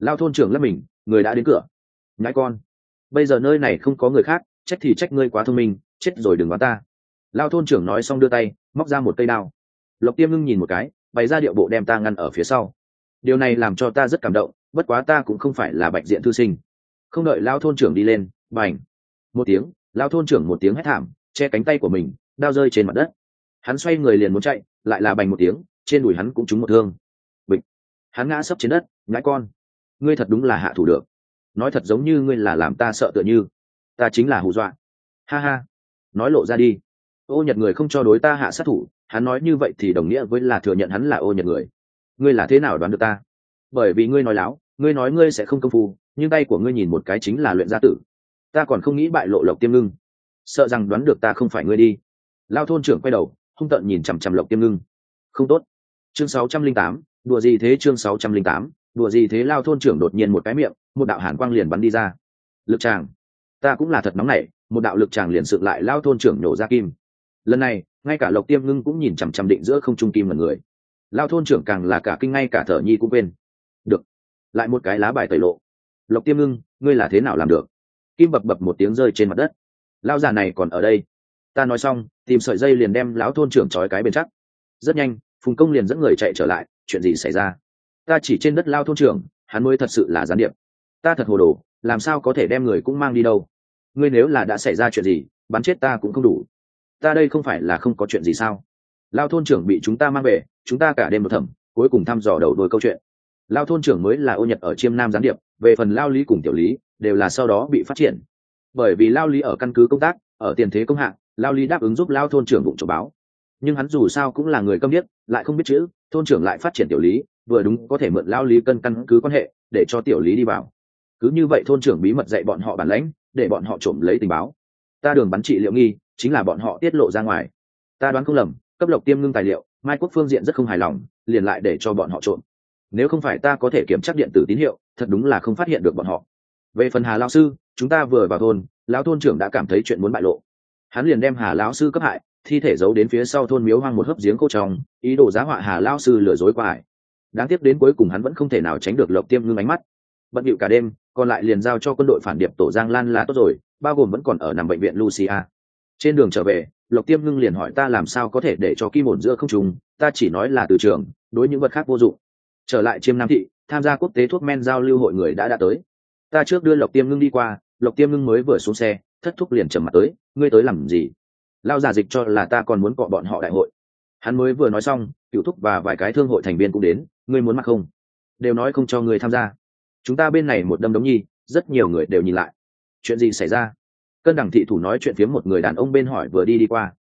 Lao thôn trưởng lấp mình, người đã đến cửa. Nhãi con, bây giờ nơi này không có người khác, trách thì trách ngươi quá thông minh, chết rồi đừng đoán ta. Lao thôn trưởng nói xong đưa tay móc ra một cây đao. Lộc Tiêm Ngưng nhìn một cái, bày ra điệu bộ đem ta ngăn ở phía sau. Điều này làm cho ta rất cảm động, bất quá ta cũng không phải là bạch diện thư sinh. Không đợi Lao thôn trưởng đi lên, bành một tiếng, Lao thôn trưởng một tiếng hét thảm, che cánh tay của mình, đao rơi trên mặt đất. Hắn xoay người liền muốn chạy, lại là bành một tiếng, trên đùi hắn cũng trúng một thương. Bịch, hắn ngã sấp trên đất. Nhãi con, ngươi thật đúng là hạ thủ được. Nói thật giống như ngươi là làm ta sợ tựa như. Ta chính là hù dọa. Ha ha, nói lộ ra đi. Ô Nhật người không cho đối ta hạ sát thủ, hắn nói như vậy thì đồng nghĩa với là thừa nhận hắn là Ô Nhật người. Ngươi là thế nào đoán được ta? Bởi vì ngươi nói láo, ngươi nói ngươi sẽ không công phu, nhưng tay của ngươi nhìn một cái chính là luyện gia tử. Ta còn không nghĩ bại lộ Lộc Tiêm Ngưng, sợ rằng đoán được ta không phải ngươi đi. Lao thôn trưởng quay đầu hung tợn nhìn chằm chằm Lộc Tiêm Ngưng. Không tốt. Chương 608, đùa gì thế? Chương 608, đùa gì thế? Lao thôn trưởng đột nhiên một cái miệng, một đạo hàn quang liền bắn đi ra. Lực tràng. Ta cũng là thật nóng nảy, một đạo lực tràng liền sượng lại Lao thôn trưởng nổ ra kim. Lần này ngay cả Lộc Tiêm Ngưng cũng nhìn chằm chằm định giữa không trung kim là người. Lao thôn trưởng càng là cả kinh, ngay cả thở nhi cũng quên. Được, lại một cái lá bài tẩy lộ. Lộc Tiêm Ngưng, ngươi là thế nào làm được? Kim bập bập một tiếng rơi trên mặt đất. Lao già này còn ở đây. Ta nói xong tìm sợi dây liền đem lão thôn trưởng trói cái bên chắc. Rất nhanh Phùng Công liền dẫn người chạy trở lại. Chuyện gì xảy ra? Ta chỉ trên đất Lao thôn trưởng, hắn mới thật sự là gián điệp. Ta thật hồ đồ, làm sao có thể đem người cũng mang đi đâu? Ngươi nếu là đã xảy ra chuyện gì, bắn chết ta cũng không đủ. Ta đây không phải là không có chuyện gì sao? Lao thôn trưởng bị chúng ta mang về, chúng ta cả đêm một thẩm, cuối cùng thăm dò đầu đuôi câu chuyện. Lao thôn trưởng mới là Ô Nhật ở Chiêm Nam gián điệp, về phần Lao Lý cùng Tiểu Lý đều là sau đó bị phát triển. Bởi vì Lao Lý ở căn cứ công tác, ở tiền thế công hạng, Lao Lý đáp ứng giúp Lao thôn trưởng bụng chỗ báo. Nhưng hắn dù sao cũng là người câm điếc, lại không biết chữ, thôn trưởng lại phát triển Tiểu Lý, vừa đúng có thể mượn Lao Lý căn cứ quan hệ để cho Tiểu Lý đi vào. Cứ như vậy thôn trưởng bí mật dạy bọn họ bản lãnh, để bọn họ trộm lấy tình báo. Ta đường bắn trị liệu nghi chính là bọn họ tiết lộ ra ngoài. Ta đoán không lầm, cấp Lộc Tiêm Ngưng tài liệu, Mai Quốc phương diện rất không hài lòng, liền lại để cho bọn họ trộm. Nếu không phải ta có thể kiểm tra điện tử tín hiệu, thật đúng là không phát hiện được bọn họ. Về phần Hà lão sư, chúng ta vừa vào thôn, lão thôn trưởng đã cảm thấy chuyện muốn bại lộ, hắn liền đem Hà lão sư cấp hại, thi thể giấu đến phía sau thôn miếu hoang một hớp giếng khô trong, ý đồ giá họa Hà lão sư lừa dối qua ải. Đáng tiếc đến cuối cùng hắn vẫn không thể nào tránh được Lộc Tiêm Ngưng ánh mắt. Bận bịu cả đêm, còn lại liền giao cho quân đội phản điệp tổ Giang Lan là tốt rồi, bao gồm vẫn còn ở nằm bệnh viện Lucia. Trên đường trở về, Lộc Tiêm Ngưng liền hỏi ta làm sao có thể để cho kim ổn giữa không trùng, ta chỉ nói là từ trường, đối những vật khác vô dụng. Trở lại Chiêm Nam thị, tham gia quốc tế thuốc men giao lưu hội người đã tới. Ta trước đưa Lộc Tiêm Ngưng đi qua, Lộc Tiêm Ngưng mới vừa xuống xe, thất thúc liền trầm mặt tới, ngươi tới làm gì? Lao giả dịch cho là ta còn muốn cọ bọn họ đại hội. Hắn mới vừa nói xong, Cửu thúc và vài cái thương hội thành viên cũng đến, ngươi muốn mặc không? Đều nói không cho ngươi tham gia. Chúng ta bên này một đâm đống nhi, rất nhiều người đều nhìn lại. Chuyện gì xảy ra? Cân Đằng thị thủ nói chuyện phiếm một người đàn ông bên hỏi vừa đi qua.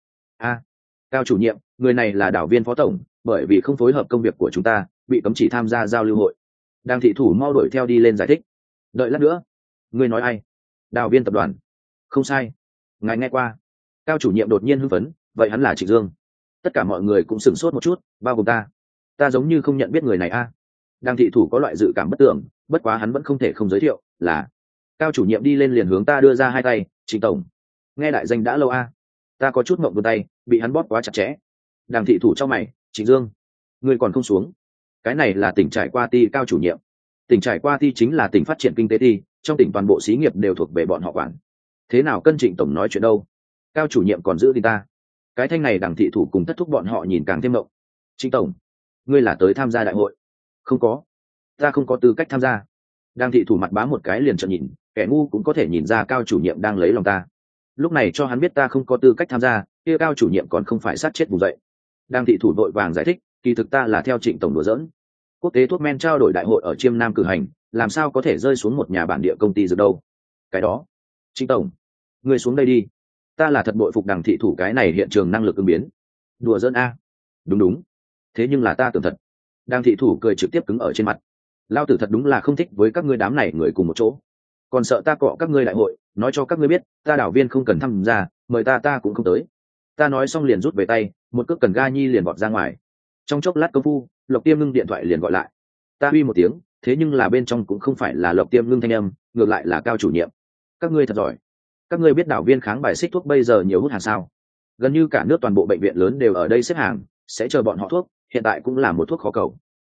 Cao chủ nhiệm, người này là đảo viên phó tổng, bởi vì không phối hợp công việc của chúng ta, bị cấm chỉ tham gia giao lưu hội. Đằng thị thủ mau đuổi theo đi lên giải thích. Đợi lát nữa. Ngươi nói ai? Đào viên tập đoàn. Không sai. Ngài nghe qua. Cao chủ nhiệm đột nhiên hưng phấn, vậy hắn là Trịnh Dương. Tất cả mọi người cũng sửng sốt một chút, bao gồm ta. Ta giống như không nhận biết người này a. Đằng thị thủ có loại dự cảm bất tưởng, bất quá hắn vẫn không thể không giới thiệu, là Cao chủ nhiệm đi lên liền hướng ta đưa ra hai tay, Trịnh tổng. Nghe đại danh đã lâu a. Ta có chút ngậm vươn tay, bị hắn bóp quá chặt chẽ. Đằng thị thủ trong mày, Trịnh Dương, ngươi còn không xuống. Cái này là tỉnh Trải Qua Ti Cao chủ nhiệm. Tỉnh Trải Qua Ti chính là tỉnh phát triển kinh tế ti, trong tỉnh toàn bộ xí nghiệp đều thuộc về bọn họ quản. Thế nào cân Trịnh tổng nói chuyện đâu? Cao chủ nhiệm còn giữ đi ta. Cái thanh này Đằng thị thủ cùng thất thúc bọn họ nhìn càng thêm mộng. Trịnh tổng, ngươi là tới tham gia đại hội? Không có, ta không có tư cách tham gia. Đằng thị thủ mặt bám một cái liền trợn nhìn, kẻ ngu cũng có thể nhìn ra Cao chủ nhiệm đang lấy lòng ta. Lúc này cho hắn biết ta không có tư cách tham gia, kia Cao chủ nhiệm còn không phải sát chết vùng dậy. Đằng thị thủ vội vàng giải thích, kỳ thực ta là theo Trịnh tổng đùa giỡn. Quốc tế thuốc men trao đổi đại hội ở Chiêm Nam cử hành, làm sao có thể rơi xuống một nhà bản địa công ty dược đâu? Cái đó, Trịnh tổng, ngươi xuống đây đi. Ta là thật bội phục Đằng thị thủ cái này hiện trường năng lực ứng biến. Đùa giỡn a? Đúng đúng. Thế nhưng là ta tưởng thật. Đằng thị thủ cười trực tiếp cứng ở trên mặt. Lao tử thật đúng là không thích với các ngươi đám này người cùng một chỗ. Còn sợ ta cọ các ngươi đại hội, nói cho các ngươi biết, ta đảo viên không cần tham gia, mời ta cũng không tới. Ta nói xong liền rút về tay, một cước cần ga nhi liền vọt ra ngoài. Trong chốc lát công phu, Lộc Tiêm Ngưng điện thoại liền gọi lại. Ta uy một tiếng, thế nhưng là bên trong cũng không phải là Lộc Tiêm Ngưng thanh âm, ngược lại là Cao chủ nhiệm. Các ngươi thật giỏi. Các ngươi biết đảo viên kháng bài xích thuốc bây giờ nhiều hút hàng sao? Gần như cả nước toàn bộ bệnh viện lớn đều ở đây xếp hàng, sẽ chờ bọn họ thuốc, hiện tại cũng là một thuốc khó cầu.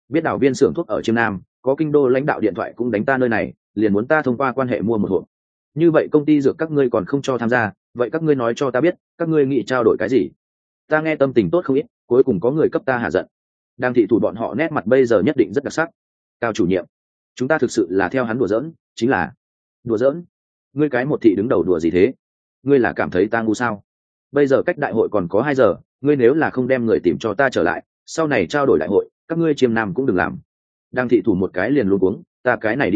biết đào viên xưởng thuốc ở chiêm nam có kinh đô lãnh đạo điện thoại cũng đánh ta nơi này, liền muốn ta thông qua quan hệ mua một hộp. Như vậy công ty dược các ngươi còn không cho tham gia, vậy các ngươi nói cho ta biết các ngươi nghĩ trao đổi cái gì. Ta nghe tâm tình tốt không ít, cuối cùng có người cấp ta hạ giận. Đang thị thủ bọn họ nét mặt bây giờ nhất định rất đặc sắc. Cao chủ nhiệm, chúng ta thực sự là theo hắn đùa giỡn, chính là đùa giỡn. Ngươi cái một thị đứng đầu đùa gì thế? Ngươi là cảm thấy ta ngu sao? Bây giờ cách đại hội còn có 2 giờ, ngươi nếu là không đem người tìm cho ta trở lại, sau này trao đổi đại hội các ngươi chiêm nam cũng đừng làm. Đang thị thủ một cái liền luôn cuống, ta cái này đi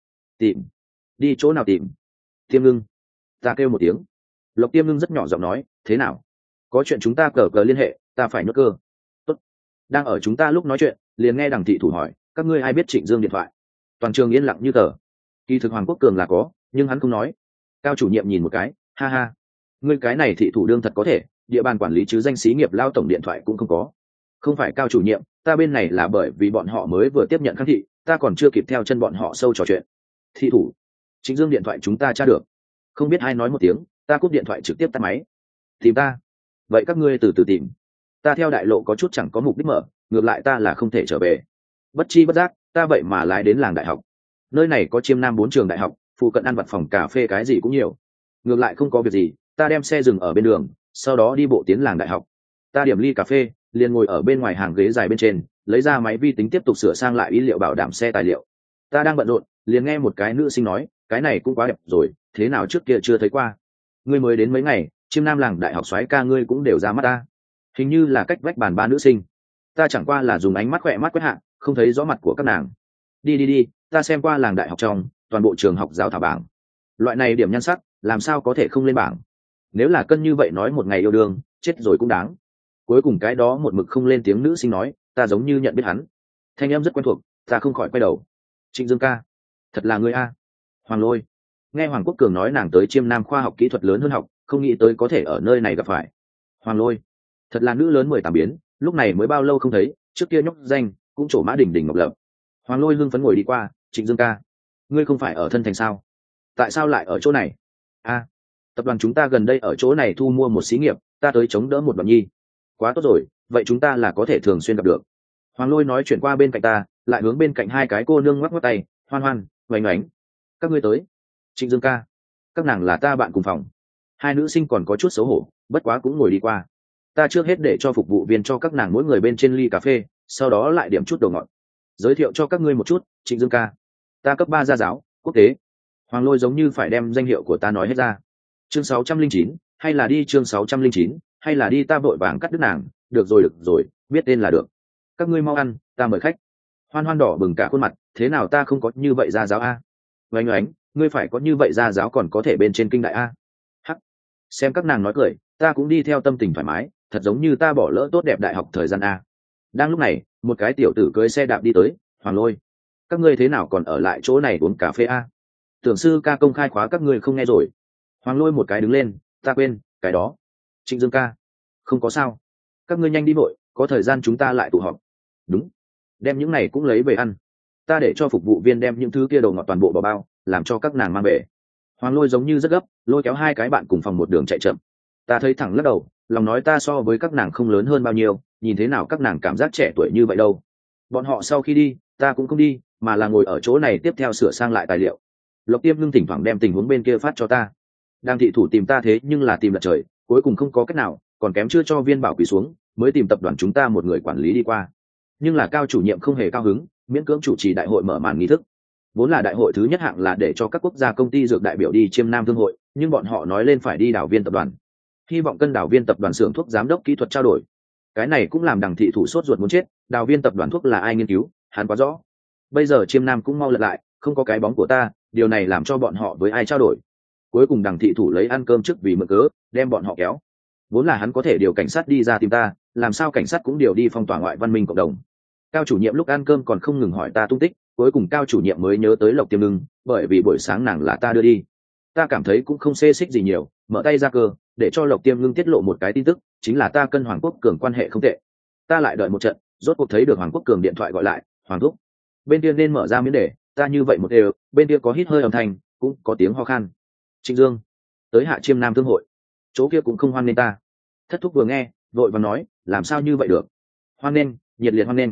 tìm đi chỗ nào tìm? Tiêm Ngưng, ta kêu một tiếng. Lộc Tiêm Ngưng rất nhỏ giọng nói, thế nào? Có chuyện chúng ta cờ liên hệ, ta phải nhốt cơ. Tốt. Đang ở chúng ta lúc nói chuyện, liền nghe đằng thị thủ hỏi, các ngươi ai biết Trịnh Dương điện thoại? Toàn trường yên lặng như tờ. Kỳ thực Hoàng Quốc Cường là có, nhưng hắn không nói. Cao chủ nhiệm nhìn một cái, ha ha, ngươi cái này thị thủ đương thật có thể, địa bàn quản lý chứ danh xí nghiệp lao tổng điện thoại cũng không có. Không phải Cao chủ nhiệm, ta bên này là bởi vì bọn họ mới vừa tiếp nhận kháng thị, ta còn chưa kịp theo chân bọn họ sâu trò chuyện. Thị thủ, Trịnh Dương điện thoại chúng ta tra được. Không biết ai nói một tiếng, ta cúp điện thoại trực tiếp tắt máy. Tìm ta? Vậy các ngươi từ từ tìm. Ta theo đại lộ có chút chẳng có mục đích mở, ngược lại ta là không thể trở về. Bất chi bất giác, ta vậy mà lái đến làng đại học. Nơi này có chiêm nam 4 trường đại học, phụ cận ăn vặt phòng cà phê cái gì cũng nhiều. Ngược lại không có việc gì, ta đem xe dừng ở bên đường, sau đó đi bộ tiến làng đại học. Ta điểm ly cà phê, liền ngồi ở bên ngoài hàng ghế dài bên trên, lấy ra máy vi tính tiếp tục sửa sang lại ý liệu bảo đảm xe tài liệu. Ta đang bận rộn, liền nghe một cái nữ sinh nói, cái này cũng quá đẹp rồi, thế nào trước kia chưa thấy qua. Ngươi mới đến mấy ngày, chiêm nam làng đại học soái ca ngươi cũng đều ra mắt ta. Hình như là cách vách bàn ba nữ sinh. Ta chẳng qua là dùng ánh mắt khỏe mắt quét hạ, không thấy rõ mặt của các nàng. Đi, ta xem qua làng đại học trong toàn bộ trường học giáo thảo bảng. Loại này điểm nhan sắc, làm sao có thể không lên bảng. Nếu là cân như vậy nói một ngày yêu đương, chết rồi cũng đáng. Cuối cùng cái đó một mực không lên tiếng nữ sinh nói, ta giống như nhận biết hắn. Thanh em rất quen thuộc, ta không khỏi quay đầu. Trịnh Dương ca, thật là người a. Hoàng Lôi, nghe Hoàng Quốc Cường nói nàng tới chiêm nam khoa học kỹ thuật lớn hơn học, không nghĩ tới có thể ở nơi này gặp phải. Hoàng Lôi, thật là nữ lớn 18 biến, lúc này mới bao lâu không thấy, trước kia nhóc danh cũng trổ mã đỉnh đỉnh ngọc lập. Hoàng Lôi hưng phấn ngồi đi qua, Trịnh Dương ca, ngươi không phải ở thân thành sao? Tại sao lại ở chỗ này? A, tập đoàn chúng ta gần đây ở chỗ này thu mua một xí nghiệp, ta tới chống đỡ một đoạn nhi. Quá tốt rồi, vậy chúng ta là có thể thường xuyên gặp được. Hoàng Lôi nói chuyển qua bên cạnh ta, lại hướng bên cạnh 2 cái cô nương ngoắc ngoắc tay, Hoan, oánh oánh, các ngươi tới. Trịnh Dương ca, các nàng là ta bạn cùng phòng. 2 nữ sinh còn có chút xấu hổ, bất quá cũng ngồi đi qua. Ta trước hết để cho phục vụ viên cho các nàng mỗi người bên trên ly cà phê, sau đó lại điểm chút đồ ngọt. Giới thiệu cho các ngươi một chút, Trịnh Dương ca, ta cấp 3 gia giáo quốc tế. Hoàng Lôi giống như phải đem danh hiệu của ta nói hết ra. Chương 609, hay là đi chương 609, hay là đi, ta vội vàng cắt đứt nàng, được rồi, biết tên là được. Các ngươi mau ăn, ta mời khách. Hoan đỏ bừng cả khuôn mặt, thế nào ta không có như vậy gia giáo a? Oánh oánh, ngươi phải có như vậy gia giáo còn có thể bên trên kinh đại a. Hắc, xem các nàng nói cười, ta cũng đi theo tâm tình thoải mái, thật giống như ta bỏ lỡ tốt đẹp đại học thời gian a. Đang lúc này, một cái tiểu tử cưỡi xe đạp đi tới, Hoàng Lôi, các ngươi thế nào còn ở lại chỗ này uống cà phê a? Tưởng sư ca công khai khóa các ngươi không nghe rồi. Hoàng Lôi một cái đứng lên, ta quên, cái đó. Trịnh Dương ca, không có sao, các ngươi nhanh đi vội, có thời gian chúng ta lại tụ họp. Đúng, đem những này cũng lấy về ăn. Ta để cho phục vụ viên đem những thứ kia đồ ngọt toàn bộ vào bao, làm cho các nàng mang về. Hoàng Lôi giống như rất gấp, lôi kéo 2 cái bạn cùng phòng một đường chạy chậm. Ta thấy thẳng lắc đầu, lòng nói ta so với các nàng không lớn hơn bao nhiêu, nhìn thế nào các nàng cảm giác trẻ tuổi như vậy đâu. Bọn họ sau khi đi, ta cũng không đi, mà là ngồi ở chỗ này tiếp theo sửa sang lại tài liệu. Lộc Tiêm Ngưng thỉnh thoảng đem tình huống bên kia phát cho ta. Đang thị thủ tìm ta thế nhưng là tìm lật trời, cuối cùng không có cách nào, còn kém chưa cho Viên Bảo quỳ xuống, mới tìm tập đoàn chúng ta một người quản lý đi qua. Nhưng là Cao chủ nhiệm không hề cao hứng, miễn cưỡng chủ trì đại hội mở màn nghi thức. Vốn là đại hội thứ nhất hạng là để cho các quốc gia công ty dược đại biểu đi chiêm nam thương hội, nhưng bọn họ nói lên phải đi đào viên tập đoàn, hy vọng cân đào viên tập đoàn xưởng thuốc giám đốc kỹ thuật trao đổi. Cái này cũng làm đằng thị thủ sốt ruột muốn chết, đào viên tập đoàn thuốc là ai nghiên cứu, hắn quá rõ. Bây giờ chiêm nam cũng mau lật lại, không có cái bóng của ta, điều này làm cho bọn họ với ai trao đổi. Cuối cùng đằng thị thủ lấy ăn cơm trước vì mượn cớ, đem bọn họ kéo. Vốn là hắn có thể điều cảnh sát đi ra tìm ta, làm sao cảnh sát cũng điều đi phong tỏa ngoại văn minh cộng đồng. Cao chủ nhiệm lúc ăn cơm còn không ngừng hỏi ta tung tích, cuối cùng Cao chủ nhiệm mới nhớ tới Lộc Tiêm Ngưng, bởi vì buổi sáng nàng là ta đưa đi. Ta cảm thấy cũng không xê xích gì nhiều, mở tay ra cơ, để cho Lộc Tiêm Ngưng tiết lộ một cái tin tức, chính là ta cân Hoàng Quốc Cường quan hệ không tệ. Ta lại đợi một trận, rốt cuộc thấy được Hoàng Quốc Cường điện thoại gọi lại, Hoàng thúc. Bên kia nên mở ra miếng để, ta như vậy một đều, bên kia có hít hơi âm thanh, cũng có tiếng ho khan. Trịnh Dương, tới hạ chiêm nam thương hội, chỗ kia cũng không hoan nên ta. Thất thúc vừa nghe, vội vàng nói, làm sao như vậy được? Hoan nên, nhiệt liệt hoan nên.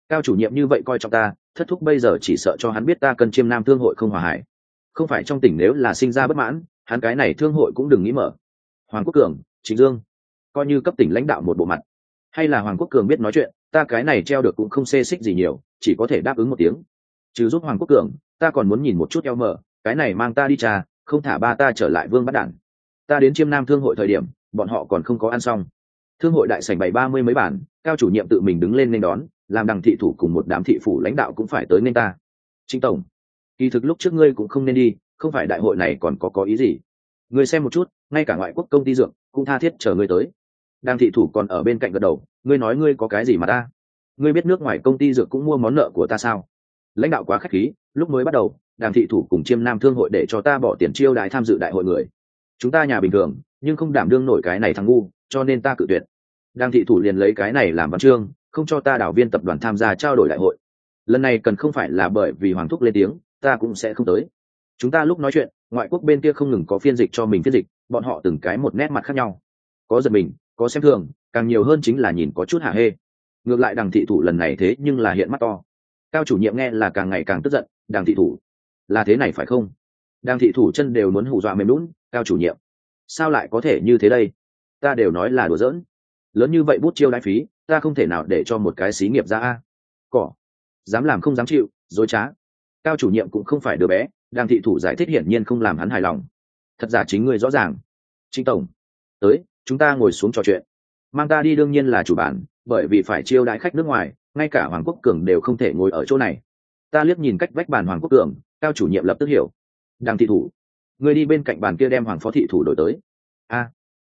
Cao chủ nhiệm như vậy coi trọng ta, thất thúc bây giờ chỉ sợ cho hắn biết ta cần chiêm nam thương hội không hòa hải. Không phải trong tỉnh nếu là sinh ra bất mãn, hắn cái này thương hội cũng đừng nghĩ mở. Hoàng Quốc Cường, Trịnh Dương, coi như cấp tỉnh lãnh đạo một bộ mặt. Hay là Hoàng Quốc Cường biết nói chuyện, ta cái này treo được cũng không xê xích gì nhiều, chỉ có thể đáp ứng một tiếng. Trừ giúp Hoàng Quốc Cường, ta còn muốn nhìn một chút eo mở, cái này mang ta đi trà, không thả ba ta trở lại vương bắt đản. Ta đến chiêm nam thương hội thời điểm, bọn họ còn không có ăn xong. Thương hội đại sảnh bày 30 mấy bản, Cao chủ nhiệm tự mình đứng lên nên đón, làm đằng thị thủ cùng một đám thị phủ lãnh đạo cũng phải tới nên ta. Trịnh tổng, kỳ thực lúc trước ngươi cũng không nên đi, không phải đại hội này còn có ý gì. Ngươi xem một chút, ngay cả ngoại quốc công ty dược cũng tha thiết chờ ngươi tới. Đằng thị thủ còn ở bên cạnh gật đầu, ngươi nói ngươi có cái gì mà ta? Ngươi biết nước ngoài công ty dược cũng mua món nợ của ta sao? Lãnh đạo quá khách khí, lúc mới bắt đầu, đằng thị thủ cùng chiêm nam thương hội để cho ta bỏ tiền chiêu đãi tham dự đại hội người. Chúng ta nhà bình thường, nhưng không đảm đương nổi cái này thằng ngu, cho nên ta cự tuyệt. Đằng thị thủ liền lấy cái này làm văn chương, không cho ta đảo viên tập đoàn tham gia trao đổi đại hội. Lần này cần không phải là bởi vì Hoàng thúc lên tiếng, ta cũng sẽ không tới. Chúng ta lúc nói chuyện, ngoại quốc bên kia không ngừng có phiên dịch cho mình phiên dịch, bọn họ từng cái một nét mặt khác nhau, có giật mình, có xem thường, càng nhiều hơn chính là nhìn có chút hả hê. Ngược lại đằng thị thủ lần này thế nhưng là hiện mắt to. Cao chủ nhiệm nghe là càng ngày càng tức giận, đằng thị thủ là thế này phải không? Đằng thị thủ chân đều muốn hù dọa mềm lún. Cao chủ nhiệm sao lại có thể như thế đây? Ta đều nói là đùa giỡn, lớn như vậy bút chiêu đãi phí, ta không thể nào để cho một cái xí nghiệp ra a. Cỏ, dám làm không dám chịu, dối trá. Cao chủ nhiệm cũng không phải đứa bé, đằng thị thủ giải thích hiển nhiên không làm hắn hài lòng. Thật giả chính người rõ ràng. Trịnh tổng, tới, chúng ta ngồi xuống trò chuyện. Mang ta đi đương nhiên là chủ bản, bởi vì phải chiêu đãi khách nước ngoài, ngay cả Hoàng Quốc Cường đều không thể ngồi ở chỗ này. Ta liếc nhìn cách vách bàn Hoàng Quốc Cường, Cao chủ nhiệm lập tức hiểu. Đằng thị thủ, người đi bên cạnh bàn kia đem Hoàng phó thị thủ đổi tới. A,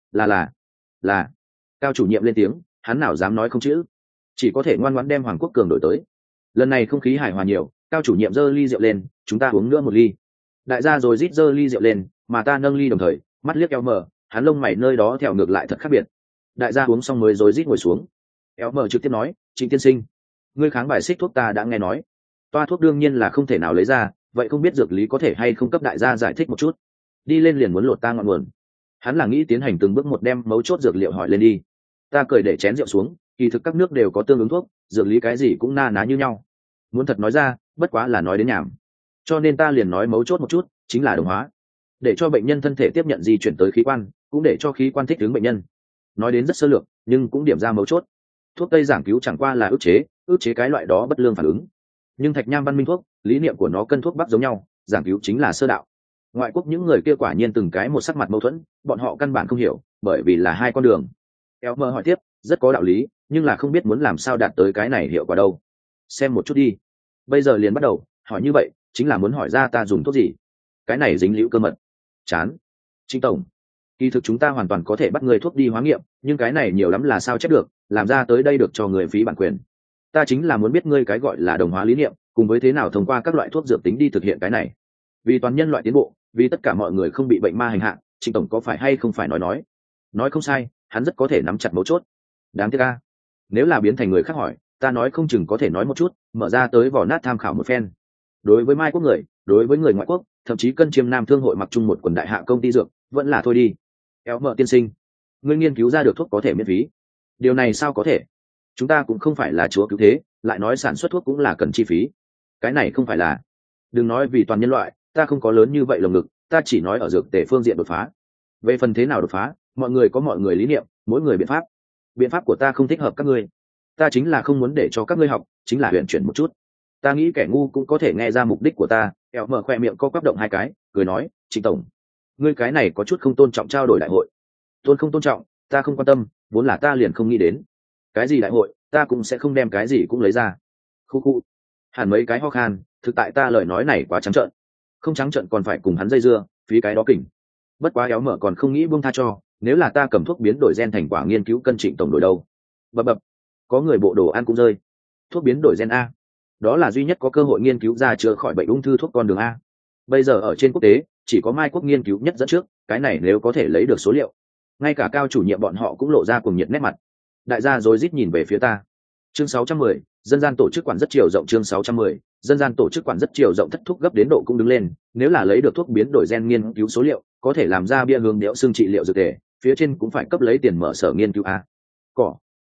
là. Cao chủ nhiệm lên tiếng, hắn nào dám nói không chữ, chỉ có thể ngoan ngoãn đem Hoàng Quốc Cường đổi tới. Lần này không khí hài hòa nhiều, Cao chủ nhiệm giơ ly rượu lên, chúng ta uống nữa một ly. Đại gia rồi rít giơ ly rượu lên, mà ta nâng ly đồng thời, mắt liếc eo mờ, hắn lông mày nơi đó theo ngược lại thật khác biệt. Đại gia uống xong mới rồi rít ngồi xuống. Eo mờ trực tiếp nói, Trịnh tiên sinh, ngươi kháng bài xích thuốc ta đã nghe nói, toa thuốc đương nhiên là không thể nào lấy ra, vậy không biết dược lý có thể hay không cấp đại gia giải thích một chút. Đi lên liền muốn lột ta ngọn nguồn. Hắn là nghĩ tiến hành từng bước một đem mấu chốt dược liệu hỏi lên đi. Ta cười để chén rượu xuống, kỳ thực các nước đều có tương ứng thuốc, dược lý cái gì cũng na ná như nhau. Muốn thật nói ra, bất quá là nói đến nhảm. Cho nên ta liền nói mấu chốt một chút, chính là đồng hóa, để cho bệnh nhân thân thể tiếp nhận di chuyển tới khí quan, cũng để cho khí quan thích ứng bệnh nhân. Nói đến rất sơ lược, nhưng cũng điểm ra mấu chốt. Thuốc tây giảng cứu chẳng qua là ức chế cái loại đó bất lương phản ứng. Nhưng thạch nham văn minh thuốc, lý niệm của nó cân thuốc bắc giống nhau, giảng cứu chính là sơ đạo. Ngoại quốc những người kia quả nhiên từng cái một sắc mặt mâu thuẫn, bọn họ căn bản không hiểu, bởi vì là hai con đường. Eo mơ hỏi tiếp, rất có đạo lý, nhưng là không biết muốn làm sao đạt tới cái này hiệu quả đâu. Xem một chút đi. Bây giờ liền bắt đầu, hỏi như vậy, chính là muốn hỏi ra ta dùng thuốc gì. Cái này dính liễu cơ mật. Chán. Trịnh tổng, kỳ thực chúng ta hoàn toàn có thể bắt người thuốc đi hóa nghiệm, nhưng cái này nhiều lắm là sao chép được, làm ra tới đây được cho người phí bản quyền. Ta chính là muốn biết ngươi cái gọi là đồng hóa lý niệm, cùng với thế nào thông qua các loại thuốc dược tính đi thực hiện cái này. Vì toàn nhân loại tiến bộ, vì tất cả mọi người không bị bệnh ma hành hạ, Trịnh tổng có phải hay không phải nói không sai, hắn rất có thể nắm chặt mấu chốt. Đáng tiếc a, nếu là biến thành người khác hỏi, ta nói không chừng có thể nói một chút, mở ra tới vỏ nát tham khảo một phen. Đối với mai quốc người, đối với người ngoại quốc, thậm chí cân chiêm nam thương hội mặc chung một quần đại hạ công ty dược, vẫn là thôi đi. Éo mợ tiên sinh, ngươi nghiên cứu ra được thuốc có thể miễn phí, điều này sao có thể? Chúng ta cũng không phải là chúa cứu thế, lại nói sản xuất thuốc cũng là cần chi phí. Cái này không phải là, đừng nói vì toàn nhân loại, ta không có lớn như vậy lồng ngực, ta chỉ nói ở dược tề phương diện đột phá. Về phần thế nào đột phá, mọi người có mọi người lý niệm, mỗi người biện pháp của ta không thích hợp các ngươi. Ta chính là không muốn để cho các ngươi học, chính là huyền chuyển một chút. Ta nghĩ kẻ ngu cũng có thể nghe ra mục đích của ta. Eo mở khoe miệng co quắp động hai cái, cười nói, Trịnh tổng, ngươi cái này có chút không tôn trọng trao đổi đại hội. Không tôn trọng, ta không quan tâm, vốn là ta liền không nghĩ đến. Cái gì đại hội, ta cũng sẽ không đem cái gì cũng lấy ra. Khu hẳn mấy cái ho khan, thực tại ta lời nói này quá trắng trợn. Không trắng trợn còn phải cùng hắn dây dưa, phí cái đó kỉnh. Bất quá Éo mở còn không nghĩ buông tha cho, nếu là ta cầm thuốc biến đổi gen thành quả nghiên cứu cân Trịnh tổng đổi đâu. Bập, có người bộ đồ ăn cũng rơi. Thuốc biến đổi gen a, đó là duy nhất có cơ hội nghiên cứu ra chữa khỏi bệnh ung thư thuốc con đường a. Bây giờ ở trên quốc tế chỉ có mai quốc nghiên cứu nhất dẫn trước, cái này nếu có thể lấy được số liệu, ngay cả Cao chủ nhiệm bọn họ cũng lộ ra cuồng nhiệt nét mặt. Đại gia rồi rít nhìn về phía ta. Chương 610, dân gian tổ chức quản rất chiều rộng. Chương 610, dân gian tổ chức quản rất chiều rộng. Thất thúc gấp đến độ cũng đứng lên, nếu là lấy được thuốc biến đổi gen nghiên cứu số liệu, có thể làm ra bia hướng đẽo xương trị liệu dược thể, phía trên cũng phải cấp lấy tiền mở sở nghiên cứu a. Cỏ,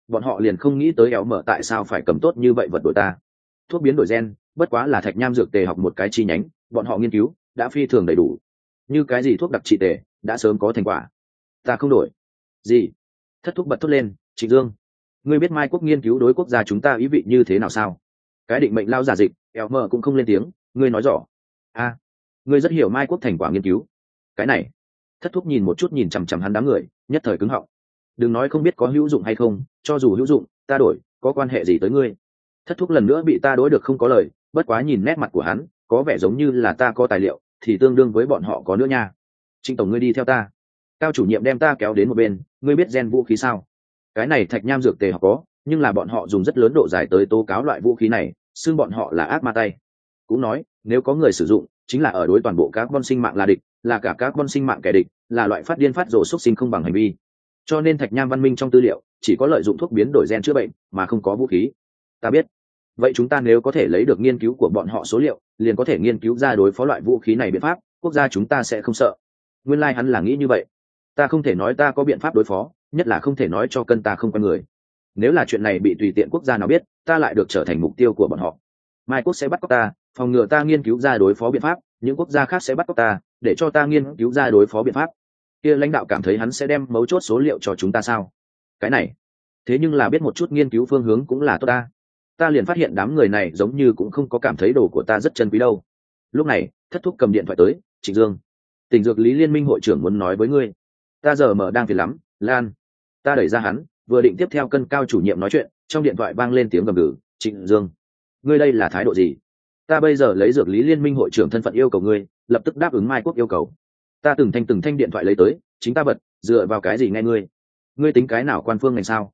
bọn họ liền không nghĩ tới éo mở tại sao phải cầm tốt như vậy vật đổi ta. Thuốc biến đổi gen bất quá là thạch nham dược tề học một cái chi nhánh, bọn họ nghiên cứu đã phi thường đầy đủ, như cái gì thuốc đặc trị tề đã sớm có thành quả. Ta không đổi. Gì? Thất thúc bật thốt lên. Trịnh Dương, ngươi biết Mai Quốc nghiên cứu đối quốc gia chúng ta ý vị như thế nào sao? Cái định mệnh lao giả dịch, éo mở cũng không lên tiếng. Ngươi nói rõ. A, ngươi rất hiểu Mai Quốc thành quả nghiên cứu. Cái này. Thất thúc nhìn một chút nhìn chằm chằm hắn đám người, nhất thời cứng họng. Đừng nói không biết có hữu dụng hay không, cho dù hữu dụng ta đổi có quan hệ gì tới ngươi? Thất thúc lần nữa bị ta đối được không có lời, bất quá nhìn nét mặt của hắn có vẻ giống như là ta có tài liệu thì tương đương với bọn họ có nữa nha. Trịnh tổng, ngươi đi theo ta. Cao chủ nhiệm đem ta kéo đến một bên. Ngươi biết gen vũ khí sao? Cái này thạch nham dược tề họ có, nhưng là bọn họ dùng rất lớn độ dài tới tố cáo loại vũ khí này, xưng bọn họ là ác ma tay. Cũng nói nếu có người sử dụng chính là ở đối toàn bộ các con sinh mạng là địch, là cả các con sinh mạng kẻ địch, là loại phát điên phát rồ xúc sinh không bằng hành vi. Cho nên thạch nham văn minh trong tư liệu chỉ có lợi dụng thuốc biến đổi gen chữa bệnh mà không có vũ khí. Ta biết. Vậy chúng ta nếu có thể lấy được nghiên cứu của bọn họ số liệu, liền có thể nghiên cứu ra đối phó loại vũ khí này biện pháp, quốc gia chúng ta sẽ không sợ. Nguyên lai hắn là nghĩ như vậy. Ta không thể nói ta có biện pháp đối phó, nhất là không thể nói cho cân ta không quen người. Nếu là chuyện này bị tùy tiện quốc gia nào biết, ta lại được trở thành mục tiêu của bọn họ. Mai quốc sẽ bắt cóc ta, phòng ngừa ta nghiên cứu ra đối phó biện pháp, những quốc gia khác sẽ bắt cóc ta để cho ta nghiên cứu ra đối phó biện pháp. Kia lãnh đạo cảm thấy hắn sẽ đem mấu chốt số liệu cho chúng ta sao? Cái này, thế nhưng là biết một chút nghiên cứu phương hướng cũng là tốt ta. Ta liền phát hiện đám người này giống như cũng không có cảm thấy đồ của ta rất chân quý đâu. Lúc này thất thúc cầm điện thoại tới. Trịnh Dương, tỉnh dược lý liên minh hội trưởng muốn nói với ngươi. Ta giờ mở đang phiền lắm. Lan. Ta đẩy ra hắn, vừa định tiếp theo cân cao chủ nhiệm nói chuyện, trong điện thoại vang lên tiếng gầm gừ. Trịnh Dương, ngươi đây là thái độ gì? Ta bây giờ lấy dược lý liên minh hội trưởng thân phận yêu cầu ngươi lập tức đáp ứng Mai Quốc yêu cầu. Ta từng thanh điện thoại lấy tới, chính ta bật, dựa vào cái gì nghe ngươi? Ngươi tính cái nào quan phương ngành sao?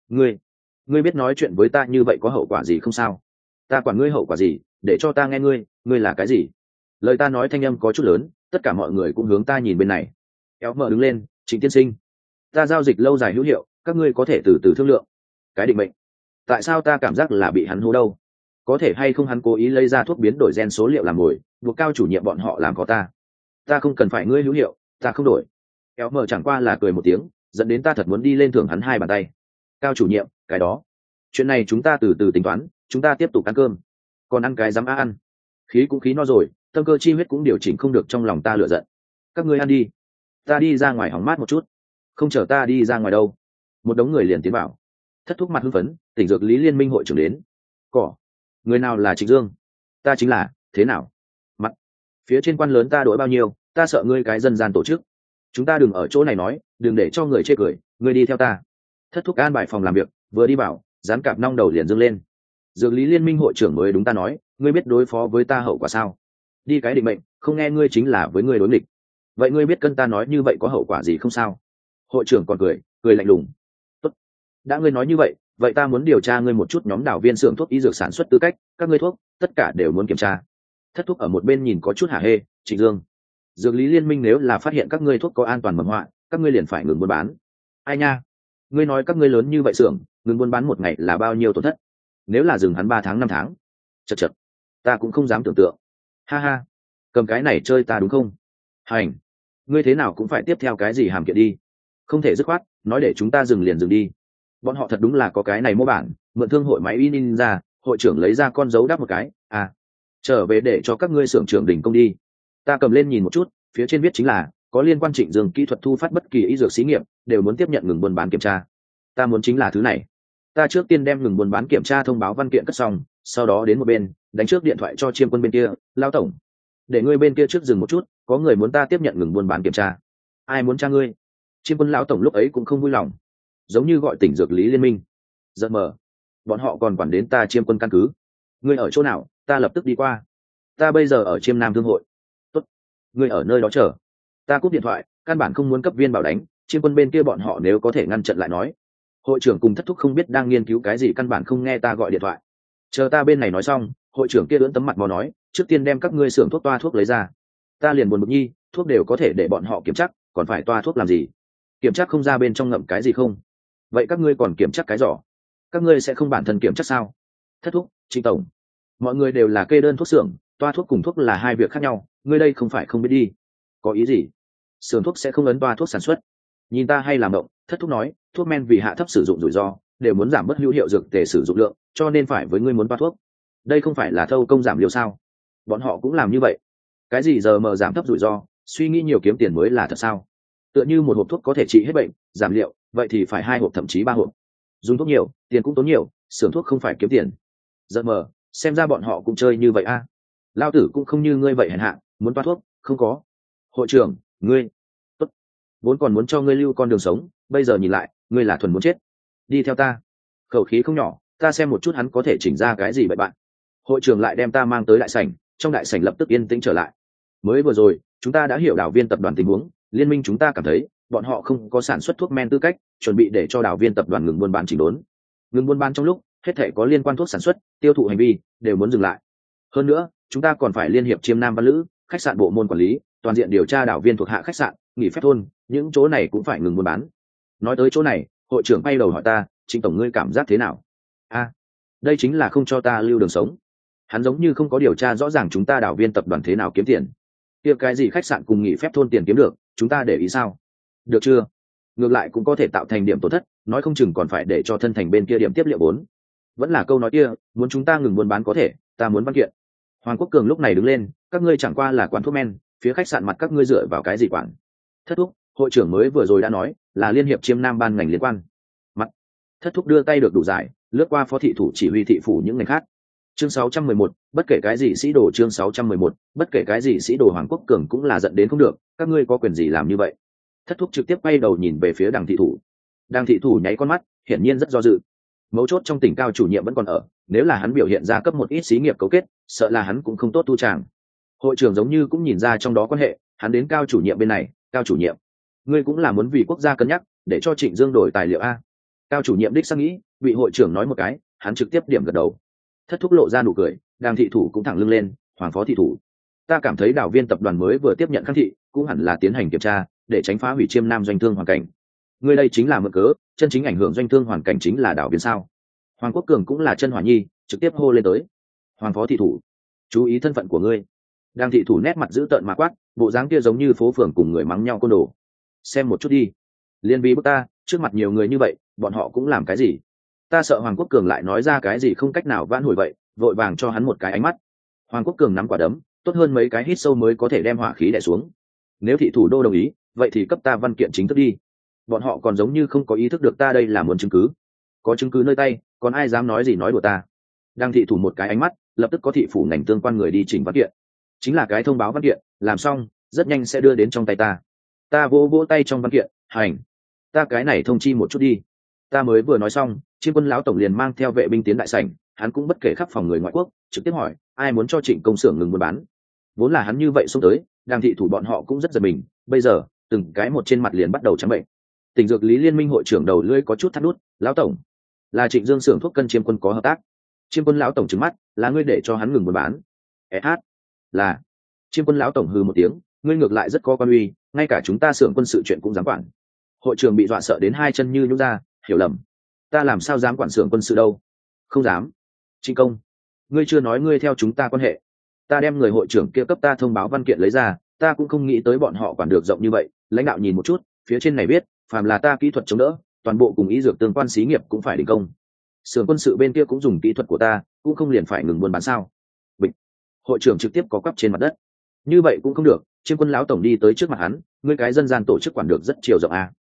Ngươi biết nói chuyện với ta như vậy có hậu quả gì không sao? Ta quản ngươi hậu quả gì, để cho ta nghe ngươi là cái gì? Lời ta nói thanh âm có chút lớn, tất cả mọi người cũng hướng ta nhìn bên này. Éo mở đứng lên. Trịnh tiên sinh, ta giao dịch lâu dài hữu hiệu, các ngươi có thể từ từ thương lượng. Cái định mệnh, tại sao ta cảm giác là bị hắn hố đâu? Có thể hay không hắn cố ý lấy ra thuốc biến đổi gen số liệu làm mồi, buộc cao chủ nhiệm bọn họ làm có ta không cần phải ngươi hữu hiệu, ta không đổi. Éo mở chẳng qua là cười một tiếng, dẫn đến ta thật muốn đi lên thưởng hắn 2 bàn tay. Cao chủ nhiệm, cái đó, chuyện này chúng ta từ từ tính toán, chúng ta tiếp tục ăn cơm. Còn ăn cái dám ăn, khí cũng khí no rồi, tâm cơ chi huyết cũng điều chỉnh không được trong lòng ta lựa giận. Các ngươi ăn đi, ta đi ra ngoài hóng mát một chút. Không chờ ta đi ra ngoài đâu, một đống người liền tiến vào. Thất thúc mặt hưng phấn. Tỉnh dược lý liên minh hội trưởng đến. Cỏ, người nào là Trịnh Dương? Ta chính là. Thế nào? Mặt phía trên quan lớn ta đổi bao nhiêu, ta sợ ngươi cái dân gian tổ chức. Chúng ta đừng ở chỗ này nói, đừng để cho người chê cười, ngươi đi theo ta. Thất thúc an bài phòng làm việc, vừa đi vào dán cạp nong đầu liền dâng lên. Dược lý liên minh hội trưởng mới đúng ta nói, ngươi biết đối phó với ta hậu quả sao? Đi cái định mệnh, không nghe ngươi chính là với ngươi đối nghịch. Vậy ngươi biết cân ta nói như vậy có hậu quả gì không sao? Hội trưởng còn cười lạnh lùng. Tốt, đã ngươi nói như vậy, vậy ta muốn điều tra ngươi một chút nhóm đảo viên xưởng thuốc y dược sản xuất tư cách, các ngươi thuốc tất cả đều muốn kiểm tra. Thất thúc ở một bên nhìn có chút hả hê. Trịnh Dương, dược lý liên minh nếu là phát hiện các ngươi thuốc có an toàn mầm họa, các ngươi liền phải ngừng buôn bán. Ai nha, ngươi nói các ngươi lớn như vậy xưởng ngừng buôn bán một ngày là bao nhiêu tổn thất? Nếu là dừng hắn 3 tháng 5 tháng, chật, ta cũng không dám tưởng tượng. Ha ha, cầm cái này chơi ta đúng không? Hành, ngươi thế nào cũng phải tiếp theo cái gì hàm kiện đi, không thể dứt khoát nói để chúng ta dừng liền dừng đi. Bọn họ thật đúng là có cái này mô bản, mượn thương hội máy in ra. Hội trưởng lấy ra con dấu đắp một cái. Trở về để cho các ngươi xưởng trưởng đình công đi. Ta cầm lên nhìn một chút, phía trên viết chính là có liên quan Trịnh Dương kỹ thuật thu phát bất kỳ y dược xí nghiệp đều muốn tiếp nhận ngừng buôn bán kiểm tra. Ta muốn chính là thứ này. Ta trước tiên đem ngừng buôn bán kiểm tra thông báo văn kiện cất xong, sau đó đến một bên đánh trước điện thoại cho Chiêm Quân bên kia. Lao tổng, để ngươi bên kia trước dừng một chút, có người muốn ta tiếp nhận ngừng buôn bán kiểm tra. Ai muốn tra ngươi? Chiêm Quân lão tổng lúc ấy cũng không vui lòng, giống như gọi tỉnh dược lý liên minh. Giật mờ, bọn họ còn quản đến ta Chiêm Quân căn cứ. Ngươi ở chỗ nào? Ta lập tức đi qua. Ta bây giờ ở Chiêm Nam thương hội. Tốt, ngươi ở nơi đó chờ. Ta cúp điện thoại, căn bản không muốn cấp viên bảo đánh. Chiêm Quân bên kia bọn họ nếu có thể ngăn chặn lại nói. Hội trưởng cùng Thất thúc không biết đang nghiên cứu cái gì, căn bản không nghe ta gọi điện thoại. Chờ ta bên này nói xong, hội trưởng kia ưỡn tấm mặt mò nói, trước tiên đem các ngươi xưởng thuốc toa thuốc lấy ra. Ta liền buồn bực nhi, thuốc đều có thể để bọn họ kiểm chắc, còn phải toa thuốc làm gì? Kiểm chắc không ra bên trong ngậm cái gì không? Vậy các ngươi còn kiểm chắc cái giỏ? Các ngươi sẽ không bản thân kiểm chắc sao? Thất thúc, Trịnh tổng, mọi người đều là kê đơn thuốc xưởng, toa thuốc cùng thuốc là hai việc khác nhau, ngươi đây không phải không biết đi. Có ý gì? Xưởng thuốc sẽ không ấn toa thuốc sản xuất. Nhìn ta hay làm động. Thất thúc nói, thuốc men vì hạ thấp sử dụng rủi ro, đều muốn giảm bớt hữu hiệu dược tề sử dụng lượng, cho nên phải với ngươi muốn toa thuốc. Đây không phải là thâu công giảm liều sao? Bọn họ cũng làm như vậy. Cái gì giờ mờ giảm thấp rủi ro, suy nghĩ nhiều kiếm tiền mới là thật sao? Tựa như một hộp thuốc có thể trị hết bệnh, giảm liệu, vậy thì phải 2 hộp thậm chí 3 hộp. Dùng thuốc nhiều, tiền cũng tốn nhiều, xưởng thuốc không phải kiếm tiền. Giờ mờ, xem ra bọn họ cũng chơi như vậy a. Lao tử cũng không như ngươi vậy hèn hạ, muốn toa thuốc, không có. Hội trưởng, ngươi, tốt, vốn còn muốn cho ngươi lưu con đường sống, bây giờ nhìn lại, ngươi là thuần muốn chết. Đi theo ta. Khẩu khí không nhỏ, ta xem một chút hắn có thể chỉnh ra cái gì vậy bạn. Hội trưởng lại đem ta mang tới đại sảnh, trong đại sảnh lập tức yên tĩnh trở lại. Mới vừa rồi, chúng ta đã hiểu Đào Viên tập đoàn tình huống, liên minh chúng ta cảm thấy bọn họ không có sản xuất thuốc men tư cách, chuẩn bị để cho Đào Viên tập đoàn ngừng buôn bán chỉnh đốn. Ngừng buôn bán trong lúc, hết thảy có liên quan thuốc sản xuất, tiêu thụ hành vi đều muốn dừng lại. Hơn nữa, chúng ta còn phải liên hiệp Chiêm Nam Văn Lữ, khách sạn bộ môn quản lý, toàn diện điều tra Đào Viên thuộc hạ khách sạn, nghỉ phép thôn, những chỗ này cũng phải ngừng buôn bán. Nói tới chỗ này, hội trưởng bay đầu hỏi ta, Trịnh tổng ngươi cảm giác thế nào? Đây chính là không cho ta lưu đường sống. Hắn giống như không có điều tra rõ ràng chúng ta Đào Viên tập đoàn thế nào kiếm tiền. Kia cái gì khách sạn cùng nghỉ phép thôn tiền kiếm được, chúng ta để ý sao? Được chưa? Ngược lại cũng có thể tạo thành điểm tổn thất, nói không chừng còn phải để cho thân thành bên kia điểm tiếp liệu vốn. Vẫn là câu nói kia, muốn chúng ta ngừng buôn bán có thể, ta muốn văn kiện. Hoàng Quốc Cường lúc này đứng lên, các ngươi chẳng qua là quán thuốc men, phía khách sạn mặt các ngươi dựa vào cái gì quản? Thất thúc, hội trưởng mới vừa rồi đã nói, là liên hiệp Chiêm Nam ban ngành liên quan. Mặt. Thất thúc đưa tay được đủ dài, lướt qua phó thị thủ chỉ huy thị phủ những ngành khác. Chương 611, bất kể cái gì sĩ đồ. Chương 611, bất kể cái gì sĩ đồ. Hoàng Quốc Cường cũng là giận đến không được, các ngươi có quyền gì làm như vậy? Thất thúc trực tiếp quay đầu nhìn về phía Đàng thị thủ. Đàng thị thủ nháy con mắt, hiển nhiên rất do dự. Mấu chốt trong tỉnh Cao chủ nhiệm vẫn còn ở, nếu là hắn biểu hiện ra cấp một ít xí nghiệp cấu kết, sợ là hắn cũng không tốt tu tràng. Hội trưởng giống như cũng nhìn ra trong đó quan hệ, hắn đến Cao chủ nhiệm bên này. Cao chủ nhiệm, ngươi cũng là muốn vì quốc gia cân nhắc, để cho Trịnh Dương đổi tài liệu a? Cao chủ nhiệm đích xác nghĩ, bị hội trưởng nói một cái, hắn trực tiếp điểm gật đầu. Thất thúc lộ ra nụ cười, Đàng thị thủ cũng thẳng lưng lên, Hoàng phó thị thủ, ta cảm thấy Đào Viên tập đoàn mới vừa tiếp nhận kháng thị, cũng hẳn là tiến hành kiểm tra, để tránh phá hủy Chiêm Nam doanh thương hoàn cảnh. Ngươi đây chính là mượn cớ, chân chính ảnh hưởng doanh thương hoàn cảnh chính là Đào Viên sao? Hoàng Quốc Cường cũng là chân hỏa nhi, trực tiếp hô lên tới. Hoàng phó thị thủ, chú ý thân phận của ngươi. Đàng thị thủ nét mặt dữ tợn mà quát, bộ dáng kia giống như phố phường cùng người mắng nhau côn đồ. Xem một chút đi, liên vi bức ta, trước mặt nhiều người như vậy, bọn họ cũng làm cái gì? Ta sợ Hoàng Quốc Cường lại nói ra cái gì không cách nào vãn hồi vậy, vội vàng cho hắn một cái ánh mắt. Hoàng Quốc Cường nắm quả đấm, tốt hơn mấy cái hít sâu mới có thể đem hỏa khí đè xuống. Nếu thị thủ đô đồng ý, vậy thì cấp ta văn kiện chính thức đi. Bọn họ còn giống như không có ý thức được ta đây là muốn chứng cứ. Có chứng cứ nơi tay, còn ai dám nói gì nói đùa ta? Đang thị thủ một cái ánh mắt, lập tức có thị phủ ngành tương quan người đi chỉnh văn kiện. Chính là cái thông báo văn kiện, làm xong, rất nhanh sẽ đưa đến trong tay ta. Ta vỗ vỗ tay trong văn kiện, hành. Ta cái này thông chi một chút đi. Ta mới vừa nói xong, Chiêm Quân lão tổng liền mang theo vệ binh tiến đại sảnh, hắn cũng bất kể khắp phòng người ngoại quốc, trực tiếp hỏi, ai muốn cho Trịnh công xưởng ngừng buôn bán? Vốn là hắn như vậy xông tới, Đàng thị thủ bọn họ cũng rất giật mình, bây giờ, từng cái một trên mặt liền bắt đầu trắng bệnh. Tỉnh dược lý liên minh hội trưởng đầu lưỡi có chút thắt nút, lão tổng, là Trịnh Dương xưởng thuốc cân Chiêm Quân có hợp tác. Chiêm Quân lão tổng trừng mắt, là ngươi để cho hắn ngừng buôn bán? Là. Chiêm Quân lão tổng hừ một tiếng, ngươi ngược lại rất có quan uy, ngay cả chúng ta xưởng quân sự chuyện cũng dám quản. Hội trưởng bị dọa sợ đến hai chân như nhũn ra, hiểu lầm. Ta làm sao dám quản xưởng quân sự đâu? Không dám. Trịnh công, ngươi chưa nói ngươi theo chúng ta quan hệ. Ta đem người hội trưởng kia cấp ta thông báo văn kiện lấy ra, ta cũng không nghĩ tới bọn họ quản được rộng như vậy. Lãnh đạo nhìn một chút, phía trên này viết, phàm là ta kỹ thuật chống đỡ, toàn bộ cùng ý dược tương quan xí nghiệp cũng phải đình công. Xưởng quân sự bên kia cũng dùng kỹ thuật của ta, cũng không liền phải ngừng buôn bán sao? Bịch. Hội trưởng trực tiếp có quắp trên mặt đất. Như vậy cũng không được. Chiêm Quân lão tổng đi tới trước mặt hắn, ngươi cái dân gian tổ chức quản được rất chiều rộng à?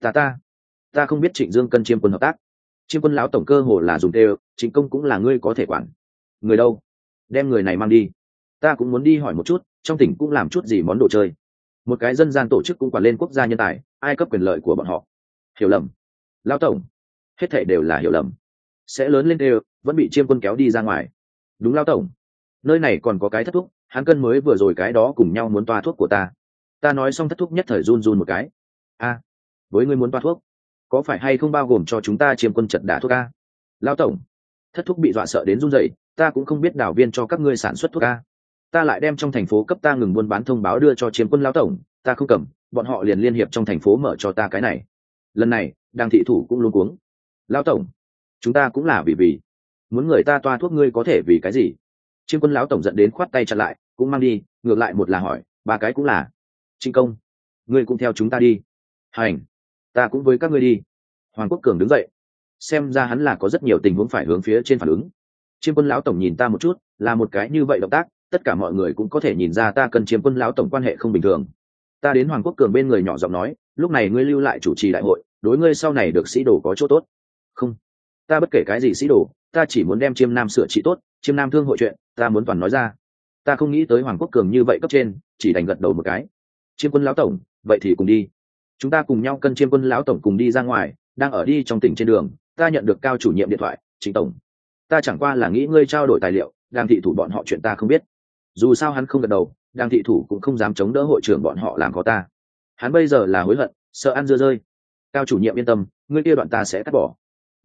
Ta không biết Trịnh Dương cân Chiêm Quân hợp tác. Chiêm Quân lão tổng cơ hồ là dùng tê, Trịnh công cũng là ngươi có thể quản. Người đâu? Đem người này mang đi. Ta cũng muốn đi hỏi một chút, trong tỉnh cũng làm chút gì món đồ chơi. Một cái dân gian tổ chức cũng quản lên quốc gia nhân tài, ai cấp quyền lợi của bọn họ? Hiểu lầm. Lão tổng, hết thảy đều là hiểu lầm. Sẽ lớn lên đều, vẫn bị Chiêm Quân kéo đi ra ngoài. Đúng lão tổng. Nơi này còn có cái thất thúc, hắn cân mới vừa rồi cái đó cùng nhau muốn toa thuốc của ta. Ta nói xong thất thúc nhất thời run run một cái. Với ngươi muốn toa thuốc, có phải hay không bao gồm cho chúng ta Chiêm Quân chật đả thuốc a? Lão tổng, thất thúc bị dọa sợ đến run rẩy, ta cũng không biết Đào Viên cho các ngươi sản xuất thuốc a. Ta lại đem trong thành phố cấp ta ngừng buôn bán thông báo đưa cho Chiêm Quân lão tổng, ta không cầm, bọn họ liền liên hiệp trong thành phố mở cho ta cái này. Lần này, Đàng thị thủ cũng luống cuống. Lão tổng, chúng ta cũng là vì muốn người ta toa thuốc, ngươi có thể vì cái gì? Chiêm Quân lão tổng giận đến khoát tay chặn lại, cũng mang đi, ngược lại một là hỏi, ba cái cũng là. Trịnh công, ngươi cũng theo chúng ta đi. Hành, ta cũng với các ngươi đi. Hoàng Quốc Cường đứng dậy. xem ra hắn là có rất nhiều tình huống phải hướng phía trên phản ứng. Chiêm quân lão tổng nhìn ta một chút, là một cái như vậy động tác, tất cả mọi người cũng có thể nhìn ra ta cần chiêm quân lão tổng quan hệ không bình thường. Ta đến Hoàng Quốc Cường bên người nhỏ giọng nói, lúc này ngươi lưu lại chủ trì đại hội, đối ngươi sau này được sĩ đồ có chỗ tốt. Không, ta bất kể cái gì sĩ đồ, ta chỉ muốn đem chiêm nam sửa trị tốt, chiêm nam thương hội chuyện ta muốn toàn nói ra. Ta không nghĩ tới Hoàng Quốc Cường như vậy cấp trên, chỉ đành gật đầu một cái. Chiêm quân lão tổng, vậy thì cùng đi. Chúng ta cùng nhau cân chiêm quân lão tổng cùng đi ra ngoài, đang ở đi trong tỉnh trên đường, ta nhận được cao chủ nhiệm điện thoại. Trịnh tổng, ta chẳng qua là nghĩ ngươi trao đổi tài liệu, Đàng thị thủ bọn họ chuyện ta không biết. Dù sao hắn không gật đầu, Đàng thị thủ cũng không dám chống đỡ hội trưởng bọn họ làm khó ta. Hắn bây giờ là hối hận, sợ ăn dưa rơi. Cao chủ nhiệm yên tâm, ngươi kia đoạn ta sẽ cắt bỏ.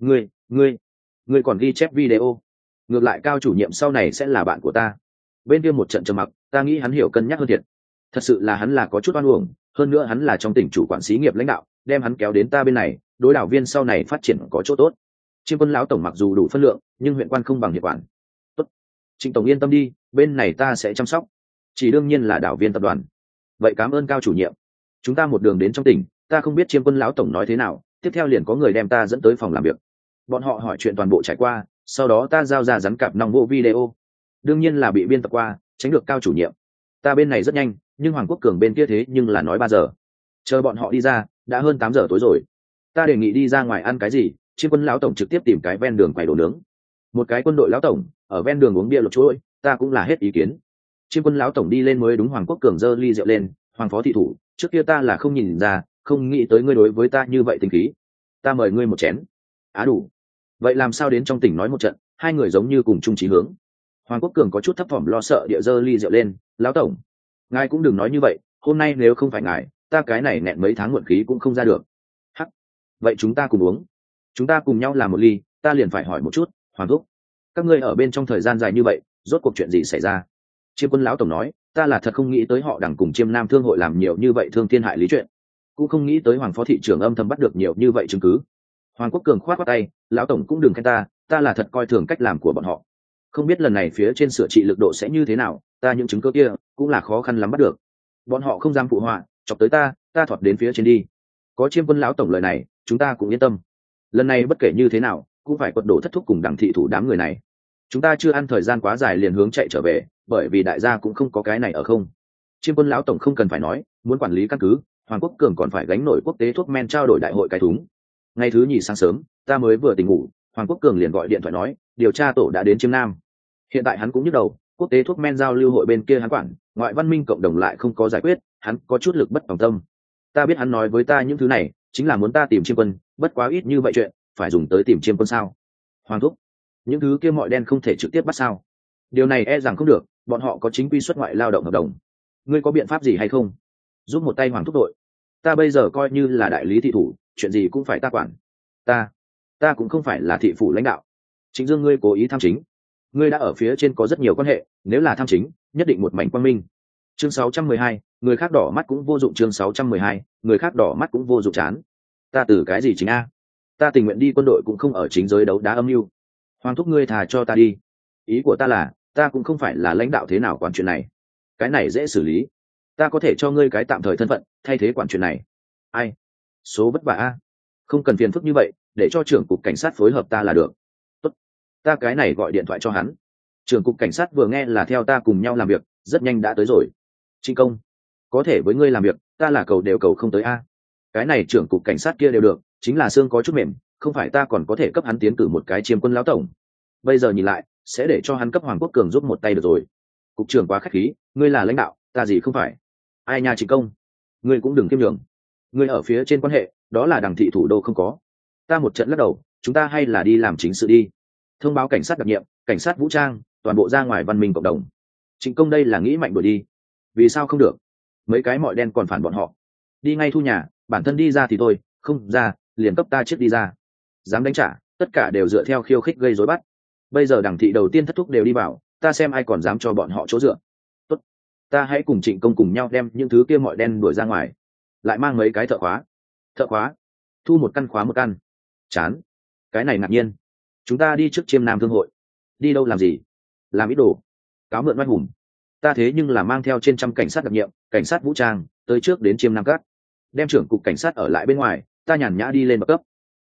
Ngươi còn ghi chép video. Ngược lại cao chủ nhiệm sau này sẽ là bạn của ta. Bên kia một trận trầm mặc, ta nghĩ hắn hiểu cân nhắc hơn thiệt. Thật sự là hắn là có chút oan uổng, hơn nữa hắn là trong tỉnh chủ quản xí nghiệp lãnh đạo, đem hắn kéo đến ta bên này, đối đảo viên sau này phát triển có chỗ tốt. Chiêm quân lão tổng mặc dù đủ phân lượng, nhưng huyện quan không bằng hiệp quản. Tốt, Trịnh tổng yên tâm đi, bên này ta sẽ chăm sóc. Chỉ đương nhiên là đảo viên tập đoàn. Vậy cảm ơn cao chủ nhiệm. Chúng ta một đường đến trong tỉnh, ta không biết chiêm quân lão tổng nói thế nào, tiếp theo liền có người đem ta dẫn tới phòng làm việc. Bọn họ hỏi chuyện toàn bộ trải qua, sau đó ta giao ra rắn cạp nòng bộ video. Đương nhiên là bị biên tập qua, tránh được cao chủ nhiệm. Ta bên này rất nhanh, nhưng Hoàng Quốc Cường bên kia thế nhưng là nói 3 giờ. Chờ bọn họ đi ra, đã hơn 8 giờ tối rồi. Ta đề nghị đi ra ngoài ăn cái gì, chiêm quân lão tổng trực tiếp tìm cái ven đường quầy đồ nướng. Một cái quân đội lão tổng ở ven đường uống bia lột chuỗi, ta cũng là hết ý kiến. Chiêm quân lão tổng đi lên mới đúng. Hoàng Quốc Cường giơ ly rượu lên, Hoàng phó thị thủ, trước kia ta là không nhìn ra, không nghĩ tới ngươi đối với ta như vậy tình khí. Ta mời ngươi một chén. Á đủ. Vậy làm sao đến trong tỉnh nói một trận, hai người giống như cùng chung chí hướng. Hoàng Quốc Cường có chút thấp thỏm lo sợ địa giơ ly rượu lên, lão tổng, ngài cũng đừng nói như vậy, hôm nay nếu không phải ngài, ta cái này nẹn mấy tháng muộn khí cũng không ra được. Hắc, vậy chúng ta cùng uống, chúng ta cùng nhau làm một ly. Ta liền phải hỏi một chút, Hoàng thúc, các ngươi ở bên trong thời gian dài như vậy, rốt cuộc chuyện gì xảy ra? Chiêm quân lão tổng nói, ta là thật không nghĩ tới họ Đằng cùng Chiêm Nam thương hội làm nhiều như vậy thương thiên hại lý chuyện, cũng không nghĩ tới Hoàng phó thị trưởng âm thầm bắt được nhiều như vậy chứng cứ. Hoàng Quốc Cường khoát khoát tay, lão tổng cũng đừng khen ta là thật coi thường cách làm của bọn họ. Không biết lần này phía trên sửa trị lực độ sẽ như thế nào, ta những chứng cứ kia cũng là khó khăn lắm bắt được. Bọn họ không dám phụ họa, chọc tới ta thoạt đến phía trên đi. Có chiêm quân lão tổng lời này, chúng ta cũng yên tâm. Lần này bất kể như thế nào, cũng phải quật đổ thất thúc cùng Đằng thị thủ đám người này. Chúng ta chưa ăn thời gian quá dài liền hướng chạy trở về, bởi vì đại gia cũng không có cái này ở không. Chiêm quân lão tổng không cần phải nói, muốn quản lý căn cứ, Hoàng Quốc Cường còn phải gánh nổi quốc tế thuốc men trao đổi đại hội cái thúng. Ngày thứ nhì sáng sớm, ta mới vừa tỉnh ngủ, Hoàng Quốc Cường liền gọi điện thoại nói, điều tra tổ đã đến Chiêm Nam. Hiện tại hắn cũng nhức đầu, quốc tế thuốc men giao lưu hội bên kia hắn quản, ngoại văn minh cộng đồng lại không có giải quyết, hắn có chút lực bất tòng tâm. Ta biết hắn nói với ta những thứ này, chính là muốn ta tìm Chiêm Quân, bất quá ít như vậy chuyện, phải dùng tới tìm Chiêm Quân sao? Hoàng thúc, những thứ kia mọi đen không thể trực tiếp bắt sao? Điều này e rằng không được, bọn họ có chính quy xuất ngoại lao động hợp đồng. Ngươi có biện pháp gì hay không? Giúp một tay Hoàng thúc đội. Ta bây giờ coi như là đại lý thị thủ, chuyện gì cũng phải ta quản. Ta cũng không phải là thị phủ lãnh đạo. Trịnh Dương, ngươi cố ý tham chính. Ngươi đã ở phía trên có rất nhiều quan hệ, nếu là tham chính, nhất định một mảnh quang minh. Chương 612, người khác đỏ mắt cũng vô dụng. Chương 612, người khác đỏ mắt cũng vô dụng chán. Ta từ cái gì chính a? Ta tình nguyện đi quân đội cũng không ở chính giới đấu đá âm mưu. Hoàng thúc, ngươi thà cho ta đi. Ý của ta là, ta cũng không phải là lãnh đạo thế nào quản chuyện này. Cái này dễ xử lý. Ta có thể cho ngươi cái tạm thời thân phận, thay thế quản chuyện này. Ai? Số vất vả a. Không cần phiền phức như vậy, để cho trưởng cục cảnh sát phối hợp ta là được. Tốt. Ta cái này gọi điện thoại cho hắn. Trưởng cục cảnh sát vừa nghe là theo ta cùng nhau làm việc, rất nhanh đã tới rồi. Trịnh công, có thể với ngươi làm việc, ta là cầu đều cầu không tới a. Cái này trưởng cục cảnh sát kia đều được, chính là xương có chút mềm, không phải ta còn có thể cấp hắn tiến cử một cái Chiêm Quân lão tổng. Bây giờ nhìn lại, sẽ để cho hắn cấp Hoàng Quốc Cường giúp một tay được rồi. Cục trưởng quá khách khí, ngươi là lãnh đạo, ta gì không phải. Ai nha Trịnh công, ngươi cũng đừng kiêm nhường. Ngươi ở phía trên quan hệ, đó là Đằng thị thủ đô không có. Ta một trận lắc đầu, chúng ta hay là đi làm chính sự đi. Thông báo cảnh sát đặc nhiệm, cảnh sát vũ trang, toàn bộ ra ngoài văn minh cộng đồng. Trịnh công, đây là nghĩ mạnh đuổi đi. Vì sao không được? Mấy cái mọi đen còn phản bọn họ. Đi ngay thu nhà, bản thân đi ra thì thôi, không ra, liền cấp ta chết đi ra. Dám đánh trả, tất cả đều dựa theo khiêu khích gây rối bắt. Bây giờ Đằng thị đầu tiên thất thúc đều đi vào, ta xem ai còn dám cho bọn họ chỗ dựa. Tốt, ta hãy cùng Trịnh công cùng nhau đem những thứ kia mọi đen đuổi ra ngoài. Lại mang mấy cái thợ khóa, thu một căn khóa một căn. Chán, cái này ngạc nhiên. Chúng ta đi trước Chiêm Nam thương hội. Đi đâu làm gì? Làm ít đồ, cáo mượn oai hùng. Ta thế nhưng là mang theo trên trăm cảnh sát đặc nhiệm, cảnh sát vũ trang tới trước đến Chiêm Nam Cát, đem trưởng cục cảnh sát ở lại bên ngoài. Ta nhàn nhã đi lên bậc cấp.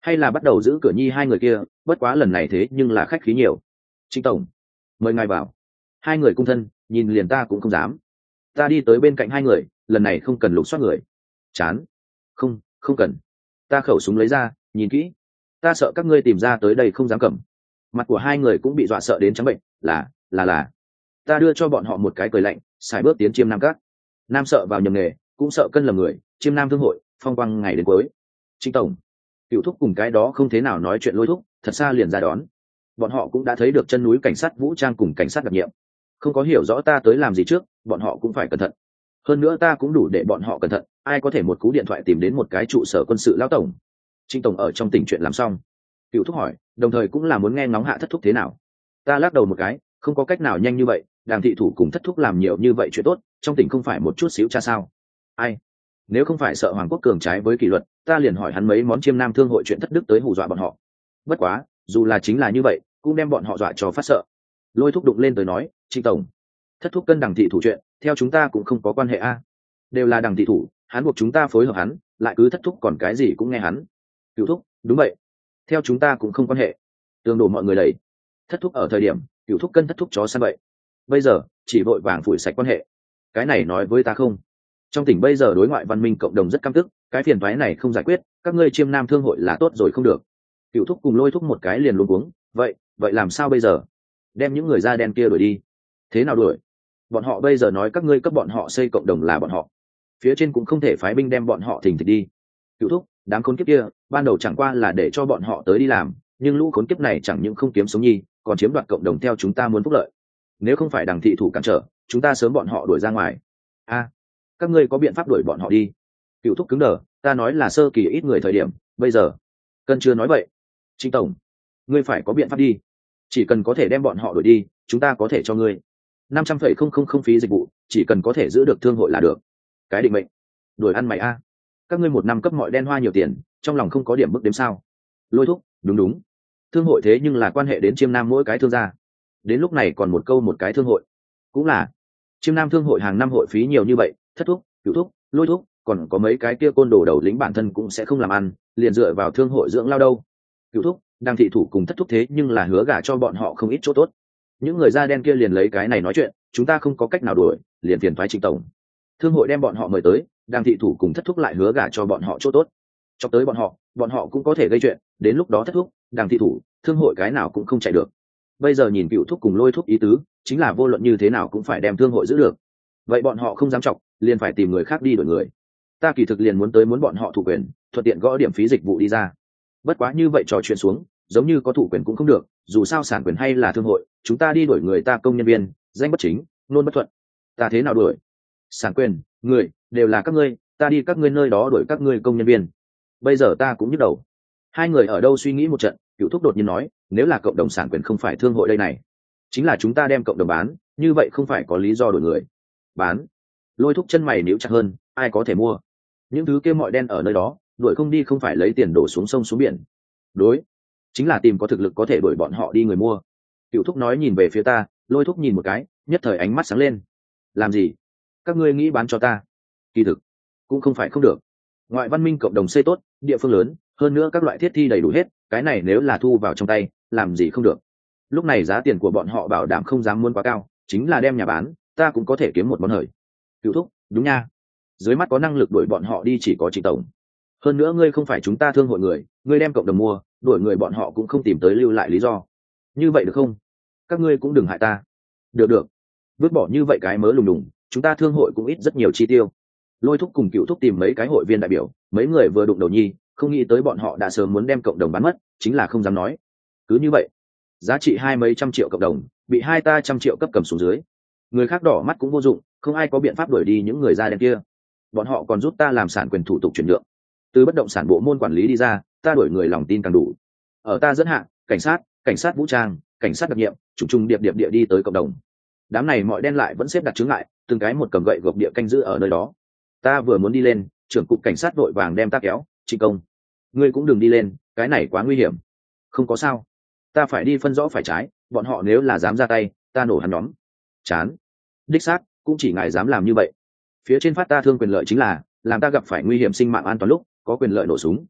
hay là bắt đầu giữ cửa nhi hai người kia, bất quá lần này thế nhưng là khách khí nhiều. Trịnh tổng, mời ngài vào. Hai người cung thân nhìn liền ta cũng không dám. Ta đi tới bên cạnh hai người, lần này không cần lục soát người. Chán. Không cần. Ta khẩu súng lấy ra, nhìn kỹ. Ta sợ các ngươi tìm ra tới đây không dám cầm. Mặt của hai người cũng bị dọa sợ đến trắng bệnh. Là. Ta đưa cho bọn họ một cái cười lạnh, xài bước tiến Chiêm Nam Các. Nam sợ vào nhầm nghề, cũng sợ cân lầm người. Chiêm Nam thương hội, phong quang ngày đến cuối. Trịnh tổng, Cựu Thúc cùng cái đó không thế nào nói chuyện Lôi Thúc, thật xa liền ra đón. Bọn họ cũng đã thấy được chân núi cảnh sát vũ trang cùng cảnh sát đặc nhiệm, không có hiểu rõ ta tới làm gì trước, bọn họ cũng phải cẩn thận. Hơn nữa ta cũng đủ để bọn họ cẩn thận, ai có thể một cú điện thoại tìm đến một cái trụ sở quân sự lão tổng. Trịnh tổng ở trong tỉnh chuyện làm xong. Cựu Thúc hỏi, đồng thời cũng là muốn nghe ngóng Hạ Thất Thúc thế nào. Ta lắc đầu một cái, không có cách nào nhanh như vậy, Đàng thị thủ cùng Thất Thúc làm nhiều như vậy chuyện tốt, trong tỉnh không phải một chút xíu cha sao? Ai? Nếu không phải sợ Hoàng Quốc Cường trái với kỷ luật, ta liền hỏi hắn mấy món Chiêm Nam thương hội chuyện thất đức tới hù dọa bọn họ. Bất quá, dù là chính là như vậy, cũng đem bọn họ dọa cho phát sợ. Lôi Thúc đụng lên tới nói, Trịnh tổng, Thất Thúc cân Đàng thị thủ chuyện, theo chúng ta cũng không có quan hệ a. Đều là Đàng thị thủ, hắn buộc chúng ta phối hợp hắn, lại cứ Thất Thúc còn cái gì cũng nghe hắn. Cựu Thúc, đúng vậy, theo chúng ta cũng không quan hệ. Tương đổ mọi người đẩy. Thất Thúc ở thời điểm, Cựu Thúc cân Thất Thúc chó săn vậy. Bây giờ chỉ vội vàng phủi sạch quan hệ. Cái này nói với ta không. Trong tỉnh bây giờ đối ngoại văn minh cộng đồng rất căm tức, cái phiền toái này không giải quyết, các ngươi Chiêm Nam thương hội là tốt rồi không được. Cựu Thúc cùng Lôi Thúc một cái liền luống cuống, vậy làm sao bây giờ? Đem những người da đen kia đuổi đi. Thế nào đuổi? Bọn họ bây giờ nói các ngươi cấp bọn họ xây cộng đồng là bọn họ, phía trên cũng không thể phái binh đem bọn họ thình thịch đi. Cựu Thúc, đám khốn kiếp kia ban đầu chẳng qua là để cho bọn họ tới đi làm, nhưng lũ khốn kiếp này chẳng những không kiếm sống nhi, còn chiếm đoạt cộng đồng theo chúng ta muốn phúc lợi. Nếu không phải Đàng thị thủ cản trở, chúng ta sớm bọn họ đuổi ra ngoài. Các ngươi có biện pháp đuổi bọn họ đi. Cựu Thúc cứng đờ, ta nói là sơ kỳ ít người thời điểm, bây giờ cần chưa nói vậy. Trịnh tổng, ngươi phải có biện pháp đi, chỉ cần có thể đem bọn họ đuổi đi, chúng ta có thể cho ngươi 500,000 phí dịch vụ, chỉ cần có thể giữ được thương hội là được. Cái định mệnh, đuổi ăn mày a. Các ngươi một năm cấp mọi đen hoa nhiều tiền, trong lòng không có điểm mức đếm sao? Lôi Thúc, đúng, thương hội thế nhưng là quan hệ đến Chiêm Nam mỗi cái thương gia. Đến lúc này còn một câu một cái thương hội, cũng là Chiêm Nam thương hội hàng năm hội phí nhiều như vậy, Thất Thúc, Cựu Thúc, Lôi Thúc, còn có mấy cái kia côn đồ đầu lĩnh bản thân cũng sẽ không làm ăn, liền dựa vào thương hội dưỡng lao đâu. Cựu Thúc, Đàng thị thủ cùng Thất Thúc thế nhưng là hứa gả cho bọn họ không ít chỗ tốt. Những người da đen kia liền lấy cái này nói chuyện, chúng ta không có cách nào đuổi, liền phiền thoái Trịnh tổng. Thương hội đem bọn họ mời tới, Đàng thị thủ cùng Thất Thúc lại hứa gả cho bọn họ chỗ tốt. Cho tới bọn họ cũng có thể gây chuyện, đến lúc đó Thất Thúc, Đàng thị thủ, thương hội cái nào cũng không chạy được. Bây giờ nhìn Cựu Thúc cùng Lôi Thúc ý tứ, chính là vô luận như thế nào cũng phải đem thương hội giữ được. Vậy bọn họ không dám chọc, liền phải tìm người khác đi đuổi người. Ta kỳ thực liền muốn bọn họ thủ quyền, thuận tiện gõ điểm phí dịch vụ đi ra. Bất quá như vậy trò chuyện xuống, giống như có thủ quyền cũng không được, dù sao sản quyền hay là thương hội, chúng ta đi đuổi người ta công nhân viên, danh bất chính, nôn bất thuận. Ta thế nào đuổi? Sản quyền, người, đều là các ngươi, ta đi các ngươi nơi đó đuổi các ngươi công nhân viên. Bây giờ ta cũng nhức đầu. Hai người ở đâu suy nghĩ một trận, Cựu Thúc đột nhiên nói, nếu là cộng đồng sản quyền không phải thương hội đây này, chính là chúng ta đem cộng đồng bán, như vậy không phải có lý do đổi người. Bán? Lôi Thúc chân mày níu chặt hơn, ai có thể mua? Những thứ kia mọi đen ở nơi đó, đuổi không đi không phải lấy tiền đổ xuống sông xuống biển. Đối, chính là tìm có thực lực có thể đuổi bọn họ đi người mua. Cựu Thúc nói nhìn về phía ta, Lôi Thúc nhìn một cái, nhất thời ánh mắt sáng lên. Làm gì? Các ngươi nghĩ bán cho ta? Kỳ thực cũng không phải không được. Ngoại văn minh cộng đồng xây tốt, địa phương lớn, hơn nữa các loại thiết thi đầy đủ hết, cái này nếu là thu vào trong tay, làm gì không được. Lúc này giá tiền của bọn họ bảo đảm không dám muốn quá cao, chính là đem nhà bán, ta cũng có thể kiếm một món hời. Cựu Thúc, đúng nha, dưới mắt có năng lực đuổi bọn họ đi chỉ có Trịnh tổng. Hơn nữa ngươi không phải chúng ta thương hội người, ngươi đem cộng đồng mua, đuổi người bọn họ cũng không tìm tới lưu lại lý do. Như vậy được không? Các ngươi cũng đừng hại ta. Được, vứt bỏ như vậy cái mớ lùng đùng, chúng ta thương hội cũng ít rất nhiều chi tiêu. Lôi Thúc cùng Cựu Thúc tìm mấy cái hội viên đại biểu, mấy người vừa đụng đầu nhi, không nghĩ tới bọn họ đã sớm muốn đem cộng đồng bán mất, chính là không dám nói. Cứ như vậy, giá trị hai mấy trăm triệu cộng đồng bị hai ta 100 triệu cấp cầm xuống dưới. Người khác đỏ mắt cũng vô dụng, không ai có biện pháp đuổi đi những người da đen kia. Bọn họ còn giúp ta làm sản quyền thủ tục chuyển nhượng, từ bất động sản bộ môn quản lý đi ra, ta đuổi người lòng tin càng đủ. Ở ta dẫn hạ, cảnh sát vũ trang, cảnh sát đặc nhiệm, trùng điệp địa đi tới cộng đồng. Đám này mọi đen lại vẫn xếp đặt chướng ngại, từng cái một cầm gậy gộc địa canh giữ ở nơi đó. Ta vừa muốn đi lên, trưởng cục cảnh sát vội vàng đem ta kéo, Trịnh công, ngươi cũng đừng đi lên, cái này quá nguy hiểm. Không có sao, ta phải đi phân rõ phải trái, bọn họ nếu là dám ra tay, ta nổ hắn nhóm. Chán, đích xác, cũng chỉ ngài dám làm như vậy. Phía trên phát ta thương quyền lợi chính là làm ta gặp phải nguy hiểm sinh mạng an toàn lúc có quyền lợi nổ súng.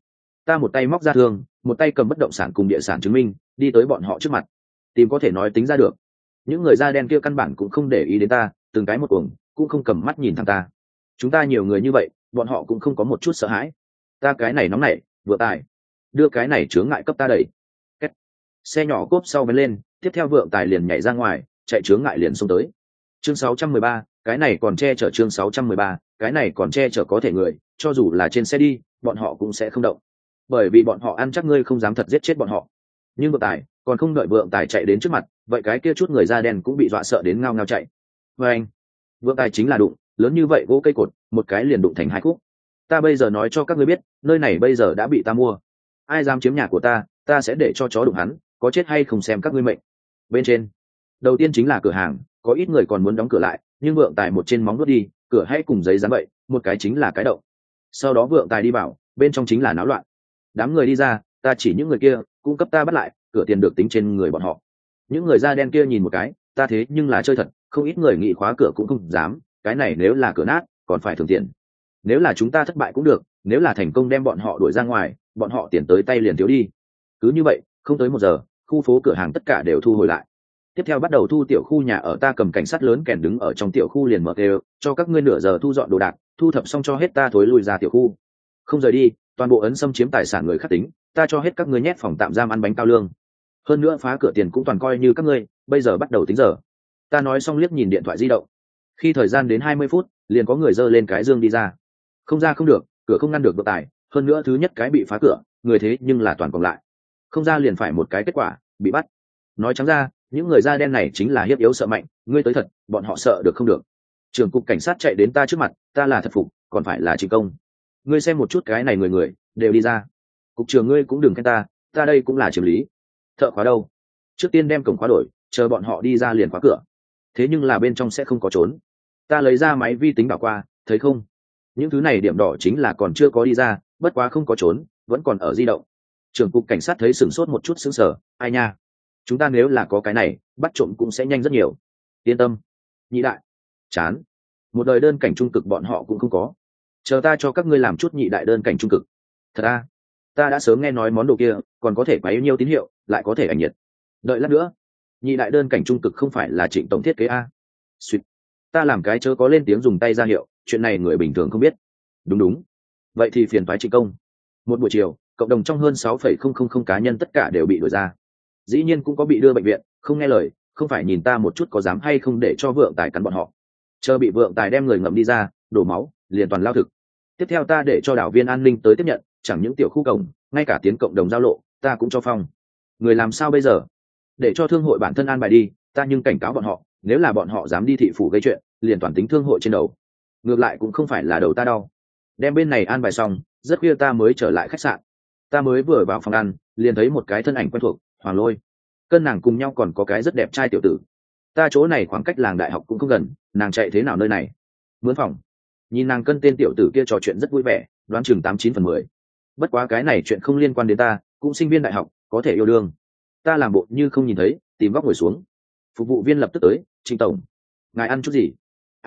ta một tay móc ra thương, một tay cầm bất động sản cùng địa sản chứng minh, đi tới bọn họ trước mặt. Tìm có thể nói tính ra được. Những người da đen kia căn bản cũng không để ý đến ta, từng cái một uổng, cũng không cầm mắt nhìn thẳng ta. Chúng ta nhiều người như vậy, bọn họ cũng không có một chút sợ hãi. Ta cái này nóng nảy, vừa tài, đưa cái này chướng ngại cấp ta đẩy. Kết. Xe nhỏ cốp sau vén lên, tiếp theo Vượng Tài liền nhảy ra ngoài, chạy chướng ngại liền xông tới. Chương 613, cái này còn che chở chương 613, cái này còn che chở có thể người, cho dù là trên xe đi, bọn họ cũng sẽ không động. Bởi vì bọn họ ăn chắc ngươi không dám thật giết chết bọn họ. Nhưng Vượng Tài, còn không đợi Vượng Tài chạy đến trước mặt, vậy cái kia chút người da đen cũng bị dọa sợ đến ngao ngao chạy. Và anh, Vượng Tài chính là đụng, lớn như vậy gỗ cây cột, một cái liền đụng thành hai khúc. Ta bây giờ nói cho các ngươi biết, nơi này bây giờ đã bị ta mua. Ai dám chiếm nhà của ta sẽ để cho chó đụng hắn, có chết hay không xem các ngươi mệnh. Bên trên, đầu tiên chính là cửa hàng, có ít người còn muốn đóng cửa lại, nhưng Vượng Tài một trên móng đốt đi, cửa hãy cùng giấy dán vậy, một cái chính là cái đậu. Sau đó Vượng Tài đi bảo, bên trong chính là náo loạn. Đám người đi ra, ta chỉ những người kia, cung cấp ta bắt lại, cửa tiền được tính trên người bọn họ. Những người da đen kia nhìn một cái, ta thế nhưng là chơi thật, không ít người nghĩ khóa cửa cũng không dám, cái này nếu là cửa nát, còn phải thưởng tiền. Nếu là chúng ta thất bại cũng được, nếu là thành công đem bọn họ đuổi ra ngoài, bọn họ tiền tới tay liền thiếu đi. Cứ như vậy, không tới 1 giờ, khu phố cửa hàng tất cả đều thu hồi lại. Tiếp theo bắt đầu thu tiểu khu nhà ở, ta cầm cảnh sát lớn kèn đứng ở trong tiểu khu liền mở kêu, cho các ngươi nửa giờ thu dọn đồ đạc, thu thập xong cho hết ta thối lui ra tiểu khu. Không rời đi, toàn bộ ấn xâm chiếm tài sản người khác tính, ta cho hết các ngươi nhét phòng tạm giam ăn bánh cao lương. Hơn nữa phá cửa tiền cũng toàn coi như các ngươi, bây giờ bắt đầu tính giờ. Ta nói xong liếc nhìn điện thoại di động. Khi thời gian đến 20 phút, liền có người giơ lên cái dương đi ra. Không ra không được, cửa không ngăn được Vượng Tài, hơn nữa thứ nhất cái bị phá cửa, người thế nhưng là toàn còn lại. Không ra liền phải một cái kết quả, bị bắt. Nói trắng ra, những người da đen này chính là hiếp yếu sợ mạnh, ngươi tới thật, bọn họ sợ được không được. Trưởng cục cảnh sát chạy đến ta trước mặt, ta là thật phục, còn phải là Trịnh Công. Ngươi xem một chút cái này người đều đi ra. Cục trưởng ngươi cũng đừng khen ta đây cũng là chiếm lý. Thợ khóa đâu? Trước tiên đem cổng khóa đổi, chờ bọn họ đi ra liền khóa cửa. Thế nhưng là bên trong sẽ không có trốn. Ta lấy ra máy vi tính đảo qua, thấy không? Những thứ này điểm đỏ chính là còn chưa có đi ra, bất quá không có trốn, vẫn còn ở di động. Trưởng cục cảnh sát thấy sửng sốt một chút sững sờ, ai nha? Chúng ta nếu là có cái này, bắt trộm cũng sẽ nhanh rất nhiều. Yên tâm. Nhị đại. Chán. Một đời đơn cảnh trung cực bọn họ cũng không có. Chờ ta cho các ngươi làm chút nhị đại đơn cảnh trung cực. Thật à? Ta đã sớm nghe nói món đồ kia, còn có thể quấy nhiêu tín hiệu, lại có thể ảnh nhiệt. Đợi lát nữa. Nhị đại đơn cảnh trung cực không phải là Trịnh tổng thiết kế a? Suýt. Ta làm cái chớ có lên tiếng dùng tay ra hiệu, chuyện này người bình thường không biết. Đúng. Vậy thì phiền toái Trịnh công. Một buổi chiều, cộng đồng trong hơn 6,000 cá nhân tất cả đều bị đuổi ra. Dĩ nhiên cũng có bị đưa bệnh viện, không nghe lời, không phải nhìn ta một chút có dám hay không để cho Vượng Tài cắn bọn họ. Chờ bị Vượng Tài đem người ngậm đi ra, đổ máu, liền toàn lao thực. Tiếp theo ta để cho đảo viên an ninh tới tiếp nhận, chẳng những tiểu khu cổng, ngay cả tiến cộng đồng giao lộ, ta cũng cho phong. Người làm sao bây giờ? Để cho thương hội bản thân an bài đi, ta nhưng cảnh cáo bọn họ, nếu là bọn họ dám đi thị phủ gây chuyện, liền toàn tính thương hội trên đầu. Ngược lại cũng không phải là đầu ta đau. Đem bên này an bài xong, rất khuya ta mới trở lại khách sạn. Ta mới vừa vào phòng ăn, liền thấy một cái thân ảnh quen thuộc, Hoàng Lôi. Cân nàng cùng nhau còn có cái rất đẹp trai tiểu tử. Ta chỗ này khoảng cách làng đại học cũng không gần, nàng chạy thế nào nơi này? Mướn phòng. Nhìn nàng cân tên tiểu tử kia trò chuyện rất vui vẻ, đoán chừng 89/10. Bất quá cái này chuyện không liên quan đến ta, cũng sinh viên đại học, có thể yêu đương. Ta làm bộ như không nhìn thấy, tìm góc ngồi xuống. Phục vụ viên lập tức tới, Trịnh tổng, ngài ăn chút gì?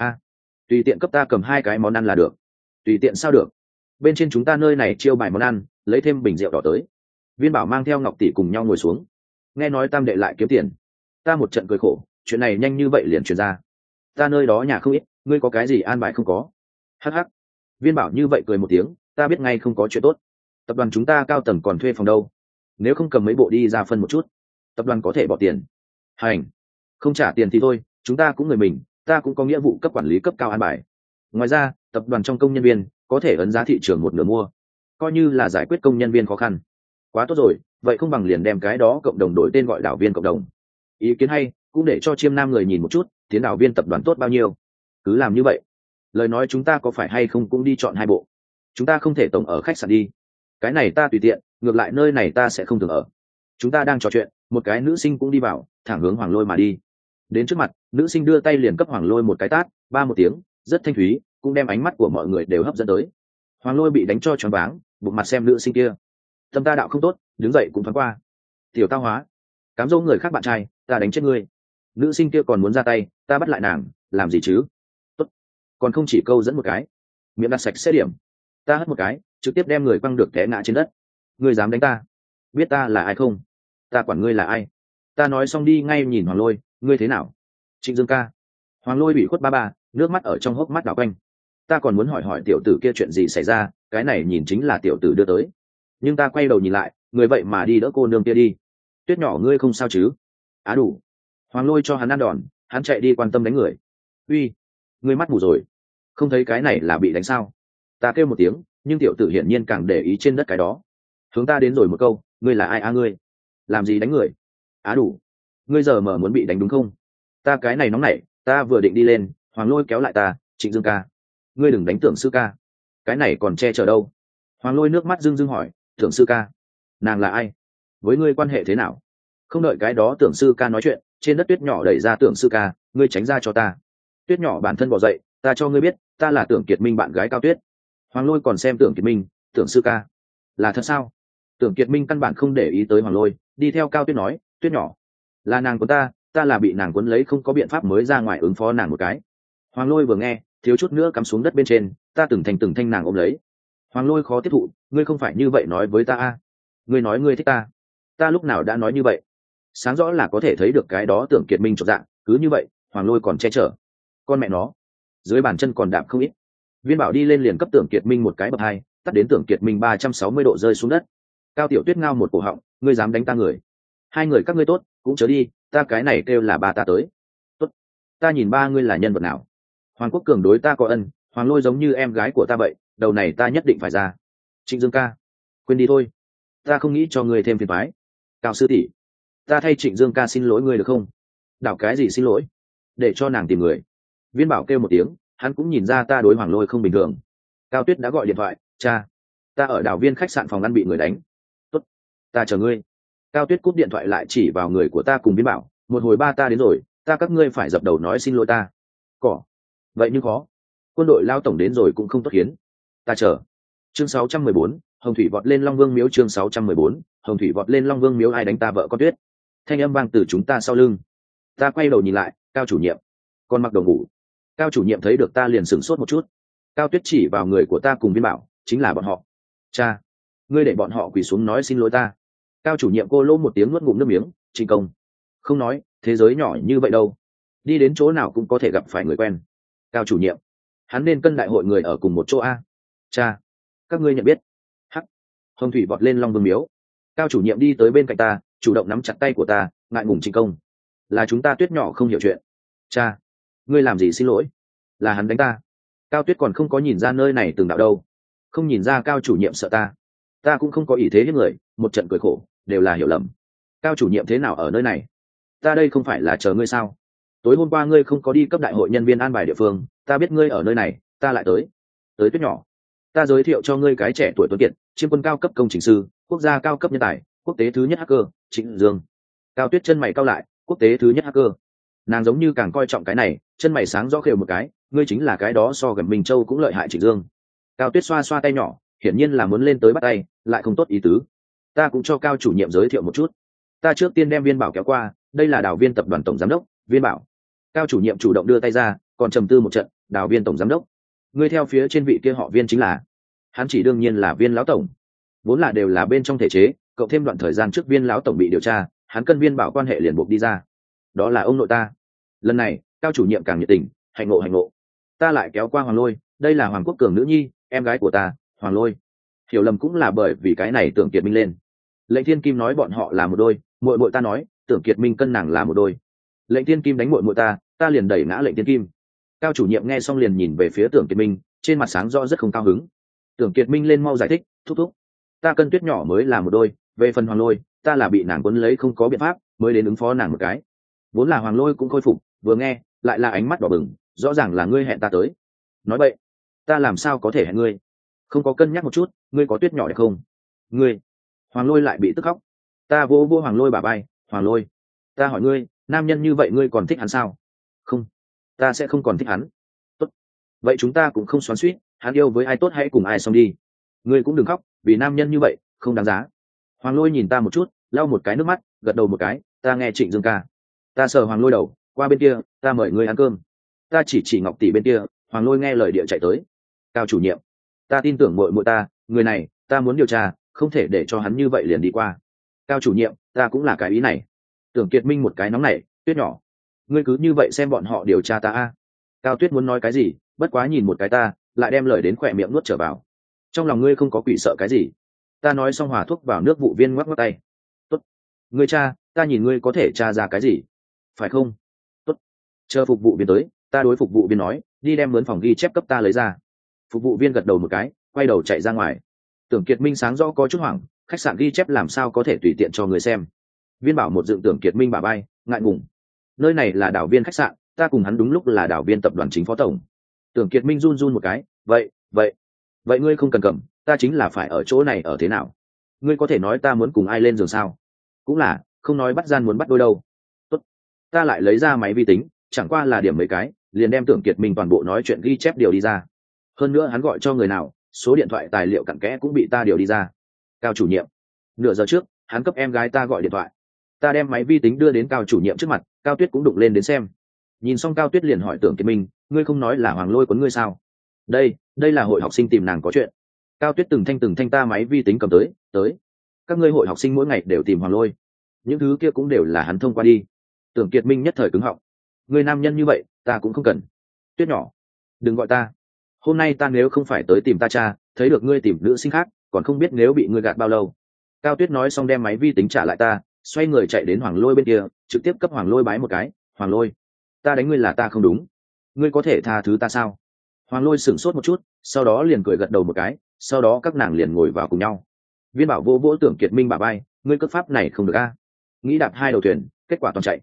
Tùy tiện cấp ta cầm 2 cái món ăn là được. Tùy tiện sao được? Bên trên chúng ta nơi này chiêu bài món ăn, lấy thêm bình rượu đỏ tới. Viên Bảo mang theo Ngọc tỷ cùng nhau ngồi xuống. Nghe nói Tam đệ lại kiếm tiền. Ta một trận cười khổ, chuyện này nhanh như vậy liền truyền ra. Ta nơi đó nhà không ít, ngươi có cái gì an bài không có? Hắc. Viên Bảo như vậy cười một tiếng, ta biết ngay không có chuyện tốt. Tập đoàn chúng ta cao tầng còn thuê phòng đâu, nếu không cầm mấy bộ đi ra phân một chút, tập đoàn có thể bỏ tiền. Hành. Không trả tiền thì thôi, chúng ta cũng người mình, ta cũng có nghĩa vụ cấp quản lý cấp cao an bài. Ngoài ra, tập đoàn trong công nhân viên có thể ấn giá thị trường 1/2 mua, coi như là giải quyết công nhân viên khó khăn. Quá tốt rồi, vậy không bằng liền đem cái đó cộng đồng đổi tên gọi đảo viên cộng đồng. Ý kiến hay, cũng để cho Chiêm Nam người nhìn một chút, tiến đảo viên tập đoàn tốt bao nhiêu. Cứ làm như vậy. Lời nói chúng ta có phải hay không cũng đi chọn 2 bộ. Chúng ta không thể tổng ở khách sạn đi. Cái này ta tùy tiện, ngược lại nơi này ta sẽ không thường ở. Chúng ta đang trò chuyện, một cái nữ sinh cũng đi vào, thẳng hướng Hoàng Lôi mà đi. Đến trước mặt, nữ sinh đưa tay liền cấp Hoàng Lôi một cái tát, ba một tiếng, rất thanh thúy, cũng đem ánh mắt của mọi người đều hấp dẫn tới. Hoàng Lôi bị đánh cho choáng váng, bụng mặt xem nữ sinh kia. Tâm ta đạo không tốt, đứng dậy cũng thoáng qua. Tiểu tao hóa, cám dỗ người khác bạn trai, ta đánh chết ngươi. Nữ sinh kia còn muốn ra tay, ta bắt lại nàng, làm gì chứ? Tốt, còn không chỉ câu dẫn một cái, miệng đặt sạch sẽ điểm. Ta hất một cái, trực tiếp đem người quăng được té ngã trên đất. Ngươi dám đánh ta? Biết ta là ai không? Ta quản ngươi là ai? Ta nói xong đi ngay nhìn Hoàng Lôi, ngươi thế nào? Trịnh Dương ca. Hoàng Lôi bị khuất ba ba, nước mắt ở trong hốc mắt đảo quanh. Ta còn muốn hỏi hỏi tiểu tử kia chuyện gì xảy ra, cái này nhìn chính là tiểu tử đưa tới. Nhưng ta quay đầu nhìn lại, người vậy mà đi đỡ cô nương kia đi. Tuyết nhỏ ngươi không sao chứ? Á đủ. Hoàng Lôi cho hắn ăn đòn, hắn chạy đi quan tâm đánh người. Uy, ngươi mắt mù rồi, không thấy cái này là bị đánh sao? Ta kêu một tiếng, nhưng tiểu tử hiển nhiên càng để ý trên đất cái đó. Hướng ta đến rồi một câu, ngươi là ai a ngươi? Làm gì đánh người? Á đủ. Ngươi giờ mở muốn bị đánh đúng không? Ta cái này nóng nảy, ta vừa định đi lên, Hoàng Lôi kéo lại ta, Trịnh Dương ca, ngươi đừng đánh Tưởng sư ca. Cái này còn che chở đâu? Hoàng Lôi nước mắt rưng rưng hỏi, Tưởng sư ca, nàng là ai? Với ngươi quan hệ thế nào? Không đợi cái đó Tưởng sư ca nói chuyện, trên đất Tuyết nhỏ đẩy ra Tưởng sư ca, ngươi tránh ra cho ta. Tuyết nhỏ bản thân bỏ dậy, ta cho ngươi biết, ta là Tưởng Kiệt Minh bạn gái Cao Tuyết. Hoàng Lôi còn xem Tưởng Kiệt Minh, Tưởng sư ca, là thật sao? Tưởng Kiệt Minh căn bản không để ý tới Hoàng Lôi, đi theo Cao Tuyết nói, Tuyết nhỏ, là nàng của ta là bị nàng cuốn lấy không có biện pháp mới ra ngoài ứng phó nàng một cái. Hoàng Lôi vừa nghe, thiếu chút nữa cắm xuống đất bên trên, ta từng thành nàng ôm lấy. Hoàng Lôi khó tiếp thụ, ngươi không phải như vậy nói với ta a? Ngươi nói ngươi thích ta lúc nào đã nói như vậy? Sáng rõ là có thể thấy được cái đó Tưởng Kiệt Minh chột dạng, cứ như vậy, Hoàng Lôi còn che chở. Con mẹ nó, dưới bàn chân còn đạp không ít. Viên Bảo đi lên liền cấp Tưởng Kiệt Minh một cái bậc hai, tắt đến Tưởng Kiệt Minh 360 độ rơi xuống đất. Cao Tiểu Tuyết ngao một cổ họng, ngươi dám đánh ta người? Hai người các ngươi tốt, cũng chớ đi, ta cái này kêu là ba ta tới. Tốt, ta nhìn ba ngươi là nhân vật nào? Hoàng Quốc Cường đối ta có ân, Hoàng Lôi giống như em gái của ta vậy, đầu này ta nhất định phải ra. Trịnh Dương ca, quên đi thôi, ta không nghĩ cho ngươi thêm phiền toái. Cao sư tỷ, ta thay Trịnh Dương ca xin lỗi ngươi được không? Đảo cái gì xin lỗi? Để cho nàng tìm người. Viên Bảo kêu một tiếng, hắn cũng nhìn ra ta đối Hoàng Lôi không bình thường. Cao Tuyết đã gọi điện thoại, cha, ta ở đảo viên khách sạn phòng ăn bị người đánh. Tốt, ta chờ ngươi. Cao Tuyết cúp điện thoại lại chỉ vào người của ta cùng Viên Bảo, một hồi ba ta đến rồi, ta các ngươi phải dập đầu nói xin lỗi ta. Cỏ, vậy nhưng khó, quân đội lao tổng đến rồi cũng không tốt hiến. Ta chờ. Chương 614, Hồng Thủy vọt lên Long Vương miếu. Chương 614, Hồng Thủy vọt lên Long Vương miếu. Ai đánh ta vợ con Tuyết? Thanh âm vang từ chúng ta sau lưng. Ta quay đầu nhìn lại, Cao chủ nhiệm còn mặc đồ ngủ. Cao chủ nhiệm thấy được ta liền sửng sốt một chút. Cao Tuyết chỉ vào người của ta cùng Viên Bảo, chính là bọn họ. Cha, ngươi để bọn họ quỳ xuống nói xin lỗi ta. Cao chủ nhiệm cô lỗ một tiếng nuốt ngụm nước miếng. Trình công, không nói, thế giới nhỏ như vậy đâu, đi đến chỗ nào cũng có thể gặp phải người quen. Cao chủ nhiệm, hắn nên cân đại hội người ở cùng một chỗ a. Cha, các ngươi nhận biết. Hắc. Hồng Thủy vọt lên Long Vương miếu. Cao chủ nhiệm đi tới bên cạnh ta, chủ động nắm chặt tay của ta, ngại ngùng Trình công, là chúng ta Tuyết nhỏ không hiểu chuyện. Cha, ngươi làm gì xin lỗi? Là hắn đánh ta. Cao Tuyết còn không có nhìn ra nơi này từng đạo đâu, không nhìn ra Cao chủ nhiệm sợ ta cũng không có ý thế hiếp người, một trận cười khổ, đều là hiểu lầm. Cao chủ nhiệm thế nào ở nơi này? Ta đây không phải là chờ ngươi sao? Tối hôm qua ngươi không có đi cấp đại hội nhân viên an bài địa phương, ta biết ngươi ở nơi này, ta lại tới. Tuyết nhỏ, ta giới thiệu cho ngươi cái trẻ tuổi tuấn kiệt, chiêm quân cao cấp công trình sư, quốc gia cao cấp nhân tài, quốc tế thứ nhất hacker, Trịnh Dương. Cao Tuyết chân mày cau lại, quốc tế thứ nhất hacker. Nàng giống như càng coi trọng cái này, chân mày sáng rõ khều một cái, ngươi chính là cái đó so gần Minh Châu cũng lợi hại Trịnh Dương. Cao Tuyết xoa xoa tay nhỏ, hiển nhiên là muốn lên tới bắt tay, lại không tốt ý tứ. Ta cũng cho Cao chủ nhiệm giới thiệu một chút. Ta trước tiên đem Viên Bảo kéo qua, đây là Đào Viên tập đoàn tổng giám đốc, Viên Bảo. Cao chủ nhiệm chủ động đưa tay ra, còn trầm tư một trận, Đào Viên tổng giám đốc, ngươi theo phía trên vị kia họ Viên chính là? Hắn chỉ đương nhiên là Viên lão tổng, vốn là đều là bên trong thể chế, cộng thêm đoạn thời gian trước Viên lão tổng bị điều tra, hắn cân Viên Bảo quan hệ liền buộc đi ra. Đó là ông nội ta. Lần này Cao chủ nhiệm càng nhiệt tình, hạnh ngộ. Ta lại kéo qua Hoàng Lôi, đây là Hoàng Quốc Cường nữ nhi, em gái của ta, Hoàng Lôi. Hiểu lầm cũng là bởi vì cái này Tưởng Kiệt Minh lên. Lệnh Thiên Kim nói bọn họ là một đôi, muội ta nói Tưởng Kiệt Minh cân nàng là một đôi. Lệnh Thiên Kim đánh muội ta liền đẩy ngã Lệnh Thiên Kim. Cao chủ nhiệm nghe xong liền nhìn về phía Tưởng Kiệt Minh, trên mặt sáng rõ rất không cao hứng. Tưởng Kiệt Minh lên mau giải thích, thúc, ta cân Tuyết nhỏ mới là một đôi, về phần Hoàng Lôi, ta là bị nàng cuốn lấy không có biện pháp, mới đến ứng phó nàng một cái. Vốn là Hoàng Lôi cũng khôi phục, vừa nghe lại là ánh mắt đỏ bừng, rõ ràng là ngươi hẹn ta tới. Nói vậy, ta làm sao có thể hẹn ngươi? Không có cân nhắc một chút, ngươi có Tuyết nhỏ đẹp không? Ngươi. Hoàng Lôi lại bị tức khóc. Ta vô Hoàng Lôi bả vai, Hoàng Lôi, ta hỏi ngươi, nam nhân như vậy ngươi còn thích hắn sao? Không, ta sẽ không còn thích hắn. Tốt, vậy chúng ta cũng không xoắn xuýt, hắn yêu với ai tốt hãy cùng ai xong đi. Ngươi cũng đừng khóc, vì nam nhân như vậy không đáng giá. Hoàng Lôi nhìn ta một chút, lau một cái nước mắt, gật đầu một cái, ta nghe Trịnh Dương ca. Ta sờ Hoàng Lôi đầu, qua bên kia, ta mời ngươi ăn cơm. Ta chỉ Ngọc tỷ bên kia, Hoàng Lôi nghe lời địa chạy tới. Cao chủ nhiệm, ta tin tưởng muội ta, người này ta muốn điều tra, không thể để cho hắn như vậy liền đi qua. Cao chủ nhiệm, ta cũng là cái ý này. Tưởng Kiệt Minh một cái nóng nảy, Tuyết nhỏ, ngươi cứ như vậy xem bọn họ điều tra ta a. Cao Tuyết muốn nói cái gì, bất quá nhìn một cái ta, lại đem lời đến khỏe miệng nuốt trở vào. Trong lòng ngươi không có quỷ sợ cái gì? Ta nói xong hòa thuốc vào nước, vụ viên ngoắc ngoắc tay. Tốt, ngươi cha, ta nhìn ngươi có thể tra ra cái gì, phải không? Tốt, chờ phục vụ viên tới, ta đối phục vụ viên nói, đi đem mướn phòng ghi chép cấp ta lấy ra. Phục vụ viên gật đầu một cái, quay đầu chạy ra ngoài. Tưởng Kiệt Minh sáng rõ có chút hoảng, khách sạn ghi chép làm sao có thể tùy tiện cho người xem. Viên Bảo một dựng Tưởng Kiệt Minh bả bay, ngại ngùng. Nơi này là đảo viên khách sạn, ta cùng hắn đúng lúc là đảo viên tập đoàn chính phó tổng. Tưởng Kiệt Minh run run một cái, vậy ngươi không cần cầm, ta chính là phải ở chỗ này ở thế nào? Ngươi có thể nói ta muốn cùng ai lên giường sao? Cũng là, không nói bắt gian muốn bắt đôi đâu. Tốt, ta lại lấy ra máy vi tính, chẳng qua là điểm mấy cái, liền đem Tưởng Kiệt Minh toàn bộ nói chuyện ghi chép điều đi ra. Hơn nữa hắn gọi cho người nào, số điện thoại tài liệu cặn kẽ cũng bị ta điều đi ra. Cao chủ nhiệm, nửa giờ trước hắn cấp em gái ta gọi điện thoại, ta đem máy vi tính đưa đến Cao chủ nhiệm trước mặt, Cao Tuyết cũng đụng lên đến xem. Nhìn xong Cao Tuyết liền hỏi Tưởng Kiệt Minh, ngươi không nói là Hoàng Lôi quấn ngươi sao? Đây là hội học sinh tìm nàng có chuyện. Cao Tuyết từng thanh ta máy vi tính cầm tới. Các ngươi hội học sinh mỗi ngày đều tìm Hoàng Lôi, những thứ kia cũng đều là hắn thông qua đi. Tưởng Kiệt Minh nhất thời cứng họng, ngươi nam nhân như vậy ta cũng không cần. Tuyết nhỏ, đừng gọi ta, hôm nay ta nếu không phải tới tìm ta cha, thấy được ngươi tìm nữ sinh khác, còn không biết nếu bị ngươi gạt bao lâu. Cao Tuyết nói xong đem máy vi tính trả lại ta, xoay người chạy đến Hoàng Lôi bên kia, trực tiếp cấp Hoàng Lôi bái một cái. Hoàng Lôi, ta đánh ngươi là ta không đúng, ngươi có thể tha thứ ta sao? Hoàng Lôi sửng sốt một chút, sau đó liền cười gật đầu một cái, sau đó các nàng liền ngồi vào cùng nhau. Viên Bảo vô vỗ Tưởng Kiệt Minh bả vai, ngươi cất pháp này không được a. Nghĩ đạp hai đầu thuyền, kết quả toàn chạy.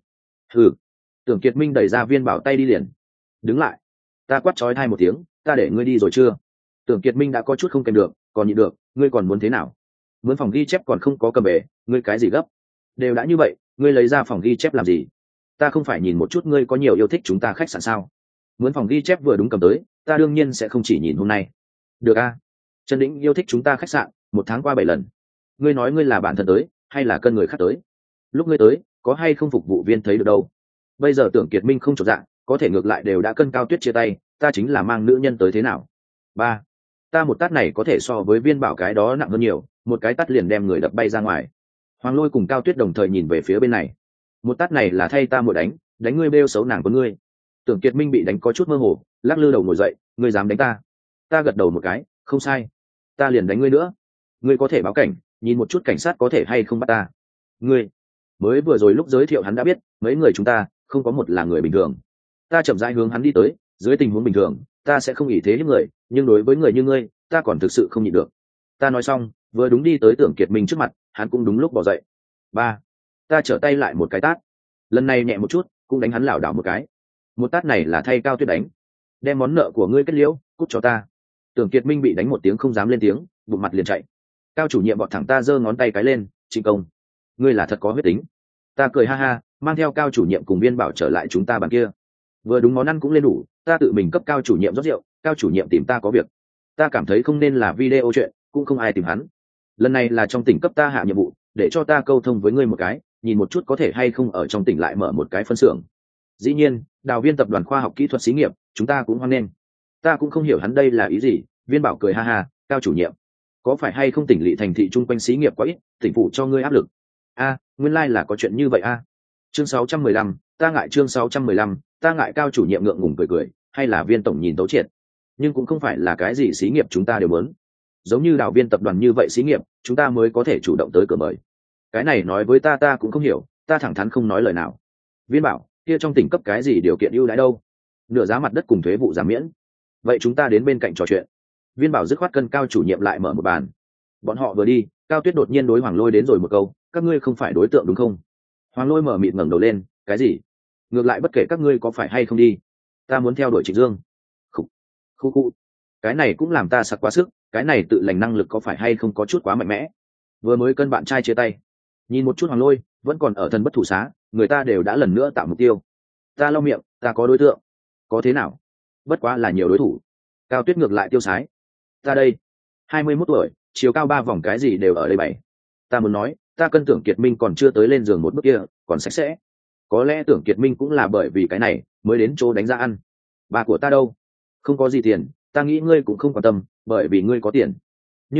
Tưởng Kiệt Minh đẩy ra Viên Bảo tay đi liền. Đứng lại, ta quát chói tai một tiếng, ta để ngươi đi rồi chưa? Tưởng Kiệt Minh đã có chút không kèm được, còn nhịn được, ngươi còn muốn thế nào? Mướn phòng ghi chép còn không có cầm về, ngươi cái gì gấp? Đều đã như vậy, ngươi lấy ra phòng ghi chép làm gì? Ta không phải nhìn một chút ngươi có nhiều yêu thích chúng ta khách sạn sao? Mướn phòng ghi chép vừa đúng cầm tới, ta đương nhiên sẽ không chỉ nhìn hôm nay. Được a, Trần Đĩnh yêu thích chúng ta khách sạn, 1 tháng qua 7 lần. Ngươi nói ngươi là bản thân tới, hay là cân người khác tới? Lúc ngươi tới, có hay không phục vụ viên thấy được đâu? Bây giờ Tưởng Kiệt Minh không chột dạ, có thể ngược lại đều đã cân Cao Tuyết chia tay, ta chính là mang nữ nhân tới thế nào? 3. Ta một tát này có thể so với Viên Bảo cái đó nặng hơn nhiều, một cái tát liền đem người đập bay ra ngoài. Hoàng Lôi cùng Cao Tuyết đồng thời nhìn về phía bên này. Một tát này là thay ta một đánh ngươi bêu xấu nàng của ngươi. Tưởng Kiệt Minh bị đánh có chút mơ hồ, lắc lư đầu ngồi dậy, ngươi dám đánh ta? Ta gật đầu một cái, không sai, ta liền đánh ngươi nữa. Ngươi có thể báo cảnh, nhìn một chút cảnh sát có thể hay không bắt ta. Ngươi mới vừa rồi lúc giới thiệu hắn đã biết, mấy người chúng ta không có một là người bình thường. Ta chậm rãi hướng hắn đi tới, dưới tình huống bình thường, ta sẽ không ỷ thế hiếp người, nhưng đối với người như ngươi, ta còn thực sự không nhịn được. Ta nói xong, vừa đúng đi tới Tưởng Kiệt Minh trước mặt, hắn cũng đúng lúc bỏ dậy. 3. Ta trở tay lại một cái tát, lần này nhẹ một chút, cũng đánh hắn lảo đảo một cái. Một tát này là thay Cao Tuyết đánh, đem món nợ của ngươi kết liễu, cút cho ta. Tưởng Kiệt Minh bị đánh một tiếng không dám lên tiếng, bụng mặt liền chạy. Cao chủ nhiệm bọt thẳng ta giơ ngón tay cái lên, Trịnh Công, ngươi là thật có huyết tính. Ta cười ha ha, mang theo Cao chủ nhiệm cùng Viên Bảo trở lại chúng ta bàn kia. Vừa đúng món ăn cũng lên đủ, ta tự mình cấp Cao chủ nhiệm rót rượu. Cao chủ nhiệm tìm ta có việc, ta cảm thấy không nên là video chuyện, cũng không ai tìm hắn. Lần này là trong tỉnh cấp ta hạ nhiệm vụ, để cho ta câu thông với ngươi một cái, nhìn một chút có thể hay không ở trong tỉnh lại mở một cái phân xưởng. Dĩ nhiên, đào viên tập đoàn khoa học kỹ thuật xí nghiệp, chúng ta cũng hoan nghênh. Ta cũng không hiểu hắn đây là ý gì. Viên Bảo cười ha ha, Cao chủ nhiệm, có phải hay không tỉnh lỵ thành thị chung quanh xí nghiệp quá ít, tỉnh phủ cho ngươi áp lực? Nguyên lai là có chuyện như vậy a. Chương 615, ta ngại chương 615, ta ngại. Cao chủ nhiệm ngượng ngùng cười, hay là Viên tổng nhìn tấu triệt, nhưng cũng không phải là cái gì xí nghiệp chúng ta đều muốn. Giống như đào viên tập đoàn như vậy xí nghiệp, chúng ta mới có thể chủ động tới cửa mời. Cái này nói với ta cũng không hiểu, ta thẳng thắn không nói lời nào. Viên Bảo, kia trong tỉnh cấp cái gì điều kiện ưu đãi đâu? Nửa giá mặt đất cùng thuế vụ giảm miễn. Vậy chúng ta đến bên cạnh trò chuyện. Viên Bảo dứt khoát cân Cao chủ nhiệm lại mở một bàn. Bọn họ vừa đi, Cao Tuyết đột nhiên đối Hoàng Lôi đến rồi một câu, các ngươi không phải đối tượng đúng không? Hoàng Lôi mở mịt ngẩng đầu lên, cái gì? Ngược lại bất kể các ngươi có phải hay không đi, ta muốn theo đuổi Trịnh Dương. Khu, cái này cũng làm ta sặc quá sức, cái này tự lành năng lực có phải hay không có chút quá mạnh mẽ. Vừa mới cân bạn trai chia tay, nhìn một chút Hoàng Lôi vẫn còn ở thân bất thủ xá, người ta đều đã lần nữa tạo mục tiêu. Ta lau miệng, ta có đối tượng, có thế nào? Bất quá là nhiều đối thủ. Cao Tuyết ngược lại tiêu sái, ta đây 21 tuổi, chiều cao 3 vòng cái gì đều ở đây bày. Ta muốn nói, ta cân Tưởng Kiệt Minh còn chưa tới lên giường một bước kia, còn sạch sẽ. Có lẽ Tưởng Kiệt Minh cũng là bởi vì cái này mới đến chỗ đánh ra ăn. Bà của ta đâu? Không có gì tiền, ta nghĩ ngươi cũng không quan tâm, bởi vì ngươi có tiền. Nhưng là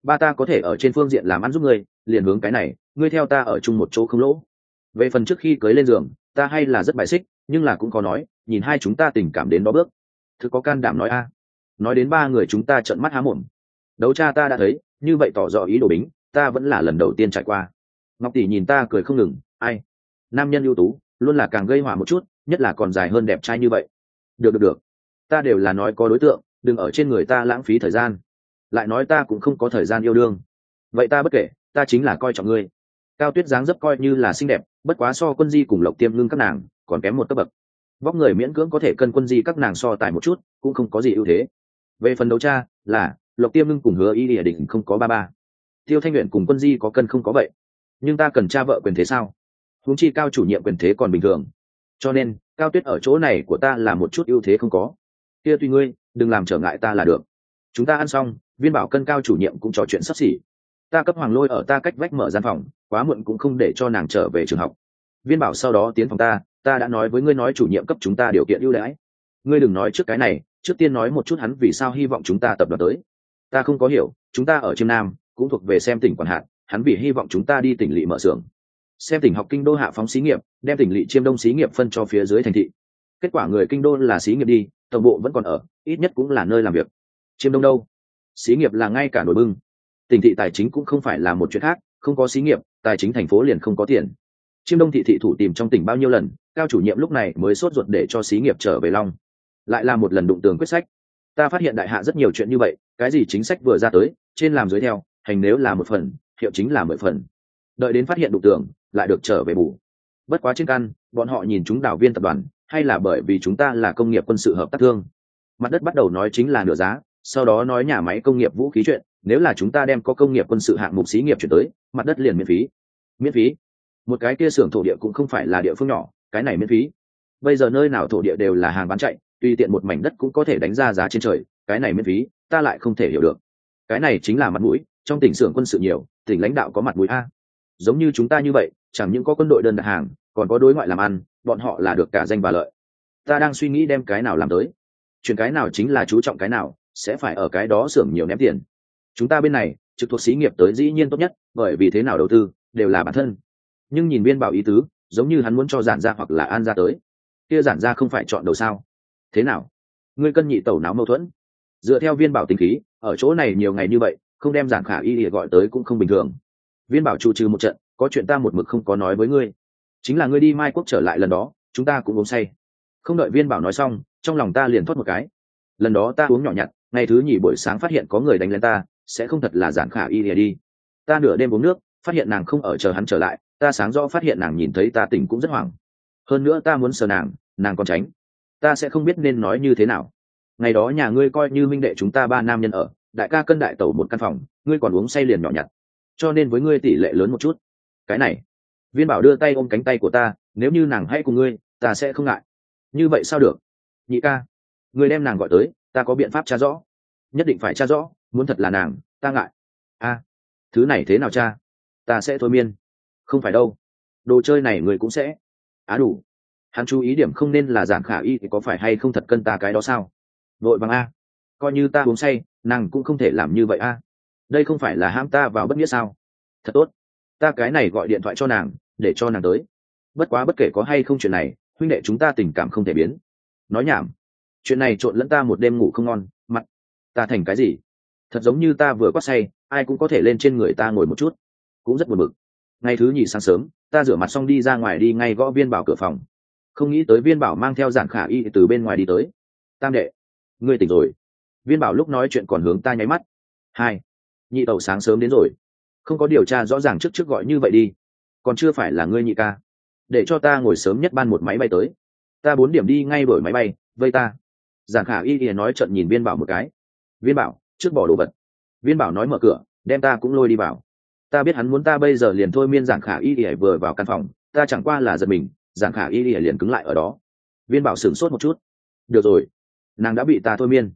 ba ta có thể ở trên phương diện làm ăn giúp ngươi, liền hướng cái này, ngươi theo ta ở chung một chỗ không lỗ. Về phần trước khi cưới lên giường, ta hay là rất bài xích, nhưng là cũng có nói, nhìn hai chúng ta tình cảm đến đó bước. Thứ có can đảm nói a. Nói đến ba người chúng ta trợn mắt há mồm. Đấu cha ta đã thấy, như vậy tỏ rõ ý đồ bính, ta vẫn là lần đầu tiên trải qua. Ngọc tỷ nhìn ta cười không ngừng, ai? Nam nhân ưu tú, luôn là càng gây họa một chút, nhất là còn dài hơn đẹp trai như vậy. Được, ta đều là nói có đối tượng, đừng ở trên người ta lãng phí thời gian. Lại nói ta cũng không có thời gian yêu đương. Vậy ta bất kể, ta chính là coi trọng ngươi. Cao Tuyết dáng dấp coi như là xinh đẹp, bất quá so Quân Di cùng Lộc Tiêm Ngưng các nàng còn kém một cấp bậc. Vóc người miễn cưỡng có thể cân Quân Di các nàng so tài một chút, cũng không có gì ưu thế. Về phần đấu cha, là Lộc Tiêm Ngưng cùng Hứa Y Lìa Định không có ba. Tiêu Thanh Nguyện cùng Quân Di có cân không có vậy. Nhưng ta cần cha vợ quyền thế sao? Huống chi Cao chủ nhiệm quyền thế còn bình thường. Cho nên, Cao Tuyết ở chỗ này của ta là một chút ưu thế không có. Kia tùy ngươi, đừng làm trở ngại ta là được. Chúng ta ăn xong, Viên Bảo Cân Cao chủ nhiệm cũng trò chuyện sắp xỉ. Ta cấp Hoàng Lôi ở ta cách vách mở gian phòng, quá muộn cũng không để cho nàng trở về trường học. Viên Bảo sau đó tiến phòng ta đã nói với ngươi nói chủ nhiệm cấp chúng ta điều kiện ưu đãi. Ngươi đừng nói trước cái này, trước tiên nói một chút hắn vì sao hy vọng chúng ta tập đoàn tới. Ta không có hiểu, chúng ta ở Chiêm Nam cũng thuộc về xem tỉnh quản hạt, hắn vì hy vọng chúng ta đi tỉnh lỵ mở xưởng. Xem tỉnh học kinh đô hạ phóng xí nghiệp, đem tỉnh lỵ Chiêm Đông xí nghiệp phân cho phía dưới thành thị. Kết quả người kinh đô là xí nghiệp đi, tổng bộ vẫn còn ở, ít nhất cũng là nơi làm việc. Chiêm Đông đâu? Xí nghiệp là ngay cả nổi bưng. Tỉnh thị tài chính cũng không phải là một chuyện khác, không có xí nghiệp, tài chính thành phố liền không có tiền. Chiêm Đông thị thị thủ tìm trong tỉnh bao nhiêu lần, Cao chủ nhiệm lúc này mới sốt ruột để cho xí nghiệp trở về Long. Lại là một lần đụng tường quyết sách. Ta phát hiện đại hạ rất nhiều chuyện như vậy, cái gì chính sách vừa ra tới, trên làm dưới theo, hành nếu là một phần, hiệu chính là 10 phần. Đợi đến phát hiện đụng tường, lại được trở về bù. Bất quá trên căn, bọn họ nhìn chúng đảo Viên tập đoàn, hay là bởi vì chúng ta là công nghiệp quân sự hợp tác thương. Mặt đất bắt đầu nói chính là nửa giá, sau đó nói nhà máy công nghiệp vũ khí chuyện, nếu là chúng ta đem có công nghiệp quân sự hạng mục xí nghiệp chuyển tới, mặt đất liền miễn phí. Miễn phí? Một cái kia xưởng thổ địa cũng không phải là địa phương nhỏ, cái này miễn phí. Bây giờ nơi nào thổ địa đều là hàng bán chạy, tùy tiện một mảnh đất cũng có thể đánh ra giá trên trời, cái này miễn phí, ta lại không thể hiểu được. Cái này chính là mặt mũi, trong tỉnh xưởng quân sự nhiều, tỉnh lãnh đạo có mặt mũi a. Giống như chúng ta như vậy, chẳng những có quân đội đơn đặt hàng, còn có đối ngoại làm ăn, bọn họ là được cả danh và lợi. Ta đang suy nghĩ đem cái nào làm tới. Chuyển cái nào chính là chú trọng cái nào, sẽ phải ở cái đó xưởng nhiều ném tiền. Chúng ta bên này, trực thuộc xí nghiệp tới dĩ nhiên tốt nhất, bởi vì thế nào đầu tư, đều là bản thân. Nhưng nhìn Viên Bảo ý tứ, giống như hắn muốn cho Giản Gia hoặc là An Gia tới. Kia Giản Gia không phải chọn đầu sao? Thế nào? Ngươi cân nhị tẩu náo mâu thuẫn. Dựa theo Viên Bảo tính khí, ở chỗ này nhiều ngày như vậy, không đem Giản Khả Y để gọi tới cũng không bình thường. Viên Bảo trụ trừ một trận, có chuyện ta một mực không có nói với ngươi. Chính là ngươi đi Mai Quốc trở lại lần đó, chúng ta cũng uống say. Không đợi Viên Bảo nói xong, trong lòng ta liền thoát một cái. Lần đó ta uống nhỏ nhặt, ngày thứ nhì buổi sáng phát hiện có người đánh lên ta, sẽ không thật là Giản Khả Y lìa đi. Ta nửa đêm uống nước, phát hiện nàng không ở chờ hắn trở lại, ta sáng rõ phát hiện nàng nhìn thấy ta tỉnh cũng rất hoảng. Hơn nữa ta muốn sờ nàng còn tránh. Ta sẽ không biết nên nói như thế nào. Ngày đó nhà ngươi coi như minh đệ chúng ta 3 nam nhân ở, đại ca cân đại tẩu một căn phòng, ngươi còn uống say liền nhỏ nhặt. Cho nên với ngươi tỷ lệ lớn một chút. Cái này. Viên Bảo đưa tay ôm cánh tay của ta, nếu như nàng hãy cùng ngươi, ta sẽ không ngại. Như vậy sao được? Nhị ca, ngươi đem nàng gọi tới, ta có biện pháp tra rõ. Nhất định phải tra rõ, muốn thật là nàng, ta ngại. A, thứ này thế nào cha? Ta sẽ thôi miên. Không phải đâu, đồ chơi này người cũng sẽ. Đủ. Hắn chú ý điểm không nên là Giản Khả Y thì có phải hay không thật cân ta cái đó sao? Vội vàng a, coi như ta uống say, nàng cũng không thể làm như vậy a. Đây không phải là hãm ta vào bất nghĩa sao? Thật tốt, ta cái này gọi điện thoại cho nàng, để cho nàng tới. Bất quá bất kể có hay không chuyện này, huynh đệ chúng ta tình cảm không thể biến. Nói nhảm, chuyện này trộn lẫn ta một đêm ngủ không ngon, mặt ta thành cái gì? Thật giống như ta vừa quát say, ai cũng có thể lên trên người ta ngồi một chút, cũng rất buồn bực. Ngày thứ nhì sáng sớm, ta rửa mặt xong đi ra ngoài đi ngay gõ Viên Bảo cửa phòng. Không nghĩ tới Viên Bảo mang theo Giản Khả Y từ bên ngoài đi tới. Tam đệ, ngươi tỉnh rồi. Viên Bảo lúc nói chuyện còn hướng ta nháy mắt. Hai, nhị tẩu sáng sớm đến rồi. Không có điều tra rõ ràng trước gọi như vậy đi. Còn chưa phải là ngươi nhị ca. Để cho ta ngồi sớm nhất ban một máy bay tới. Ta 4 điểm đi ngay đổi máy bay, vây ta. Giản Khả Y nói trận nhìn Viên Bảo một cái. Viên Bảo, trước bỏ đồ vật. Viên Bảo nói mở cửa, đem ta cũng lôi đi vào. Ta biết hắn muốn ta bây giờ liền thôi miên Giản Khả Y vừa vào căn phòng, ta chẳng qua là giật mình, Giản Khả Y liền cứng lại ở đó. Viên Bảo sửng sốt một chút. Được rồi, nàng đã bị ta thôi miên.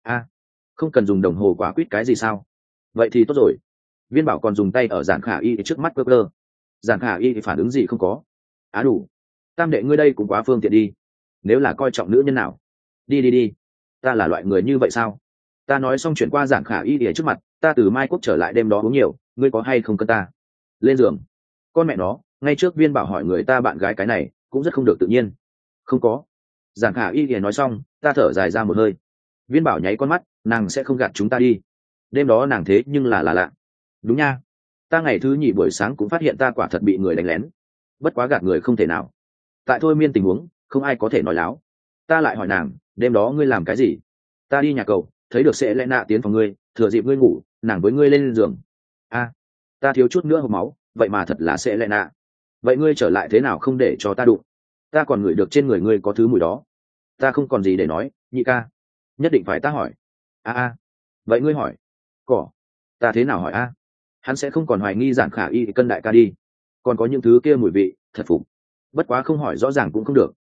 Không cần dùng đồng hồ quả quýt cái gì sao? Vậy thì tốt rồi. Viên Bảo còn dùng tay ở Giản Khả Y trước mắt cơ cơ. Giản Khả Y thì phản ứng gì không có. Đủ. Tam đệ ngươi đây cũng quá phương tiện đi. Nếu là coi trọng nữ nhân nào, đi. Ta là loại người như vậy sao? Ta nói xong chuyển qua Giản Khả Y trước mặt, ta từ Mai Quốc trở lại đêm đó uống nhiều, ngươi có hay không cân ta lên giường? Con mẹ nó, ngay trước Viên Bảo hỏi người ta bạn gái cái này cũng rất không được tự nhiên. Không có. Giản Khả Y thì nói xong, ta thở dài ra một hơi. Viên Bảo nháy con mắt, nàng sẽ không gạt chúng ta đi. Đêm đó nàng thế nhưng là lạ. Đúng nha, ta ngày thứ nhì buổi sáng cũng phát hiện ta quả thật bị người đánh lén. Bất quá gạt người không thể nào. Tại thôi miên tình huống, không ai có thể nói láo. Ta lại hỏi nàng, đêm đó ngươi làm cái gì? Ta đi nhà cầu, thấy được sẽ lẽ nạ tiến phòng ngươi, thừa dịp ngươi ngủ, nàng với ngươi lên giường. A, ta thiếu chút nữa hộc máu, vậy mà thật là sẽ lẽ nạ. Vậy ngươi trở lại thế nào không để cho ta đụng? Ta còn ngửi được trên người ngươi có thứ mùi đó. Ta không còn gì để nói, nhị ca. Nhất định phải ta hỏi. A, vậy ngươi hỏi. Cỏ. Ta thế nào hỏi a? Hắn sẽ không còn hoài nghi Giản Khả Y cân đại ca đi. Còn có những thứ kia mùi vị, thật phục. Bất quá không hỏi rõ ràng cũng không được.